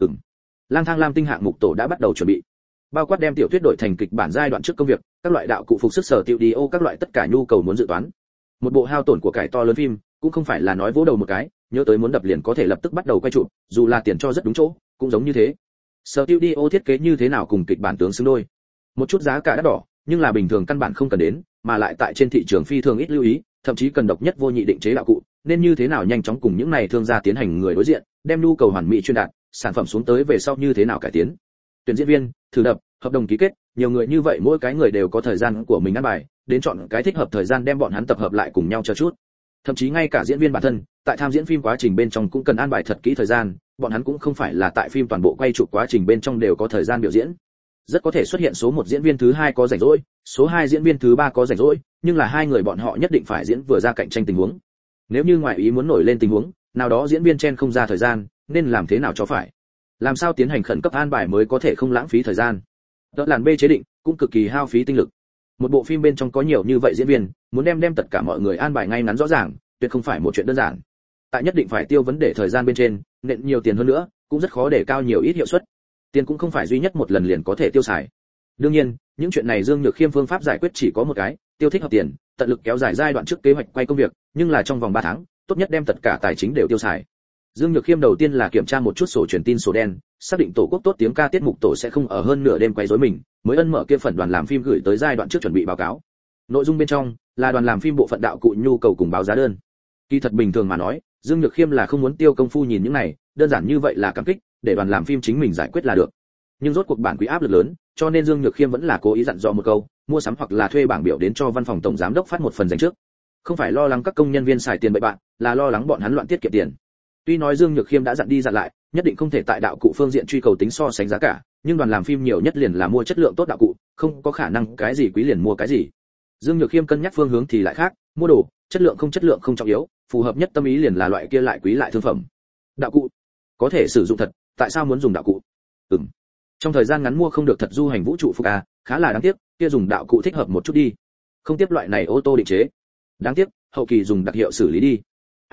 [SPEAKER 1] Lang thang lam tinh hạng mục tổ đã bắt đầu chuẩn bị, bao quát đem tiểu thuyết đổi thành kịch bản giai đoạn trước công việc, các loại đạo cụ phục sức sở tiêu đi ô, các loại tất cả nhu cầu muốn dự toán. Một bộ hao tổn của cải to lớn phim, cũng không phải là nói vỗ đầu một cái, nhớ tới muốn đập liền có thể lập tức bắt đầu quay chụp, dù là tiền cho rất đúng chỗ, cũng giống như thế. Sở tiêu đi ô thiết kế như thế nào cùng kịch bản tướng xứng đôi. Một chút giá cả đắt đỏ, nhưng là bình thường căn bản không cần đến, mà lại tại trên thị trường phi thường ít lưu ý, thậm chí cần độc nhất vô nhị định chế đạo cụ, nên như thế nào nhanh chóng cùng những này thương gia tiến hành người đối diện, đem nhu cầu hoàn mỹ truyền đạt, sản phẩm xuống tới về sau như thế nào cải tiến. Tuyển diễn viên, thử đập, hợp đồng ký kết, nhiều người như vậy mỗi cái người đều có thời gian của mình ăn bài, đến chọn cái thích hợp thời gian đem bọn hắn tập hợp lại cùng nhau chờ chút. Thậm chí ngay cả diễn viên bản thân, tại tham diễn phim quá trình bên trong cũng cần an bài thật kỹ thời gian, bọn hắn cũng không phải là tại phim toàn bộ quay chụp quá trình bên trong đều có thời gian biểu diễn. Rất có thể xuất hiện số 1 diễn viên thứ 2 có rảnh rỗi, số 2 diễn viên thứ 3 có rảnh rỗi, nhưng là hai người bọn họ nhất định phải diễn vừa ra cạnh tranh tình huống. Nếu như ngoại ý muốn nổi lên tình huống, nào đó diễn viên chen không ra thời gian, nên làm thế nào cho phải? Làm sao tiến hành khẩn cấp an bài mới có thể không lãng phí thời gian? Đợt làn B chế định, cũng cực kỳ hao phí tinh lực. Một bộ phim bên trong có nhiều như vậy diễn viên, muốn đem tất cả mọi người an bài ngay ngắn rõ ràng, tuyệt không phải một chuyện đơn giản. Tại nhất định phải tiêu vấn đề thời gian bên trên, nện nhiều tiền hơn nữa, cũng rất khó để cao nhiều ít hiệu suất. Tiền cũng không phải duy nhất một lần liền có thể tiêu xài. Đương nhiên, những chuyện này Dương Nhược Khiêm phương pháp giải quyết chỉ có một cái, tiêu thích hợp tiền, tận lực kéo dài giai đoạn trước kế hoạch quay công việc, nhưng là trong vòng 3 tháng, tốt nhất đem tất cả tài chính đều tiêu xài. Dương Nhược Khiêm đầu tiên là kiểm tra một chút sổ truyền tin sổ đen, xác định tổ quốc tốt tiếng ca tiết mục tổ sẽ không ở hơn nửa đêm quấy rối mình, mới ân mở kia phần đoàn làm phim gửi tới giai đoạn trước chuẩn bị báo cáo. Nội dung bên trong là đoàn làm phim bộ phận đạo cụ nhu cầu cùng báo giá đơn. Kỳ thật bình thường mà nói, Dương Nhược Khiêm là không muốn tiêu công phu nhìn những này, đơn giản như vậy là cảm kích, để đoàn làm phim chính mình giải quyết là được. Nhưng rốt cuộc bản quý áp lực lớn, cho nên Dương Nhược Khiêm vẫn là cố ý dặn dò một câu, mua sắm hoặc là thuê bảng biểu đến cho văn phòng tổng giám đốc phát một phần dành trước. Không phải lo lắng các công nhân viên xài tiền bậy bạn, là lo lắng bọn hắn loạn tiết kiệm tiền. Tuy nói Dương Nhược Khiêm đã dặn đi dặn lại, nhất định không thể tại đạo cụ phương diện truy cầu tính so sánh giá cả, nhưng đoàn làm phim nhiều nhất liền là mua chất lượng tốt đạo cụ, không có khả năng cái gì quý liền mua cái gì. Dương Nhược Khiêm cân nhắc phương hướng thì lại khác, mua đồ, chất lượng không trọng yếu, phù hợp nhất tâm ý liền là loại kia lại quý lại thương phẩm. Đạo cụ có thể sử dụng thật, tại sao muốn dùng đạo cụ? Trong thời gian ngắn mua không được thật du hành vũ trụ phục a, khá là đáng tiếc, kia dùng đạo cụ thích hợp một chút đi. Không tiếp loại này ô tô định chế. Đáng tiếc, hậu kỳ dùng đặc hiệu xử lý đi.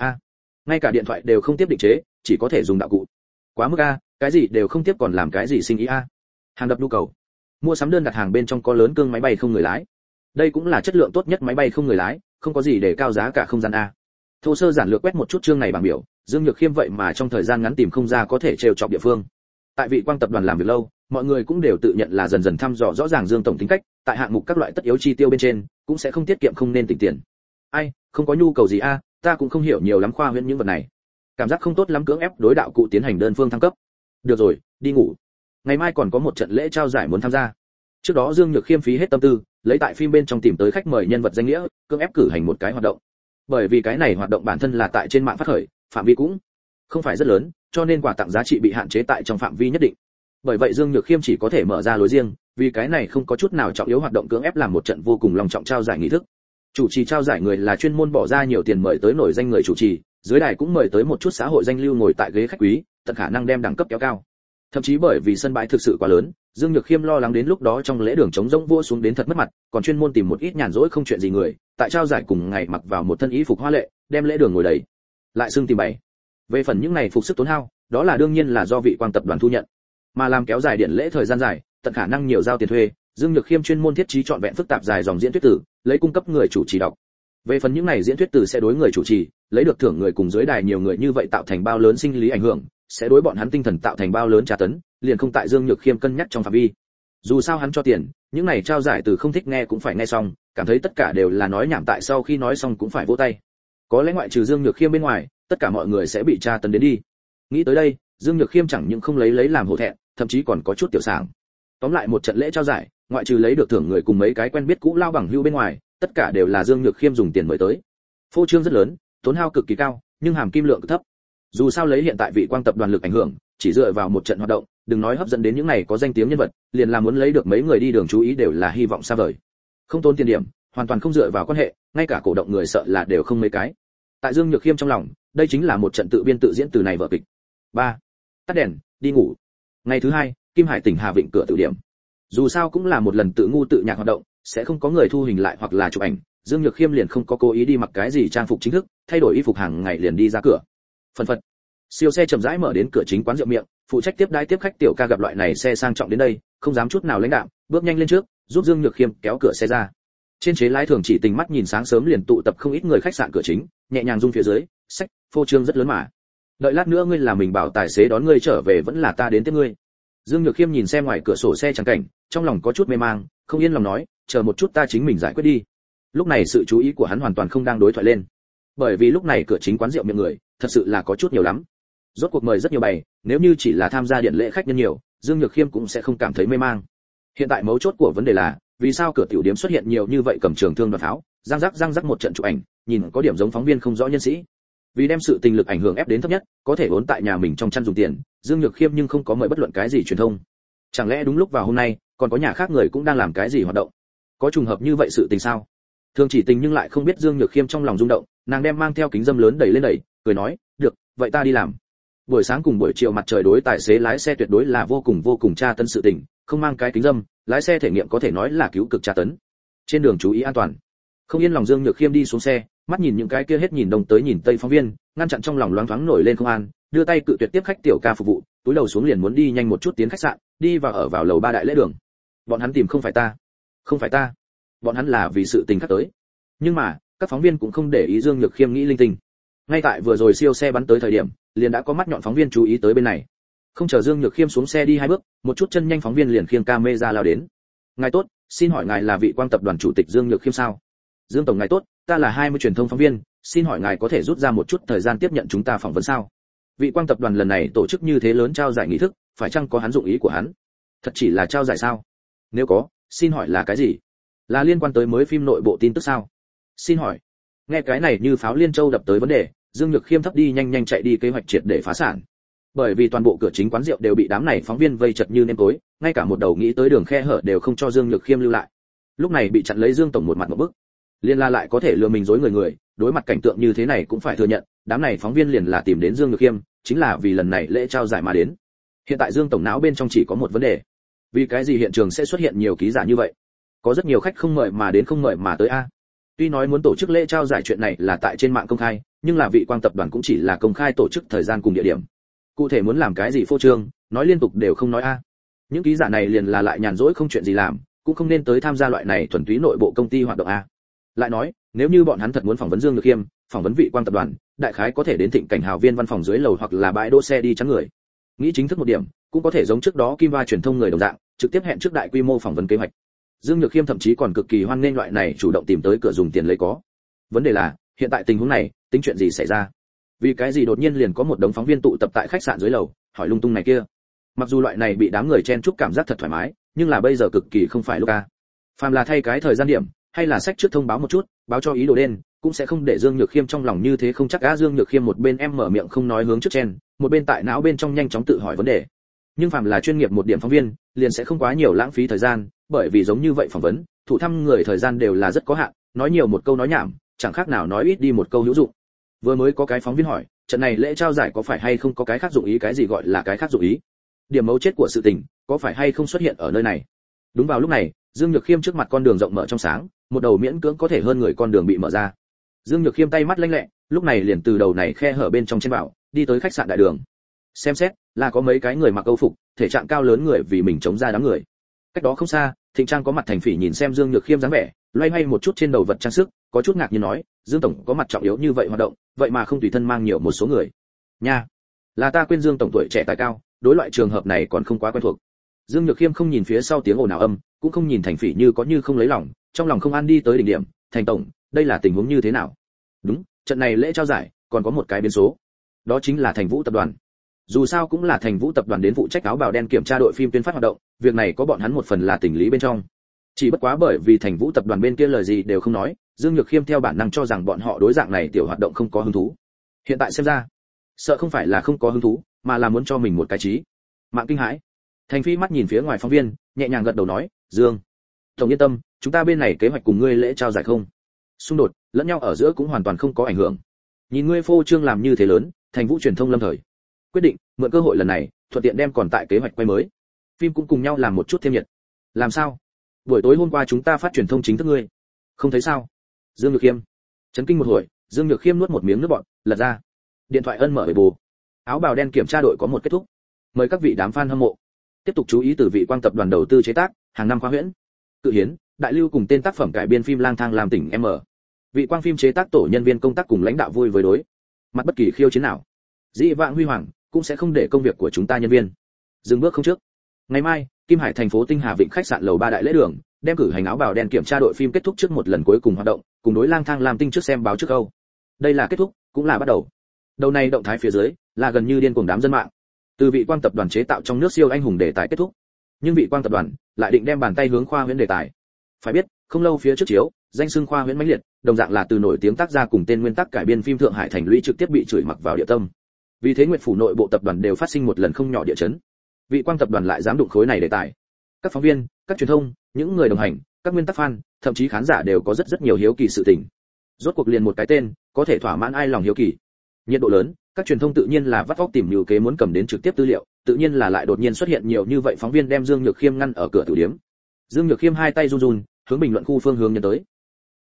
[SPEAKER 1] Ngay cả điện thoại đều không tiếp định chế, chỉ có thể dùng đạo cụ. Quá mức a, cái gì đều không tiếp còn làm cái gì sinh ý a. Hàng đập nhu cầu. Mua sắm đơn đặt hàng bên trong có lớn cương máy bay không người lái. Đây cũng là chất lượng tốt nhất máy bay không người lái, không có gì để cao giá cả không gian a. Thô sơ giản lược quét một chút chương này bảng biểu, Dương Nhược Khiêm vậy mà trong thời gian ngắn tìm không ra có thể trêu chọc địa phương. Tại Vị Quang tập đoàn làm việc lâu, mọi người cũng đều tự nhận là dần dần thăm dò rõ ràng Dương tổng tính cách, tại hạng mục các loại tất yếu chi tiêu bên trên, cũng sẽ không tiết kiệm không nên tỉnh tiền. Ai, không có nhu cầu gì a, ta cũng không hiểu nhiều lắm khoa huyễn những vật này. Cảm giác không tốt lắm cưỡng ép đối đạo cụ tiến hành đơn phương thăng cấp. Được rồi, đi ngủ. Ngày mai còn có một trận lễ trao giải muốn tham gia. Trước đó Dương Nhược Khiêm phí hết tâm tư, lấy tại phim bên trong tìm tới khách mời nhân vật danh nghĩa, cưỡng ép cử hành một cái hoạt động. Bởi vì cái này hoạt động bản thân là tại trên mạng phát khởi, phạm vi cũng không phải rất lớn, cho nên quà tặng giá trị bị hạn chế tại trong phạm vi nhất định. Bởi vậy Dương Nhược Khiêm chỉ có thể mở ra lối riêng, vì cái này không có chút nào trọng yếu hoạt động cưỡng ép làm một trận vô cùng long trọng trao giải nghi thức. Chủ trì trao giải người là chuyên môn bỏ ra nhiều tiền mời tới nổi danh người chủ trì, dưới đài cũng mời tới một chút xã hội danh lưu ngồi tại ghế khách quý, tận khả năng đem đẳng cấp kéo cao. Thậm chí bởi vì sân bãi thực sự quá lớn, Dương Nhược Khiêm lo lắng đến lúc đó trong lễ đường trống rỗng vua xuống đến thật mất mặt, còn chuyên môn tìm một ít nhàn rỗi không chuyện gì người, tại trao giải cùng ngày mặc vào một thân y phục hoa lệ, đem lễ đường ngồi đầy. Lại xưng tìm bày. Về phần những này phục sức tốn hao, đó là đương nhiên là do Vị Quang tập đoàn thu nhận. Mà làm kéo dài điện lễ thời gian dài, tận khả năng nhiều giao tiền thuê, Dương Nhược Khiêm chuyên môn thiết trí trọn vẹn phức tạp dài dòng diễn thuyết tử, lấy cung cấp người chủ trì đọc. Về phần những này diễn thuyết tử sẽ đối người chủ trì, lấy được thưởng người cùng dưới đài nhiều người như vậy tạo thành bao lớn sinh lý ảnh hưởng, sẽ đối bọn hắn tinh thần tạo thành bao lớn tra tấn, liền không tại Dương Nhược Khiêm cân nhắc trong phạm vi. Dù sao hắn cho tiền, những này trao giải từ không thích nghe cũng phải nghe xong, cảm thấy tất cả đều là nói nhảm, tại sau khi nói xong cũng phải vỗ tay. Có lẽ ngoại trừ Dương Nhược Khiêm bên ngoài, tất cả mọi người sẽ bị tra tấn đến đi. Nghĩ tới đây, Dương Nhược Khiêm chẳng những không lấy làm hổ thẹn, thậm chí còn có chút tiểu sảng. Tóm lại một trận lễ trao giải, ngoại trừ lấy được thưởng người cùng mấy cái quen biết cũ lao bằng hữu bên ngoài, tất cả đều là Dương Nhược Khiêm dùng tiền mời tới. Phô trương rất lớn, tốn hao cực kỳ cao, nhưng hàm kim lượng cực thấp. Dù sao lấy hiện tại Vị Quang tập đoàn lực ảnh hưởng, chỉ dựa vào một trận hoạt động, đừng nói hấp dẫn đến những này có danh tiếng nhân vật, liền là muốn lấy được mấy người đi đường chú ý đều là hy vọng xa vời. Không tốn tiền điểm, hoàn toàn không dựa vào quan hệ, ngay cả cổ động người sợ là đều không mấy cái. Tại Dương Nhược Khiêm trong lòng, đây chính là một trận tự biên tự diễn từ này vở kịch. 3. Tắt đèn, đi ngủ. Ngày thứ hai, Kim Hải tỉnh Hà Vịnh cửa tử điểm. Dù sao cũng là một lần tự ngu tự nhạc hoạt động, sẽ không có người thu hình lại hoặc là chụp ảnh, Dương Nhược Khiêm liền không có cố ý đi mặc cái gì trang phục chính thức, thay đổi y phục hàng ngày liền đi ra cửa. Phần phật. Siêu xe chậm rãi mở đến cửa chính quán rượu miệng, phụ trách tiếp đái tiếp khách tiểu ca gặp loại này xe sang trọng đến đây, không dám chút nào lãnh đạm, bước nhanh lên trước, giúp Dương Nhược Khiêm kéo cửa xe ra. Trên chế lái thường chỉ tình mắt nhìn sáng sớm liền tụ tập không ít người khách sạn cửa chính, nhẹ nhàng rung phía dưới, sách, phô trương rất lớn mà. Đợi lát nữa ngươi là mình bảo tài xế đón ngươi trở về vẫn là ta đến tiếp ngươi. Dương Nhược Khiêm nhìn xem ngoài cửa sổ xe trắng cảnh, trong lòng có chút mê mang, không yên lòng nói, chờ một chút ta chính mình giải quyết đi. Lúc này sự chú ý của hắn hoàn toàn không đang đối thoại lên, bởi vì lúc này cửa chính quán rượu miệng người, thật sự là có chút nhiều lắm. Rốt cuộc mời rất nhiều bày, nếu như chỉ là tham gia điện lễ khách nhân nhiều, Dương Nhược Khiêm cũng sẽ không cảm thấy mê mang. Hiện tại mấu chốt của vấn đề là, vì sao cửa tiểu điểm xuất hiện nhiều như vậy cầm trường thương đoạt pháo, răng rắc một trận chụp ảnh, nhìn có điểm giống phóng viên không rõ nhân sĩ. Vì đem sự tình lực ảnh hưởng ép đến thấp nhất, có thể vốn tại nhà mình trong chăn dùng tiền, Dương Nhược Khiêm nhưng không có mời bất luận cái gì truyền thông. Chẳng lẽ đúng lúc vào hôm nay, còn có nhà khác người cũng đang làm cái gì hoạt động? Có trùng hợp như vậy sự tình sao? Thường chỉ tình nhưng lại không biết Dương Nhược Khiêm trong lòng rung động, nàng đem mang theo kính dâm lớn đẩy lên đẩy, cười nói, được, vậy ta đi làm. Buổi sáng cùng buổi chiều mặt trời đối tài xế lái xe tuyệt đối là vô cùng tra tấn sự tình, không mang cái kính dâm, lái xe thể nghiệm có thể nói là cứu cực tra tấn. Trên đường chú ý an toàn. Không yên lòng Dương Nhược Khiêm đi xuống xe, mắt nhìn những cái kia hết nhìn đông tới nhìn tây phóng viên, ngăn chặn trong lòng loáng thoáng nổi lên không an, đưa tay cự tuyệt tiếp khách tiểu ca phục vụ, túi đầu xuống liền muốn đi nhanh một chút tiến khách sạn, đi vào ở vào lầu 3 đại lễ đường. Bọn hắn tìm không phải ta, bọn hắn là vì sự tình khác tới. Nhưng mà các phóng viên cũng không để ý Dương Nhược Khiêm nghĩ linh tinh. Ngay tại vừa rồi siêu xe bắn tới thời điểm, liền đã có mắt nhọn phóng viên chú ý tới bên này. Không chờ Dương Nhược Khiêm xuống xe đi 2 bước, một chút chân nhanh phóng viên liền khiêng camera lao đến. Ngài tốt, xin hỏi ngài là Vị Quang tập đoàn chủ tịch Dương Nhược Khiêm sao? Dương tổng ngài tốt, ta là 20 truyền thông phóng viên, xin hỏi ngài có thể rút ra một chút thời gian tiếp nhận chúng ta phỏng vấn sao? Vị Quang tập đoàn lần này tổ chức như thế lớn trao giải nghi thức, phải chăng có hắn dụng ý của hắn? Thật chỉ là trao giải sao? Nếu có, xin hỏi là cái gì? Là liên quan tới mới phim nội bộ tin tức sao? Xin hỏi. Nghe cái này như pháo liên châu đập tới vấn đề, Dương Nhược Khiêm thấp đi nhanh nhanh chạy đi kế hoạch triệt để phá sản. Bởi vì toàn bộ cửa chính quán rượu đều bị đám này phóng viên vây chật như nêm tối, ngay cả một đầu nghĩ tới đường khe hở đều không cho Dương Nhược Khiêm lưu lại. Lúc này bị chặn lấy Dương tổng một mặt một bức. Liên la lại có thể lừa mình dối người, đối mặt cảnh tượng như thế này cũng phải thừa nhận, đám này phóng viên liền là tìm đến Dương Nhược Khiêm, chính là vì lần này lễ trao giải mà đến. Hiện tại Dương tổng não bên trong chỉ có một vấn đề, vì cái gì hiện trường sẽ xuất hiện nhiều ký giả như vậy? Có rất nhiều khách không mời mà đến không mời mà tới a. Tuy nói muốn tổ chức lễ trao giải chuyện này là tại trên mạng công khai, nhưng là Vị Quang tập đoàn cũng chỉ là công khai tổ chức thời gian cùng địa điểm. Cụ thể muốn làm cái gì phô trương, nói liên tục đều không nói a. Những ký giả này liền là lại nhàn rỗi không chuyện gì làm, cũng không nên tới tham gia loại này thuần túy nội bộ công ty hoạt động a. Lại nói, nếu như bọn hắn thật muốn phỏng vấn Dương Nhược Khiêm, phỏng vấn Vị Quang tập đoàn, đại khái có thể đến Thịnh Cảnh Hào Viên văn phòng dưới lầu hoặc là bãi đỗ xe đi chắn người. Nghĩ chính thức một điểm, cũng có thể giống trước đó Kim Hoa truyền thông người đồng dạng, trực tiếp hẹn trước đại quy mô phỏng vấn kế hoạch. Dương Nhược Khiêm thậm chí còn cực kỳ hoan nghênh loại này chủ động tìm tới cửa dùng tiền lấy có. Vấn đề là, hiện tại tình huống này, tính chuyện gì xảy ra? Vì cái gì đột nhiên liền có một đống phóng viên tụ tập tại khách sạn dưới lầu, hỏi lung tung này kia. Mặc dù loại này bị đám người chen chúc cảm giác thật thoải mái, nhưng là bây giờ cực kỳ không phải lúc a. Phàm là thay cái thời gian điểm, hay là sách trước thông báo một chút, báo cho ý đồ đen, cũng sẽ không để Dương Nhược Khiêm trong lòng như thế không chắc á. Dương Nhược Khiêm một bên em mở miệng không nói hướng trước chen, một bên tại não bên trong nhanh chóng tự hỏi vấn đề. Nhưng phàm là chuyên nghiệp một điểm phóng viên, liền sẽ không quá nhiều lãng phí thời gian, bởi vì giống như vậy phỏng vấn, thủ thăm người thời gian đều là rất có hạn, nói nhiều một câu nói nhảm, chẳng khác nào nói ít đi một câu hữu dụng. Vừa mới có cái phóng viên hỏi, trận này lễ trao giải có phải hay không có cái khác dụng ý? Cái gì gọi là cái khác dụng ý? Điểm mấu chốt của sự tình, có phải hay không xuất hiện ở nơi này? Đúng vào lúc này, Dương Nhược Khiêm trước mặt con đường rộng mở trong sáng, một đầu miễn cưỡng có thể hơn người con đường bị mở ra. Dương Nhược Khiêm tay mắt lanh lẹ, lúc này liền từ đầu này khe hở bên trong chen vào, đi tới khách sạn đại đường. Xem xét, là có mấy cái người mặc âu phục, thể trạng cao lớn người vì mình chống ra đám người. Cách đó không xa, Thịnh Trang có mặt thành phỉ nhìn xem Dương Nhược Khiêm dáng vẻ, loay hoay một chút trên đầu vật trang sức, có chút ngạc nhiên nói, Dương tổng có mặt trọng yếu như vậy hoạt động, vậy mà không tùy thân mang nhiều một số người. Nha, là ta quên Dương tổng tuổi trẻ tài cao, đối loại trường hợp này còn không quá quen thuộc. Dương Nhược Khiêm không nhìn phía sau tiếng ồn ào âm, cũng không nhìn thành phỉ như có như không lấy lòng, trong lòng không an đi tới đỉnh điểm, Thành tổng, đây là tình huống như thế nào? Đúng, trận này lễ trao giải, còn có một cái biến số. Đó chính là Thành Vũ tập đoàn. Dù sao cũng là Thành Vũ tập đoàn đến phụ trách áo bào đen kiểm tra đội phim tuyên phát hoạt động, việc này có bọn hắn một phần là tình lý bên trong. Chỉ bất quá bởi vì Thành Vũ tập đoàn bên kia lời gì đều không nói, Dương Nhược Khiêm theo bản năng cho rằng bọn họ đối dạng này tiểu hoạt động không có hứng thú. Hiện tại xem ra, sợ không phải là không có hứng thú, mà là muốn cho mình một cái trí mạng kinh hãi. Thành Phi mắt nhìn phía ngoài phóng viên, nhẹ nhàng gật đầu nói, Dương tổng yên tâm, chúng ta bên này kế hoạch cùng ngươi lễ trao giải không xung đột, lẫn nhau ở giữa cũng hoàn toàn không có ảnh hưởng. Nhìn ngươi phô trương làm như thế lớn, Thành Vũ truyền thông lâm thời quyết định mượn cơ hội lần này, thuận tiện đem còn tại kế hoạch quay mới phim cũng cùng nhau làm một chút thêm nhiệt. Làm sao? Buổi tối hôm qua chúng ta phát truyền thông chính thức ngươi không thấy sao? Dương Nhược Khiêm chấn kinh một hồi, Dương Nhược Khiêm nuốt một miếng nước bọt, lật ra điện thoại ân mở bề bù. Áo bào đen kiểm tra đội có một kết thúc, mời các vị đám fan hâm mộ tiếp tục chú ý từ Vị Quang tập đoàn đầu tư chế tác hàng năm khoa huyễn Cự Hiến Đại Lưu cùng tên tác phẩm cải biên phim Lang Thang làm tỉnh M. Vị Quang phim chế tác tổ nhân viên công tác cùng lãnh đạo vui với đối mặt bất kỳ khiêu chiến nào, dĩ vãng huy hoàng cũng sẽ không để công việc của chúng ta nhân viên dừng bước không trước. Ngày mai, Kim Hải thành phố Tinh Hà Vịnh khách sạn lầu 3 đại lễ đường đem cử hành áo bào đen kiểm tra đội phim kết thúc trước một lần cuối cùng hoạt động, cùng đối Lang Thang làm tinh trước xem báo trước câu. Đây là kết thúc, cũng là bắt đầu. Đầu này động thái phía dưới là gần như điên cuồng đám dân mạng. Từ Vị Quang tập đoàn chế tạo trong nước siêu anh hùng đề tài kết thúc, nhưng Vị Quang tập đoàn lại định đem bàn tay hướng khoa huyễn đề tài. Phải biết, không lâu phía trước chiếu, danh xưng khoa huyễn mãnh liệt, đồng dạng là từ nổi tiếng tác gia cùng tên nguyên tác cải biên phim Thượng Hải Thành Lũy trực tiếp bị chửi mặc vào địa tâm. Vì thế Nguyệt phủ nội bộ tập đoàn đều phát sinh một lần không nhỏ địa chấn. Vị Quang tập đoàn lại dám đụng khối này đề tài. Các phóng viên, các truyền thông, những người đồng hành, các nguyên tác fan, thậm chí khán giả đều có rất nhiều hiếu kỳ sự tình. Rốt cuộc liền một cái tên, có thể thỏa mãn ai lòng hiếu kỳ. Nhiệt độ lớn, các truyền thông tự nhiên là vắt óc tìm nhiều kế muốn cầm đến trực tiếp tư liệu, tự nhiên là lại đột nhiên xuất hiện nhiều như vậy phóng viên đem Dương Nhược Khiêm ngăn ở cửa tử điếm. Dương Nhược Khiêm hai tay run run, hướng bình luận khu phương hướng nhấn tới.